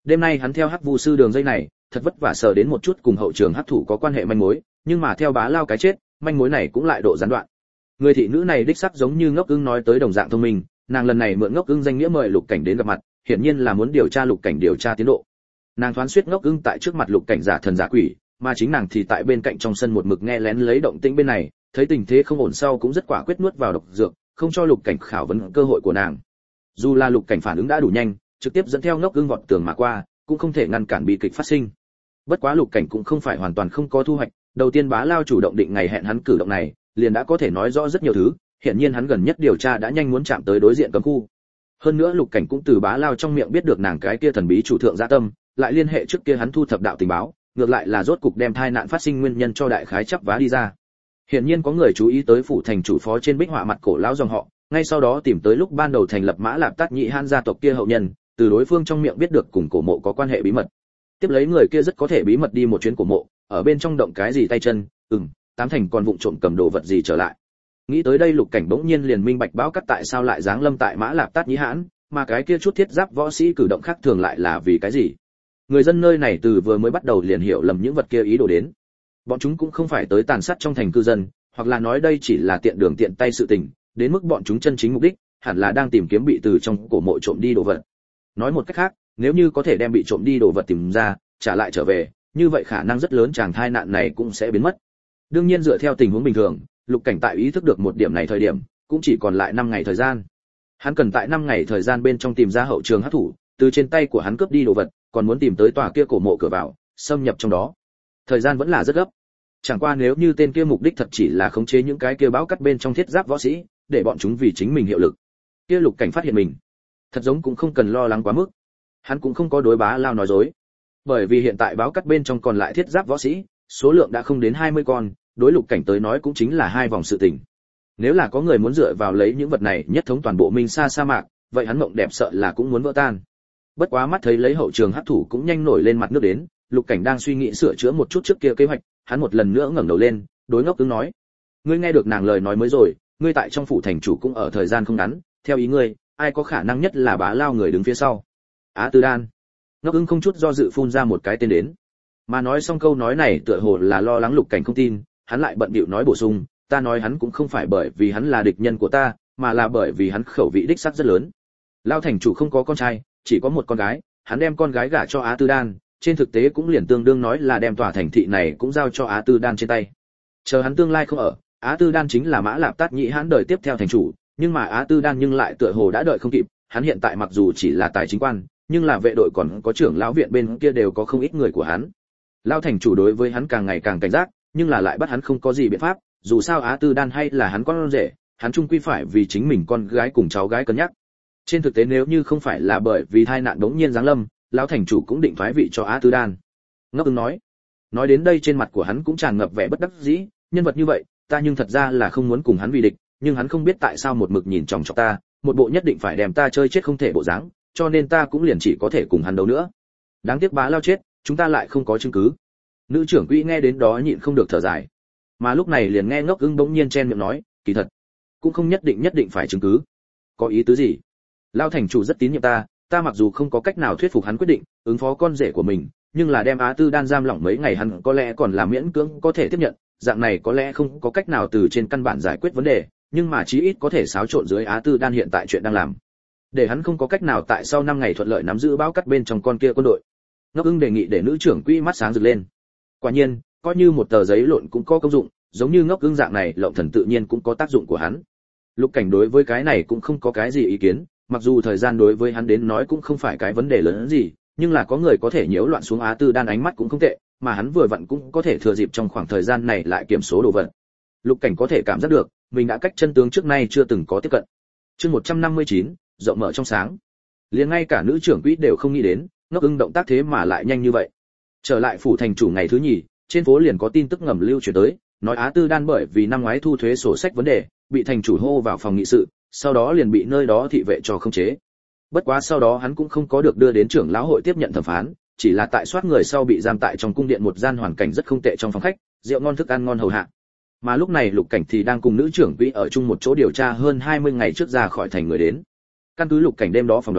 Speaker 1: Đêm nay hắn theo Hắc Vu sư đường dây này, thật vất vả sờ đến một chút cùng hậu trường hắc thủ có quan hệ manh mối, nhưng mà theo Bá Lao cái chết, manh mối này cũng lại độ gián đoạn. Người thị nữ này đích xác giống như Ngốc Ưng nói tới đồng dạng thông minh, nàng lần này mượn Ngốc Ưng danh nghĩa mời Lục Cảnh đến gặp mặt, hiển nhiên là muốn điều tra Lục Cảnh điều tra tiến độ. Nàng thoáng suýt Ngốc Ưng tại trước mặt Lục Cảnh giả thần giả quỷ, mà chính nàng thì tại bên cạnh trong sân một mực nghe lén lấy động tĩnh bên này, thấy tình thế không ổn sau cũng rất quả quyết nuốt vào độc dược, không cho Lục Cảnh khảo vấn cơ hội của nàng. Dù là Lục Cảnh phản ứng đã đủ nhanh, trực tiếp dẫn theo Ngốc Ưng vọt tường mà qua, cũng không thể ngăn cản bi kịch phát sinh. Bất quá Lục Cảnh cũng không phải hoàn toàn không có thu hoạch, đầu tiên Bá Lao chủ động định ngày hẹn hắn cử động này, liền đã có thể nói rõ rất nhiều thứ, hiện nhiên hắn gần nhất điều tra đã nhanh muốn chạm tới đối diện cấm khu. Hơn nữa Lục Cảnh cũng từ Bá Lao trong miệng biết được nàng cái kia thần bí chủ thượng dạ tâm, lại liên hệ trước kia hắn thu thập đạo tình báo, ngược lại là rốt cục đem tai nạn phát sinh nguyên nhân cho đại khái chắp vá đi ra. Hiển nhiên có người chú ý tới phủ thành chủ phó trên bích họa mặt cổ lão dòng họ, ngay sau đó tìm tới lúc ban đầu thành lập Mã Lạp Tát Nhị Han gia tộc kia hậu nhân, từ đối phương trong miệng biết được cùng cổ mộ có quan hệ bí mật. Tiếp lấy người kia rất có thể bí mật đi một chuyến cổ mộ, ở bên trong động cái gì tay chân, ừm, tám thành còn vụng trộm cầm đồ vật gì trở lại. Nghĩ tới đây Lục Cảnh bỗng nhiên liền minh bạch báo cắt tại sao lại giáng lâm tại Mã Lạp Tát Nhĩ Hãn, mà cái kia chút thiết giáp võ sĩ cử động khác thường lại là vì cái gì? Người dân nơi này từ vừa mới bắt đầu liền hiểu lầm những vật kia ý đồ đến. Bọn chúng cũng không phải tới tàn sát trong thành cư dân, hoặc là nói đây chỉ là tiện đường tiện tay sự tình, đến mức bọn chúng chân chính mục đích, hẳn là đang tìm kiếm bị từ trong cổ mộ trộm đi đồ vật. Nói một cách khác, nếu như có thể đem bị trộm đi đồ vật tìm ra, trả lại trở về, như vậy khả năng rất lớn chàng thai nạn này cũng sẽ biến mất. Đương nhiên dựa theo tình huống bình thường, Lục Cảnh tại ý thức được một điểm này thời điểm, cũng chỉ còn lại năm ngày thời gian. Hắn cần tại năm ngày thời gian bên trong tìm ra hậu trường hắc thủ, từ trên tay của hắn cướp đi đồ vật, còn muốn tìm tới tòa kia cổ mộ cửa vào, xâm nhập trong đó. Thời gian vẫn là rất gấp. Chẳng qua nếu như tên kia mục đích thật chỉ là khống chế những cái kia báo cắt bên trong thiết giáp võ sĩ, để bọn chúng vì chính mình hiệu lực. Kia Lục Cảnh phát hiện mình, thật giống cũng không cần lo lắng quá mức. Hắn cũng không có đối Bá Lao nói dối. Bởi vì hiện tại báo cắt bên trong còn lại thiết giáp võ sĩ, số lượng đã không đến hai mươi con, đối Lục Cảnh tới nói cũng chính là hai vòng sự tình. Nếu là có người muốn dựa vào lấy những vật này nhất thống toàn bộ Minh Sa sa mạc, vậy hắn mộng đẹp sợ là cũng muốn vỡ tan. Bất quá mắt thấy lấy hậu trường hắc thủ cũng nhanh nổi lên mặt nước đến, Lục Cảnh đang suy nghĩ sửa chữa một chút trước kia kế hoạch, hắn một lần nữa ngẩng đầu lên, đối Ngốc Ưng nói: "Ngươi nghe được nàng lời nói mới rồi, ngươi tại trong phủ thành chủ cũng ở thời gian không ngắn, theo ý ngươi, ai có khả năng nhất là Bá Lao người đứng phía sau?" Á Tư Đan. Ngốc Ưng không chút do dự phun ra một cái tên đến. Mà nói xong câu nói này tựa hồ là lo lắng Lục Cảnh không tin, hắn lại bận bịu nói bổ sung: "Ta nói hắn cũng không phải bởi vì hắn là địch nhân của ta, mà là bởi vì hắn khẩu vị đích xác rất lớn. Lao thành chủ không có con trai, chỉ có một con gái, hắn đem con gái gả cho Á Tư Đan, trên thực tế cũng liền tương đương nói là đem tòa thành thị này cũng giao cho Á Tư Đan trên tay. Chờ hắn tương lai không ở, Á Tư Đan chính là Mã Lạp Tát Nhĩ Hãn đời tiếp theo thành chủ, nhưng mà Á Tư Đan nhưng lại tựa hồ đã đợi không kịp, hắn hiện tại mặc dù chỉ là tài chính quan, nhưng là vệ đội còn có trưởng lão viện bên kia đều có không ít người của hắn. Lao thành chủ đối với hắn càng ngày càng cảnh giác, nhưng là lại bắt hắn không có gì biện pháp, dù sao Á Tư Đan hay là hắn con rể, hắn chung quy phải vì chính mình con gái cùng cháu gái cân nhắc. Trên thực tế nếu như không phải là bởi vì tai nạn đống nhiên giáng lâm, lão thành chủ cũng định thoái vị cho Á Tư Đan. Ngốc Ưng nói. Nói đến đây trên mặt của hắn cũng tràn ngập vẻ bất đắc dĩ, nhân vật như vậy, ta nhưng thật ra là không muốn cùng hắn vì địch, nhưng hắn không biết tại sao một mực nhìn chòng chọc ta, một bộ nhất định phải đem ta chơi chết không thể bộ dáng, cho nên ta cũng liền chỉ có thể cùng hắn đấu nữa. Đáng tiếc Bá Lao chết, chúng ta lại không có chứng cứ. Nữ trưởng quỹ nghe đến đó nhịn không được thở dài. Mà lúc này liền nghe Ngốc Ưng bỗng nhiên chen miệng nói, kỳ thật, cũng không nhất định nhất định phải chứng cứ. Có ý tứ gì? Lao thành chủ rất tín nhiệm ta, ta mặc dù không có cách nào thuyết phục hắn quyết định ứng phó con rể của mình, nhưng là đem Á Tư Đan giam lỏng mấy ngày hắn có lẽ còn là miễn cưỡng có thể tiếp nhận, dạng này có lẽ không có cách nào từ trên căn bản giải quyết vấn đề, nhưng mà chí ít có thể xáo trộn dưới Á Tư Đan hiện tại chuyện đang làm. Để hắn không có cách nào tại sau năm ngày thuận lợi nắm giữ báo cắt bên trong con kia quân đội. Ngốc Ưng đề nghị để nữ trưởng quỹ mắt sáng rực lên. Quả nhiên, coi như một tờ giấy lộn cũng có công dụng, giống như Ngốc Ưng dạng này lộng thần tự nhiên cũng có tác dụng của hắn. Lục Cảnh đối với cái này cũng không có cái gì ý kiến, mặc dù thời gian đối với hắn đến nói cũng không phải cái vấn đề lớn hơn gì, nhưng là có người có thể nhiễu loạn xuống Á Tư Đan ánh mắt cũng không tệ, mà hắn vừa vặn cũng có thể thừa dịp trong khoảng thời gian này lại kiểm số đồ vật. Lục Cảnh có thể cảm giác được, mình đã cách chân tướng trước nay chưa từng có tiếp cận. Chương một trăm năm mươi chín, rộng mở trong sáng. Liền ngay cả nữ trưởng quỹ đều không nghĩ đến, Ngốc Ưng động tác thế mà lại nhanh như vậy. Trở lại phủ thành chủ ngày thứ nhì, trên phố liền có tin tức ngầm lưu truyền tới, nói Á Tư Đan bởi vì năm ngoái thu thuế sổ sách vấn đề, bị thành chủ hô vào phòng nghị sự, sau đó liền bị nơi đó thị vệ cho khống chế. Bất quá sau đó hắn cũng không có được đưa đến trưởng lão hội tiếp nhận thẩm phán, chỉ là tại soát người sau bị giam tại trong cung điện một gian hoàn cảnh rất không tệ trong phòng khách, rượu ngon thức ăn ngon hầu hạ. Mà lúc này Lục Cảnh thì đang cùng nữ trưởng quỹ ở chung một chỗ điều tra hơn hai mươi ngày trước ra khỏi thành người đến. Căn cứ Lục Cảnh đêm đó phỏng đoán,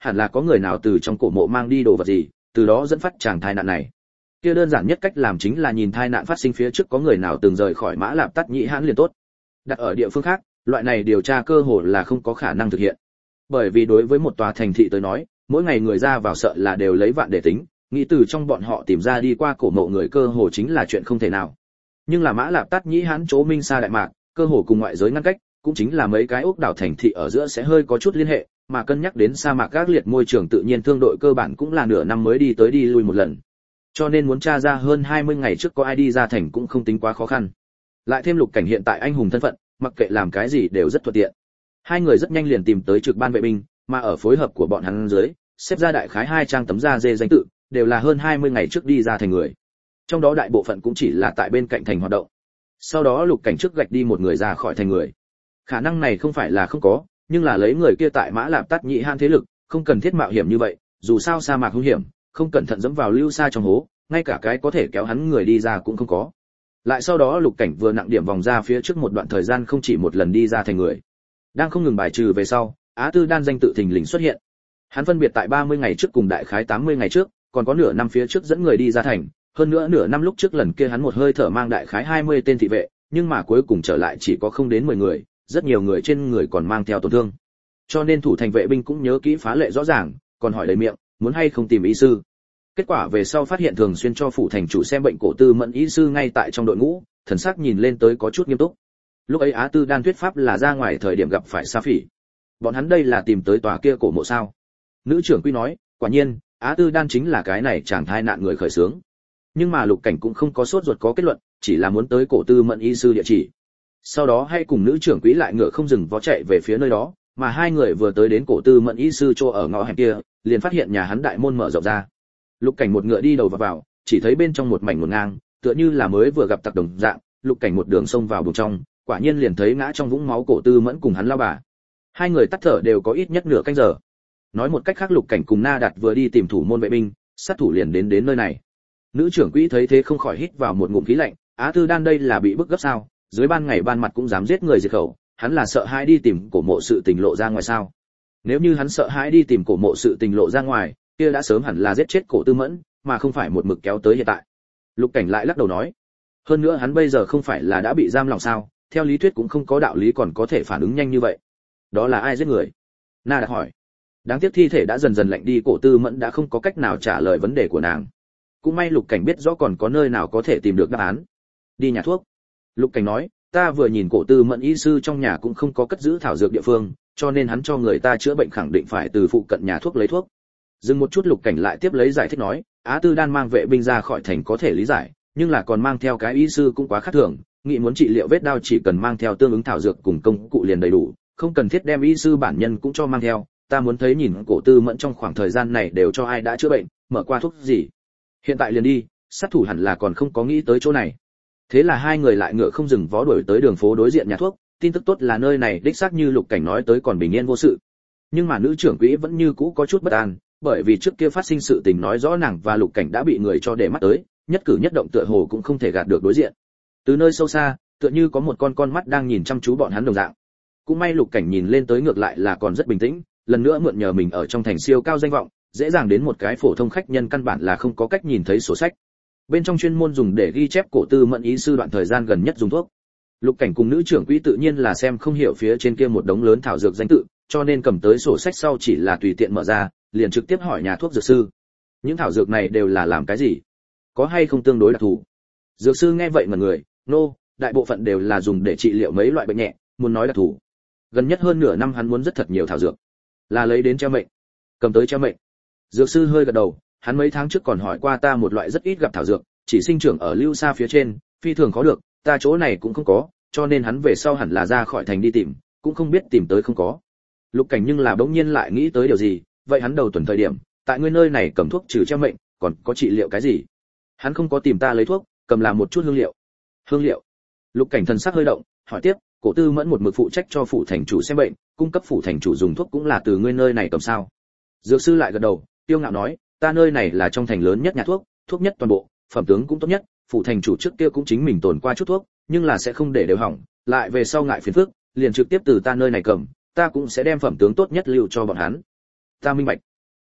Speaker 1: hẳn là có người nào từ trong cổ mộ mang đi đồ vật gì, từ đó dẫn phát chàng tai nạn này. Kia đơn giản nhất cách làm chính là nhìn tai nạn phát sinh phía trước có người nào từng rời khỏi Mã Lạp Tát Nhĩ Hãn liền tốt. Đặt ở địa phương khác, loại này điều tra cơ hội là không có khả năng thực hiện. Bởi vì đối với một tòa thành thị tới nói, mỗi ngày người ra vào sợ là đều lấy vạn để tính, nghĩ từ trong bọn họ tìm ra đi qua cổ mộ người cơ hồ chính là chuyện không thể nào. Nhưng là Mã Lạp Tát Nhĩ Hãn chỗ Minh Sa Đại Mạc, cơ hồ cùng ngoại giới ngăn cách, cũng chính là mấy cái ốc đảo thành thị ở giữa sẽ hơi có chút liên hệ, mà cân nhắc đến sa mạc gác liệt môi trường tự nhiên thương đội cơ bản cũng là nửa năm mới đi tới đi lui một lần. Cho nên muốn tra ra hơn hai mươi ngày trước có ai đi ra thành cũng không tính quá khó khăn. Lại thêm Lục Cảnh hiện tại anh hùng thân phận, mặc kệ làm cái gì đều rất thuận tiện. Hai người rất nhanh liền tìm tới trực ban vệ binh, mà ở phối hợp của bọn hắn dưới, xếp ra đại khái hai trang tấm da dê danh tự, đều là hơn hai mươi ngày trước đi ra thành người. Trong đó đại bộ phận cũng chỉ là tại bên cạnh thành hoạt động. Sau đó Lục Cảnh trước gạch đi một người ra khỏi thành người. Khả năng này không phải là không có, nhưng là lấy người kia tại Mã Lạp Tát Nhĩ Hãn thế lực, không cần thiết mạo hiểm như vậy, dù sao sa mạc hung hiểm, không cẩn thận dẫm vào lưu sa trong hố, ngay cả cái có thể kéo hắn người đi ra cũng không có. Lại sau đó Lục Cảnh vừa nặng điểm vòng ra phía trước một đoạn thời gian không chỉ một lần đi ra thành người. Đang không ngừng bài trừ về sau, Á Tư Đan danh tự thình lình xuất hiện. Hắn phân biệt tại ba mươi ngày trước cùng đại khái tám mươi ngày trước, còn có nửa năm phía trước dẫn người đi ra thành, hơn nữa nửa năm lúc trước lần kia hắn một hơi thở mang đại khái hai mươi tên thị vệ, nhưng mà cuối cùng trở lại chỉ có không đến mười người, rất nhiều người trên người còn mang theo tổn thương. Cho nên thủ thành vệ binh cũng nhớ kỹ phá lệ rõ ràng, còn hỏi đầy miệng, muốn hay không tìm y sư. Kết quả về sau phát hiện thường xuyên cho phủ thành chủ xem bệnh cổ Tư Mẫn y sư ngay tại trong đội ngũ, thần sắc nhìn lên tới có chút nghiêm túc. Lúc ấy Á Tư Đan thuyết pháp là ra ngoài thời điểm gặp phải Sa Phỉ. Bọn hắn đây là tìm tới tòa kia cổ mộ sao? Nữ trưởng quy nói, quả nhiên, Á Tư Đan chính là cái này chàng thai nạn người khởi xướng. Nhưng mà Lục Cảnh cũng không có sốt ruột có kết luận, chỉ là muốn tới cổ Tư Mẫn y sư địa chỉ. Sau đó hay cùng nữ trưởng quỹ lại ngựa không dừng vó chạy về phía nơi đó, mà hai người vừa tới đến cổ Tư Mẫn y sư chỗ ở ngõ hẻm kia, liền phát hiện nhà hắn đại môn mở rộng ra. Lục Cảnh một ngựa đi đầu vào vào, chỉ thấy bên trong một mảnh nguồn ngang, tựa như là mới vừa gặp tặc đồng dạng. Lục Cảnh một đường xông vào buồng trong, quả nhiên liền thấy ngã trong vũng máu cổ Tư Mẫn cùng hắn lao bà. Hai người tắt thở đều có ít nhất nửa canh giờ. Nói một cách khác Lục Cảnh cùng Na Đạt vừa đi tìm thủ môn vệ binh, sát thủ liền đến đến nơi này. Nữ trưởng quỹ thấy thế không khỏi hít vào một ngụm khí lạnh, Á Tư Đan đây là bị bức gấp sao? Dưới ban ngày ban mặt cũng dám giết người diệt khẩu, hắn là sợ hãi đi tìm cổ mộ sự tình lộ ra ngoài sao? Nếu như hắn sợ hãi đi tìm cổ mộ sự tình lộ ra ngoài, kia đã sớm hẳn là giết chết cổ Tư Mẫn, mà không phải một mực kéo tới hiện tại. Lục Cảnh lại lắc đầu nói, hơn nữa hắn bây giờ không phải là đã bị giam lòng sao? Theo lý thuyết cũng không có đạo lý còn có thể phản ứng nhanh như vậy. Đó là ai giết người? Na Đạt hỏi. Đáng tiếc thi thể đã dần dần lạnh đi, cổ Tư Mẫn đã không có cách nào trả lời vấn đề của nàng. Cũng may Lục Cảnh biết rõ còn có nơi nào có thể tìm được đáp án. Đi nhà thuốc. Lục Cảnh nói, ta vừa nhìn cổ Tư Mẫn y sư trong nhà cũng không có cất giữ thảo dược địa phương, cho nên hắn cho người ta chữa bệnh khẳng định phải từ phụ cận nhà thuốc lấy thuốc. Dừng một chút Lục Cảnh lại tiếp lấy giải thích nói, Á Tư Đan mang vệ binh ra khỏi thành có thể lý giải, nhưng là còn mang theo cái y sư cũng quá khác thường, nghĩ muốn trị liệu vết đau chỉ cần mang theo tương ứng thảo dược cùng công cụ liền đầy đủ, không cần thiết đem y sư bản nhân cũng cho mang theo. Ta muốn thấy nhìn cổ Tư Mẫn trong khoảng thời gian này đều cho ai đã chữa bệnh, mở qua thuốc gì. Hiện tại liền đi, sát thủ hẳn là còn không có nghĩ tới chỗ này. Thế là hai người lại ngựa không dừng vó đuổi tới đường phố đối diện nhà thuốc, tin tức tốt là nơi này đích xác như Lục Cảnh nói tới còn bình yên vô sự. Nhưng mà nữ trưởng quỹ vẫn như cũ có chút bất an, bởi vì trước kia phát sinh sự tình nói rõ nàng và Lục Cảnh đã bị người cho để mắt tới, nhất cử nhất động tựa hồ cũng không thể gạt được đối diện. Từ nơi sâu xa, tựa như có một con con mắt đang nhìn chăm chú bọn hắn đồng dạng. Cũng may Lục Cảnh nhìn lên tới ngược lại là còn rất bình tĩnh, lần nữa mượn nhờ mình ở trong thành siêu cao danh vọng, dễ dàng đến một cái phổ thông khách nhân căn bản là không có cách nhìn thấy sổ sách. Bên trong chuyên môn dùng để ghi chép cổ Tư Mẫn y sư đoạn thời gian gần nhất dùng thuốc. Lục Cảnh cùng nữ trưởng quỹ tự nhiên là xem không hiểu phía trên kia một đống lớn thảo dược danh tự, cho nên cầm tới sổ sách sau chỉ là tùy tiện mở ra, liền trực tiếp hỏi nhà thuốc dược sư. Những thảo dược này đều là làm cái gì? Có hay không tương đối đặc thù? Dược sư nghe vậy mà người, nô, no, đại bộ phận đều là dùng để trị liệu mấy loại bệnh nhẹ, muốn nói đặc thù. Gần nhất hơn nửa năm hắn muốn rất thật nhiều thảo dược, là lấy đến treo mệnh. Cầm tới treo mệnh. Dược sư hơi gật đầu, hắn mấy tháng trước còn hỏi qua ta một loại rất ít gặp thảo dược, chỉ sinh trưởng ở lưu xa phía trên, phi thường khó được, ta chỗ này cũng không có, cho nên hắn về sau hẳn là ra khỏi thành đi tìm, cũng không biết tìm tới không có. Lục Cảnh nhưng là bỗng nhiên lại nghĩ tới điều gì, vậy hắn đầu tuần thời điểm, tại ngươi nơi này cầm thuốc trừ treo mệnh, còn có trị liệu cái gì? Hắn không có tìm ta lấy thuốc, cầm làm một chút hương liệu. Hương liệu? Lục Cảnh thần sắc hơi động, hỏi tiếp, cổ Tư Mẫn một mực phụ trách cho phủ thành chủ xem bệnh, cung cấp phủ thành chủ dùng thuốc cũng là từ ngươi nơi này cầm sao? Dược sư lại gật đầu, tiêu ngạo nói, ta nơi này là trong thành lớn nhất nhà thuốc, thuốc nhất toàn bộ, phẩm tướng cũng tốt nhất, phủ thành chủ trước kia cũng chính mình tồn qua chút thuốc, nhưng là sẽ không để đều hỏng, lại về sau ngại phiền phức, liền trực tiếp từ ta nơi này cầm, ta cũng sẽ đem phẩm tướng tốt nhất lưu cho bọn hắn. Ta minh bạch.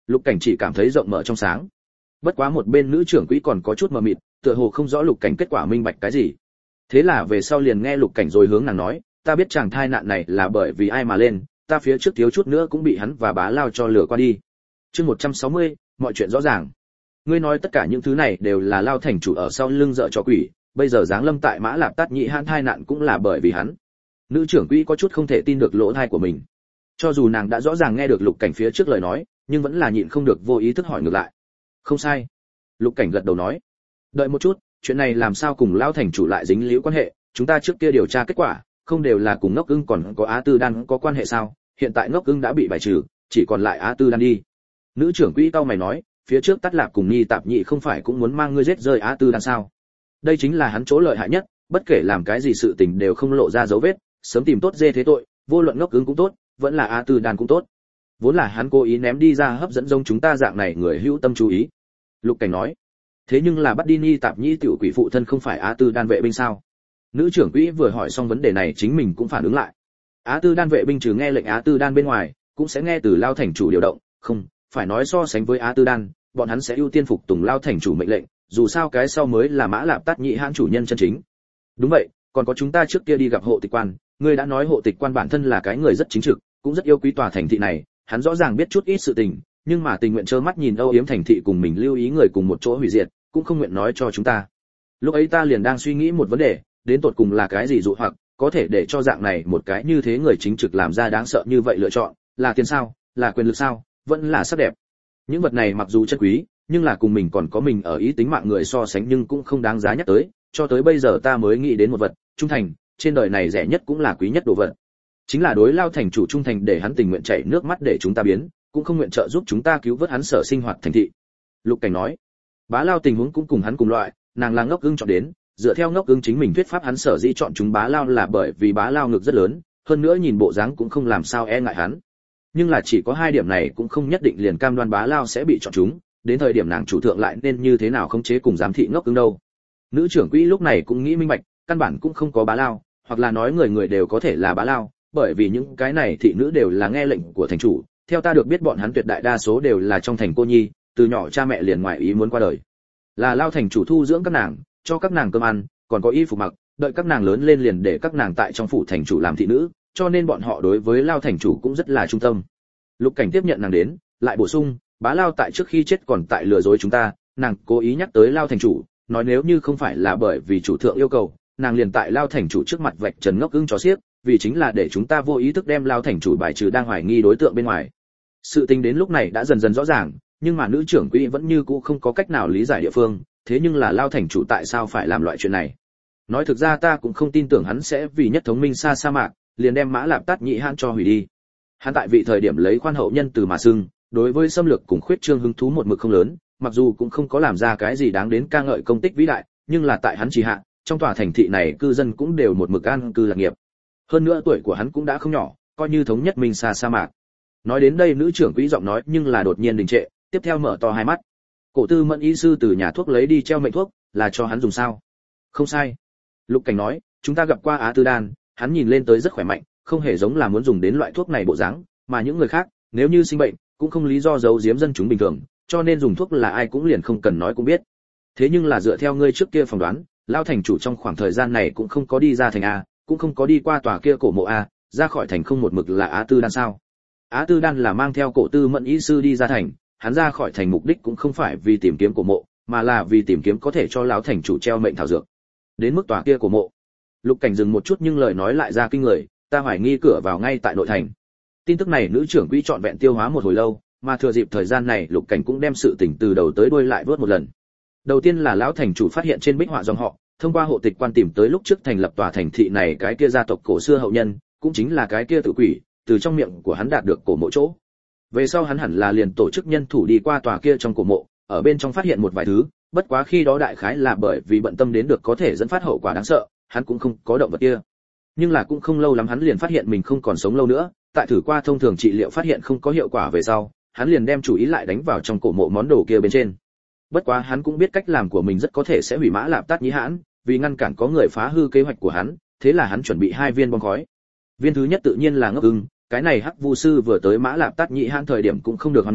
Speaker 1: Lục Cảnh chỉ cảm thấy rộng mở trong sáng. Bất quá một bên nữ trưởng quỹ còn có chút mờ mịt, tựa hồ không rõ Lục Cảnh kết quả minh bạch cái gì. Thế là về sau liền nghe Lục Cảnh rồi hướng nàng nói, ta biết chàng thai nạn này là bởi vì ai mà lên, ta phía trước thiếu chút nữa cũng bị hắn và bá lao cho lừa qua đi. Chương một trăm sáu mươi, mọi chuyện rõ ràng. Ngươi nói tất cả những thứ này đều là Lao thành chủ ở sau lưng dợ cho quỷ, bây giờ giáng lâm tại Mã Lạp Tát Nhị Hãn thai nạn cũng là bởi vì hắn. Nữ trưởng quỹ có chút không thể tin được lỗ tai của mình. Cho dù nàng đã rõ ràng nghe được Lục Cảnh phía trước lời nói, nhưng vẫn là nhịn không được vô ý thức hỏi ngược lại. Không sai. Lục Cảnh gật đầu nói. Đợi một chút, chuyện này làm sao cùng Lao thành chủ lại dính líu quan hệ, chúng ta trước kia điều tra kết quả, không đều là cùng Ngốc Ưng còn có Á Tư Đan có quan hệ sao? Hiện tại Ngốc Ưng đã bị bài trừ, chỉ còn lại Á Tư Đan đi. Nữ trưởng quỹ cau mày nói, phía trước Tát Lạp cùng Nhi Tạp Nhị không phải cũng muốn mang ngươi giết rơi Á Tư Đan sao? Đây chính là hắn chỗ lợi hại nhất, bất kể làm cái gì sự tình đều không lộ ra dấu vết, sớm tìm tốt dê thế tội, vô luận Ngốc Ưng cũng tốt, vẫn là Á Tư Đan cũng tốt. Vốn là hắn cố ý ném đi ra hấp dẫn giống chúng ta dạng này người hữu tâm chú ý. Lục Cảnh nói. Thế nhưng là bắt đi Nhi Tạp Nhị tiểu quỷ phụ thân không phải Á Tư Đan vệ binh sao? Nữ trưởng quỹ vừa hỏi xong vấn đề này chính mình cũng phản ứng lại. Á Tư Đan vệ binh trừ nghe lệnh Á Tư Đan bên ngoài, cũng sẽ nghe từ Lao thành chủ điều động, không, phải nói so sánh với Á Tư Đan, bọn hắn sẽ ưu tiên phục tùng Lao thành chủ mệnh lệnh, dù sao cái sau mới là Mã Lạp Tát Nhị Hãn chủ nhân chân chính. Đúng vậy, còn có chúng ta trước kia đi gặp hộ tịch quan, ngươi đã nói hộ tịch quan bản thân là cái người rất chính trực, cũng rất yêu quý tòa thành thị này, hắn rõ ràng biết chút ít sự tình, nhưng mà tình nguyện trơ mắt nhìn âu yếm thành thị cùng mình lưu ý người cùng một chỗ hủy diệt, cũng không nguyện nói cho chúng ta. Lúc ấy ta liền đang suy nghĩ một vấn đề, đến tột cùng là cái gì dụ hoặc có thể để cho dạng này một cái như thế người chính trực làm ra đáng sợ như vậy lựa chọn, là tiền sao, là quyền lực sao, vẫn là sắc đẹp. Những vật này mặc dù chân quý, nhưng là cùng mình còn có mình ở ý tính mạng người so sánh nhưng cũng không đáng giá nhắc tới, cho tới bây giờ ta mới nghĩ đến một vật, trung thành, trên đời này rẻ nhất cũng là quý nhất đồ vật. Chính là đối Lao thành chủ trung thành, để hắn tình nguyện chảy nước mắt để chúng ta biến, cũng không nguyện trợ giúp chúng ta cứu vớt hắn sở sinh hoạt thành thị. Lục Cảnh nói. Bá Lao tình huống cũng cùng hắn cùng loại, nàng là Ngốc Ưng chọn đến, dựa theo Ngốc Ưng chính mình thuyết pháp hắn sở dĩ chọn chúng Bá Lao là bởi vì Bá Lao ngực rất lớn, hơn nữa nhìn bộ dáng cũng không làm sao e ngại hắn. Nhưng là chỉ có hai điểm này cũng không nhất định liền cam đoan Bá Lao sẽ bị chọn chúng, đến thời điểm nàng chủ thượng lại nên như thế nào khống chế cùng giám thị Ngốc Ưng đâu. Nữ trưởng quỹ lúc này cũng nghĩ minh bạch, căn bản cũng không có Bá Lao, hoặc là nói người người đều có thể là Bá Lao, bởi vì những cái này thị nữ đều là nghe lệnh của thành chủ, theo ta được biết bọn hắn tuyệt đại đa số đều là trong thành cô nhi, từ nhỏ cha mẹ liền ngoại ý muốn qua đời. Là Lao thành chủ thu dưỡng các nàng, cho các nàng cơm ăn, còn có y phục mặc, đợi các nàng lớn lên liền để các nàng tại trong phủ thành chủ làm thị nữ, cho nên bọn họ đối với Lao thành chủ cũng rất là trung tâm. Lục Cảnh tiếp nhận nàng đến, lại bổ sung, Bá Lao tại trước khi chết còn tại lừa dối chúng ta, nàng cố ý nhắc tới Lao thành chủ, nói nếu như không phải là bởi vì chủ thượng yêu cầu, nàng liền tại Lao thành chủ trước mặt vạch trần Ngốc Ưng cho xiếc, vì chính là để chúng ta vô ý thức đem Lao thành chủ bài trừ đang hoài nghi đối tượng bên ngoài. Sự tình đến lúc này đã dần dần rõ ràng, nhưng mà nữ trưởng quỹ vẫn như cũ không có cách nào lý giải địa phương, thế nhưng là Lao thành chủ tại sao phải làm loại chuyện này? Nói thực ra ta cũng không tin tưởng hắn sẽ vì nhất thống minh xa sa mạc, liền đem Mã Lạp Tát Nhị Hãn cho hủy đi. Hắn tại vị thời điểm lấy khoan hậu nhân từ mà xưng, đối với xâm lược cùng khuyết trương hứng thú một mực không lớn, mặc dù cũng không có làm ra cái gì đáng đến ca ngợi công tích vĩ đại, nhưng là tại hắn chỉ hạ, trong tòa thành thị này cư dân cũng đều một mực an cư lạc nghiệp. Hơn nữa tuổi của hắn cũng đã không nhỏ, coi như thống nhất minh xa sa mạc. Nói đến đây nữ trưởng quỹ giọng nói nhưng là đột nhiên đình trệ, tiếp theo mở to hai mắt. Cổ Tư Mẫn y sư từ nhà thuốc lấy đi treo mệnh thuốc, là cho hắn dùng sao? Không sai. Lục Cảnh nói, chúng ta gặp qua Á Tư Đan, hắn nhìn lên tới rất khỏe mạnh, không hề giống là muốn dùng đến loại thuốc này bộ dáng, mà những người khác, nếu như sinh bệnh, cũng không lý do giấu giếm dân chúng bình thường, cho nên dùng thuốc là ai cũng liền không cần nói cũng biết. Thế nhưng là dựa theo ngươi trước kia phỏng đoán, Lao thành chủ trong khoảng thời gian này cũng không có đi ra thành a, cũng không có đi qua tòa kia cổ mộ a, ra khỏi thành không một mực là Á Tư Đan sao? Á Tư Đan là mang theo Cổ Tư Mẫn y sư đi ra thành, hắn ra khỏi thành mục đích cũng không phải vì tìm kiếm cổ mộ, mà là vì tìm kiếm có thể cho lão thành chủ treo mệnh thảo dược. Đến mức tòa kia cổ mộ. Lục Cảnh dừng một chút nhưng lời nói lại ra kinh người, ta hoài nghi cửa vào ngay tại nội thành. Tin tức này nữ trưởng quỹ trọn vẹn tiêu hóa một hồi lâu, mà thừa dịp thời gian này Lục Cảnh cũng đem sự tình từ đầu tới đuôi lại vớt một lần. Đầu tiên là lão thành chủ phát hiện trên bích họa dòng họ, thông qua hộ tịch quan tìm tới lúc trước thành lập tòa thành thị này cái kia gia tộc cổ xưa hậu nhân, cũng chính là cái kia tự quỷ, từ trong miệng của hắn đạt được cổ mộ chỗ. Về sau hắn hẳn là liền tổ chức nhân thủ đi qua tòa kia trong cổ mộ, ở bên trong phát hiện một vài thứ, bất quá khi đó đại khái là bởi vì bận tâm đến được có thể dẫn phát hậu quả đáng sợ, hắn cũng không có động vật kia. Nhưng là cũng không lâu lắm hắn liền phát hiện mình không còn sống lâu nữa, tại thử qua thông thường trị liệu phát hiện không có hiệu quả về sau, hắn liền đem chủ ý lại đánh vào trong cổ mộ món đồ kia bên trên. Bất quá hắn cũng biết cách làm của mình rất có thể sẽ hủy Mã Lạp Tát Nhĩ Hãn, vì ngăn cản có người phá hư kế hoạch của hắn, thế là hắn chuẩn bị hai viên bom khói. Viên thứ nhất tự nhiên là Ngốc Ưng, cái này Hắc Vu sư vừa tới Mã Lạp Tát Nhĩ Hãn thời điểm cũng không được hoan nghênh,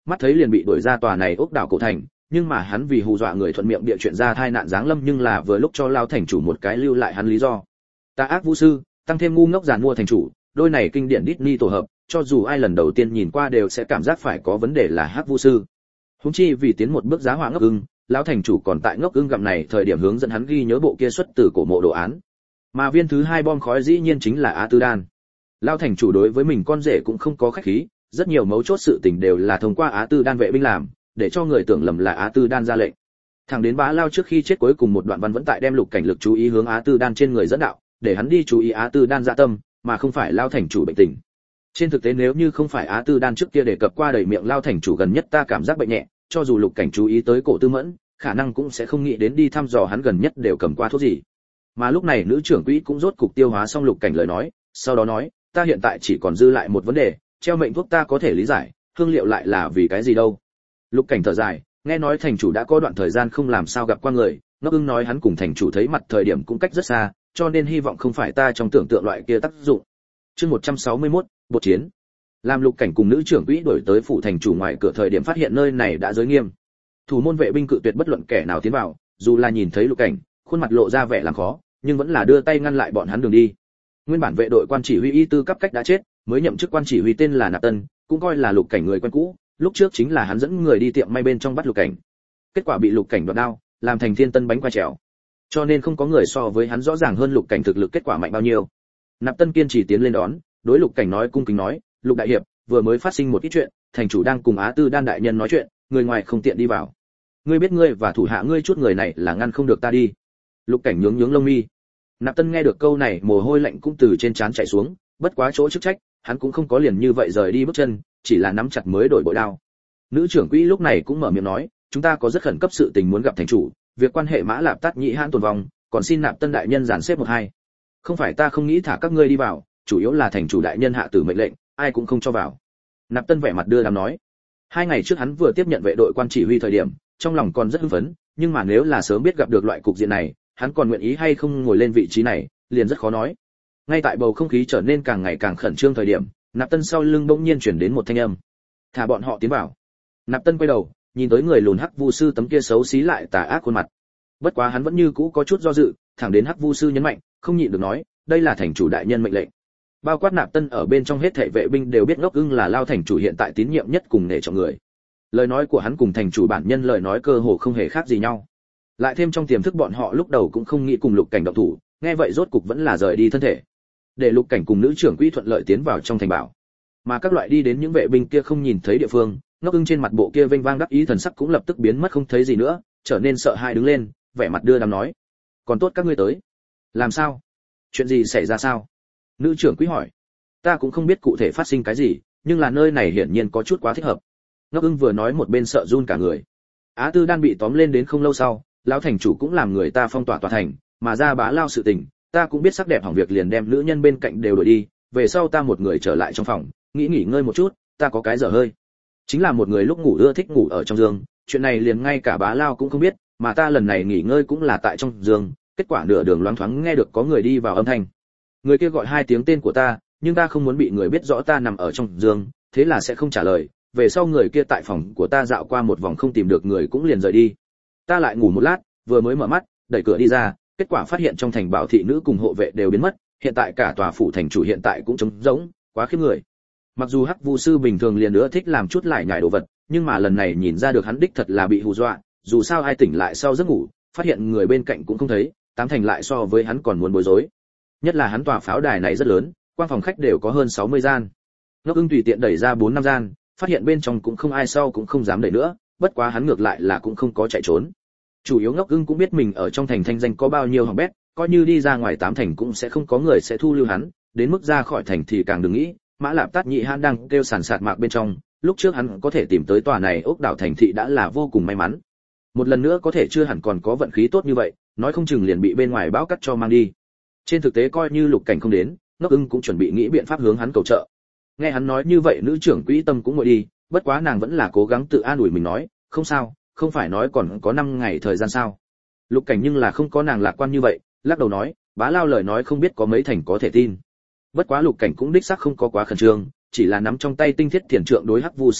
Speaker 1: mắt thấy liền bị đuổi ra tòa này ốc đảo cổ thành, nhưng mà hắn vì hù dọa người thuận miệng bịa chuyện ra tai nạn giáng lâm, nhưng là vừa lúc cho lao thành chủ một cái lưu lại hắn lý do. Tà ác vũ sư, tăng thêm ngu ngốc giàn mua thành chủ, đôi này kinh điển Disney tổ hợp, cho dù ai lần đầu tiên nhìn qua đều sẽ cảm giác phải có vấn đề là hắc vũ sư. Huống chi vì tiến một bước giá họa ngốc ưng, lão thành chủ còn tại ngốc ưng gặm này thời điểm hướng dẫn hắn ghi nhớ bộ kia xuất từ cổ mộ đồ án. Mà viên thứ hai bom khói dĩ nhiên chính là Á Tư Đan. Lão thành chủ đối với mình con rể cũng không có khách khí, rất nhiều mấu chốt sự tình đều là thông qua Á Tư Đan vệ binh làm, để cho người tưởng lầm là Á Tư Đan ra lệnh. Thẳng đến Bá Lao trước khi chết cuối cùng một đoạn văn vẫn tại đem Lục Cảnh lực chú ý hướng Á Tư Đan trên người dẫn đạo, để hắn đi chú ý Á Tư Đan dạ tâm, mà không phải Lão thành chủ bệnh tình. Trên thực tế nếu như không phải Á Tư Đan trước kia đề cập qua đầy miệng Lão thành chủ gần nhất ta cảm giác bệnh nhẹ, cho dù Lục Cảnh chú ý tới Cổ Tư Mẫn, khả năng cũng sẽ không nghĩ đến đi thăm dò hắn gần nhất đều cầm qua thuốc gì. Mà lúc này nữ trưởng quỹ cũng rốt cục tiêu hóa xong Lục Cảnh lời nói, sau đó nói, ta hiện tại chỉ còn dư lại một vấn đề, treo mệnh thuốc ta có thể lý giải, hương liệu lại là vì cái gì đâu? Lục Cảnh thở dài, nghe nói thành chủ đã có đoạn thời gian không làm sao gặp qua người, Ngốc Ưng nói hắn cùng thành chủ thấy mặt thời điểm cũng cách rất xa, cho nên hy vọng không phải ta trong tưởng tượng loại kia tác dụng. Chương một trăm sáu mươi mốt, bột chiến. Làm Lục Cảnh cùng nữ trưởng quỹ đổi tới phủ thành chủ ngoài cửa thời điểm phát hiện nơi này đã giới nghiêm. Thủ môn vệ binh cự tuyệt bất luận kẻ nào tiến vào, dù là nhìn thấy Lục Cảnh, khuôn mặt lộ ra vẻ làm khó, nhưng vẫn là đưa tay ngăn lại bọn hắn đường đi. Nguyên bản vệ đội quan chỉ huy y tư cấp cách đã chết, mới nhậm chức quan chỉ huy tên là Nạp Tân, cũng coi là Lục Cảnh người quen cũ, lúc trước chính là hắn dẫn người đi tiệm may bên trong bắt Lục Cảnh. Kết quả bị Lục Cảnh đoạt đao, làm thành thiên tân bánh quay trèo. Cho nên không có người so với hắn rõ ràng hơn Lục Cảnh thực lực kết quả mạnh bao nhiêu. Nạp Tân kiên trì tiến lên đón, đối Lục Cảnh nói cung kính nói, Lục đại hiệp, vừa mới phát sinh một ít chuyện, thành chủ đang cùng Á Tư Đan đại nhân nói chuyện, người ngoài không tiện đi vào. Ngươi biết ngươi và thủ hạ ngươi chút người này là ngăn không được ta đi. Lục Cảnh nhướng nhướng lông mi. Nạp Tân nghe được câu này mồ hôi lạnh cũng từ trên trán chảy xuống, bất quá chỗ chức trách, hắn cũng không có liền như vậy rời đi bước chân, chỉ là nắm chặt mới đổi bội đao. Nữ trưởng quỹ lúc này cũng mở miệng nói, chúng ta có rất khẩn cấp sự tình muốn gặp thành chủ, việc quan hệ Mã Lạp Tát Nhị Hãn tồn vong, còn xin Nạp Tân đại nhân giàn xếp một hai. Không phải ta không nghĩ thả các ngươi đi vào, chủ yếu là thành chủ đại nhân hạ tử mệnh lệnh, ai cũng không cho vào. Nạp Tân vẻ mặt đưa đám nói. Hai ngày trước hắn vừa tiếp nhận vệ đội quan chỉ huy thời điểm, trong lòng còn rất hưng phấn, nhưng mà nếu là sớm biết gặp được loại cục diện này, hắn còn nguyện ý hay không ngồi lên vị trí này, liền rất khó nói. Ngay tại bầu không khí trở nên càng ngày càng khẩn trương thời điểm, Nạp Tân sau lưng bỗng nhiên chuyển đến một thanh âm. Thả bọn họ tiến vào. Nạp Tân quay đầu, nhìn tới người lùn Hắc Vu sư tấm kia xấu xí lại tà ác khuôn mặt. Bất quá hắn vẫn như cũ có chút do dự, thẳng đến Hắc Vu sư nhấn mạnh, không nhịn được nói, đây là thành chủ đại nhân mệnh lệnh. Bao quát Nạp Tân ở bên trong hết thảy vệ binh đều biết Ngốc Ưng là Lao thành chủ hiện tại tín nhiệm nhất cùng nể trọng người. Lời nói của hắn cùng thành chủ bản nhân lời nói cơ hồ không hề khác gì nhau. Lại thêm trong tiềm thức bọn họ lúc đầu cũng không nghĩ cùng Lục Cảnh động thủ, nghe vậy rốt cục vẫn là rời đi thân thể. Để Lục Cảnh cùng nữ trưởng quỹ thuận lợi tiến vào trong thành bảo. Mà các loại đi đến những vệ binh kia không nhìn thấy địa phương, Ngốc Ưng trên mặt bộ kia vênh vang đắc ý thần sắc cũng lập tức biến mất không thấy gì nữa, trở nên sợ hãi đứng lên, vẻ mặt đưa đám nói: "Còn tốt các ngươi tới. Làm sao? Chuyện gì xảy ra sao?" Nữ trưởng quỹ hỏi. "Ta cũng không biết cụ thể phát sinh cái gì, nhưng là nơi này hiển nhiên có chút quá thích hợp." Ngốc Ưng vừa nói một bên sợ run cả người. Á Tư Đan bị tóm lên đến không lâu sau, lão thành chủ cũng làm người ta phong tỏa tòa thành, mà ra Bá Lao sự tình, ta cũng biết sắc đẹp hỏng việc liền đem nữ nhân bên cạnh đều đuổi đi, về sau ta một người trở lại trong phòng, nghĩ nghỉ ngơi một chút, ta có cái dở hơi. Chính là một người lúc ngủ ưa thích ngủ ở trong giường, chuyện này liền ngay cả Bá Lao cũng không biết, mà ta lần này nghỉ ngơi cũng là tại trong giường, kết quả nửa đường loáng thoáng nghe được có người đi vào âm thanh. Người kia gọi hai tiếng tên của ta, nhưng ta không muốn bị người biết rõ ta nằm ở trong giường, thế là sẽ không trả lời, về sau người kia tại phòng của ta dạo qua một vòng không tìm được người cũng liền rời đi. Ta lại ngủ một lát, vừa mới mở mắt, đẩy cửa đi ra, kết quả phát hiện trong thành bảo thị nữ cùng hộ vệ đều biến mất, hiện tại cả tòa phủ thành chủ hiện tại cũng trống rỗng, quá khiếp người. Mặc dù Hắc Vu sư bình thường liền nữa thích làm chút lại nhải đồ vật, nhưng mà lần này nhìn ra được hắn đích thật là bị hù dọa, dù sao ai tỉnh lại sau giấc ngủ, phát hiện người bên cạnh cũng không thấy, tám thành lại so với hắn còn muốn bối rối. Nhất là hắn tòa pháo đài này rất lớn, quan phòng khách đều có hơn sáu mươi gian. Ngốc Ưng tùy tiện đẩy ra bốn năm gian, phát hiện bên trong cũng không ai sau cũng không dám đẩy nữa, bất quá hắn ngược lại là cũng không có chạy trốn. Chủ yếu Ngốc Ưng cũng biết mình ở trong thành thanh danh có bao nhiêu hỏng bét, coi như đi ra ngoài tám thành cũng sẽ không có người sẽ thu lưu hắn, đến mức ra khỏi thành thì càng đừng nghĩ. Mã Lạp Tát Nhị Hãn đang kêu sàn sạt mạc bên trong, lúc trước hắn có thể tìm tới tòa này ốc đảo thành thị đã là vô cùng may mắn. Một lần nữa có thể chưa hẳn còn có vận khí tốt như vậy, nói không chừng liền bị bên ngoài bão cắt cho mang đi. Trên thực tế coi như Lục Cảnh không đến, Ngốc Ưng cũng chuẩn bị nghĩ biện pháp hướng hắn cầu trợ. Nghe hắn nói như vậy nữ trưởng quỹ tâm cũng ngồi đi, bất quá nàng vẫn là cố gắng tự an ủi mình nói, không sao, không phải nói còn có năm ngày thời gian sao? Lục Cảnh nhưng là không có nàng lạc quan như vậy, lắc đầu nói, Bá Lao lời nói không biết có mấy thành có thể tin. Bất quá Lục Cảnh cũng đích xác không có quá khẩn trương, chỉ là nắm trong tay tinh thiết thiền trượng đối Hắc Vu sư nói,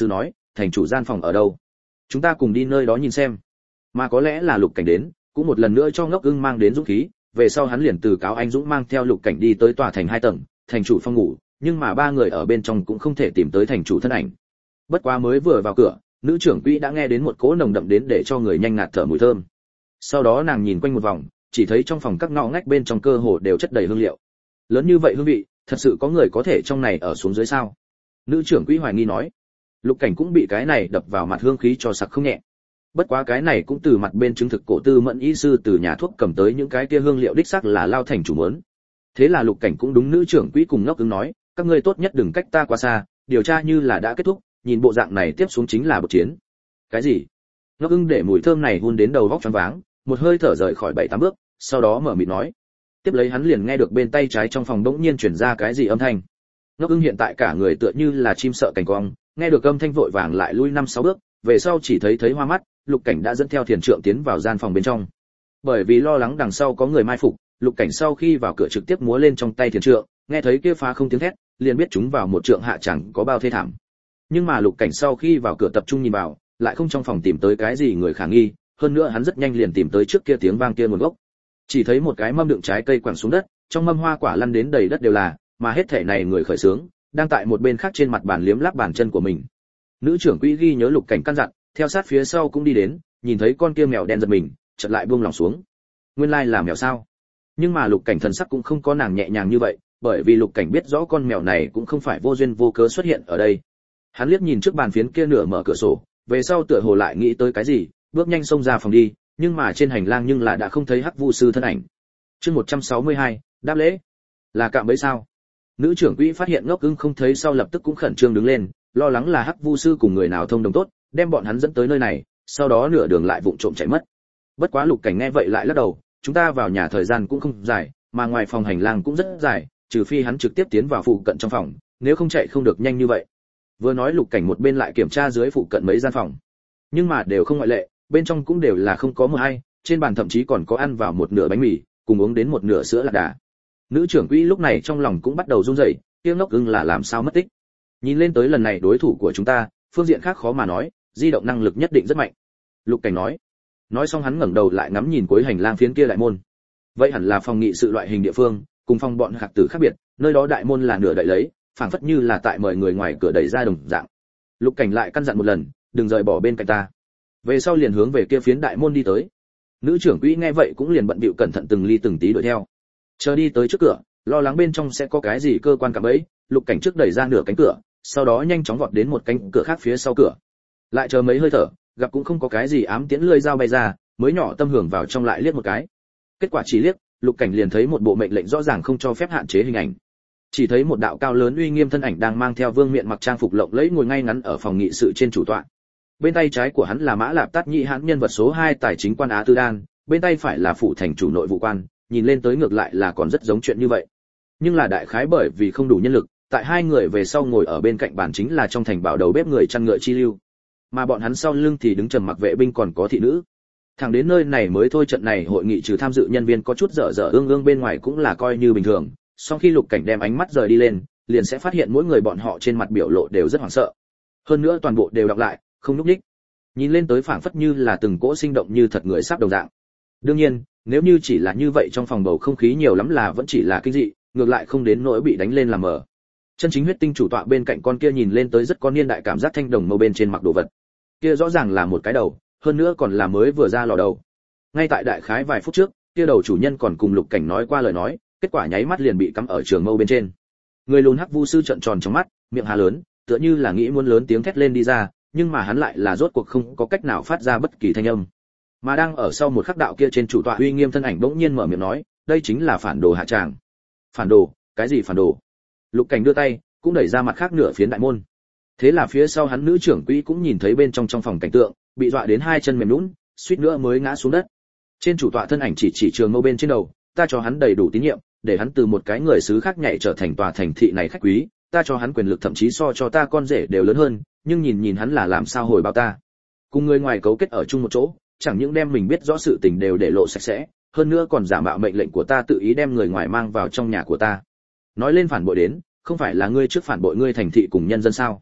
Speaker 1: thành chủ gian phòng ở đâu? Chúng ta cùng đi nơi đó nhìn xem. Mà có lẽ là Lục Cảnh đến, cũng một lần nữa cho Ngốc Ưng mang đến dũng khí, về sau hắn liền từ cáo anh dũng mang theo Lục Cảnh đi tới tòa thành hai tầng, thành chủ phòng ngủ, nhưng mà ba người ở bên trong cũng không thể tìm tới thành chủ thân ảnh. Bất quá mới vừa vào cửa, nữ trưởng quỹ đã nghe đến một cỗ nồng đậm đến để cho người nhanh ngạt thở mùi thơm. Sau đó nàng nhìn quanh một vòng, chỉ thấy trong phòng các ngõ ngách bên trong cơ hồ đều chất đầy hương liệu. Lớn như vậy hương vị, thật sự có người có thể trong này ở xuống dưới sao? Nữ trưởng quỹ hoài nghi nói. Lục Cảnh cũng bị cái này đập vào mặt hương khí cho sặc không nhẹ. Bất quá cái này cũng từ mặt bên chứng thực cổ tư mẫn y sư từ nhà thuốc cầm tới những cái kia hương liệu đích xác là lao thành chủ muốn. Thế là Lục Cảnh cũng đúng nữ trưởng quỹ cùng Ngốc Ưng nói, các ngươi tốt nhất đừng cách ta quá xa, điều tra như là đã kết thúc, nhìn bộ dạng này tiếp xuống chính là một chiến. Cái gì? Ngốc Ưng để mùi thơm này hun đến đầu vóc choáng váng, một hơi thở rời khỏi bảy tám bước, sau đó mở miệng nói. Tiếp lấy hắn liền nghe được bên tay trái trong phòng bỗng nhiên truyền ra cái gì âm thanh. Ngốc Ưng hiện tại cả người tựa như là chim sợ cảnh quang, nghe được âm thanh vội vàng lại lui năm sáu bước, về sau chỉ thấy thấy hoa mắt, Lục Cảnh đã dẫn theo thiền trượng tiến vào gian phòng bên trong. Bởi vì lo lắng đằng sau có người mai phục, Lục Cảnh sau khi vào cửa trực tiếp múa lên trong tay thiền trượng, nghe thấy kia phá không tiếng thét, liền biết chúng vào một trượng hạ chẳng có bao thê thảm. Nhưng mà Lục Cảnh sau khi vào cửa tập trung nhìn vào, lại không trong phòng tìm tới cái gì người khả nghi, hơn nữa hắn rất nhanh liền tìm tới trước kia tiếng vang kia nguồn gốc. Chỉ thấy một cái mâm đựng trái cây quẳng xuống đất, trong mâm hoa quả lăn đến đầy đất đều là, mà hết thể này người khởi sướng, đang tại một bên khác trên mặt bàn liếm láp bàn chân của mình. Nữ trưởng quỹ ghi nhớ Lục Cảnh căn dặn, theo sát phía sau cũng đi đến, nhìn thấy con kia mèo đen giật mình, chợt lại buông lòng xuống. Nguyên lai là mèo sao? Nhưng mà Lục Cảnh thần sắc cũng không có nàng nhẹ nhàng như vậy, bởi vì Lục Cảnh biết rõ con mèo này cũng không phải vô duyên vô cớ xuất hiện ở đây. Hắn liếc nhìn trước bàn phiến kia nửa mở cửa sổ, về sau tựa hồ lại nghĩ tới cái gì, bước nhanh xông ra phòng đi, nhưng mà trên hành lang nhưng là đã không thấy Hắc Vu sư thân ảnh. Chương một trăm sáu mươi hai, đáp lễ. Là cạm bẫy sao? Nữ trưởng quỹ phát hiện Ngốc Ưng không thấy sau lập tức cũng khẩn trương đứng lên, lo lắng là Hắc Vu sư cùng người nào thông đồng tốt, đem bọn hắn dẫn tới nơi này, sau đó nửa đường lại vụng trộm chạy mất. Bất quá Lục Cảnh nghe vậy lại lắc đầu, chúng ta vào nhà thời gian cũng không dài, mà ngoài phòng hành lang cũng rất dài, trừ phi hắn trực tiếp tiến vào phụ cận trong phòng, nếu không chạy không được nhanh như vậy. Vừa nói Lục Cảnh một bên lại kiểm tra dưới phụ cận mấy gian phòng, nhưng mà đều không ngoại lệ, bên trong cũng đều là không có một ai, trên bàn thậm chí còn có ăn vào một nửa bánh mì, cùng uống đến một nửa sữa lạc đà. Nữ trưởng quỹ lúc này trong lòng cũng bắt đầu run rẩy, tiếng Ngốc Ưng là làm sao mất tích? Nhìn lên tới lần này đối thủ của chúng ta, phương diện khác khó mà nói, di động năng lực nhất định rất mạnh. Lục Cảnh nói. Nói xong hắn ngẩng đầu lại ngắm nhìn cuối hành lang phiến kia đại môn. Vậy hẳn là phòng nghị sự loại hình địa phương, cùng phòng bọn hạc tử khác biệt, nơi đó đại môn là nửa đậy lấy, phảng phất như là tại mời người ngoài cửa đẩy ra đồng dạng. Lục Cảnh lại căn dặn một lần, đừng rời bỏ bên cạnh ta. Về sau liền hướng về kia phiến đại môn đi tới. Nữ trưởng quỹ nghe vậy cũng liền bận bịu cẩn thận từng ly từng tí đuổi theo. Chờ đi tới trước cửa, lo lắng bên trong sẽ có cái gì cơ quan cạm bẫy, Lục Cảnh trước đẩy ra nửa cánh cửa, sau đó nhanh chóng vọt đến một cánh cửa khác phía sau cửa. Lại chờ mấy hơi thở, gặp cũng không có cái gì ám tiễn lưỡi dao bay ra, mới nhỏ tâm hưởng vào trong lại liếc một cái. Kết quả chỉ liếc, Lục Cảnh liền thấy một bộ mệnh lệnh rõ ràng không cho phép hạn chế hình ảnh. Chỉ thấy một đạo cao lớn uy nghiêm thân ảnh đang mang theo vương miện mặc trang phục lộng lẫy ngồi ngay ngắn ở phòng nghị sự trên chủ tọa. Bên tay trái của hắn là Mã Lạp Tát Nhị hãn nhân vật số hai tài chính quan Á Tư Đan, bên tay phải là phụ thành chủ nội vụ quan, nhìn lên tới ngược lại là còn rất giống chuyện như vậy. Nhưng là đại khái bởi vì không đủ nhân lực, tại hai người về sau ngồi ở bên cạnh bàn chính là trong thành bảo đầu bếp người chăn ngựa chi lưu, mà bọn hắn sau lưng thì đứng trầm mặc vệ binh còn có thị nữ. Thẳng đến nơi này mới thôi, trận này hội nghị trừ tham dự nhân viên có chút dở dở ương ương bên ngoài cũng là coi như bình thường. Sau khi Lục Cảnh đem ánh mắt rời đi lên, liền sẽ phát hiện mỗi người bọn họ trên mặt biểu lộ đều rất hoảng sợ. Hơn nữa toàn bộ đều đọc lại, không nhúc nhích. Nhìn lên tới phảng phất như là từng cỗ sinh động như thật người sắp đồng dạng. Đương nhiên, nếu như chỉ là như vậy trong phòng bầu không khí nhiều lắm là vẫn chỉ là kinh dị, ngược lại không đến nỗi bị đánh lên làm mờ. Chân chính huyết tinh chủ tọa bên cạnh con kia nhìn lên tới rất có niên đại cảm giác thanh đồng mâu bên trên mặc đồ vật. Kia rõ ràng là một cái đầu, hơn nữa còn là mới vừa ra lò đầu. Ngay tại đại khái vài phút trước, kia đầu chủ nhân còn cùng Lục Cảnh nói qua lời nói, kết quả nháy mắt liền bị cắm ở trường mâu bên trên. Người lùn Hắc Vu sư trợn tròn trong mắt, miệng há lớn, tựa như là nghĩ muốn lớn tiếng thét lên đi ra, nhưng mà hắn lại là rốt cuộc không có cách nào phát ra bất kỳ thanh âm. Mà đang ở sau một khắc đạo kia trên chủ tọa uy nghiêm thân ảnh bỗng nhiên mở miệng nói, đây chính là phản đồ hạ tràng. Phản đồ? Cái gì phản đồ? Lục Cảnh đưa tay, cũng đẩy ra mặt khác nửa phiến đại môn. Thế là phía sau hắn nữ trưởng quỹ cũng nhìn thấy bên trong trong phòng cảnh tượng, bị dọa đến hai chân mềm nhũn, suýt nữa mới ngã xuống đất. Trên chủ tọa thân ảnh chỉ chỉ trường mâu bên trên đầu, ta cho hắn đầy đủ tín nhiệm, để hắn từ một cái người xứ khác nhảy trở thành tòa thành thị này khách quý, ta cho hắn quyền lực thậm chí so cho ta con rể đều lớn hơn, nhưng nhìn nhìn hắn là làm sao hồi báo ta. Cùng người ngoài cấu kết ở chung một chỗ, chẳng những đem mình biết rõ sự tình đều để lộ sạch sẽ, hơn nữa còn giả mạo mệnh lệnh của ta tự ý đem người ngoài mang vào trong nhà của ta. Nói lên phản bội đến, không phải là ngươi trước phản bội ngươi thành thị cùng nhân dân sao?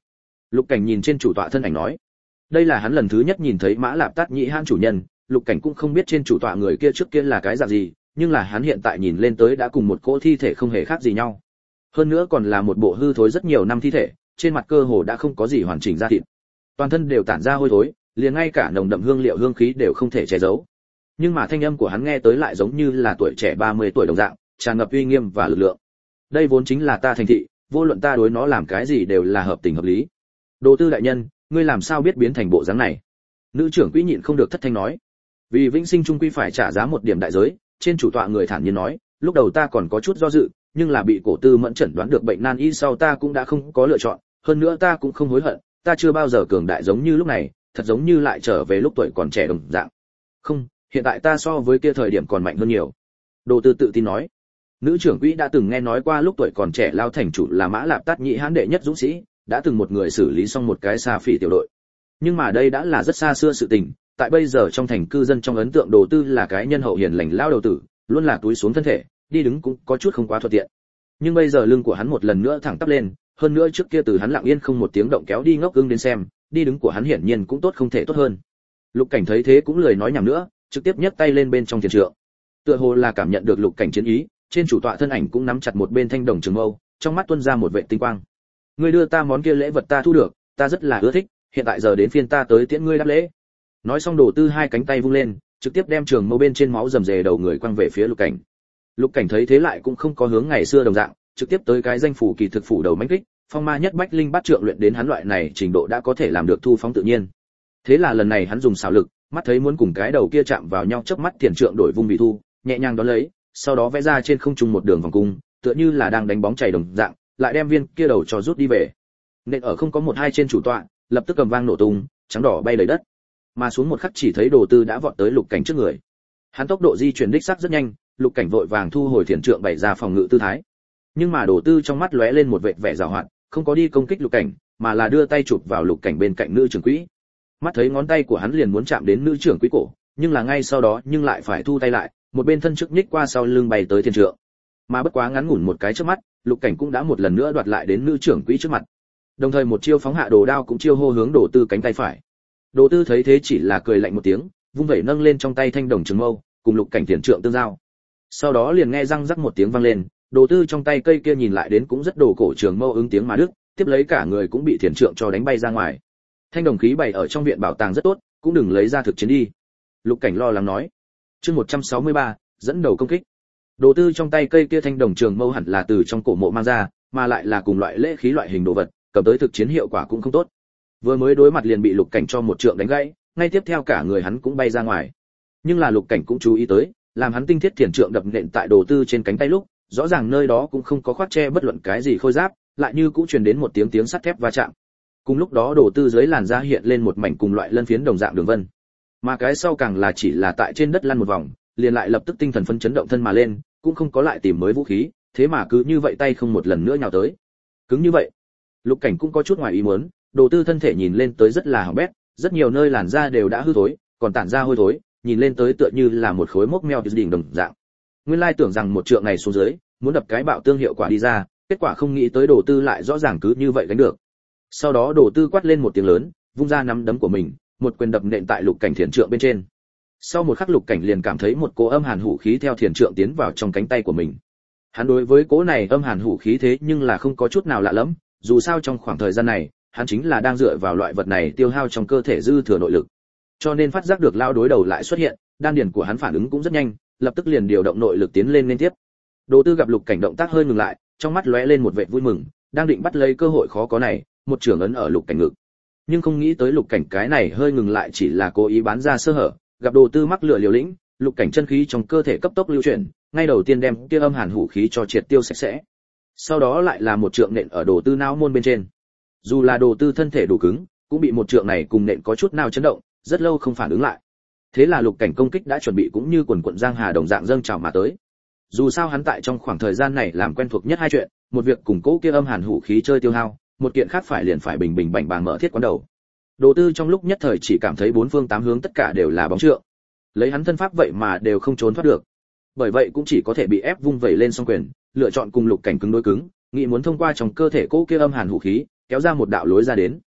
Speaker 1: Lục Cảnh nhìn trên chủ tọa thân ảnh nói, đây là hắn lần thứ nhất nhìn thấy Mã Lạp Tát Nhĩ Hãn chủ nhân. Lục Cảnh cũng không biết trên chủ tọa người kia trước kia là cái dạng gì, nhưng là hắn hiện tại nhìn lên tới đã cùng một cỗ thi thể không hề khác gì nhau. Hơn nữa còn là một bộ hư thối rất nhiều năm thi thể, trên mặt cơ hồ đã không có gì hoàn chỉnh da thịt. Toàn thân đều tản ra hôi thối, liền ngay cả nồng đậm hương liệu hương khí đều không thể che giấu. Nhưng mà thanh âm của hắn nghe tới lại giống như là tuổi trẻ ba mươi tuổi đồng dạng, tràn ngập uy nghiêm và lực lượng. Đây vốn chính là ta thành thị, vô luận ta đối nó làm cái gì đều là hợp tình hợp lý. Đồ Tư đại nhân, ngươi làm sao biết biến thành bộ dáng này? Nữ trưởng quỹ nhịn không được thất thanh nói. Vì vĩnh sinh trung quy phải trả giá một điểm đại giới, trên chủ tọa người thản nhiên nói, lúc đầu ta còn có chút do dự, nhưng là bị Cổ Tư Mẫn chẩn đoán được bệnh nan y sau ta cũng đã không có lựa chọn, hơn nữa ta cũng không hối hận, ta chưa bao giờ cường đại giống như lúc này, thật giống như lại trở về lúc tuổi còn trẻ đồng dạng. Không, hiện tại ta so với kia thời điểm còn mạnh hơn nhiều. Đồ Tư tự tin nói. Nữ trưởng quỹ đã từng nghe nói qua lúc tuổi còn trẻ Lao thành chủ là Mã Lạp Tát Nhĩ Hãn đệ nhất dũng sĩ, đã từng một người xử lý xong một cái Sa Phỉ tiểu đội. Nhưng mà đây đã là rất xa xưa sự tình, tại bây giờ trong thành cư dân trong ấn tượng Đồ Tư là cái nhân hậu hiền lành lao đầu tử, luôn là túi xuống thân thể, đi đứng cũng có chút không quá thuận tiện. Nhưng bây giờ lưng của hắn một lần nữa thẳng tắp lên, hơn nữa trước kia từ hắn lặng yên không một tiếng động kéo đi ngốc ưng đến xem, đi đứng của hắn hiển nhiên cũng tốt không thể tốt hơn. Lục Cảnh thấy thế cũng lười nói nhảm nữa, trực tiếp nhấc tay lên bên trong thiền trượng. Tựa hồ là cảm nhận được Lục Cảnh chiến ý, trên chủ tọa thân ảnh cũng nắm chặt một bên thanh đồng trường mâu, trong mắt tuôn ra một vệt tinh quang. Ngươi đưa ta món kia lễ vật ta thu được, ta rất là ưa thích, hiện tại giờ đến phiên ta tới tiễn ngươi đáp lễ. Nói xong Đồ Tư hai cánh tay vung lên, trực tiếp đem trường mâu bên trên máu rầm rề đầu người quăng về phía Lục Cảnh. Lục Cảnh thấy thế lại cũng không có hướng ngày xưa đồng dạng, trực tiếp tới cái danh phủ kỳ thực phủ đầu mãnh kích, phong ma nhất bách linh bát trượng luyện đến hắn loại này trình độ đã có thể làm được thu phóng tự nhiên. Thế là lần này hắn dùng xảo lực, mắt thấy muốn cùng cái đầu kia chạm vào nhau chớp mắt tiền trượng đổi vung bị thu, nhẹ nhàng đón lấy, sau đó vẽ ra trên không trung một đường vòng cung, tựa như là đang đánh bóng chày đồng dạng, lại đem viên kia đầu cho rút đi về. Nên ở không có một hai trên chủ tọa, lập tức cầm vang nổ tung, trắng đỏ bay đầy đất. Mà xuống một khắc chỉ thấy Đồ Tư đã vọt tới Lục Cảnh trước người. Hắn tốc độ di chuyển đích xác rất nhanh, Lục Cảnh vội vàng thu hồi thiền trượng bày ra phòng ngự tư thái. Nhưng mà Đồ Tư trong mắt lóe lên một vệt vẻ giảo hoạt, không có đi công kích Lục Cảnh, mà là đưa tay chụp vào Lục Cảnh bên cạnh nữ trưởng quỹ. Mắt thấy ngón tay của hắn liền muốn chạm đến nữ trưởng quỹ cổ, nhưng là ngay sau đó nhưng lại phải thu tay lại, một bên thân trước nhích qua sau lưng bay tới thiền trượng. Mà bất quá ngắn ngủn một cái trước mắt, Lục Cảnh cũng đã một lần nữa đoạt lại đến nữ trưởng quỹ trước mặt. Đồng thời một chiêu phóng hạ đồ đao cũng chiêu hô hướng Đồ Tư cánh tay phải. Đồ Tư thấy thế chỉ là cười lạnh một tiếng, vung vẩy nâng lên trong tay thanh đồng trường mâu, cùng Lục Cảnh thiền trượng tương giao. Sau đó liền nghe răng rắc một tiếng vang lên, Đồ Tư trong tay cây kia nhìn lại đến cũng rất đồ cổ trường mâu ứng tiếng mà đứt, tiếp lấy cả người cũng bị thiền trượng cho đánh bay ra ngoài. Thanh đồng khí bày ở trong viện bảo tàng rất tốt, cũng đừng lấy ra thực chiến đi. Lục Cảnh lo lắng nói. Chương một trăm sáu mươi ba, dẫn đầu công kích. Đồ Tư trong tay cây kia thanh đồng trường mâu hẳn là từ trong cổ mộ mang ra, mà lại là cùng loại lễ khí loại hình đồ vật, cầm tới thực chiến hiệu quả cũng không tốt. Vừa mới đối mặt liền bị Lục Cảnh cho một trượng đánh gãy, ngay tiếp theo cả người hắn cũng bay ra ngoài. Nhưng là Lục Cảnh cũng chú ý tới, làm hắn tinh thiết thiền trượng đập nện tại Đồ Tư trên cánh tay lúc, rõ ràng nơi đó cũng không có khoác che bất luận cái gì khôi giáp, lại như cũng truyền đến một tiếng tiếng sắt thép va chạm. Cùng lúc đó Đồ Tư dưới làn da hiện lên một mảnh cùng loại lân phiến đồng dạng đường vân, mà cái sau càng là chỉ là tại trên đất lăn một vòng, liền lại lập tức tinh thần phân chấn động thân mà lên, cũng không có lại tìm mới vũ khí, thế mà cứ như vậy tay không một lần nữa nhào tới. Cứng như vậy. Lục Cảnh cũng có chút ngoài ý muốn, Đồ Tư thân thể nhìn lên tới rất là hỏng bét, rất nhiều nơi làn da đều đã hư thối, còn tản ra hôi thối, nhìn lên tới tựa như là một khối mốc meo đỉnh đồng dạng. Nguyên lai tưởng rằng một trượng này xuống dưới, muốn đập cái bạo tương hiệu quả đi ra, kết quả không nghĩ tới Đồ Tư lại rõ ràng cứ như vậy gánh được. Sau đó Đồ Tư quát lên một tiếng lớn, vung ra nắm đấm của mình, một quyền đập nện tại Lục Cảnh thiền trượng bên trên. Sau một khắc Lục Cảnh liền cảm thấy một cỗ âm hàn hủ khí theo thiền trượng tiến vào trong cánh tay của mình. Hắn đối với cỗ này âm hàn hủ khí thế nhưng là không có chút nào lạ lẫm, dù sao trong khoảng thời gian này, hắn chính là đang dựa vào loại vật này tiêu hao trong cơ thể dư thừa nội lực. Cho nên phát giác được lao đối đầu lại xuất hiện, đan điền của hắn phản ứng cũng rất nhanh, lập tức liền điều động nội lực tiến lên liên tiếp. Đồ Tư gặp Lục Cảnh động tác hơi ngừng lại, trong mắt lóe lên một vẻ vui mừng, đang định bắt lấy cơ hội khó có này, một trường ấn ở Lục Cảnh ngực. Nhưng không nghĩ tới Lục Cảnh cái này hơi ngừng lại chỉ là cố ý bán ra sơ hở, gặp Đồ Tư mắc lửa liều lĩnh, Lục Cảnh chân khí trong cơ thể cấp tốc lưu chuyển, ngay đầu tiên đem kia âm hàn hủ khí cho triệt tiêu sạch sẽ. Sau đó lại là một trượng nện ở Đồ Tư não môn bên trên. Dù là Đồ Tư thân thể đủ cứng, cũng bị một trượng này cùng nện có chút nào chấn động, rất lâu không phản ứng lại. Thế là Lục Cảnh công kích đã chuẩn bị cũng như quần quần giang hà đồng dạng dâng trào mà tới. Dù sao hắn tại trong khoảng thời gian này làm quen thuộc nhất hai chuyện, một việc cùng cố kia âm hàn hủ khí chơi tiêu hao, một kiện khác phải liền phải bình bình bảnh bàng mở thiết quán đầu. Đồ Tư trong lúc nhất thời chỉ cảm thấy bốn phương tám hướng tất cả đều là bóng trượng. Lấy hắn thân pháp vậy mà đều không trốn thoát được. Bởi vậy cũng chỉ có thể bị ép vung vẩy lên song quyền, lựa chọn cùng Lục Cảnh cứng đối cứng, nghĩ muốn thông qua trong cơ thể cố kia âm hàn hủ khí, kéo ra một đạo lối ra đến.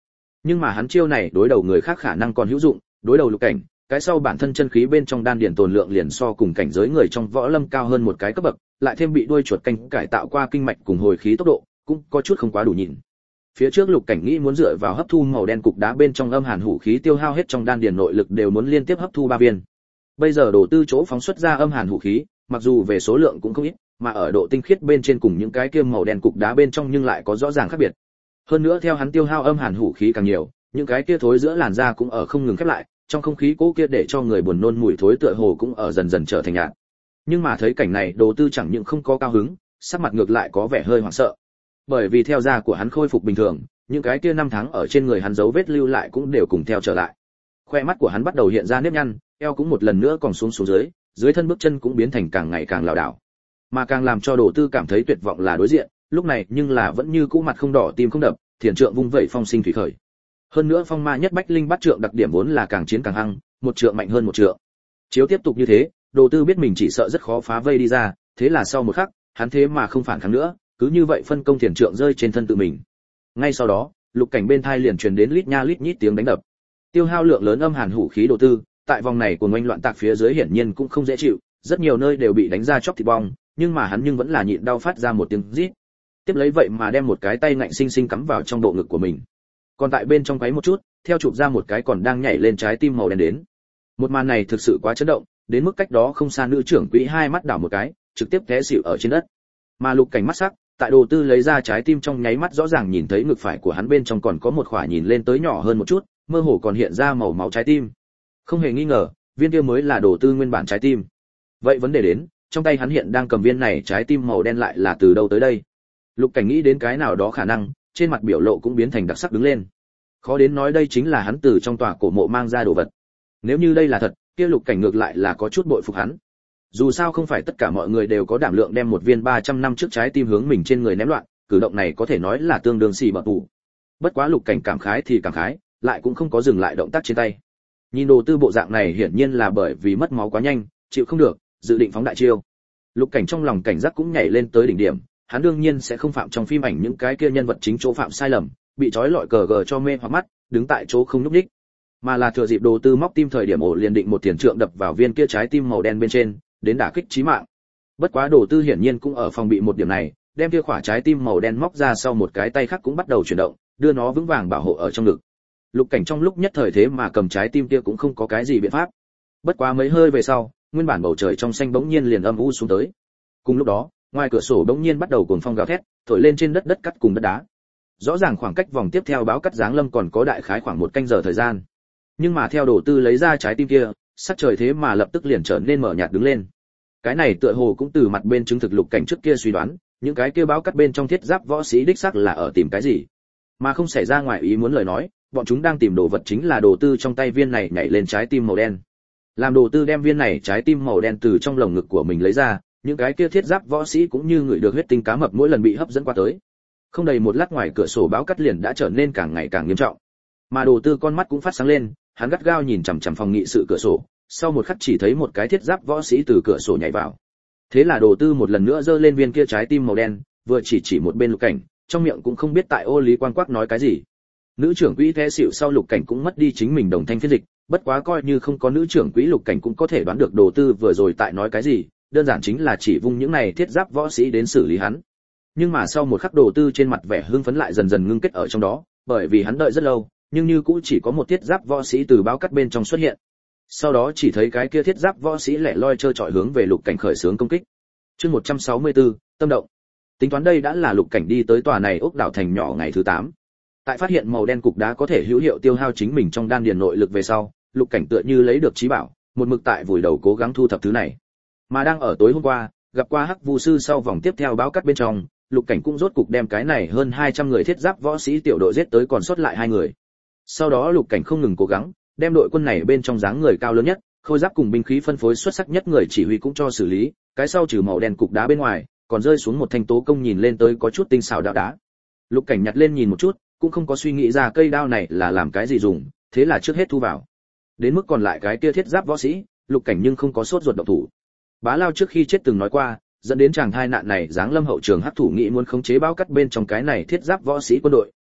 Speaker 1: nhưng mà hắn chiêu này đối đầu người khác khả năng còn hữu dụng, đối đầu Lục Cảnh, cái sau bản thân chân khí bên trong đan điền tồn lượng liền so cùng cảnh giới người trong võ lâm cao hơn một cái cấp bậc, lại thêm bị đuôi chuột canh cải tạo qua kinh mạch cùng hồi khí tốc độ, cũng có chút không quá đủ nhìn. Phía trước Lục Cảnh nghĩ muốn dựa vào hấp thu màu đen cục đá bên trong âm hàn hủ khí tiêu hao hết trong đan điền nội lực đều muốn liên tiếp hấp thu ba viên. Bây giờ Đồ Tư chỗ phóng xuất ra âm hàn hủ khí, mặc dù về số lượng cũng không ít, mà ở độ tinh khiết bên trên cùng những cái kia màu đen cục đá bên trong nhưng lại có rõ ràng khác biệt. Hơn nữa theo hắn tiêu hao âm hàn hủ khí càng nhiều, những cái kia thối giữa làn da cũng ở không ngừng khép lại, trong không khí cố kia để cho người buồn nôn mùi thối tựa hồ cũng ở dần dần trở thành nhạt. Nhưng mà thấy cảnh này, Đồ Tư chẳng những không có cao hứng, sắc mặt ngược lại có vẻ hơi hoảng sợ. Bởi vì theo da của hắn khôi phục bình thường, những cái kia năm tháng ở trên người hắn dấu vết lưu lại cũng đều cùng theo trở lại. Khoe mắt của hắn bắt đầu hiện ra nếp nhăn, eo cũng một lần nữa còn xuống xuống dưới, dưới thân bước chân cũng biến thành càng ngày càng lảo đảo. Mà càng làm cho Đồ Tư cảm thấy tuyệt vọng là đối diện, lúc này nhưng là vẫn như cũ mặt không đỏ tim không đập, thiền trượng vung vẩy phong sinh thủy khởi. Hơn nữa phong ma nhất bách linh bắt trượng đặc điểm vốn là càng chiến càng hăng, một trượng mạnh hơn một trượng. Chiếu tiếp tục như thế, Đồ Tư biết mình chỉ sợ rất khó phá vây đi ra, thế là sau một khắc, hắn thế mà không phản kháng nữa, cứ như vậy phân công thiền trượng rơi trên thân tự mình. Ngay sau đó, Lục Cảnh bên thai liền truyền đến lít nha lít nhít tiếng đánh đập. Tiêu hao lượng lớn âm hàn hủ khí Đồ Tư, tại vòng này của ngoanh loạn tạc phía dưới hiển nhiên cũng không dễ chịu, rất nhiều nơi đều bị đánh ra chóc thịt bong, nhưng mà hắn nhưng vẫn là nhịn đau phát ra một tiếng rít. Tiếp lấy vậy mà đem một cái tay ngạnh sinh sinh cắm vào trong bộ ngực của mình. Còn tại bên trong quấy một chút, theo chụp ra một cái còn đang nhảy lên trái tim màu đen đến. Một màn này thực sự quá chấn động, đến mức cách đó không xa nữ trưởng quỹ hai mắt đảo một cái, trực tiếp té xỉu ở trên đất. Mà Lục Cảnh mắt sắc, tại Đồ Tư lấy ra trái tim trong nháy mắt rõ ràng nhìn thấy ngực phải của hắn bên trong còn có một khỏa nhìn lên tới nhỏ hơn một chút, mơ hồ còn hiện ra màu máu trái tim. Không hề nghi ngờ, viên kia mới là Đồ Tư nguyên bản trái tim. Vậy vấn đề đến, trong tay hắn hiện đang cầm viên này trái tim màu đen lại là từ đâu tới đây? Lục Cảnh nghĩ đến cái nào đó khả năng, trên mặt biểu lộ cũng biến thành đặc sắc đứng lên. Khó đến nói đây chính là hắn từ trong tòa cổ mộ mang ra đồ vật. Nếu như đây là thật, kia Lục Cảnh ngược lại là có chút bội phục hắn. Dù sao không phải tất cả mọi người đều có đảm lượng đem một viên ba trăm năm trước trái tim hướng mình trên người ném loạn, cử động này có thể nói là tương đương xì bợ tủ. Bất quá Lục Cảnh cảm khái thì cảm khái, lại cũng không có dừng lại động tác trên tay. Nhìn Đồ Tư bộ dạng này hiển nhiên là bởi vì mất máu quá nhanh, chịu không được, dự định phóng đại chiêu. Lục Cảnh trong lòng cảnh giác cũng nhảy lên tới đỉnh điểm, hắn đương nhiên sẽ không phạm trong phim ảnh những cái kia nhân vật chính chỗ phạm sai lầm, bị trói lọi cờ gờ cho mê hoặc mắt, đứng tại chỗ không nhúc nhích, mà là thừa dịp Đồ Tư móc tim thời điểm ổ liền định một tiền trượng đập vào viên kia trái tim màu đen bên trên, đến đả kích chí mạng. Bất quá Đồ Tư hiển nhiên cũng ở phòng bị một điểm này, đem kia khỏa trái tim màu đen móc ra sau một cái tay khác cũng bắt đầu chuyển động, đưa nó vững vàng bảo hộ ở trong ngực. Lục Cảnh trong lúc nhất thời thế mà cầm trái tim kia cũng không có cái gì biện pháp. Bất quá mấy hơi về sau, nguyên bản bầu trời trong xanh bỗng nhiên liền âm u xuống tới. Cùng lúc đó, ngoài cửa sổ bỗng nhiên bắt đầu cuồng phong gào thét, thổi lên trên đất đất cắt cùng đất đá. Rõ ràng khoảng cách vòng tiếp theo báo cắt giáng lâm còn có đại khái khoảng một canh giờ thời gian. Nhưng mà theo Đồ Tư lấy ra trái tim kia, sắc trời thế mà lập tức liền trở nên mở nhạt đứng lên. Cái này tựa hồ cũng từ mặt bên chứng thực Lục Cảnh trước kia suy đoán, những cái kia báo cắt bên trong thiết giáp võ sĩ đích xác là ở tìm cái gì. Mà không xảy ra ngoài ý muốn lời nói, bọn chúng đang tìm đồ vật chính là Đồ Tư trong tay viên này nhảy lên trái tim màu đen. Làm Đồ Tư đem viên này trái tim màu đen từ trong lồng ngực của mình lấy ra, những cái kia thiết giáp võ sĩ cũng như người được huyết tinh cá mập mỗi lần bị hấp dẫn qua tới. Không đầy một lát ngoài cửa sổ báo cắt liền đã trở nên càng ngày càng nghiêm trọng. Mà Đồ Tư con mắt cũng phát sáng lên, hắn gắt gao nhìn chằm chằm phòng nghị sự cửa sổ, sau một khắc chỉ thấy một cái thiết giáp võ sĩ từ cửa sổ nhảy vào. Thế là Đồ Tư một lần nữa giơ lên viên kia trái tim màu đen, vừa chỉ chỉ một bên Lục Cảnh, trong miệng cũng không biết tại ô lý quan quắc nói cái gì. Nữ trưởng quỹ té xỉu sau Lục Cảnh cũng mất đi chính mình đồng thanh phiên dịch, bất quá coi như không có nữ trưởng quỹ Lục Cảnh cũng có thể đoán được Đồ Tư vừa rồi tại nói cái gì, đơn giản chính là chỉ vung những này thiết giáp võ sĩ đến xử lý hắn. Nhưng mà sau một khắc Đồ Tư trên mặt vẻ hưng phấn lại dần dần ngưng kết ở trong đó, bởi vì hắn đợi rất lâu, nhưng như cũng chỉ có một thiết giáp võ sĩ từ báo cắt bên trong xuất hiện. Sau đó chỉ thấy cái kia thiết giáp võ sĩ lẻ loi trơ trọi hướng về Lục Cảnh khởi xướng công kích. Chương một trăm sáu mươi tư, tâm động. Tính toán đây đã là Lục Cảnh đi tới tòa này ốc đảo thành nhỏ ngày thứ tám. Tại phát hiện màu đen cục đá có thể hữu hiệu tiêu hao chính mình trong đan điền nội lực về sau, Lục Cảnh tựa như lấy được trí bảo, một mực tại vùi đầu cố gắng thu thập thứ này. Mà đang ở tối hôm qua, gặp qua Hắc Vu sư sau vòng tiếp theo báo cắt bên trong, Lục Cảnh cũng rốt cục đem cái này hơn hai trăm người thiết giáp võ sĩ tiểu đội giết tới còn sót lại hai người. Sau đó Lục Cảnh không ngừng cố gắng, đem đội quân này bên trong dáng người cao lớn nhất, khôi giáp cùng binh khí phân phối xuất sắc nhất người chỉ huy cũng cho xử lý, cái sau trừ màu đen cục đá bên ngoài, còn rơi xuống một thanh tố công nhìn lên tới có chút tinh xảo đạo đá. Lục Cảnh nhặt lên nhìn một chút, cũng không có suy nghĩ ra cây đao này là làm cái gì dùng, thế là trước hết thu vào. Đến mức còn lại cái kia thiết giáp võ sĩ, Lục Cảnh nhưng không có sốt ruột động thủ. Bá Lao trước khi chết từng nói qua, dẫn đến chàng thai nạn này giáng lâm hậu trường hắc thủ nghĩ muốn khống chế bao cắt bên trong cái này thiết giáp võ sĩ quân đội,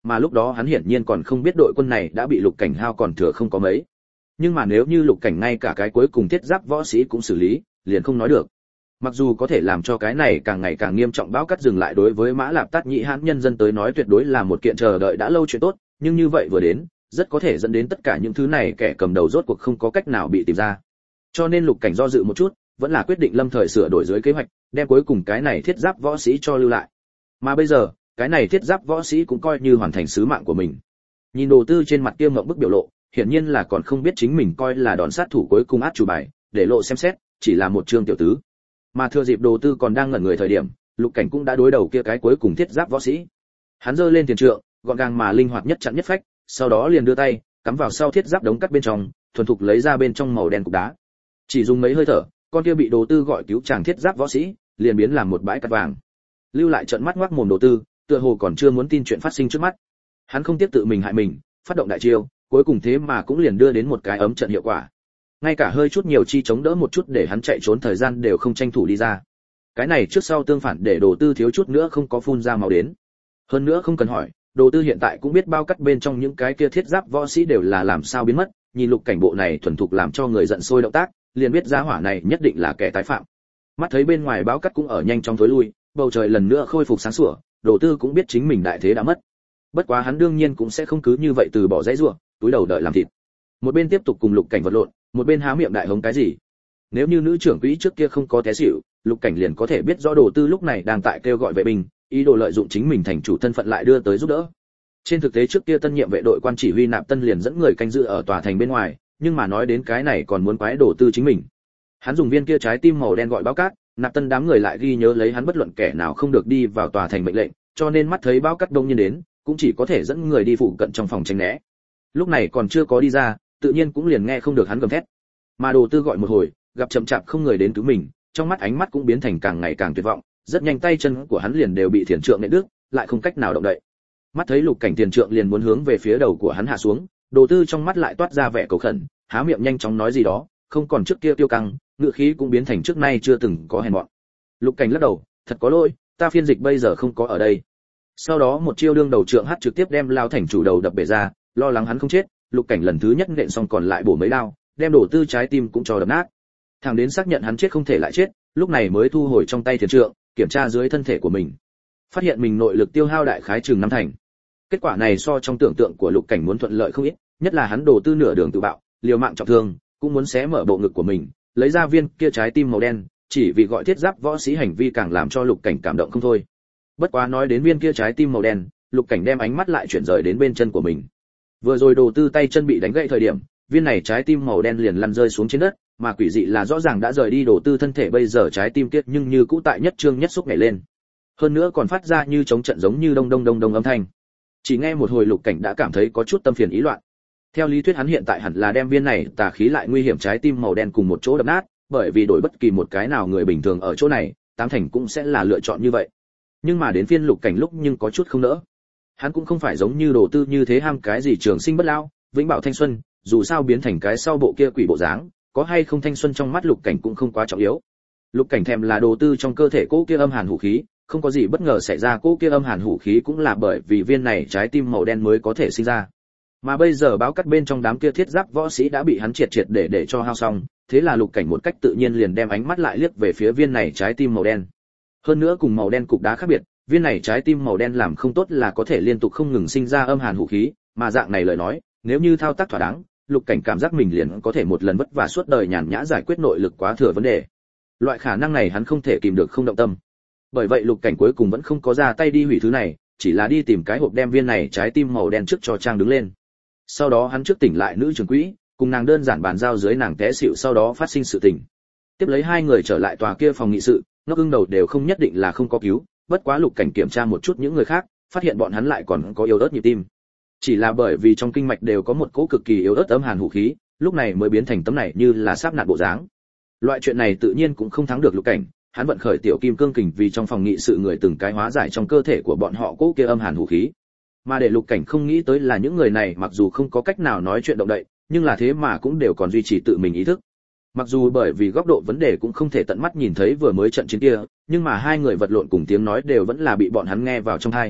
Speaker 1: mà lúc đó hắn hiển nhiên còn không biết đội quân này đã bị Lục Cảnh hao còn thừa không có mấy. Nhưng mà nếu như Lục Cảnh ngay cả cái cuối cùng thiết giáp võ sĩ cũng xử lý, liền không nói được. Mặc dù có thể làm cho cái này càng ngày càng nghiêm trọng bão cắt dừng lại, đối với Mã Lạp Tát Nhĩ Hãn nhân dân tới nói tuyệt đối là một kiện chờ đợi đã lâu chuyện tốt, nhưng như vậy vừa đến, rất có thể dẫn đến tất cả những thứ này kẻ cầm đầu rốt cuộc không có cách nào bị tìm ra. Cho nên Lục Cảnh do dự một chút, vẫn là quyết định lâm thời sửa đổi dưới kế hoạch, đem cuối cùng cái này thiết giáp võ sĩ cho lưu lại. Mà bây giờ, cái này thiết giáp võ sĩ cũng coi như hoàn thành sứ mạng của mình. Nhìn Đồ Tư trên mặt kia ngậm bức biểu lộ, hiển nhiên là còn không biết chính mình coi là đòn sát thủ cuối cùng át chủ bài, để lộ xem xét, chỉ là một trương tiểu tứ. Mà thừa dịp Đồ Tư còn đang ngẩn người thời điểm, Lục Cảnh cũng đã đối đầu kia cái cuối cùng thiết giáp võ sĩ. Hắn giơ lên tiền trượng, gọn gàng mà linh hoạt nhất chặn nhất phách, sau đó liền đưa tay, cắm vào sau thiết giáp đống cắt bên trong, thuần thục lấy ra bên trong màu đen cục đá. Chỉ dùng mấy hơi thở, con kia bị Đồ Tư gọi cứu chàng thiết giáp võ sĩ, liền biến làm một bãi cát vàng. Lưu lại trợn mắt ngoác mồm Đồ Tư, tựa hồ còn chưa muốn tin chuyện phát sinh trước mắt. Hắn không tiếc tự mình hại mình, phát động đại chiêu, cuối cùng thế mà cũng liền đưa đến một cái ấm trận hiệu quả. Ngay cả hơi chút nhiều chi chống đỡ một chút để hắn chạy trốn thời gian đều không tranh thủ đi ra. Cái này trước sau tương phản để Đồ Tư thiếu chút nữa không có phun ra máu đến. Hơn nữa không cần hỏi, Đồ Tư hiện tại cũng biết bao cắt bên trong những cái kia thiết giáp võ sĩ đều là làm sao biến mất, nhìn Lục Cảnh bộ này thuần thục làm cho người giận sôi động tác, liền biết gia hỏa này nhất định là kẻ tái phạm. Mắt thấy bên ngoài báo cắt cũng ở nhanh chóng thối lui, bầu trời lần nữa khôi phục sáng sủa, Đồ Tư cũng biết chính mình đại thế đã mất. Bất quá hắn đương nhiên cũng sẽ không cứ như vậy từ bỏ dãy rủa, túi đầu đợi làm thịt. Một bên tiếp tục cùng Lục Cảnh vật lộn, một bên há miệng đại hống cái gì. Nếu như nữ trưởng quỹ trước kia không có té xỉu, Lục Cảnh liền có thể biết rõ Đồ Tư lúc này đang tại kêu gọi vệ binh, ý đồ lợi dụng chính mình thành chủ thân phận lại đưa tới giúp đỡ. Trên thực tế trước kia tân nhiệm vệ đội quan chỉ huy Nạp Tân liền dẫn người canh giữ ở tòa thành bên ngoài, nhưng mà nói đến cái này còn muốn quái Đồ Tư chính mình. Hắn dùng viên kia trái tim màu đen gọi báo cát, Nạp Tân đám người lại ghi nhớ lấy hắn bất luận kẻ nào không được đi vào tòa thành mệnh lệnh, cho nên mắt thấy báo cát đông nhiên đến, cũng chỉ có thể dẫn người đi phụ cận trong phòng tránh né. Lúc này còn chưa có đi ra, tự nhiên cũng liền nghe không được hắn gầm thét. Mà Đồ Tư gọi một hồi, gặp chậm chạp không người đến cứu mình, trong mắt ánh mắt cũng biến thành càng ngày càng tuyệt vọng, rất nhanh tay chân của hắn liền đều bị thiền trượng nện đứt, lại không cách nào động đậy. Mắt thấy Lục Cảnh tiền trượng liền muốn hướng về phía đầu của hắn hạ xuống, Đồ Tư trong mắt lại toát ra vẻ cầu khẩn, há miệng nhanh chóng nói gì đó, không còn trước kia tiêu căng, ngữ khí cũng biến thành trước nay chưa từng có hèn mọn. Lục Cảnh lắc đầu, thật có lỗi, ta phiên dịch bây giờ không có ở đây. Sau đó một chiêu đương đầu trượng hắt trực tiếp đem lao thành chủ đầu đập bể ra, lo lắng hắn không chết, Lục Cảnh lần thứ nhất nện xong còn lại bổ mấy đao, đem Đồ Tư trái tim cũng cho đập nát. Thằng đến xác nhận hắn chết không thể lại chết, lúc này mới thu hồi trong tay thiền trượng, kiểm tra dưới thân thể của mình. Phát hiện mình nội lực tiêu hao đại khái chừng năm thành. Kết quả này so trong tưởng tượng của Lục Cảnh muốn thuận lợi không ít, nhất là hắn Đồ Tư nửa đường tự bạo, liều mạng trọng thương, cũng muốn xé mở bộ ngực của mình, lấy ra viên kia trái tim màu đen, chỉ vì gọi thiết giáp võ sĩ hành vi càng làm cho Lục Cảnh cảm động không thôi. Bất quá nói đến viên kia trái tim màu đen, Lục Cảnh đem ánh mắt lại chuyển rời đến bên chân của mình. Vừa rồi Đồ Tư tay chân bị đánh gãy thời điểm, viên này trái tim màu đen liền lăn rơi xuống trên đất, mà quỷ dị là rõ ràng đã rời đi Đồ Tư thân thể, bây giờ trái tim kia nhưng như cũ tại nhất trương nhất xúc nhảy lên. Hơn nữa còn phát ra như chống trận giống như đông đông đông đông âm thanh. Chỉ nghe một hồi Lục Cảnh đã cảm thấy có chút tâm phiền ý loạn. Theo lý thuyết hắn hiện tại hẳn là đem viên này tà khí lại nguy hiểm trái tim màu đen cùng một chỗ đập nát, bởi vì đổi bất kỳ một cái nào người bình thường ở chỗ này, tám thành cũng sẽ là lựa chọn như vậy. Nhưng mà đến phiên Lục Cảnh lúc nhưng có chút không nỡ. Hắn cũng không phải giống như Đồ Tư như thế ham cái gì trường sinh bất lão, vĩnh bảo thanh xuân, dù sao biến thành cái sau bộ kia quỷ bộ dáng, có hay không thanh xuân trong mắt Lục Cảnh cũng không quá trọng yếu. Lục Cảnh thèm là Đồ Tư trong cơ thể cỗ kia âm hàn hủ khí, không có gì bất ngờ xảy ra, cỗ kia âm hàn hủ khí cũng là bởi vì viên này trái tim màu đen mới có thể sinh ra. Mà bây giờ báo cắt bên trong đám kia thiết giáp võ sĩ đã bị hắn triệt triệt để để cho hao xong, thế là Lục Cảnh một cách tự nhiên liền đem ánh mắt lại liếc về phía viên này trái tim màu đen. Hơn nữa cùng màu đen cục đá khác biệt, viên này trái tim màu đen làm không tốt là có thể liên tục không ngừng sinh ra âm hàn hủ khí, mà dạng này lời nói, nếu như thao tác thỏa đáng, Lục Cảnh cảm giác mình liền có thể một lần vất vả suốt đời nhàn nhã giải quyết nội lực quá thừa vấn đề. Loại khả năng này hắn không thể kìm được không động tâm. Bởi vậy Lục Cảnh cuối cùng vẫn không có ra tay đi hủy thứ này, chỉ là đi tìm cái hộp đem viên này trái tim màu đen trước cho trang đứng lên. Sau đó hắn trước tỉnh lại nữ trưởng quỹ, cùng nàng đơn giản bàn giao dưới nàng té xỉu sau đó phát sinh sự tình. Tiếp lấy hai người trở lại tòa kia phòng nghị sự, ngốc ưng đầu đều không nhất định là không có cứu, bất quá Lục Cảnh kiểm tra một chút những người khác, phát hiện bọn hắn lại còn có yếu ớt nhịp tim. Chỉ là bởi vì trong kinh mạch đều có một cỗ cực kỳ yếu ớt âm hàn hủ khí, lúc này mới biến thành tấm này như là sáp nạt bộ dáng. Loại chuyện này tự nhiên cũng không thắng được Lục Cảnh, hắn vận khởi tiểu kim cương kình vì trong phòng nghị sự người từng cái hóa giải trong cơ thể của bọn họ cỗ kia âm hàn hủ khí. Mà để Lục Cảnh không nghĩ tới là những người này mặc dù không có cách nào nói chuyện động đậy, nhưng là thế mà cũng đều còn duy trì tự mình ý thức. Mặc dù bởi vì góc độ vấn đề cũng không thể tận mắt nhìn thấy vừa mới trận chiến kia, nhưng mà hai người vật lộn cùng tiếng nói đều vẫn là bị bọn hắn nghe vào trong tai.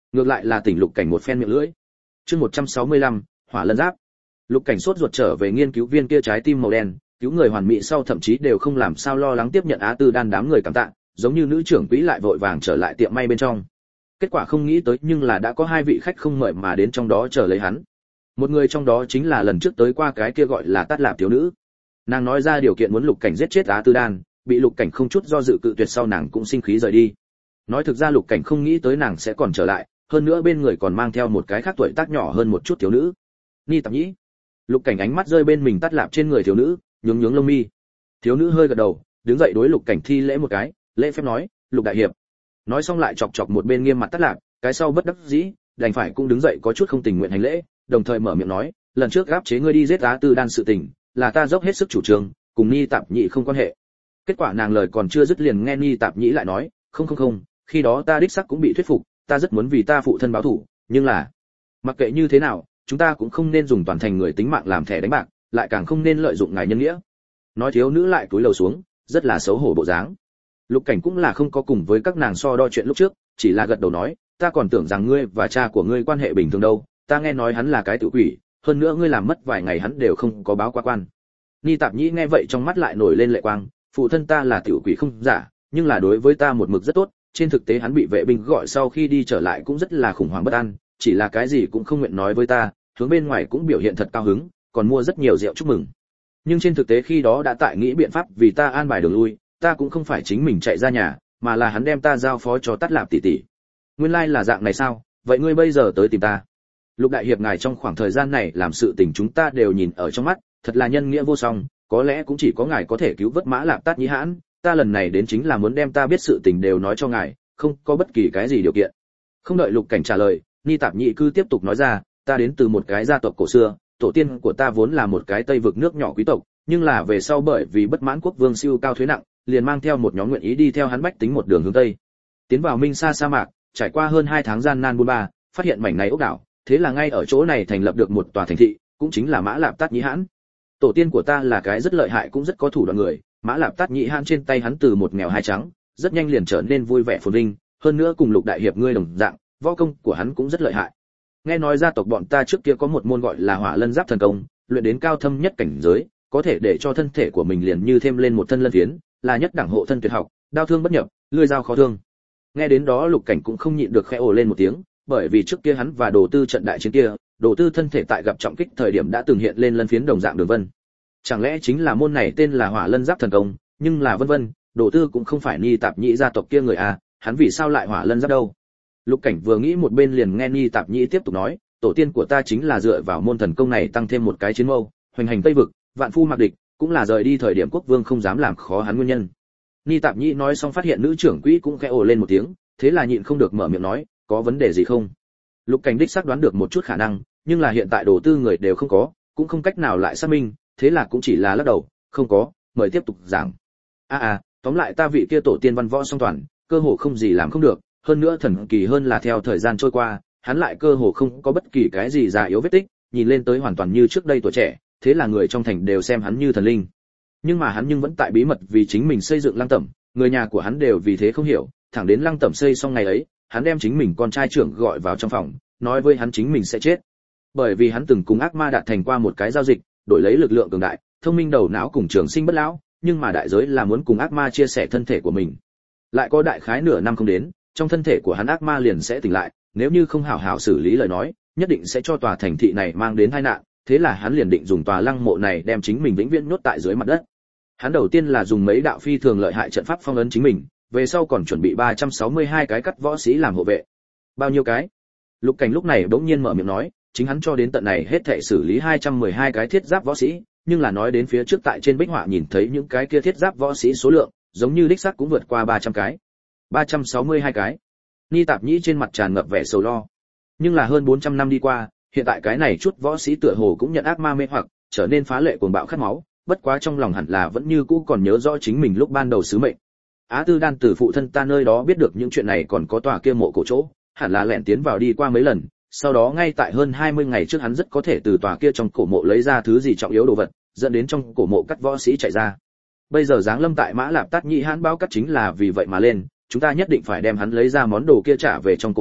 Speaker 1: ngược lại là tỉnh Lục Cảnh một phen miệng lưỡi. Chương một trăm sáu mươi lăm, Hỏa Lân Giáp. Lục Cảnh sốt ruột trở về nghiên cứu viên kia trái tim màu đen, cứu người hoàn mỹ sau thậm chí đều không làm sao lo lắng tiếp nhận Á Tư Đan đám người cảm tạ, giống như nữ trưởng quỹ lại vội vàng trở lại tiệm may bên trong. Kết quả không nghĩ tới nhưng là đã có hai vị khách không mời mà đến trong đó chờ lấy hắn. Một người trong đó chính là lần trước tới qua cái kia gọi là Tát Lạp thiếu nữ. Nàng nói ra điều kiện muốn Lục Cảnh giết chết Á Tư Đan, bị Lục Cảnh không chút do dự cự tuyệt sau nàng cũng sinh khí rời đi. Nói thực ra Lục Cảnh không nghĩ tới nàng sẽ còn trở lại, hơn nữa bên người còn mang theo một cái khác tuổi tác nhỏ hơn một chút thiếu nữ. Ni Tạp Nhĩ. Lục Cảnh ánh mắt rơi bên mình Tát Lạp trên người thiếu nữ, nhướng nhướng lông mi. Thiếu nữ hơi gật đầu, đứng dậy đối Lục Cảnh thi lễ một cái, lễ phép nói, "Lục đại hiệp." Nói xong lại chọc chọc một bên nghiêm mặt Tát Lạp, cái sau bất đắc dĩ, đành phải cũng đứng dậy có chút không tình nguyện hành lễ, đồng thời mở miệng nói, "Lần trước gáp chế ngươi đi giết Á Tư Đan sự tình, là ta dốc hết sức chủ trương, cùng Ni Tạp Nhĩ không quan hệ." Kết quả nàng lời còn chưa dứt liền nghe Ni Tạp Nhĩ lại nói, "Không không không, khi đó ta đích xác cũng bị thuyết phục, ta rất muốn vì ta phụ thân báo thù, nhưng là mặc kệ như thế nào, chúng ta cũng không nên dùng toàn thành người tính mạng làm thẻ đánh bạc, lại càng không nên lợi dụng ngài nhân nghĩa." Nói thiếu nữ lại cúi đầu xuống, rất là xấu hổ bộ dáng. Lục Cảnh cũng là không có cùng với các nàng so đo chuyện lúc trước, chỉ là gật đầu nói, "Ta còn tưởng rằng ngươi và cha của ngươi quan hệ bình thường đâu, ta nghe nói hắn là cái tự quỷ, hơn nữa ngươi làm mất vài ngày hắn đều không có báo qua quan." Ni Tạp Nhĩ nghe vậy trong mắt lại nổi lên lệ quang, "Phụ thân ta là tiểu quỷ không giả, nhưng là đối với ta một mực rất tốt, trên thực tế hắn bị vệ binh gọi sau khi đi trở lại cũng rất là khủng hoảng bất an, chỉ là cái gì cũng không nguyện nói với ta, hướng bên ngoài cũng biểu hiện thật cao hứng, còn mua rất nhiều rượu chúc mừng. Nhưng trên thực tế khi đó đã tại nghĩ biện pháp vì ta an bài đường lui, ta cũng không phải chính mình chạy ra nhà, mà là hắn đem ta giao phó cho Tát Lạp tỷ tỷ." "Nguyên lai là dạng này sao? Vậy ngươi bây giờ tới tìm ta?" "Lục đại hiệp ngài trong khoảng thời gian này làm sự tình chúng ta đều nhìn ở trong mắt, thật là nhân nghĩa vô song, có lẽ cũng chỉ có ngài có thể cứu vớt Mã Lạp Tát Nhĩ Hãn, ta lần này đến chính là muốn đem ta biết sự tình đều nói cho ngài, không có bất kỳ cái gì điều kiện." Không đợi Lục Cảnh trả lời, Ni Tạp Nhĩ cứ tiếp tục nói ra, "Ta đến từ một cái gia tộc cổ xưa, tổ tiên của ta vốn là một cái Tây vực nước nhỏ quý tộc, nhưng là về sau bởi vì bất mãn quốc vương siêu cao thuế nặng, liền mang theo một nhóm nguyện ý đi theo hắn bách tính một đường hướng tây, tiến vào Minh Sa sa mạc, trải qua hơn hai tháng gian nan buôn ba, phát hiện mảnh này ốc đảo, thế là ngay ở chỗ này thành lập được một tòa thành thị, cũng chính là Mã Lạp Tát Nhĩ Hãn. Tổ tiên của ta là cái rất lợi hại cũng rất có thủ đoạn người, Mã Lạp Tát Nhĩ Hãn trên tay hắn từ một nghèo hai trắng, rất nhanh liền trở nên vui vẻ phồn vinh, hơn nữa cùng Lục đại hiệp ngươi đồng dạng, võ công của hắn cũng rất lợi hại. Nghe nói gia tộc bọn ta trước kia có một môn gọi là Hỏa Lân Giáp thần công, luyện đến cao thâm nhất cảnh giới, có thể để cho thân thể của mình liền như thêm lên một thân lân phiến, là nhất đẳng hộ thân tuyệt học, đao thương bất nhập, lưỡi dao khó thương." Nghe đến đó Lục Cảnh cũng không nhịn được khẽ ồ lên một tiếng, bởi vì trước kia hắn và Đồ Tư trận đại chiến kia, Đồ Tư thân thể tại gặp trọng kích thời điểm đã từng hiện lên lân phiến đồng dạng đường vân. Chẳng lẽ chính là môn này tên là Hỏa Lân Giáp thần công, nhưng là vân vân, Đồ Tư cũng không phải Ni Tạp Nhĩ gia tộc kia người à, hắn vì sao lại Hỏa Lân Giáp đâu? Lục Cảnh vừa nghĩ một bên liền nghe Ni Tạp Nhĩ tiếp tục nói, "Tổ tiên của ta chính là dựa vào môn thần công này tăng thêm một cái chiến mâu, hoành hành Tây vực, vạn phu mặc địch, cũng là rời đi thời điểm quốc vương không dám làm khó hắn nguyên nhân." Ni Tạp Nhĩ nói xong phát hiện nữ trưởng quỹ cũng khẽ ồ lên một tiếng, thế là nhịn không được mở miệng nói, "Có vấn đề gì không?" Lục Cảnh đích xác đoán được một chút khả năng, nhưng là hiện tại Đồ Tư người đều không có, cũng không cách nào lại xác minh, thế là cũng chỉ là lắc đầu, "Không có, mời tiếp tục giảng." "A à, tóm lại ta vị kia tổ tiên văn võ song toàn, cơ hồ không gì làm không được, hơn nữa thần kỳ hơn là theo thời gian trôi qua, hắn lại cơ hồ không có bất kỳ cái gì già yếu vết tích, nhìn lên tới hoàn toàn như trước đây tuổi trẻ, thế là người trong thành đều xem hắn như thần linh. Nhưng mà hắn nhưng vẫn tại bí mật vì chính mình xây dựng lăng tẩm, người nhà của hắn đều vì thế không hiểu, thẳng đến lăng tẩm xây xong ngày ấy, hắn đem chính mình con trai trưởng gọi vào trong phòng, nói với hắn chính mình sẽ chết. Bởi vì hắn từng cùng ác ma đạt thành qua một cái giao dịch, đổi lấy lực lượng cường đại, thông minh đầu não cùng trường sinh bất lão, nhưng mà đại giới là muốn cùng ác ma chia sẻ thân thể của mình. Lại có đại khái nửa năm không đến, trong thân thể của hắn ác ma liền sẽ tỉnh lại, nếu như không hảo hảo xử lý lời nói, nhất định sẽ cho tòa thành thị này mang đến tai nạn, thế là hắn liền định dùng tòa lăng mộ này đem chính mình vĩnh viễn nhốt tại dưới mặt đất. Hắn đầu tiên là dùng mấy đạo phi thường lợi hại trận pháp phong ấn chính mình, về sau còn chuẩn bị ba trăm sáu mươi hai cái cắt võ sĩ làm hộ vệ. Bao nhiêu cái? Lục Cảnh lúc này bỗng nhiên mở miệng nói, chính hắn cho đến tận này hết thảy xử lý hai trăm mười hai cái thiết giáp võ sĩ, nhưng là nói đến phía trước tại trên bích họa nhìn thấy những cái kia thiết giáp võ sĩ số lượng, giống như đích xác cũng vượt qua ba trăm cái. ba trăm sáu mươi hai cái. Ni Tạp Nhĩ trên mặt tràn ngập vẻ sầu lo. Nhưng là hơn bốn trăm năm đi qua, hiện tại cái này chút võ sĩ tựa hồ cũng nhận ác ma mê hoặc, trở nên phá lệ cuồng bạo khát máu, bất quá trong lòng hẳn là vẫn như cũ còn nhớ rõ chính mình lúc ban đầu sứ mệnh. Á Tư Đan từ phụ thân ta nơi đó biết được những chuyện này còn có tòa kia mộ cổ chỗ, hẳn là lẻn tiến vào đi qua mấy lần, sau đó ngay tại hơn hai mươi ngày trước hắn rất có thể từ tòa kia trong cổ mộ lấy ra thứ gì trọng yếu đồ vật, dẫn đến trong cổ mộ cắt võ sĩ chạy ra. Bây giờ giáng lâm tại Mã Lạp Tát Nhĩ Hãn báo cắt chính là vì vậy mà lên, chúng ta nhất định phải đem hắn lấy ra món đồ kia trả về trong cổ mộ,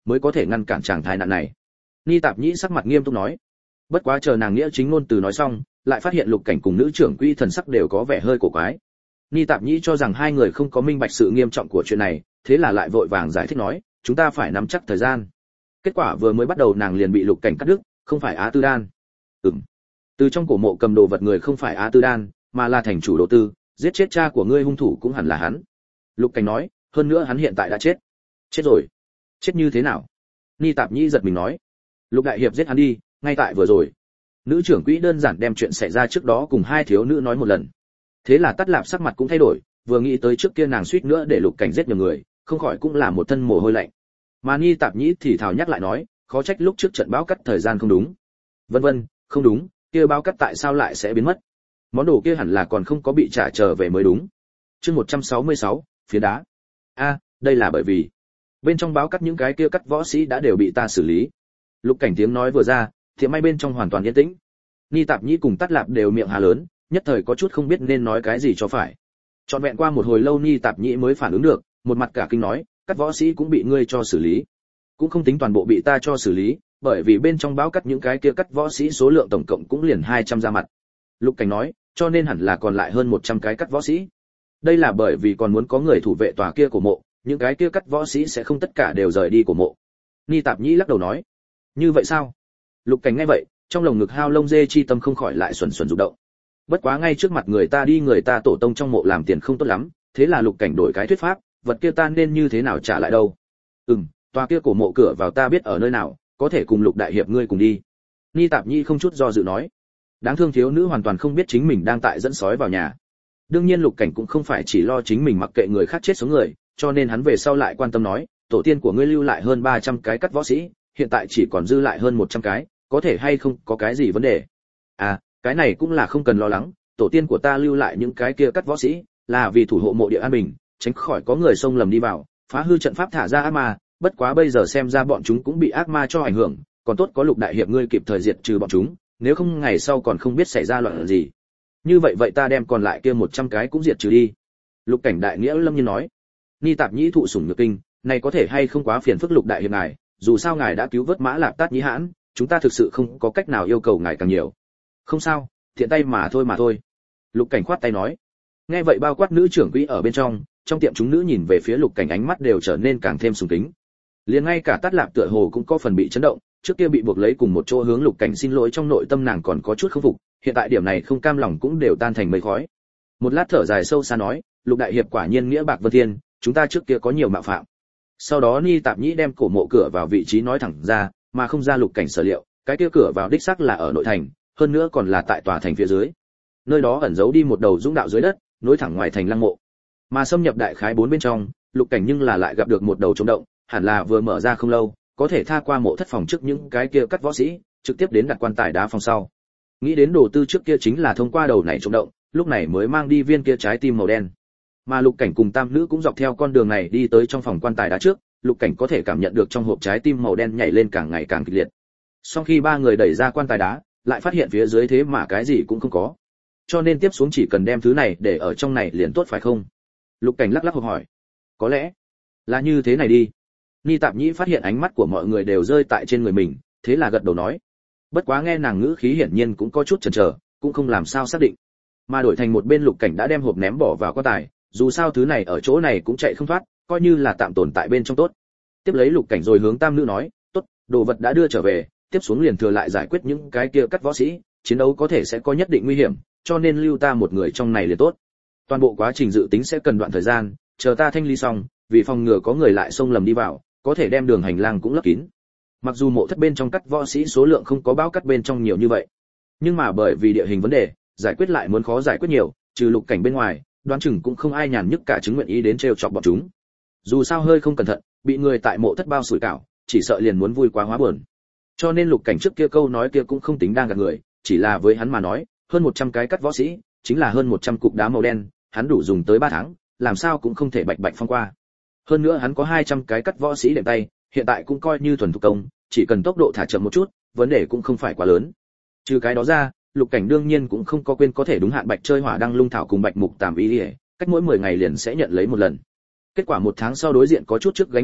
Speaker 1: mới có thể ngăn cản chàng thái nạn này. Ni Tạp Nhĩ sắc mặt nghiêm túc nói. Bất quá chờ nàng nghĩa chính ngôn từ nói xong, lại phát hiện Lục Cảnh cùng nữ trưởng quỹ thần sắc đều có vẻ hơi cổ quái. Ni Tạp Nhĩ cho rằng hai người không có minh bạch sự nghiêm trọng của chuyện này, thế là lại vội vàng giải thích nói, chúng ta phải nắm chắc thời gian. Kết quả vừa mới bắt đầu nàng liền bị Lục Cảnh cắt đứt, không phải Á Tư Đan. Ừm. Từ trong cổ mộ cầm đồ vật người không phải Á Tư Đan, mà là thành chủ đồ tư, giết chết cha của ngươi hung thủ cũng hẳn là hắn. Lục Cảnh nói, hơn nữa hắn hiện tại đã chết. Chết rồi? Chết như thế nào? Ni Tạp Nhĩ giật mình nói. Lục đại hiệp giết hắn đi, ngay tại vừa rồi. Nữ trưởng quỹ đơn giản đem chuyện xảy ra trước đó cùng hai thiếu nữ nói một lần. Thế là Tát Lạp sắc mặt cũng thay đổi, vừa nghĩ tới trước kia nàng suýt nữa để Lục Cảnh giết nhiều người, không khỏi cũng là một thân mồ hôi lạnh. Mà Ni Tạp Nhĩ thì thào nhắc lại nói, khó trách lúc trước trận báo cắt thời gian không đúng. Vân vân, không đúng, kia báo cắt tại sao lại sẽ biến mất? Món đồ kia hẳn là còn không có bị trả trở về mới đúng. Chương một trăm sáu mươi sáu, phía đá. A, đây là bởi vì bên trong báo cắt những cái kia cắt võ sĩ đã đều bị ta xử lý. Lục Cảnh tiếng nói vừa ra, thì may bên trong hoàn toàn yên tĩnh. Ni Tạp Nhĩ cùng Tát Lạp đều miệng há lớn, nhất thời có chút không biết nên nói cái gì cho phải. Trọn vẹn qua một hồi lâu Ni Tạp Nhĩ mới phản ứng được, một mặt cả kinh nói, các võ sĩ cũng bị ngươi cho xử lý. Cũng không tính toàn bộ bị ta cho xử lý, bởi vì bên trong báo cắt những cái kia cắt võ sĩ số lượng tổng cộng cũng liền hai trăm ra mặt. Lục Cảnh nói, cho nên hẳn là còn lại hơn một trăm cái cắt võ sĩ. Đây là bởi vì còn muốn có người thủ vệ tòa kia của mộ, những cái kia cắt võ sĩ sẽ không tất cả đều rời đi của mộ. Ni Tạp Nhĩ lắc đầu nói, như vậy sao? Lục Cảnh nghe vậy, trong lồng ngực hao lông dê chi tâm không khỏi lại xuẩn xuẩn rụng động. Bất quá ngay trước mặt người ta đi người ta tổ tông trong mộ làm tiền không tốt lắm, thế là Lục Cảnh đổi cái thuyết pháp, vật kia ta nên như thế nào trả lại đâu? Ừm, tòa kia cổ mộ cửa vào ta biết ở nơi nào, có thể cùng Lục đại hiệp ngươi cùng đi. Ni Tạp Nhĩ không chút do dự nói. Đáng thương thiếu nữ hoàn toàn không biết chính mình đang tại dẫn sói vào nhà. Đương nhiên Lục Cảnh cũng không phải chỉ lo chính mình mặc kệ người khác chết sống người, cho nên hắn về sau lại quan tâm nói, tổ tiên của ngươi lưu lại hơn ba trăm cái cắt võ sĩ, hiện tại chỉ còn dư lại hơn một trăm cái, có thể hay không có cái gì vấn đề? À, cái này cũng là không cần lo lắng, tổ tiên của ta lưu lại những cái kia cắt võ sĩ, là vì thủ hộ mộ địa an bình, tránh khỏi có người xông lầm đi vào, phá hư trận pháp thả ra ác ma, bất quá bây giờ xem ra bọn chúng cũng bị ác ma cho ảnh hưởng, còn tốt có Lục đại hiệp ngươi kịp thời diệt trừ bọn chúng, nếu không ngày sau còn không biết xảy ra loạn gì. Như vậy vậy ta đem còn lại kia một trăm cái cũng diệt trừ đi. Lục Cảnh đại nghĩa lâm nhiên nói. Ni Tạp Nhĩ thụ sủng nhược kinh, này có thể hay không quá phiền phức Lục đại hiệp ngài, dù sao ngài đã cứu vớt Mã Lạp Tát Nhĩ hãn, chúng ta thực sự không có cách nào yêu cầu ngài càng nhiều. Không sao, thiện tay mà thôi mà thôi. Lục Cảnh khoát tay nói. Nghe vậy bao quát nữ trưởng quỹ ở bên trong, trong tiệm chúng nữ nhìn về phía Lục Cảnh ánh mắt đều trở nên càng thêm sùng kính. Liền ngay cả Tát Lạp tựa hồ cũng có phần bị chấn động, trước kia bị buộc lấy cùng một chỗ hướng Lục Cảnh xin lỗi trong nội tâm nàng còn có chút không phục, hiện tại điểm này không cam lòng cũng đều tan thành mây khói. Một lát thở dài sâu xa nói, Lục đại hiệp quả nhiên nghĩa bạc vân thiên, chúng ta trước kia có nhiều mạo phạm. Sau đó Ni Tạp Nhĩ đem cổ mộ cửa vào vị trí nói thẳng ra, mà không ra Lục Cảnh sở liệu, cái kia cửa vào đích xác là ở nội thành, hơn nữa còn là tại tòa thành phía dưới. Nơi đó ẩn giấu đi một đầu dũng đạo dưới đất, nối thẳng ngoài thành lăng mộ. Mà xâm nhập đại khái bốn bên trong, Lục Cảnh nhưng là lại gặp được một đầu trống động, hẳn là vừa mở ra không lâu, có thể tha qua mộ thất phòng trước những cái kia cắt võ sĩ, trực tiếp đến đặt quan tài đá phòng sau. Nghĩ đến đồ tư trước kia chính là thông qua đầu này trống động, lúc này mới mang đi viên kia trái tim màu đen. Mà Lục Cảnh cùng tam nữ cũng dọc theo con đường này đi tới trong phòng quan tài đá trước, Lục Cảnh có thể cảm nhận được trong hộp trái tim màu đen nhảy lên càng ngày càng kịch liệt. Sau khi ba người đẩy ra quan tài đá, lại phát hiện phía dưới thế mà cái gì cũng không có. Cho nên tiếp xuống chỉ cần đem thứ này để ở trong này liền tốt phải không? Lục Cảnh lắc lắc hộp hỏi. Có lẽ là như thế này đi. Ni Tạp Nhĩ phát hiện ánh mắt của mọi người đều rơi tại trên người mình, thế là gật đầu nói. Bất quá nghe nàng ngữ khí hiển nhiên cũng có chút chần chờ, cũng không làm sao xác định. Mà đổi thành một bên Lục Cảnh đã đem hộp ném bỏ vào quan tài, dù sao thứ này ở chỗ này cũng chạy không thoát, coi như là tạm tồn tại bên trong tốt. Tiếp lấy Lục Cảnh rồi hướng tam nữ nói, tốt, đồ vật đã đưa trở về, tiếp xuống liền thừa lại giải quyết những cái kia cắt võ sĩ, chiến đấu có thể sẽ có nhất định nguy hiểm, cho nên lưu ta một người trong này liền tốt. Toàn bộ quá trình dự tính sẽ cần đoạn thời gian, chờ ta thanh lý xong, vì phòng ngừa có người lại xông lầm đi vào, có thể đem đường hành lang cũng lấp kín. Mặc dù mộ thất bên trong cắt võ sĩ số lượng không có bao cắt bên trong nhiều như vậy, nhưng mà bởi vì địa hình vấn đề, giải quyết lại muốn khó giải quyết nhiều, trừ Lục Cảnh bên ngoài, đoán chừng cũng không ai nhàn nhức cả chứng nguyện ý đến trêu chọc bọn chúng. Dù sao hơi không cẩn thận, bị người tại mộ thất bao sủi cảo, chỉ sợ liền muốn vui quá hóa buồn. Cho nên Lục Cảnh trước kia câu nói kia cũng không tính đang gạt người, chỉ là với hắn mà nói, hơn một trăm cái cắt võ sĩ, chính là hơn một trăm cục đá màu đen, hắn đủ dùng tới ba tháng, làm sao cũng không thể bạch bạch phong qua. Hơn nữa hắn có hai trăm cái cắt võ sĩ đệm tay, hiện tại cũng coi như thuần thủ công, chỉ cần tốc độ thả chậm một chút, vấn đề cũng không phải quá lớn. Trừ cái đó ra, Lục Cảnh đương nhiên cũng không có quên có thể đúng hạn bạch chơi hỏa đăng lung thảo cùng bạch mục tàm y, cách mỗi mười ngày liền sẽ nhận lấy một lần. Kết quả một tháng sau đối diện có chút trước gánh không được,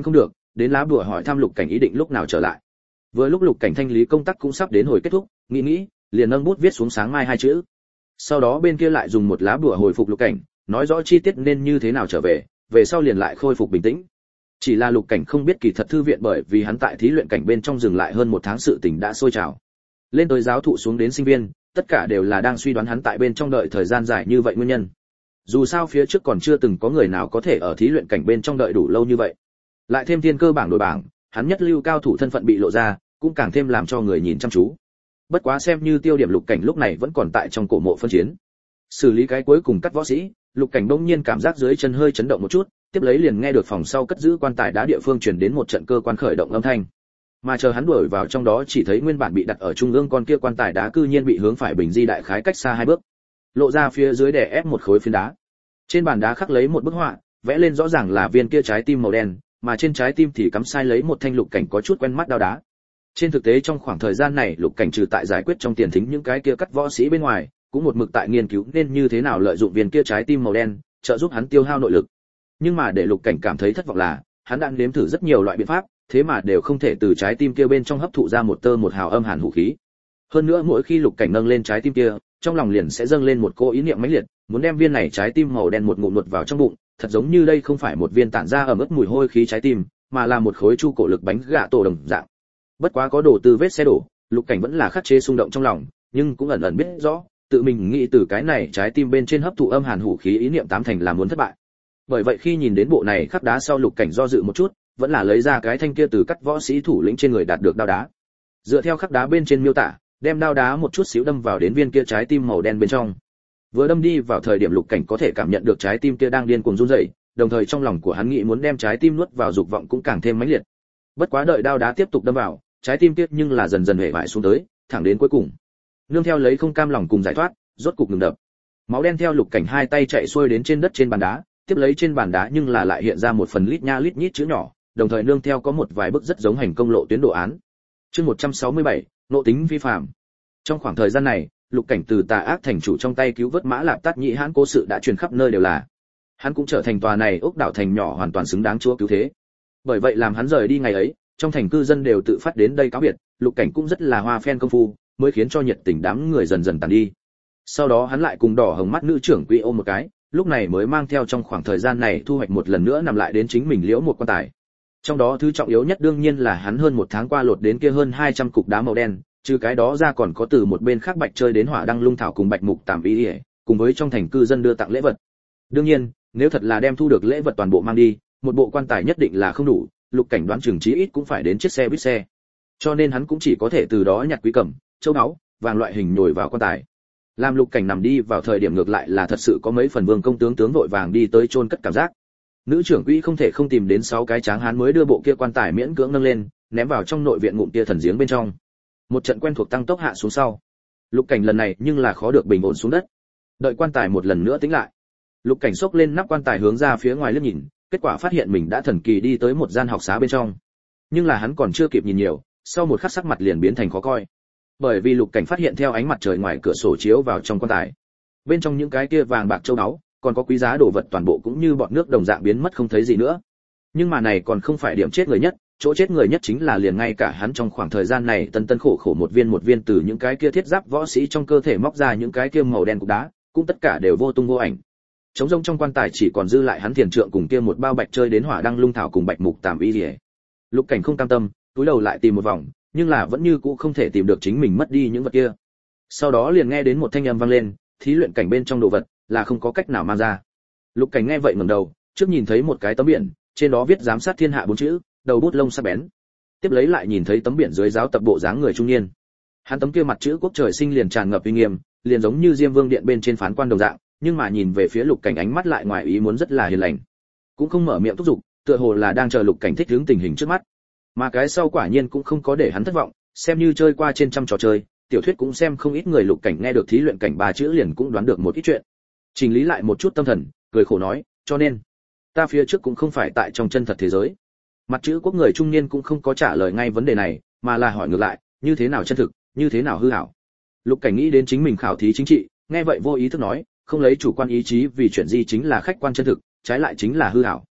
Speaker 1: đến lá bùa hỏi thăm Lục Cảnh ý định lúc nào trở lại. Vừa lúc Lục Cảnh thanh lý công tác cũng sắp đến hồi kết thúc, nghĩ nghĩ, liền nâng bút viết xuống sáng mai hai chữ. Sau đó bên kia lại dùng một lá bùa hồi phục Lục Cảnh, nói rõ chi tiết nên như thế nào trở về, về sau liền lại khôi phục bình tĩnh. Chỉ là Lục Cảnh không biết kỳ thật thư viện bởi vì hắn tại thí luyện cảnh bên trong dừng lại hơn một tháng sự tình đã sôi trào. Lên tới giáo thụ xuống đến sinh viên, tất cả đều là đang suy đoán hắn tại bên trong đợi thời gian dài như vậy nguyên nhân. Dù sao phía trước còn chưa từng có người nào có thể ở thí luyện cảnh bên trong đợi đủ lâu như vậy. Lại thêm thiên cơ bảng đổi bảng, hắn nhất lưu cao thủ thân phận bị lộ ra, cũng càng thêm làm cho người nhìn chăm chú. Bất quá xem như tiêu điểm Lục Cảnh lúc này vẫn còn tại trong cổ mộ phân chiến. Xử lý cái cuối cùng cắt võ sĩ, Lục Cảnh bỗng nhiên cảm giác dưới chân hơi chấn động một chút, tiếp lấy liền nghe được phòng sau cất giữ quan tài đá địa phương truyền đến một trận cơ quan khởi động âm thanh. Mà chờ hắn đuổi vào trong đó chỉ thấy nguyên bản bị đặt ở trung ương con kia quan tài đá cư nhiên bị hướng phải bình di đại khái cách xa hai bước, lộ ra phía dưới đè ép một khối phiến đá. Trên bàn đá khắc lấy một bức họa, vẽ lên rõ ràng là viên kia trái tim màu đen, mà trên trái tim thì cắm sai lấy một thanh Lục Cảnh có chút quen mắt đao đá. Trên thực tế trong khoảng thời gian này Lục Cảnh trừ tại giải quyết trong tiền thính những cái kia cắt võ sĩ bên ngoài, cũng một mực tại nghiên cứu nên như thế nào lợi dụng viên kia trái tim màu đen, trợ giúp hắn tiêu hao nội lực. Nhưng mà để Lục Cảnh cảm thấy thất vọng là, hắn đã nếm thử rất nhiều loại biện pháp, thế mà đều không thể từ trái tim kia bên trong hấp thụ ra một tơ một hào âm hàn hủ khí. Hơn nữa mỗi khi Lục Cảnh nâng lên trái tim kia, trong lòng liền sẽ dâng lên một cô ý niệm mãnh liệt, muốn đem viên này trái tim màu đen một ngụm nuốt vào trong bụng, thật giống như đây không phải một viên tản ra ẩm ướt mùi hôi khí trái tim, mà là một khối chu cổ lực bánh gạ tổ đồng dạng. Bất quá có đổ từ vết xe đổ, Lục Cảnh vẫn là khắc chế xung động trong lòng, nhưng cũng ẩn ẩn biết rõ, tự mình nghĩ từ cái này trái tim bên trên hấp thụ âm hàn hủ khí ý niệm tám thành là muốn thất bại. Bởi vậy khi nhìn đến bộ này khắc đá sau Lục Cảnh do dự một chút, vẫn là lấy ra cái thanh kia từ cắt võ sĩ thủ lĩnh trên người đạt được đao đá. Dựa theo khắc đá bên trên miêu tả, đem đao đá một chút xíu đâm vào đến viên kia trái tim màu đen bên trong. Vừa đâm đi vào thời điểm Lục Cảnh có thể cảm nhận được trái tim kia đang điên cuồng run rẩy, đồng thời trong lòng của hắn nghĩ muốn đem trái tim nuốt vào dục vọng cũng càng thêm mãnh liệt. Bất quá đợi đao đá tiếp tục đâm vào, trái tim kia nhưng là dần dần hể bại xuống tới, thẳng đến cuối cùng. Nương theo lấy không cam lòng cùng giải thoát, rốt cục ngừng đập. Máu đen theo Lục Cảnh hai tay chạy xuôi đến trên đất trên bàn đá, tiếp lấy trên bàn đá nhưng là lại hiện ra một phần lít nha lít nhít chữ nhỏ, đồng thời nương theo có một vài bức rất giống hành công lộ tuyến đồ án. Chương một trăm sáu mươi bảy, nộ tính vi phạm. Trong khoảng thời gian này, Lục Cảnh từ tà ác thành chủ trong tay cứu vớt Mã Lạp Tát Nhĩ Hãn cố sự đã truyền khắp nơi đều là. Hắn cũng trở thành tòa này ốc đảo thành nhỏ hoàn toàn xứng đáng chúa cứu thế. Bởi vậy làm hắn rời đi ngày ấy, trong thành cư dân đều tự phát đến đây cáo biệt, Lục Cảnh cũng rất là hoa phen công phu, mới khiến cho nhiệt tình đám người dần dần tàn đi. Sau đó hắn lại cùng đỏ hồng mắt nữ trưởng quỹ ôm một cái, lúc này mới mang theo trong khoảng thời gian này thu hoạch một lần nữa nằm lại đến chính mình liễu một quan tài. Trong đó thứ trọng yếu nhất đương nhiên là hắn hơn một tháng qua lột đến kia hơn hai trăm cục đá màu đen, trừ cái đó ra còn có từ một bên khác bạch chơi đến hỏa đăng lung thảo cùng bạch mục tạm ý, cùng với trong thành cư dân đưa tặng lễ vật. Đương nhiên, nếu thật là đem thu được lễ vật toàn bộ mang đi, một bộ quan tài nhất định là không đủ, Lục Cảnh đoán chừng chí ít cũng phải đến chiếc xe buýt xe. Cho nên hắn cũng chỉ có thể từ đó nhặt quý cẩm, châu báu, vàng loại hình nhồi vào quan tài. Làm Lục Cảnh nằm đi vào thời điểm ngược lại là thật sự có mấy phần vương công tướng tướng vội vàng đi tới chôn cất cảm giác. Nữ trưởng quỹ không thể không tìm đến sáu cái tráng hán mới đưa bộ kia quan tài miễn cưỡng nâng lên, ném vào trong nội viện ngụm kia thần giếng bên trong. Một trận quen thuộc tăng tốc hạ xuống sau, Lục Cảnh lần này nhưng là khó được bình ổn xuống đất. Đợi quan tài một lần nữa tính lại, Lục Cảnh xốc lên nắp quan tài hướng ra phía ngoài liếc nhìn, kết quả phát hiện mình đã thần kỳ đi tới một gian học xá bên trong. Nhưng là hắn còn chưa kịp nhìn nhiều, sau một khắc sắc mặt liền biến thành khó coi. Bởi vì Lục Cảnh phát hiện theo ánh mặt trời ngoài cửa sổ chiếu vào trong quan tài, bên trong những cái kia vàng bạc châu báu, còn có quý giá đồ vật toàn bộ cũng như bọt nước đồng dạng biến mất không thấy gì nữa. Nhưng mà này còn không phải điểm chết người nhất, chỗ chết người nhất chính là liền ngay cả hắn trong khoảng thời gian này tân tân khổ khổ một viên một viên từ những cái kia thiết giáp võ sĩ trong cơ thể móc ra những cái kia màu đen cục đá, cũng tất cả đều vô tung vô ảnh. Trống rỗng trong quan tài chỉ còn dư lại hắn tiền trượng cùng kia một bao bạch chơi đến hỏa đăng lung thảo cùng bạch mục tàm y liễu. Lục Cảnh không cam tâm, túi đầu lại tìm một vòng, nhưng là vẫn như cũ không thể tìm được chính mình mất đi những vật kia. Sau đó liền nghe đến một thanh âm vang lên, thí luyện cảnh bên trong đồ vật là không có cách nào mang ra. Lục Cảnh nghe vậy ngẩng đầu, trước nhìn thấy một cái tấm biển, trên đó viết giám sát thiên hạ bốn chữ, đầu bút lông sắc bén. Tiếp lấy lại nhìn thấy tấm biển dưới giáo tập bộ dáng người trung niên. Hắn tấm kia mặt chữ quốc trời sinh liền tràn ngập uy nghiêm, liền giống như Diêm Vương điện bên trên phán quan đồng dạng, nhưng mà nhìn về phía Lục Cảnh ánh mắt lại ngoài ý muốn rất là hiền lành, cũng không mở miệng thúc giục, tựa hồ là đang chờ Lục Cảnh thích ứng tình hình trước mắt. Mà cái sau quả nhiên cũng không có để hắn thất vọng, xem như chơi qua trên trăm trò chơi, tiểu thuyết cũng xem không ít người. Lục Cảnh nghe được thí luyện cảnh ba chữ liền cũng đoán được một ít chuyện. Chỉnh lý lại một chút tâm thần, cười khổ nói, cho nên ta phía trước cũng không phải tại trong chân thật thế giới. Mặt chữ quốc người trung niên cũng không có trả lời ngay vấn đề này, mà là hỏi ngược lại, như thế nào chân thực, như thế nào hư ảo. Lục Cảnh nghĩ đến chính mình khảo thí chính trị, nghe vậy vô ý thức nói, không lấy chủ quan ý chí vì chuyện gì chính là khách quan chân thực, trái lại chính là hư ảo.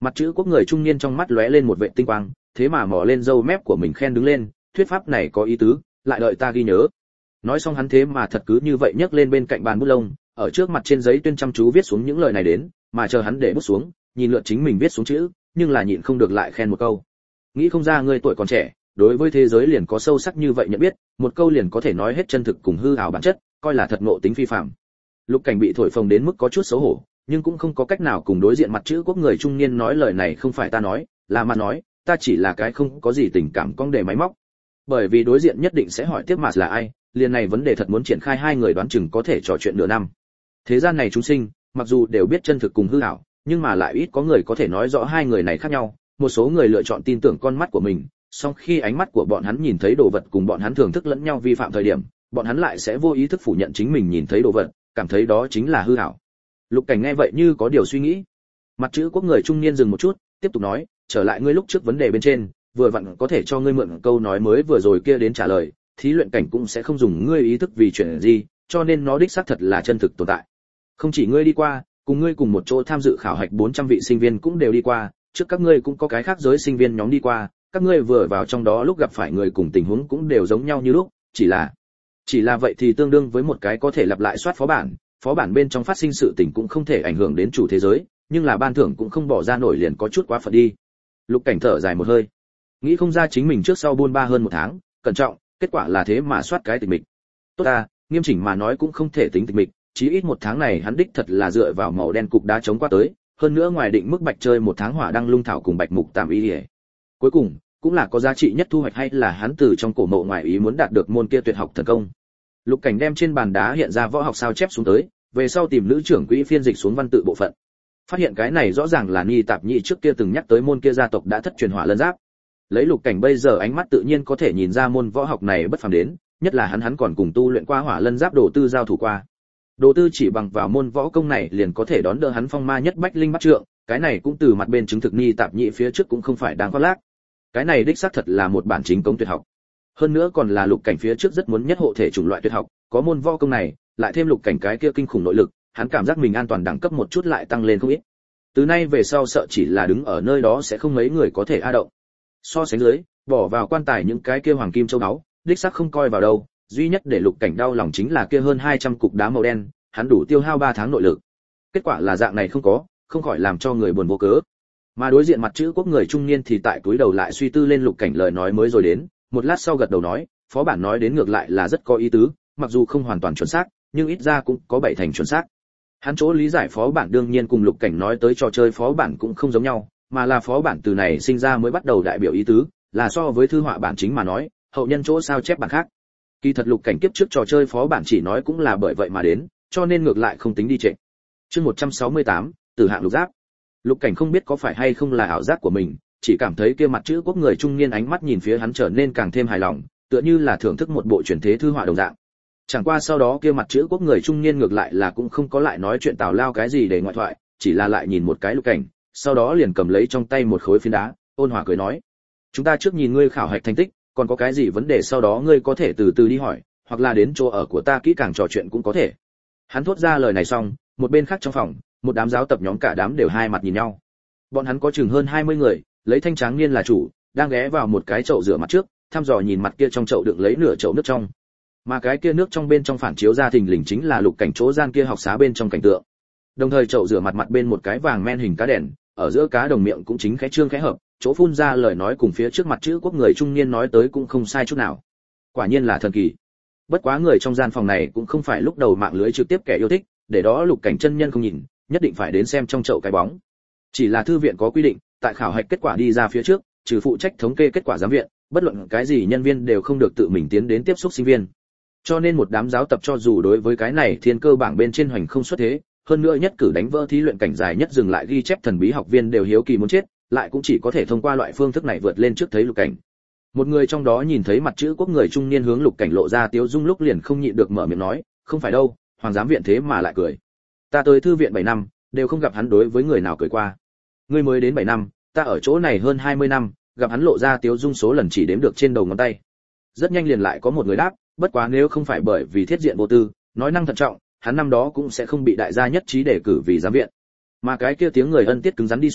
Speaker 1: Mặt chữ quốc người trung niên trong mắt lóe lên một vệt tinh quang, thế mà mò lên râu mép của mình khen đứng lên, thuyết pháp này có ý tứ, lại đợi ta ghi nhớ. Nói xong hắn thế mà thật cứ như vậy nhấc lên bên cạnh bàn bút lông, ở trước mặt trên giấy tuyên chăm chú viết xuống những lời này đến, mà chờ hắn để bút xuống, nhìn lượt chính mình viết xuống chữ, nhưng là nhịn không được lại khen một câu. Nghĩ không ra ngươi tuổi còn trẻ, đối với thế giới liền có sâu sắc như vậy nhận biết, một câu liền có thể nói hết chân thực cùng hư ảo bản chất, coi là thật ngộ tính phi phàm. Lục Cảnh bị thổi phồng đến mức có chút xấu hổ, nhưng cũng không có cách nào cùng đối diện mặt chữ quốc người trung niên nói lời này không phải ta nói, là mà nói, ta chỉ là cái không có gì tình cảm con đề máy móc. Bởi vì đối diện nhất định sẽ hỏi tiếp mà là ai, liền này vấn đề thật muốn triển khai hai người đoán chừng có thể trò chuyện nửa năm. Thế gian này chúng sinh, mặc dù đều biết chân thực cùng hư ảo, nhưng mà lại ít có người có thể nói rõ hai người này khác nhau. Một số người lựa chọn tin tưởng con mắt của mình, song khi ánh mắt của bọn hắn nhìn thấy đồ vật cùng bọn hắn thưởng thức lẫn nhau vi phạm thời điểm, bọn hắn lại sẽ vô ý thức phủ nhận chính mình nhìn thấy đồ vật, cảm thấy đó chính là hư ảo. Lục Cảnh nghe vậy như có điều suy nghĩ. Mặt chữ quốc người trung niên dừng một chút, tiếp tục nói, trở lại ngươi lúc trước vấn đề bên trên, vừa vặn có thể cho ngươi mượn câu nói mới vừa rồi kia đến trả lời, thí luyện cảnh cũng sẽ không dùng ngươi ý thức vì chuyện gì, cho nên nó đích xác thật là chân thực tồn tại. Không chỉ ngươi đi qua, cùng ngươi cùng một chỗ tham dự khảo hạch bốn trăm vị sinh viên cũng đều đi qua, trước các ngươi cũng có cái khác giới sinh viên nhóm đi qua, các ngươi vừa vào trong đó lúc gặp phải người cùng tình huống cũng đều giống nhau như lúc, chỉ là chỉ là vậy thì tương đương với một cái có thể lặp lại soát phó bản, phó bản bên trong phát sinh sự tình cũng không thể ảnh hưởng đến chủ thế giới, nhưng là ban thưởng cũng không bỏ ra nổi liền có chút quá phận đi. Lục Cảnh thở dài một hơi, nghĩ không ra chính mình trước sau buôn ba hơn một tháng, cẩn trọng, kết quả là thế mà soát cái tịch mịch. Tốt ta, nghiêm chỉnh mà nói cũng không thể tính tịch mịch, chí ít một tháng này hắn đích thật là dựa vào màu đen cục đá chống qua tới, hơn nữa ngoài định mức bạch chơi một tháng hỏa đăng lung thảo cùng bạch mục tạm ý. Cuối cùng, cũng là có giá trị nhất thu hoạch hay là hắn từ trong cổ mộ ngoài ý muốn đạt được môn kia tuyệt học thần công. Lục Cảnh đem trên bàn đá hiện ra võ học sao chép xuống tới, về sau tìm nữ trưởng quỹ phiên dịch xuống văn tự bộ phận. Phát hiện cái này rõ ràng là Ni Tạp Nhị trước kia từng nhắc tới môn kia gia tộc đã thất truyền hỏa lân giáp. Lấy Lục Cảnh bây giờ ánh mắt tự nhiên có thể nhìn ra môn võ học này bất phàm đến, nhất là hắn hắn còn cùng tu luyện qua hỏa lân giáp đồ tư giao thủ qua. Đồ tư chỉ bằng vào môn võ công này liền có thể đón đỡ hắn phong ma nhất bách linh bắt trượng, cái này cũng từ mặt bên chứng thực Ni Tạp Nhị phía trước cũng không phải đang khoác lác. Cái này đích xác thật là một bản chính công tuyệt học. Hơn nữa còn là Lục Cảnh phía trước rất muốn nhất hộ thể chủng loại tuyệt học, có môn võ công này, lại thêm Lục Cảnh cái kia kinh khủng nội lực, hắn cảm giác mình an toàn đẳng cấp một chút lại tăng lên không ít. Từ nay về sau sợ chỉ là đứng ở nơi đó sẽ không mấy người có thể a động. So sánh dưới, bỏ vào quan tài những cái kia hoàng kim châu báu, đích xác không coi vào đâu, duy nhất để Lục Cảnh đau lòng chính là kia hơn hai trăm cục đá màu đen, hắn đủ tiêu hao ba tháng nội lực. Kết quả là dạng này không có, không khỏi làm cho người buồn vô cớ. Mà đối diện mặt chữ quốc người trung niên thì tại túi đầu lại suy tư lên Lục Cảnh lời nói mới rồi đến, một lát sau gật đầu nói, phó bản nói đến ngược lại là rất có ý tứ, mặc dù không hoàn toàn chuẩn xác, nhưng ít ra cũng có bảy thành chuẩn xác. Hắn chỗ lý giải phó bản đương nhiên cùng Lục Cảnh nói tới trò chơi phó bản cũng không giống nhau, mà là phó bản từ này sinh ra mới bắt đầu đại biểu ý tứ, là so với thư họa bản chính mà nói, hậu nhân chỗ sao chép bản khác. Kỳ thật Lục Cảnh kiếp trước trò chơi phó bản chỉ nói cũng là bởi vậy mà đến, cho nên ngược lại không tính đi trệ. Chương một trăm sáu mươi tám, Tử hạng lục giáp. Lục Cảnh không biết có phải hay không là ảo giác của mình, chỉ cảm thấy kia mặt chữ quốc người trung niên ánh mắt nhìn phía hắn trở nên càng thêm hài lòng, tựa như là thưởng thức một bộ truyền thế thư họa đồng dạng. Chẳng qua sau đó kia mặt chữ quốc người trung niên ngược lại là cũng không có lại nói chuyện tào lao cái gì để ngoại thoại, chỉ là lại nhìn một cái Lục Cảnh, sau đó liền cầm lấy trong tay một khối phiến đá, ôn hòa cười nói: "Chúng ta trước nhìn ngươi khảo hạch thành tích, còn có cái gì vấn đề sau đó ngươi có thể từ từ đi hỏi, hoặc là đến chỗ ở của ta kỹ càng trò chuyện cũng có thể." Hắn thốt ra lời này xong, một bên khác trong phòng, một đám giáo tập nhóm cả đám đều hai mặt nhìn nhau. Bọn hắn có chừng hơn hai mươi người, lấy thanh tráng niên là chủ, đang ghé vào một cái chậu rửa mặt trước, thăm dò nhìn mặt kia trong chậu đựng lấy nửa chậu nước trong. Mà cái kia nước trong bên trong phản chiếu ra thình lình chính là Lục Cảnh chỗ gian kia học xá bên trong cảnh tượng. Đồng thời chậu rửa mặt mặt bên một cái vàng men hình cá đèn, ở giữa cá đồng miệng cũng chính khẽ trương khẽ hợp, chỗ phun ra lời nói cùng phía trước mặt chữ quốc người trung niên nói tới cũng không sai chút nào. Quả nhiên là thần kỳ. Bất quá người trong gian phòng này cũng không phải lúc đầu mạng lưới trực tiếp kẻ yêu thích, để đó Lục Cảnh chân nhân không nhìn, nhất định phải đến xem trong chậu cái bóng. Chỉ là thư viện có quy định, tại khảo hạch kết quả đi ra phía trước, trừ phụ trách thống kê kết quả giám viện, bất luận cái gì nhân viên đều không được tự mình tiến đến tiếp xúc sinh viên. Cho nên một đám giáo tập cho dù đối với cái này thiên cơ bảng bên trên hoành không xuất thế, hơn nữa nhất cử đánh vỡ thí luyện cảnh dài nhất dừng lại ghi chép thần bí học viên đều hiếu kỳ muốn chết, lại cũng chỉ có thể thông qua loại phương thức này vượt lên trước thấy Lục Cảnh. Một người trong đó nhìn thấy mặt chữ quốc người trung niên hướng Lục Cảnh lộ ra tiếu dung lúc liền không nhịn được mở miệng nói, không phải đâu, hoàng giám viện thế mà lại cười. Ta tới thư viện bảy năm, đều không gặp hắn đối với người nào cười qua. Ngươi mới đến bảy năm, ta ở chỗ này hơn hai mươi năm, gặp hắn lộ ra tiếu dung số lần chỉ đếm được trên đầu ngón tay. Rất nhanh liền lại có một người đáp, bất quá nếu không phải bởi vì thiết diện vô tư, nói năng thận trọng, hắn năm đó cũng sẽ không bị đại gia nhất trí đề cử vì giám viện. Mà cái kia tiếng người ân tiết cứng rắn đi xuống,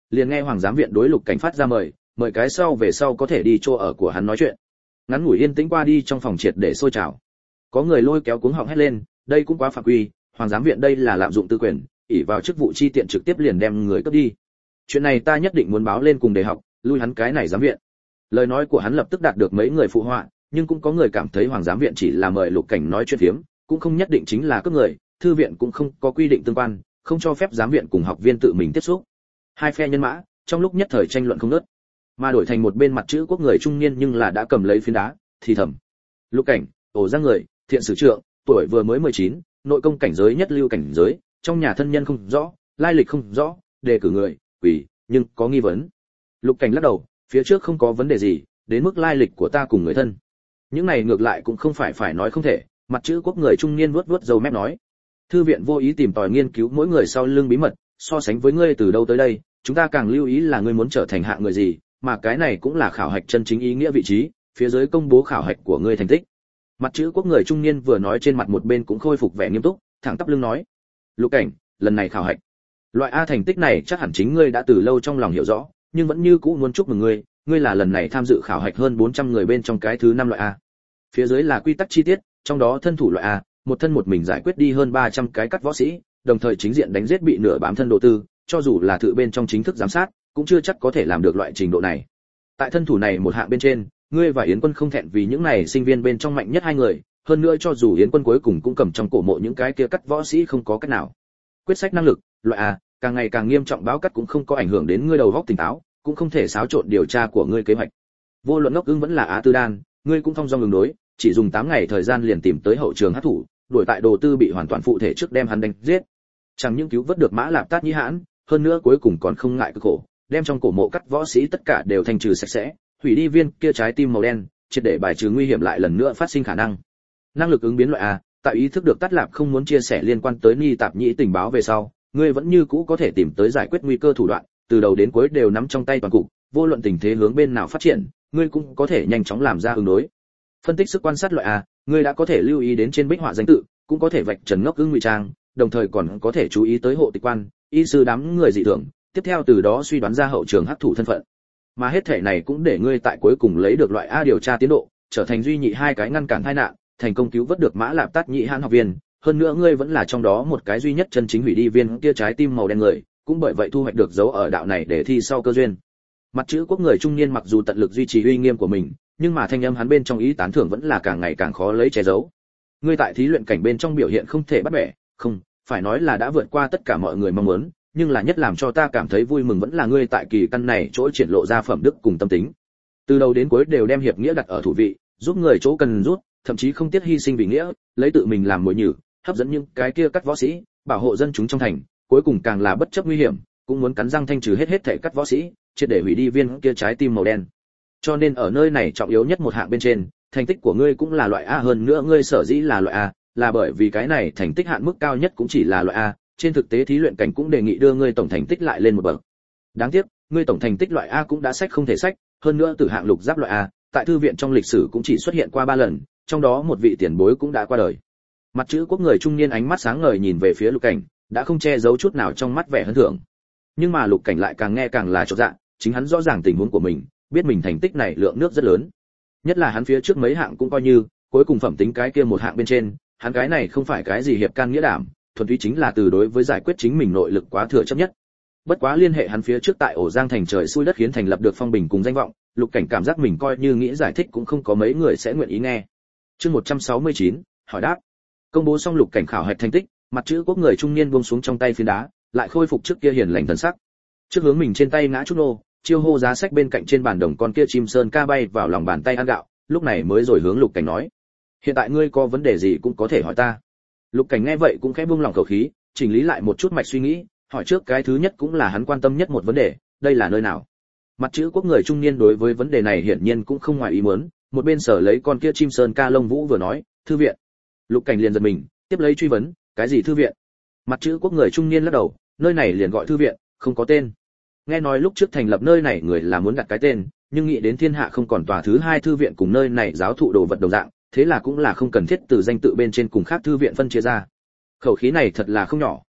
Speaker 1: liền nghe hoàng giám viện đối Lục Cảnh phát ra mời, mời cái sau về sau có thể đi chỗ ở của hắn nói chuyện. Ngắn ngủi yên tĩnh qua đi, trong phòng triệt để sôi trào. Có người lôi kéo cuống họng hét lên, đây cũng quá phạm quy, hoàng giám viện đây là lạm dụng tư quyền, ỷ vào chức vụ chi tiện trực tiếp liền đem người cướp đi. Chuyện này ta nhất định muốn báo lên cùng đề học, lui hắn cái này giám viện. Lời nói của hắn lập tức đạt được mấy người phụ họa, nhưng cũng có người cảm thấy hoàng giám viện chỉ là mời Lục Cảnh nói chuyện phiếm, cũng không nhất định chính là cướp người, thư viện cũng không có quy định tương quan, không cho phép giám viện cùng học viên tự mình tiếp xúc. Hai phe nhân mã trong lúc nhất thời tranh luận không ngớt, mà đổi thành một bên mặt chữ quốc người trung niên nhưng là đã cầm lấy phiến đá, thì thầm: Lục Cảnh, ổ ra người, thiện sử trượng, tuổi vừa mới mười chín, nội công cảnh giới nhất lưu cảnh giới, trong nhà thân nhân không rõ, lai lịch không rõ, đề cử người, quỷ, nhưng có nghi vấn. Lục Cảnh lắc đầu, phía trước không có vấn đề gì, đến mức lai lịch của ta cùng người thân. Những này ngược lại cũng không phải phải nói không thể, mặt chữ quốc người trung niên vuốt vuốt râu mép nói. Thư viện vô ý tìm tòi nghiên cứu mỗi người sau lưng bí mật, so sánh với ngươi từ đâu tới đây, chúng ta càng lưu ý là ngươi muốn trở thành hạng người gì, mà cái này cũng là khảo hạch chân chính ý nghĩa vị trí, phía dưới công bố khảo hạch của ngươi thành tích. Mặt chữ quốc người trung niên vừa nói trên mặt một bên cũng khôi phục vẻ nghiêm túc, thẳng tắp lưng nói: Lục Cảnh, lần này khảo hạch, loại A thành tích này chắc hẳn chính ngươi đã từ lâu trong lòng hiểu rõ, nhưng vẫn như cũ muốn chúc mừng ngươi, ngươi là lần này tham dự khảo hạch hơn bốn trăm người bên trong cái thứ năm loại A. Phía dưới là quy tắc chi tiết, trong đó thân thủ loại A, một thân một mình giải quyết đi hơn ba trăm cái cắt võ sĩ, đồng thời chính diện đánh giết bị nửa bám thân độ tư, cho dù là tự bên trong chính thức giám sát, cũng chưa chắc có thể làm được loại trình độ này. Tại thân thủ này một hạng bên trên, ngươi và Yến Quân không thẹn vì những này sinh viên bên trong mạnh nhất hai người, hơn nữa cho dù Yến Quân cuối cùng cũng cầm trong cổ mộ những cái kia cắt võ sĩ không có cách nào. Quyết sách năng lực, loại A, càng ngày càng nghiêm trọng báo cắt cũng không có ảnh hưởng đến ngươi đầu óc tỉnh táo, cũng không thể xáo trộn điều tra của ngươi kế hoạch. Vô luận ngốc ưng vẫn là Á Tư Đan, ngươi cũng thông dong ứng đối, chỉ dùng tám ngày thời gian liền tìm tới hậu trường hắc thủ, đuổi tại đồ tư bị hoàn toàn phụ thể trước đem hắn đánh giết. Chẳng những cứu vớt được Mã Lạp Tát Nhĩ Hãn, hơn nữa cuối cùng còn không ngại cực khổ, đem trong cổ mộ cắt võ sĩ tất cả đều thanh trừ sạch sẽ, hủy đi viên kia trái tim màu đen, triệt để bài trừ nguy hiểm lại lần nữa phát sinh khả năng. Năng lực ứng biến loại A, tại ý thức được Tát Lạp không muốn chia sẻ liên quan tới Ni Tạp Nhĩ tình báo về sau, ngươi vẫn như cũ có thể tìm tới giải quyết nguy cơ thủ đoạn, từ đầu đến cuối đều nắm trong tay toàn cục, vô luận tình thế hướng bên nào phát triển, ngươi cũng có thể nhanh chóng làm ra ứng đối. Phân tích sức quan sát loại A, ngươi đã có thể lưu ý đến trên bích họa danh tự, cũng có thể vạch trần ngốc ưng ngụy trang, đồng thời còn có thể chú ý tới hộ tịch quan, y sư đám người dị thường, tiếp theo từ đó suy đoán ra hậu trường hắc thủ thân phận. Mà hết thể này cũng để ngươi tại cuối cùng lấy được loại A điều tra tiến độ, trở thành duy nhị hai cái ngăn cản tai nạn, thành công cứu vớt được Mã Lạp Tát Nhĩ Hãn học viên, hơn nữa ngươi vẫn là trong đó một cái duy nhất chân chính hủy đi viên kia trái tim màu đen người, cũng bởi vậy thu hoạch được dấu ở đạo này để thi sau cơ duyên. Mặt chữ quốc người trung niên mặc dù tận lực duy trì uy nghiêm của mình, nhưng mà thanh âm hắn bên trong ý tán thưởng vẫn là càng ngày càng khó lấy che giấu. Ngươi tại thí luyện cảnh bên trong biểu hiện không thể bắt bẻ, không, phải nói là đã vượt qua tất cả mọi người mong muốn, nhưng là nhất làm cho ta cảm thấy vui mừng vẫn là ngươi tại kỳ căn này chỗ triển lộ ra phẩm đức cùng tâm tính. Từ đầu đến cuối đều đem hiệp nghĩa đặt ở thủ vị, giúp người chỗ cần rút, thậm chí không tiếc hy sinh vì nghĩa, lấy tự mình làm mồi nhử, hấp dẫn những cái kia cắt võ sĩ, bảo hộ dân chúng trong thành, cuối cùng càng là bất chấp nguy hiểm, cũng muốn cắn răng thanh trừ hết hết thể cắt võ sĩ, triệt để hủy đi viên kia trái tim màu đen. Cho nên ở nơi này trọng yếu nhất một hạng bên trên, thành tích của ngươi cũng là loại A, hơn nữa ngươi sở dĩ là loại A, là bởi vì cái này thành tích hạn mức cao nhất cũng chỉ là loại A, trên thực tế thí luyện cảnh cũng đề nghị đưa ngươi tổng thành tích lại lên một bậc. Đáng tiếc, ngươi tổng thành tích loại A cũng đã sách không thể sách, hơn nữa từ hạng lục giáp loại A, tại thư viện trong lịch sử cũng chỉ xuất hiện qua ba lần, trong đó một vị tiền bối cũng đã qua đời. Mặt chữ quốc người trung niên ánh mắt sáng ngời nhìn về phía Lục Cảnh, đã không che giấu chút nào trong mắt vẻ hân thưởng. Nhưng mà Lục Cảnh lại càng nghe càng là chột dạ, chính hắn rõ ràng tình huống của mình, biết mình thành tích này lượng nước rất lớn. Nhất là hắn phía trước mấy hạng cũng coi như, cuối cùng phẩm tính cái kia một hạng bên trên, hắn cái này không phải cái gì hiệp can nghĩa đảm, thuần túy chính là từ đối với giải quyết chính mình nội lực quá thừa chấp nhất. Bất quá liên hệ hắn phía trước tại ổ Giang thành trời xui đất khiến thành lập được phong bình cùng danh vọng, Lục Cảnh cảm giác mình coi như nghĩ giải thích cũng không có mấy người sẽ nguyện ý nghe. Chương một trăm sáu mươi chín, hỏi đáp. Công bố xong Lục Cảnh khảo hạch thành tích, mặt chữ quốc người trung niên buông xuống trong tay phiến đá, lại khôi phục trước kia hiền lành thần sắc. Trước hướng mình trên tay ngã chút nô, chiêu hô giá sách bên cạnh trên bàn đồng con kia chim sơn ca bay vào lòng bàn tay ăn gạo, lúc này mới rồi hướng Lục Cảnh nói: "Hiện tại ngươi có vấn đề gì cũng có thể hỏi ta." Lục Cảnh nghe vậy cũng khẽ buông lòng khẩu khí, chỉnh lý lại một chút mạch suy nghĩ, hỏi trước cái thứ nhất cũng là hắn quan tâm nhất một vấn đề, đây là nơi nào? Mặt chữ quốc người trung niên đối với vấn đề này hiển nhiên cũng không ngoài ý muốn, một bên sở lấy con kia chim sơn ca lông vũ vừa nói: "Thư viện." Lục Cảnh liền giật mình, tiếp lấy truy vấn: "Cái gì thư viện?" Mặt chữ quốc người trung niên lắc đầu: "Nơi này liền gọi thư viện, không có tên." Nghe nói lúc trước thành lập nơi này người là muốn đặt cái tên, nhưng nghĩ đến thiên hạ không còn tòa thứ hai thư viện cùng nơi này giáo thụ đồ vật đồng dạng, thế là cũng là không cần thiết từ danh tự bên trên cùng khác thư viện phân chia ra. Khẩu khí này thật là không nhỏ,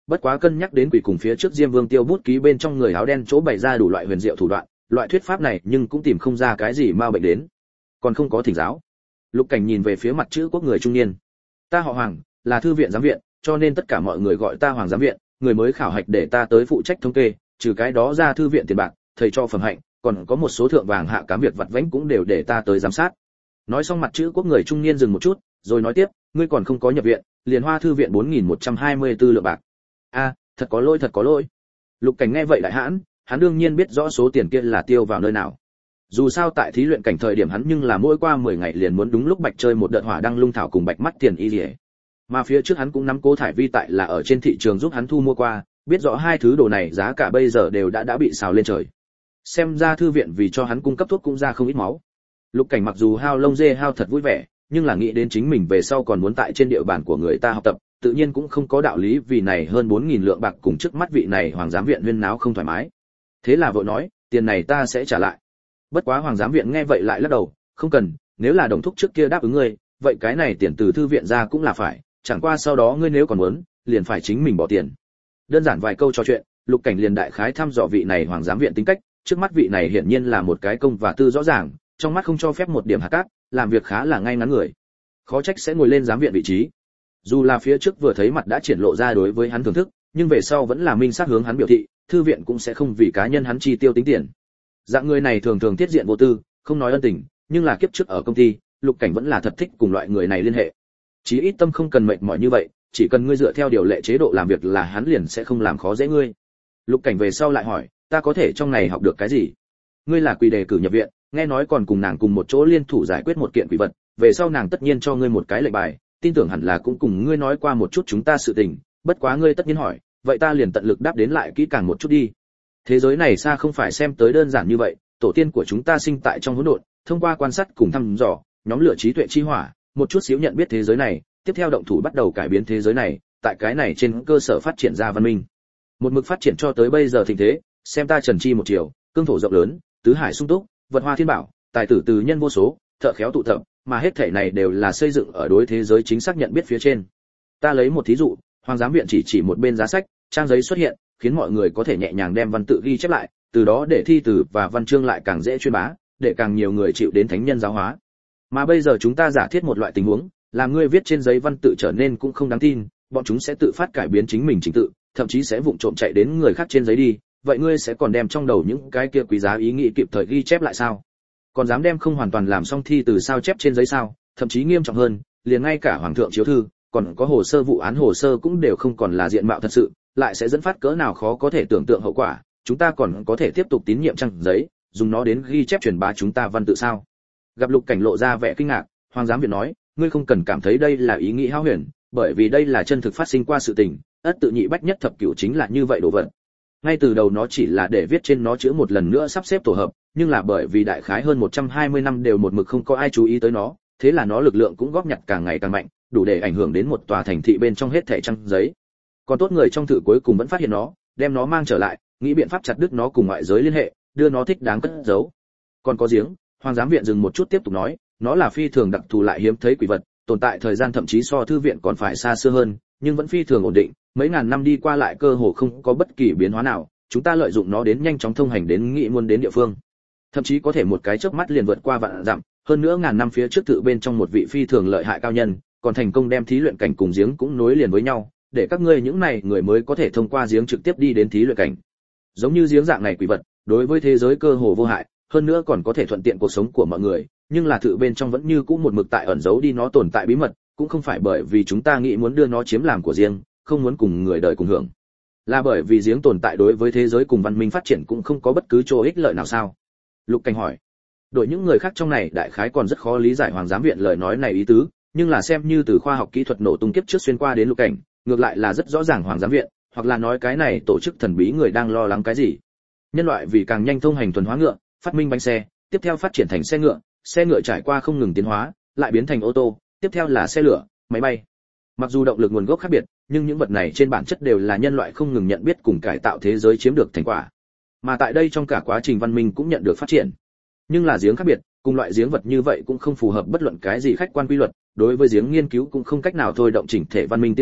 Speaker 1: bất quá cân nhắc đến quỷ cùng phía trước Diêm Vương Tiêu bút ký bên trong người áo đen chỗ bày ra đủ loại huyền diệu thủ đoạn, loại thuyết pháp này nhưng cũng tìm không ra cái gì ma bệnh đến. Còn không có thỉnh giáo. Lục Cảnh nhìn về phía mặt chữ quốc người trung niên. Ta họ Hoàng, là thư viện giám viện, cho nên tất cả mọi người gọi ta Hoàng giám viện, người mới khảo hạch để ta tới phụ trách thống kê, trừ cái đó ra thư viện tiền bạc, thầy cho phẩm hạnh, còn có một số thượng vàng hạ cám việc vặt vãnh cũng đều để ta tới giám sát. Nói xong mặt chữ quốc người trung niên dừng một chút, rồi nói tiếp, ngươi còn không có nhập viện, liền hoa thư viện bốn nghìn một trăm hai mươi tư lượng bạc. A, thật có lỗi thật có lỗi. Lục Cảnh nghe vậy đại hãn, hắn đương nhiên biết rõ số tiền kia là tiêu vào nơi nào. Dù sao tại thí luyện cảnh thời điểm hắn nhưng là mỗi qua mười ngày liền muốn đúng lúc bạch chơi một đợt hỏa đăng lung thảo cùng bạch mắt tiền y liễu. Mà phía trước hắn cũng nắm Cố Thải Vi tại là ở trên thị trường giúp hắn thu mua qua, biết rõ hai thứ đồ này giá cả bây giờ đều đã đã bị xào lên trời. Xem ra thư viện vì cho hắn cung cấp thuốc cũng ra không ít máu. Lục Cảnh mặc dù hao lông dê hao thật vui vẻ, nhưng là nghĩ đến chính mình về sau còn muốn tại trên địa bàn của người ta học tập, tự nhiên cũng không có đạo lý vì này hơn bốn nghìn lượng bạc cùng trước mắt vị này Hoàng giám viện huyên náo không thoải mái. Thế là vội nói, tiền này ta sẽ trả lại. Bất quá Hoàng giám viện nghe vậy lại lắc đầu, không cần, nếu là đồng thúc trước kia đáp ứng ngươi, vậy cái này tiền từ thư viện ra cũng là phải, chẳng qua sau đó ngươi nếu còn muốn, liền phải chính mình bỏ tiền. Đơn giản vài câu trò chuyện, Lục Cảnh liền đại khái thăm dò vị này Hoàng giám viện tính cách, trước mắt vị này hiển nhiên là một cái công và tư rõ ràng, trong mắt không cho phép một điểm hạt cát, làm việc khá là ngay ngắn người. Khó trách sẽ ngồi lên giám viện vị trí. Dù là phía trước vừa thấy mặt đã triển lộ ra đối với hắn thưởng thức, nhưng về sau vẫn là minh xác hướng hắn biểu thị, thư viện cũng sẽ không vì cá nhân hắn chi tiêu tính tiền. Dạng người này thường thường tiết diện vô tư, không nói ân tình, nhưng là kiếp trước ở công ty, Lục Cảnh vẫn là thật thích cùng loại người này liên hệ. Chí ít tâm không cần mệt mỏi như vậy, chỉ cần ngươi dựa theo điều lệ chế độ làm việc là hắn liền sẽ không làm khó dễ ngươi. Lục Cảnh về sau lại hỏi, ta có thể trong này học được cái gì? Ngươi là quỷ đề cử nhập viện, nghe nói còn cùng nàng cùng một chỗ liên thủ giải quyết một kiện quỷ vật, về sau nàng tất nhiên cho ngươi một cái lệnh bài, tin tưởng hẳn là cũng cùng ngươi nói qua một chút chúng ta sự tình, bất quá ngươi tất nhiên hỏi, vậy ta liền tận lực đáp đến lại kỹ càng một chút đi. Thế giới này xa không phải xem tới đơn giản như vậy, tổ tiên của chúng ta sinh tại trong hỗn độn, thông qua quan sát cùng thăm dò, nhóm lửa trí tuệ chi hỏa, một chút xíu nhận biết thế giới này, tiếp theo động thủ bắt đầu cải biến thế giới này, tại cái này trên cơ sở phát triển ra văn minh. Một mực phát triển cho tới bây giờ thịnh thế, xem ta Trần Chi một chiều, cương thổ rộng lớn, tứ hải sung túc, vật hoa thiên bảo, tài tử từ nhân vô số, thợ khéo tụ tập, mà hết thảy này đều là xây dựng ở đối thế giới chính xác nhận biết phía trên. Ta lấy một thí dụ, Hoàng giám viện chỉ chỉ một bên giá sách, trang giấy xuất hiện, khiến mọi người có thể nhẹ nhàng đem văn tự ghi chép lại, từ đó để thi từ và văn chương lại càng dễ truyền bá, để càng nhiều người chịu đến thánh nhân giáo hóa. Mà bây giờ chúng ta giả thiết một loại tình huống, làm ngươi viết trên giấy văn tự trở nên cũng không đáng tin, bọn chúng sẽ tự phát cải biến chính mình trình tự, thậm chí sẽ vụng trộm chạy đến người khác trên giấy đi, vậy ngươi sẽ còn đem trong đầu những cái kia quý giá ý nghĩ kịp thời ghi chép lại sao? Còn dám đem không hoàn toàn làm xong thi từ sao chép trên giấy sao? Thậm chí nghiêm trọng hơn, liền ngay cả hoàng thượng chiếu thư, còn có hồ sơ vụ án hồ sơ cũng đều không còn là diện mạo thật sự, lại sẽ dẫn phát cỡ nào khó có thể tưởng tượng hậu quả, chúng ta còn có thể tiếp tục tín nhiệm trang giấy, dùng nó đến ghi chép truyền bá chúng ta văn tự sao? Gặp Lục Cảnh lộ ra vẻ kinh ngạc, Hoàng giám viện nói, ngươi không cần cảm thấy đây là ý nghĩ hão huyền, bởi vì đây là chân thực phát sinh qua sự tình, ất tự nhị bách nhất thập cửu chính là như vậy đồ vật. Ngay từ đầu nó chỉ là để viết trên nó chữ một lần nữa sắp xếp tổ hợp, nhưng là bởi vì đại khái hơn một trăm hai mươi năm đều một mực không có ai chú ý tới nó, thế là nó lực lượng cũng góp nhặt càng ngày càng mạnh, đủ để ảnh hưởng đến một tòa thành thị bên trong hết thảy trang giấy. Còn tốt người trong thử cuối cùng vẫn phát hiện nó, đem nó mang trở lại, nghĩ biện pháp chặt đứt nó cùng ngoại giới liên hệ, đưa nó thích đáng cất giấu. Còn có giếng, Hoàng giám viện dừng một chút tiếp tục nói, nó là phi thường đặc thù lại hiếm thấy quỷ vật, tồn tại thời gian thậm chí so thư viện còn phải xa xưa hơn, nhưng vẫn phi thường ổn định, mấy ngàn năm đi qua lại cơ hồ không có bất kỳ biến hóa nào, chúng ta lợi dụng nó đến nhanh chóng thông hành đến nghị muốn đến địa phương. Thậm chí có thể một cái chớp mắt liền vượt qua vạn dặm, hơn nữa ngàn năm phía trước tự bên trong một vị phi thường lợi hại cao nhân, còn thành công đem thí luyện cảnh cùng giếng cũng nối liền với nhau, để các ngươi những này người mới có thể thông qua giếng trực tiếp đi đến thí luyện cảnh. Giống như giếng dạng này quỷ vật, đối với thế giới cơ hồ vô hại, hơn nữa còn có thể thuận tiện cuộc sống của mọi người, nhưng là tự bên trong vẫn như cũ một mực tại ẩn giấu đi nó tồn tại bí mật, cũng không phải bởi vì chúng ta nghĩ muốn đưa nó chiếm làm của riêng, không muốn cùng người đời cùng hưởng, là bởi vì giếng tồn tại đối với thế giới cùng văn minh phát triển cũng không có bất cứ chỗ ích lợi nào sao? Lục Cảnh hỏi. Đội những người khác trong này đại khái còn rất khó lý giải Hoàng giám viện lời nói này ý tứ, nhưng là xem như từ khoa học kỹ thuật nổ tung kiếp trước xuyên qua đến Lục Cảnh, ngược lại là rất rõ ràng Hoàng giám viện, hoặc là nói cái này tổ chức thần bí người đang lo lắng cái gì. Nhân loại vì càng nhanh thông hành thuần hóa ngựa, phát minh bánh xe, tiếp theo phát triển thành xe ngựa, xe ngựa trải qua không ngừng tiến hóa, lại biến thành ô tô, tiếp theo là xe lửa, máy bay. Mặc dù động lực nguồn gốc khác biệt, nhưng những vật này trên bản chất đều là nhân loại không ngừng nhận biết cùng cải tạo thế giới chiếm được thành quả. Mà tại đây trong cả quá trình văn minh cũng nhận được phát triển. Nhưng là giếng khác biệt, cùng loại giếng vật như vậy cũng không phù hợp bất luận cái gì khách quan quy luật, đối với giếng nghiên cứu cũng không cách nào thôi động chỉnh thể văn minh tiến bộ,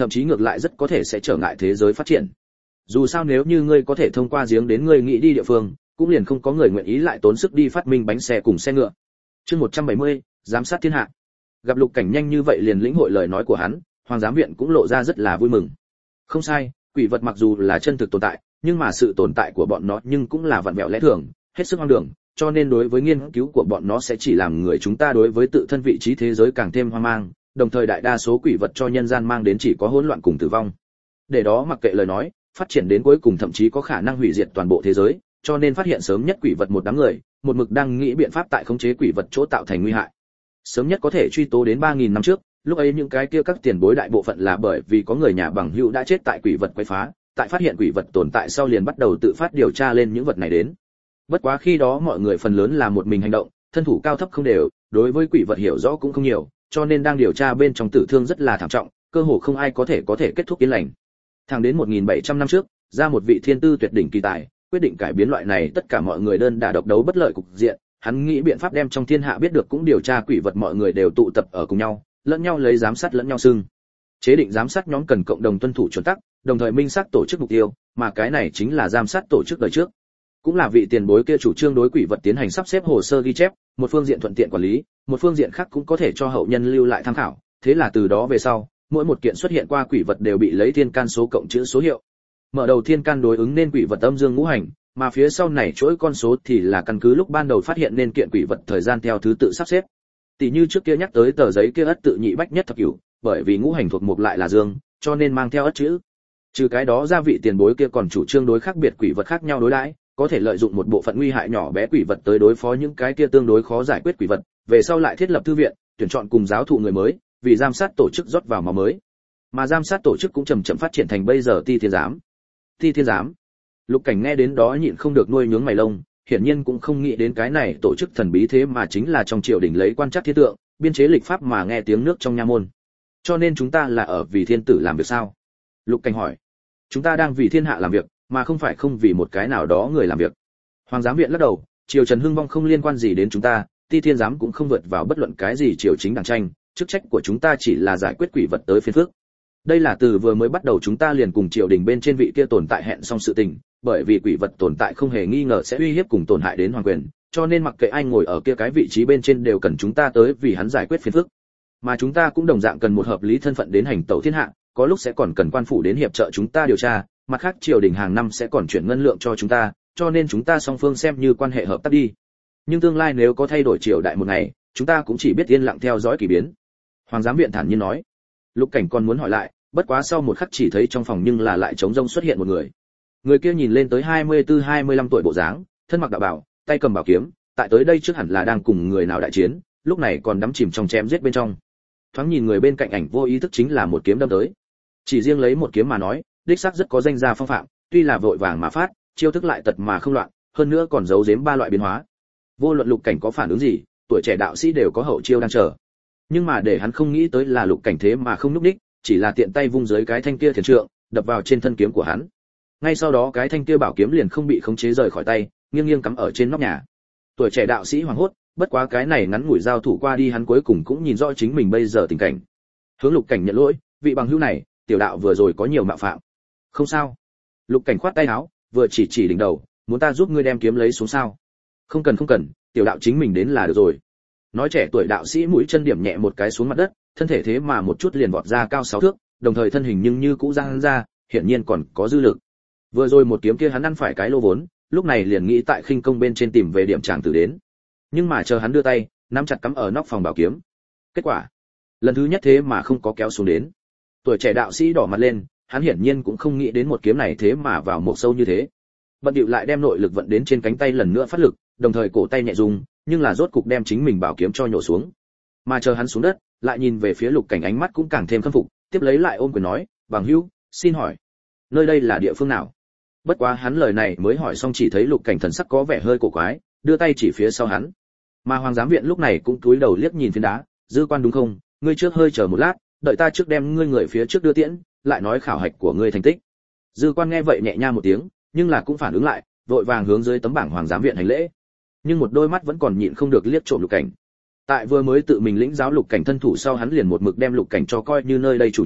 Speaker 1: thậm chí ngược lại rất có thể sẽ trở ngại thế giới phát triển. Dù sao nếu như ngươi có thể thông qua giếng đến ngươi nghĩ đi địa phương, cũng liền không có người nguyện ý lại tốn sức đi phát minh bánh xe cùng xe ngựa. Chương một trăm bảy mươi, giám sát thiên hạ. Gặp Lục Cảnh nhanh như vậy liền lĩnh hội lời nói của hắn, Hoàng giám viện cũng lộ ra rất là vui mừng. Không sai, quỷ vật mặc dù là chân thực tồn tại, nhưng mà sự tồn tại của bọn nó nhưng cũng là vặn vẹo lẽ thường, hết sức hoang đường, cho nên đối với nghiên cứu của bọn nó sẽ chỉ làm người chúng ta đối với tự thân vị trí thế giới càng thêm hoang mang, đồng thời đại đa số quỷ vật cho nhân gian mang đến chỉ có hỗn loạn cùng tử vong. Để đó mặc kệ lời nói, phát triển đến cuối cùng thậm chí có khả năng hủy diệt toàn bộ thế giới, cho nên phát hiện sớm nhất quỷ vật một đám người, một mực đang nghĩ biện pháp tại khống chế quỷ vật chỗ tạo thành nguy hại. Sớm nhất có thể truy tố đến ba nghìn năm trước, lúc ấy những cái kia các tiền bối đại bộ phận là bởi vì có người nhà bằng hữu đã chết tại quỷ vật quấy phá, tại phát hiện quỷ vật tồn tại sau liền bắt đầu tự phát điều tra lên những vật này đến. Bất quá khi đó mọi người phần lớn là một mình hành động, thân thủ cao thấp không đều, đối với quỷ vật hiểu rõ cũng không nhiều, cho nên đang điều tra bên trong tử thương rất là thảm trọng, cơ hồ không ai có thể có thể kết thúc yên lành. Thẳng đến một nghìn bảy trăm năm trước, ra một vị thiên tư tuyệt đỉnh kỳ tài, quyết định cải biến loại này tất cả mọi người đơn đả độc đấu bất lợi cục diện, hắn nghĩ biện pháp đem trong thiên hạ biết được cũng điều tra quỷ vật mọi người đều tụ tập ở cùng nhau, lẫn nhau lấy giám sát lẫn nhau xưng. Chế định giám sát nhóm cần cộng đồng tuân thủ chuẩn tắc, đồng thời minh xác tổ chức mục tiêu, mà cái này chính là giám sát tổ chức đời trước. Cũng là vị tiền bối kia chủ trương đối quỷ vật tiến hành sắp xếp hồ sơ ghi chép, một phương diện thuận tiện quản lý, một phương diện khác cũng có thể cho hậu nhân lưu lại tham khảo, thế là từ đó về sau, mỗi một kiện xuất hiện qua quỷ vật đều bị lấy thiên can số cộng chữ số hiệu. Mở đầu thiên can đối ứng nên quỷ vật âm dương ngũ hành, mà phía sau này chuỗi con số thì là căn cứ lúc ban đầu phát hiện nên kiện quỷ vật thời gian theo thứ tự sắp xếp. Tỷ như trước kia nhắc tới tờ giấy kia ất tự nhị bách nhất thập cửu, bởi vì ngũ hành thuộc mục lại là dương, cho nên mang theo ất chữ. Trừ cái đó ra vị tiền bối kia còn chủ trương đối khác biệt quỷ vật khác nhau đối đãi, có thể lợi dụng một bộ phận nguy hại nhỏ bé quỷ vật tới đối phó những cái kia tương đối khó giải quyết quỷ vật, về sau lại thiết lập thư viện, tuyển chọn cùng giáo thụ người mới, vì giám sát tổ chức rót vào máu mới. Mà giám sát tổ chức cũng chậm chậm phát triển thành bây giờ Ti Thiên giám. Ti Thiên giám. Lục Cảnh nghe đến đó nhịn không được nuôi nhướng mày lông, hiển nhiên cũng không nghĩ đến cái này tổ chức thần bí thế mà chính là trong triều đình lấy quan trắc thiên tượng, biên chế lịch pháp mà nghe tiếng nước trong nha môn. Cho nên chúng ta là ở vì thiên tử làm việc sao? Lục Cảnh hỏi. Chúng ta đang vì thiên hạ làm việc, mà không phải không vì một cái nào đó người làm việc. Hoàng giám viện lắc đầu, triều Trần hưng vong không liên quan gì đến chúng ta, Ti Thiên giám cũng không vượt vào bất luận cái gì triều chính đảng tranh, chức trách của chúng ta chỉ là giải quyết quỷ vật tới phiền phức. Đây là từ vừa mới bắt đầu chúng ta liền cùng triều đình bên trên vị kia tồn tại hẹn xong sự tình, bởi vì quỷ vật tồn tại không hề nghi ngờ sẽ uy hiếp cùng tổn hại đến hoàng quyền, cho nên mặc kệ ai ngồi ở kia cái vị trí bên trên đều cần chúng ta tới vì hắn giải quyết phiền phức. Mà chúng ta cũng đồng dạng cần một hợp lý thân phận đến hành tẩu thiên hạ, có lúc sẽ còn cần quan phủ đến hiệp trợ chúng ta điều tra, mặt khác triều đình hàng năm sẽ còn chuyển ngân lượng cho chúng ta, cho nên chúng ta song phương xem như quan hệ hợp tác đi. Nhưng tương lai nếu có thay đổi triều đại một ngày, chúng ta cũng chỉ biết yên lặng theo dõi kỳ biến. Hoàng giám viện thản nhiên nói. Lục Cảnh còn muốn hỏi lại, bất quá sau một khắc chỉ thấy trong phòng nhưng là lại trống rỗng xuất hiện một người. Người kia nhìn lên tới hai mươi tư hai mươi lăm tuổi bộ dáng, thân mặc đạo bào, tay cầm bảo kiếm, tại tới đây trước hẳn là đang cùng người nào đại chiến, lúc này còn đắm chìm trong chém giết bên trong. Thoáng nhìn người bên cạnh ảnh vô ý thức chính là một kiếm đâm tới. Chỉ riêng lấy một kiếm mà nói, đích xác rất có danh gia phong phạm, tuy là vội vàng mà phát, chiêu thức lại tật mà không loạn, hơn nữa còn giấu giếm ba loại biến hóa. Vô luận Lục Cảnh có phản ứng gì, tuổi trẻ đạo sĩ đều có hậu chiêu đang chờ. Nhưng mà để hắn không nghĩ tới là Lục Cảnh thế mà không núp đích, chỉ là tiện tay vung dưới cái thanh kia thiền trượng, đập vào trên thân kiếm của hắn. Ngay sau đó cái thanh kia bảo kiếm liền không bị khống chế rời khỏi tay, nghiêng nghiêng cắm ở trên nóc nhà. Tuổi trẻ đạo sĩ hoảng hốt, bất quá cái này ngắn ngủi giao thủ qua đi hắn cuối cùng cũng nhìn rõ chính mình bây giờ tình cảnh. Hướng Lục Cảnh nhận lỗi, vị bằng hữu này, tiểu đạo vừa rồi có nhiều mạo phạm. Không sao. Lục Cảnh khoát tay áo, vừa chỉ chỉ đỉnh đầu, muốn ta giúp ngươi đem kiếm lấy xuống sao? Không cần không cần, tiểu đạo chính mình đến là được rồi. Nói trẻ tuổi đạo sĩ mũi chân điểm nhẹ một cái xuống mặt đất, thân thể thế mà một chút liền vọt ra cao sáu thước, đồng thời thân hình nhưng như cũ giang ra, hiển nhiên còn có dư lực. Vừa rồi một kiếm kia hắn ăn phải cái lô vốn, lúc này liền nghĩ tại khinh công bên trên tìm về điểm tràng tử đến. Nhưng mà chờ hắn đưa tay, nắm chặt cắm ở nóc phòng bảo kiếm. Kết quả, lần thứ nhất thế mà không có kéo xuống đến. Tuổi trẻ đạo sĩ đỏ mặt lên, hắn hiển nhiên cũng không nghĩ đến một kiếm này thế mà vào một sâu như thế. Bận điệu lại đem nội lực vận đến trên cánh tay lần nữa phát lực, đồng thời cổ tay nhẹ rung, nhưng là rốt cục đem chính mình bảo kiếm cho nhổ xuống. Mà chờ hắn xuống đất, lại nhìn về phía Lục Cảnh ánh mắt cũng càng thêm khâm phục, tiếp lấy lại ôm quyền nói, "Bằng hữu, xin hỏi, nơi đây là địa phương nào?" Bất quá hắn lời này mới hỏi xong chỉ thấy Lục Cảnh thần sắc có vẻ hơi cổ quái, đưa tay chỉ phía sau hắn. Mà Hoàng giám viện lúc này cũng cúi đầu liếc nhìn phiến đá, "Dư quan đúng không? Ngươi trước hơi chờ một lát, đợi ta trước đem ngươi người phía trước đưa tiễn, lại nói khảo hạch của ngươi thành tích." Dư quan nghe vậy nhẹ nha một tiếng, nhưng là cũng phản ứng lại, vội vàng hướng dưới tấm bảng Hoàng giám viện hành lễ. Nhưng một đôi mắt vẫn còn nhịn không được liếc trộm Lục Cảnh. Tại vừa mới tự mình lĩnh giáo Lục Cảnh thân thủ sau hắn liền một mực đem Lục Cảnh cho coi như nơi đây chủ nhân,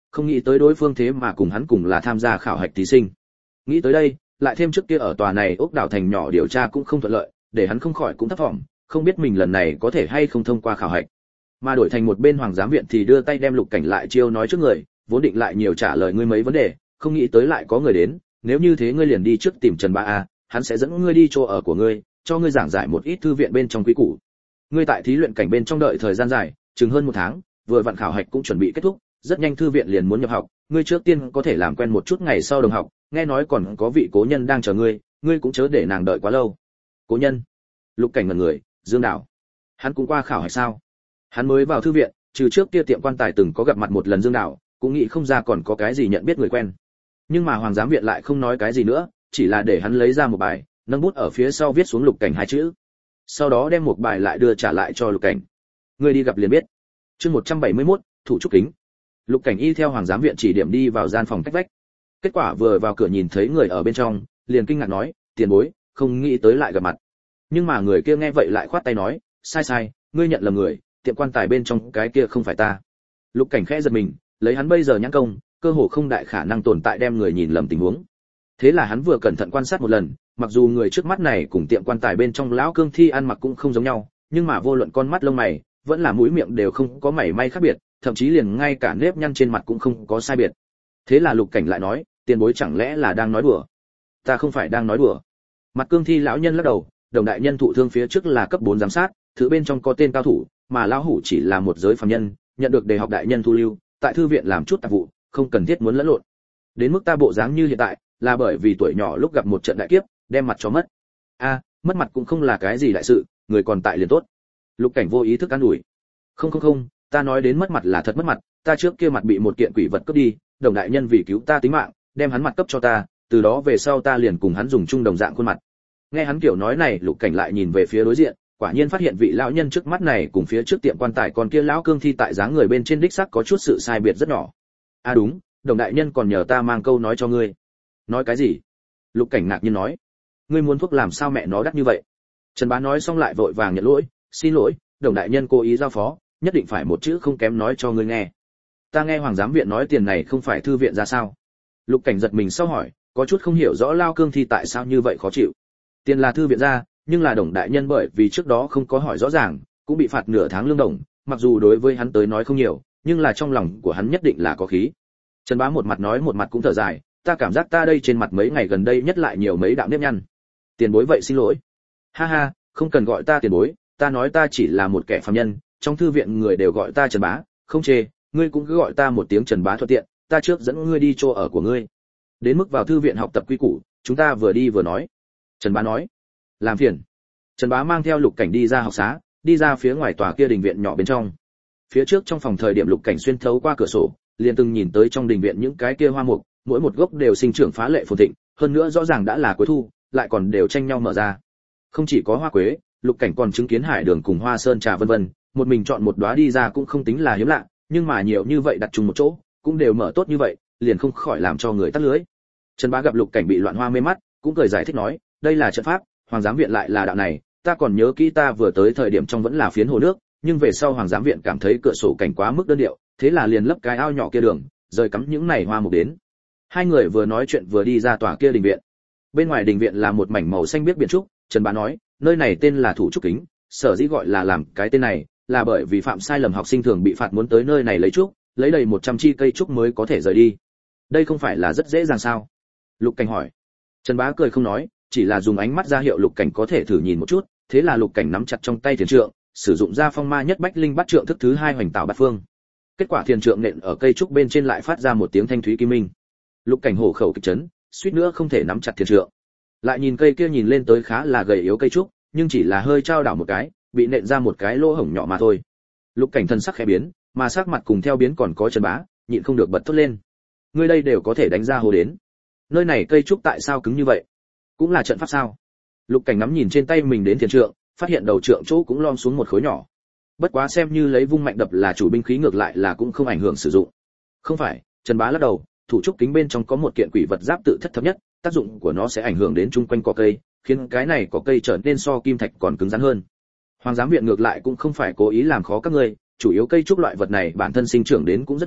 Speaker 1: Không nghĩ tới đối phương thế mà cùng hắn cùng là tham gia khảo hạch thí sinh. Nghĩ tới đây, lại thêm trước kia ở tòa này ốc đảo thành nhỏ điều tra cũng không thuận lợi, để hắn không khỏi cũng thấp vọng, không biết mình lần này có thể hay không thông qua khảo hạch. Mà đổi thành một bên Hoàng giám viện thì đưa tay đem Lục Cảnh lại chiêu nói trước người, vốn định lại nhiều trả lời ngươi mấy vấn đề, không nghĩ tới lại có người đến, nếu như thế ngươi liền đi trước tìm Trần Bá a, hắn sẽ dẫn ngươi đi chỗ ở của ngươi, cho ngươi giảng giải một ít thư viện bên trong quý củ. Ngươi tại thí luyện cảnh bên trong đợi thời gian dài, chừng hơn một tháng, vừa vặn khảo hạch cũng chuẩn bị kết thúc, rất nhanh thư viện liền muốn nhập học, ngươi trước tiên có thể làm quen một chút ngày sau đồng học, nghe nói còn có vị cố nhân đang chờ ngươi, ngươi cũng chớ để nàng đợi quá lâu. Cố nhân? Lục Cảnh ngẩn người, Dương Đảo. Hắn cũng qua khảo hạch sao? Hắn mới vào thư viện, trừ trước kia tiệm quan tài từng có gặp mặt một lần Dương Đảo, cũng nghĩ không ra còn có cái gì nhận biết người quen. Nhưng mà Hoàng giám viện lại không nói cái gì nữa, chỉ là để hắn lấy ra một bài, nâng bút ở phía sau viết xuống Lục Cảnh hai chữ. Sau đó đem một bài lại đưa trả lại cho Lục Cảnh. Ngươi đi gặp liền biết. Chương một trăm bảy mươi mốt, thủ trúc kính. Lục Cảnh y theo Hoàng giám viện chỉ điểm đi vào gian phòng cách vách. Kết quả vừa vào cửa nhìn thấy người ở bên trong, liền kinh ngạc nói, tiền bối, không nghĩ tới lại gặp mặt. Nhưng mà người kia nghe vậy lại khoát tay nói, sai sai, ngươi nhận lầm người, tiệm quan tài bên trong cái kia không phải ta. Lục Cảnh khẽ giật mình, lấy hắn bây giờ nhãn công, cơ hồ không đại khả năng tồn tại đem người nhìn lầm tình huống. Thế là hắn vừa cẩn thận quan sát một lần, mặc dù người trước mắt này cùng tiệm quan tài bên trong lão cương thi ăn mặc cũng không giống nhau, nhưng mà vô luận con mắt lông mày, vẫn là mũi miệng đều không có mảy may khác biệt, thậm chí liền ngay cả nếp nhăn trên mặt cũng không có sai biệt. Thế là Lục Cảnh lại nói, tiền bối chẳng lẽ là đang nói đùa? Ta không phải đang nói đùa. Mặt cương thi lão nhân lắc đầu, Đồng đại nhân thụ thương phía trước là cấp bốn giám sát, thứ bên trong có tên cao thủ, mà lão hủ chỉ là một giới phàm nhân, nhận được đề học đại nhân thu lưu, tại thư viện làm chút tạp vụ, không cần thiết muốn lẫn lộn. Đến mức ta bộ dáng như hiện tại, là bởi vì tuổi nhỏ lúc gặp một trận đại kiếp, đem mặt cho mất. A, mất mặt cũng không là cái gì đại sự, người còn tại liền tốt. Lục Cảnh vô ý thức an ủi. Không không không, ta nói đến mất mặt là thật mất mặt, ta trước kia mặt bị một kiện quỷ vật cướp đi, Đồng đại nhân vì cứu ta tính mạng, đem hắn mặt cấp cho ta, từ đó về sau ta liền cùng hắn dùng chung đồng dạng khuôn mặt. Nghe hắn kiểu nói này, Lục Cảnh lại nhìn về phía đối diện, quả nhiên phát hiện vị lão nhân trước mắt này cùng phía trước tiệm quan tài còn kia lão cương thi tại dáng người bên trên đích xác có chút sự sai biệt rất nhỏ. À đúng, Đồng đại nhân còn nhờ ta mang câu nói cho ngươi. Nói cái gì? Lục Cảnh ngạc nhiên nói. Ngươi muốn thuốc làm sao mẹ nó đắt như vậy? Trần Bá nói xong lại vội vàng nhận lỗi, xin lỗi, Đồng đại nhân cố ý giao phó, nhất định phải một chữ không kém nói cho ngươi nghe. Ta nghe Hoàng giám viện nói tiền này không phải thư viện ra sao? Lục Cảnh giật mình sau hỏi, có chút không hiểu rõ lao cương thi tại sao như vậy khó chịu. Tiền là thư viện ra, nhưng là Đồng đại nhân bởi vì trước đó không có hỏi rõ ràng, cũng bị phạt nửa tháng lương đồng, mặc dù đối với hắn tới nói không nhiều, nhưng là trong lòng của hắn nhất định là có khí. Trần Bá một mặt nói một mặt cũng thở dài, ta cảm giác ta đây trên mặt mấy ngày gần đây nhất lại nhiều mấy đạo nếp nhăn. Tiền bối vậy xin lỗi. Ha ha, không cần gọi ta tiền bối, ta nói ta chỉ là một kẻ phàm nhân, trong thư viện người đều gọi ta Trần Bá, không chê, ngươi cũng cứ gọi ta một tiếng Trần Bá thuận tiện, ta trước dẫn ngươi đi chỗ ở của ngươi. Đến mức vào thư viện học tập quy củ, chúng ta vừa đi vừa nói. Trần Bá nói. Làm phiền. Trần Bá mang theo Lục Cảnh đi ra học xá, đi ra phía ngoài tòa kia đình viện nhỏ bên trong. Phía trước trong phòng thời điểm Lục Cảnh xuyên thấu qua cửa sổ, liền từng nhìn tới trong đình viện những cái kia hoa mục, mỗi một gốc đều sinh trưởng phá lệ phồn thịnh, hơn nữa rõ ràng đã là cuối thu, lại còn đều tranh nhau mở ra. Không chỉ có hoa quế, Lục Cảnh còn chứng kiến hải đường cùng hoa sơn trà vân vân, một mình chọn một đóa đi ra cũng không tính là hiếm lạ, nhưng mà nhiều như vậy đặt chung một chỗ, cũng đều mở tốt như vậy, liền không khỏi làm cho người tắt lưới. Trần Bá gặp Lục Cảnh bị loạn hoa mê mắt, cũng cười giải thích nói, đây là trận pháp, Hoàng giám viện lại là đạo này, ta còn nhớ kỹ ta vừa tới thời điểm trong vẫn là phiến hồ nước, nhưng về sau Hoàng giám viện cảm thấy cửa sổ cảnh quá mức đơn điệu, thế là liền lấp cái ao nhỏ kia đường, rời cắm những này hoa mục đến. Hai người vừa nói chuyện vừa đi ra tòa kia đình viện. Bên ngoài đình viện là một mảnh màu xanh biếc biển trúc, Trần Bá nói, nơi này tên là Thủ Trúc Kính, sở dĩ gọi là làm cái tên này, là bởi vì phạm sai lầm học sinh thường bị phạt muốn tới nơi này lấy trúc, lấy đầy một trăm chi cây trúc mới có thể rời đi. Đây không phải là rất dễ dàng sao? Lục Cảnh hỏi. Trần Bá cười không nói, chỉ là dùng ánh mắt ra hiệu Lục Cảnh có thể thử nhìn một chút, thế là Lục Cảnh nắm chặt trong tay thiền trượng, sử dụng ra phong ma nhất bách linh bát trượng thức thứ hai hoành tạo bát phương. Kết quả thiền trượng nện ở cây trúc bên trên lại phát ra một tiếng thanh thúy kim minh. Lục Cảnh hổ khẩu kịch chấn, suýt nữa không thể nắm chặt thiền trượng. Lại nhìn cây kia nhìn lên tới khá là gầy yếu cây trúc, nhưng chỉ là hơi trao đảo một cái, bị nện ra một cái lỗ hổng nhỏ mà thôi. Lục Cảnh thân sắc khẽ biến, mà sắc mặt cùng theo biến còn có Trần Bá, nhịn không được bật thốt lên. Ngươi đây đều có thể đánh ra hồ đến. Nơi này cây trúc tại sao cứng như vậy? Cũng là trận pháp sao? Lục Cảnh ngắm nhìn trên tay mình đến thiền trượng, phát hiện đầu trượng chỗ cũng lom xuống một khối nhỏ. Bất quá xem như lấy vung mạnh đập là chủ binh khí ngược lại là cũng không ảnh hưởng sử dụng. Không phải, Trần Bá lắc đầu, thủ trúc kính bên trong có một kiện quỷ vật giáp tự thất thấp nhất, tác dụng của nó sẽ ảnh hưởng đến chung quanh cỏ cây, khiến cái này cỏ cây trở nên so kim thạch còn cứng rắn hơn. Hoàng giám viện ngược lại cũng không phải cố ý làm khó các ngươi, chủ yếu cây trúc loại vật này bản thân sinh trưởng đến cũng rất nhanh,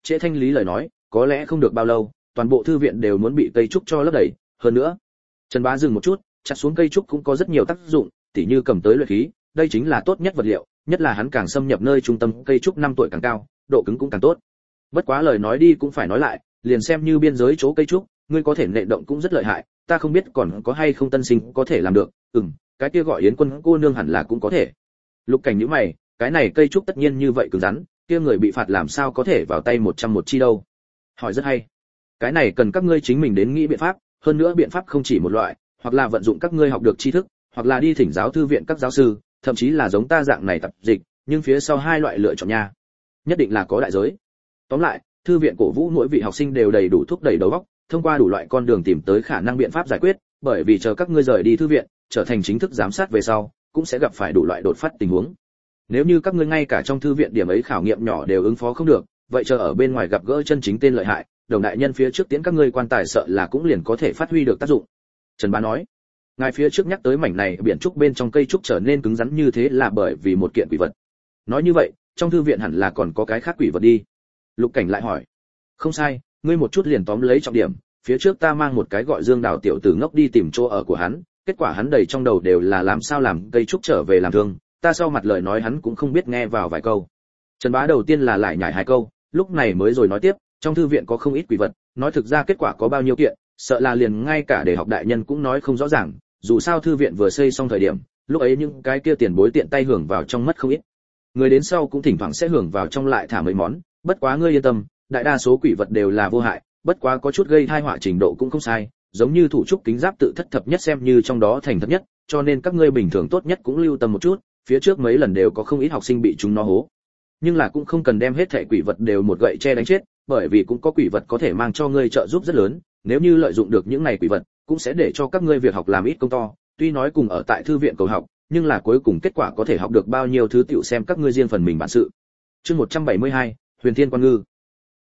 Speaker 1: trễ thanh lý lời nói, có lẽ không được bao lâu, toàn bộ thư viện đều muốn bị cây trúc cho lấp đầy, hơn nữa. Trần Bá dừng một chút, chặt xuống cây trúc cũng có rất nhiều tác dụng, tỉ như cầm tới luyện khí, đây chính là tốt nhất vật liệu, nhất là hắn càng xâm nhập nơi trung tâm cây trúc năm tuổi càng cao, độ cứng cũng càng tốt. Bất quá lời nói đi cũng phải nói lại, liền xem như biên giới chỗ cây trúc, ngươi có thể nệ động cũng rất lợi hại, ta không biết còn có hay không tân sinh có thể làm được, ừm, cái kia gọi Yến Quân cô nương hẳn là cũng có thể. Lục Cảnh nhíu mày, cái này cây trúc tất nhiên như vậy cứng rắn, kia người bị phạt làm sao có thể vào tay một trăm một chi đâu. Hỏi rất hay. Cái này cần các ngươi chính mình đến nghĩ biện pháp, hơn nữa biện pháp không chỉ một loại, hoặc là vận dụng các ngươi học được tri thức, hoặc là đi thỉnh giáo thư viện các giáo sư, thậm chí là giống ta dạng này tập dịch, nhưng phía sau hai loại lựa chọn nha. Nhất định là có đại giới. Tóm lại, thư viện cổ vũ mỗi vị học sinh đều đầy đủ thúc đẩy đầu óc, thông qua đủ loại con đường tìm tới khả năng biện pháp giải quyết, bởi vì chờ các ngươi rời đi thư viện, trở thành chính thức giám sát về sau, cũng sẽ gặp phải đủ loại đột phát tình huống. Nếu như các ngươi ngay cả trong thư viện điểm ấy khảo nghiệm nhỏ đều ứng phó không được, vậy chờ ở bên ngoài gặp gỡ chân chính tên lợi hại, đồng đại nhân phía trước tiến các ngươi quan tài sợ là cũng liền có thể phát huy được tác dụng. Trần Bá nói, ngài phía trước nhắc tới mảnh này biển trúc bên trong cây trúc trở nên cứng rắn như thế là bởi vì một kiện quỷ vật. Nói như vậy, trong thư viện hẳn là còn có cái khác quỷ vật đi. Lục Cảnh lại hỏi, không sai, ngươi một chút liền tóm lấy trọng điểm, phía trước ta mang một cái gọi Dương Đào tiểu tử ngốc đi tìm chỗ ở của hắn, kết quả hắn đầy trong đầu đều là làm sao làm cây trúc trở về làm thương, ta sau mặt lời nói hắn cũng không biết nghe vào vài câu. Trần Bá đầu tiên là lại nhải hai câu, lúc này mới rồi nói tiếp, trong thư viện có không ít quỷ vật, nói thực ra kết quả có bao nhiêu kiện, sợ là liền ngay cả để học đại nhân cũng nói không rõ ràng, dù sao thư viện vừa xây xong thời điểm, lúc ấy những cái kia tiền bối tiện tay hưởng vào trong mất không ít. Người đến sau cũng thỉnh thoảng sẽ hưởng vào trong lại thả mấy món, bất quá ngươi yên tâm, đại đa số quỷ vật đều là vô hại, bất quá có chút gây tai họa trình độ cũng không sai, giống như thủ trúc kính giáp tự thất thập nhất xem như trong đó thành thấp nhất, cho nên các ngươi bình thường tốt nhất cũng lưu tâm một chút, phía trước mấy lần đều có không ít học sinh bị chúng nó hố. Nhưng là cũng không cần đem hết thảy quỷ vật đều một gậy che đánh chết, bởi vì cũng có quỷ vật có thể mang cho ngươi trợ giúp rất lớn, nếu như lợi dụng được những này quỷ vật, cũng sẽ để cho các ngươi việc học làm ít công to, tuy nói cùng ở tại thư viện cầu học, nhưng là cuối cùng kết quả có thể học được bao nhiêu thứ tiểu xem các ngươi riêng phần mình bản sự. Chương một trăm bảy mươi hai, Huyền Thiên Quan Ngư.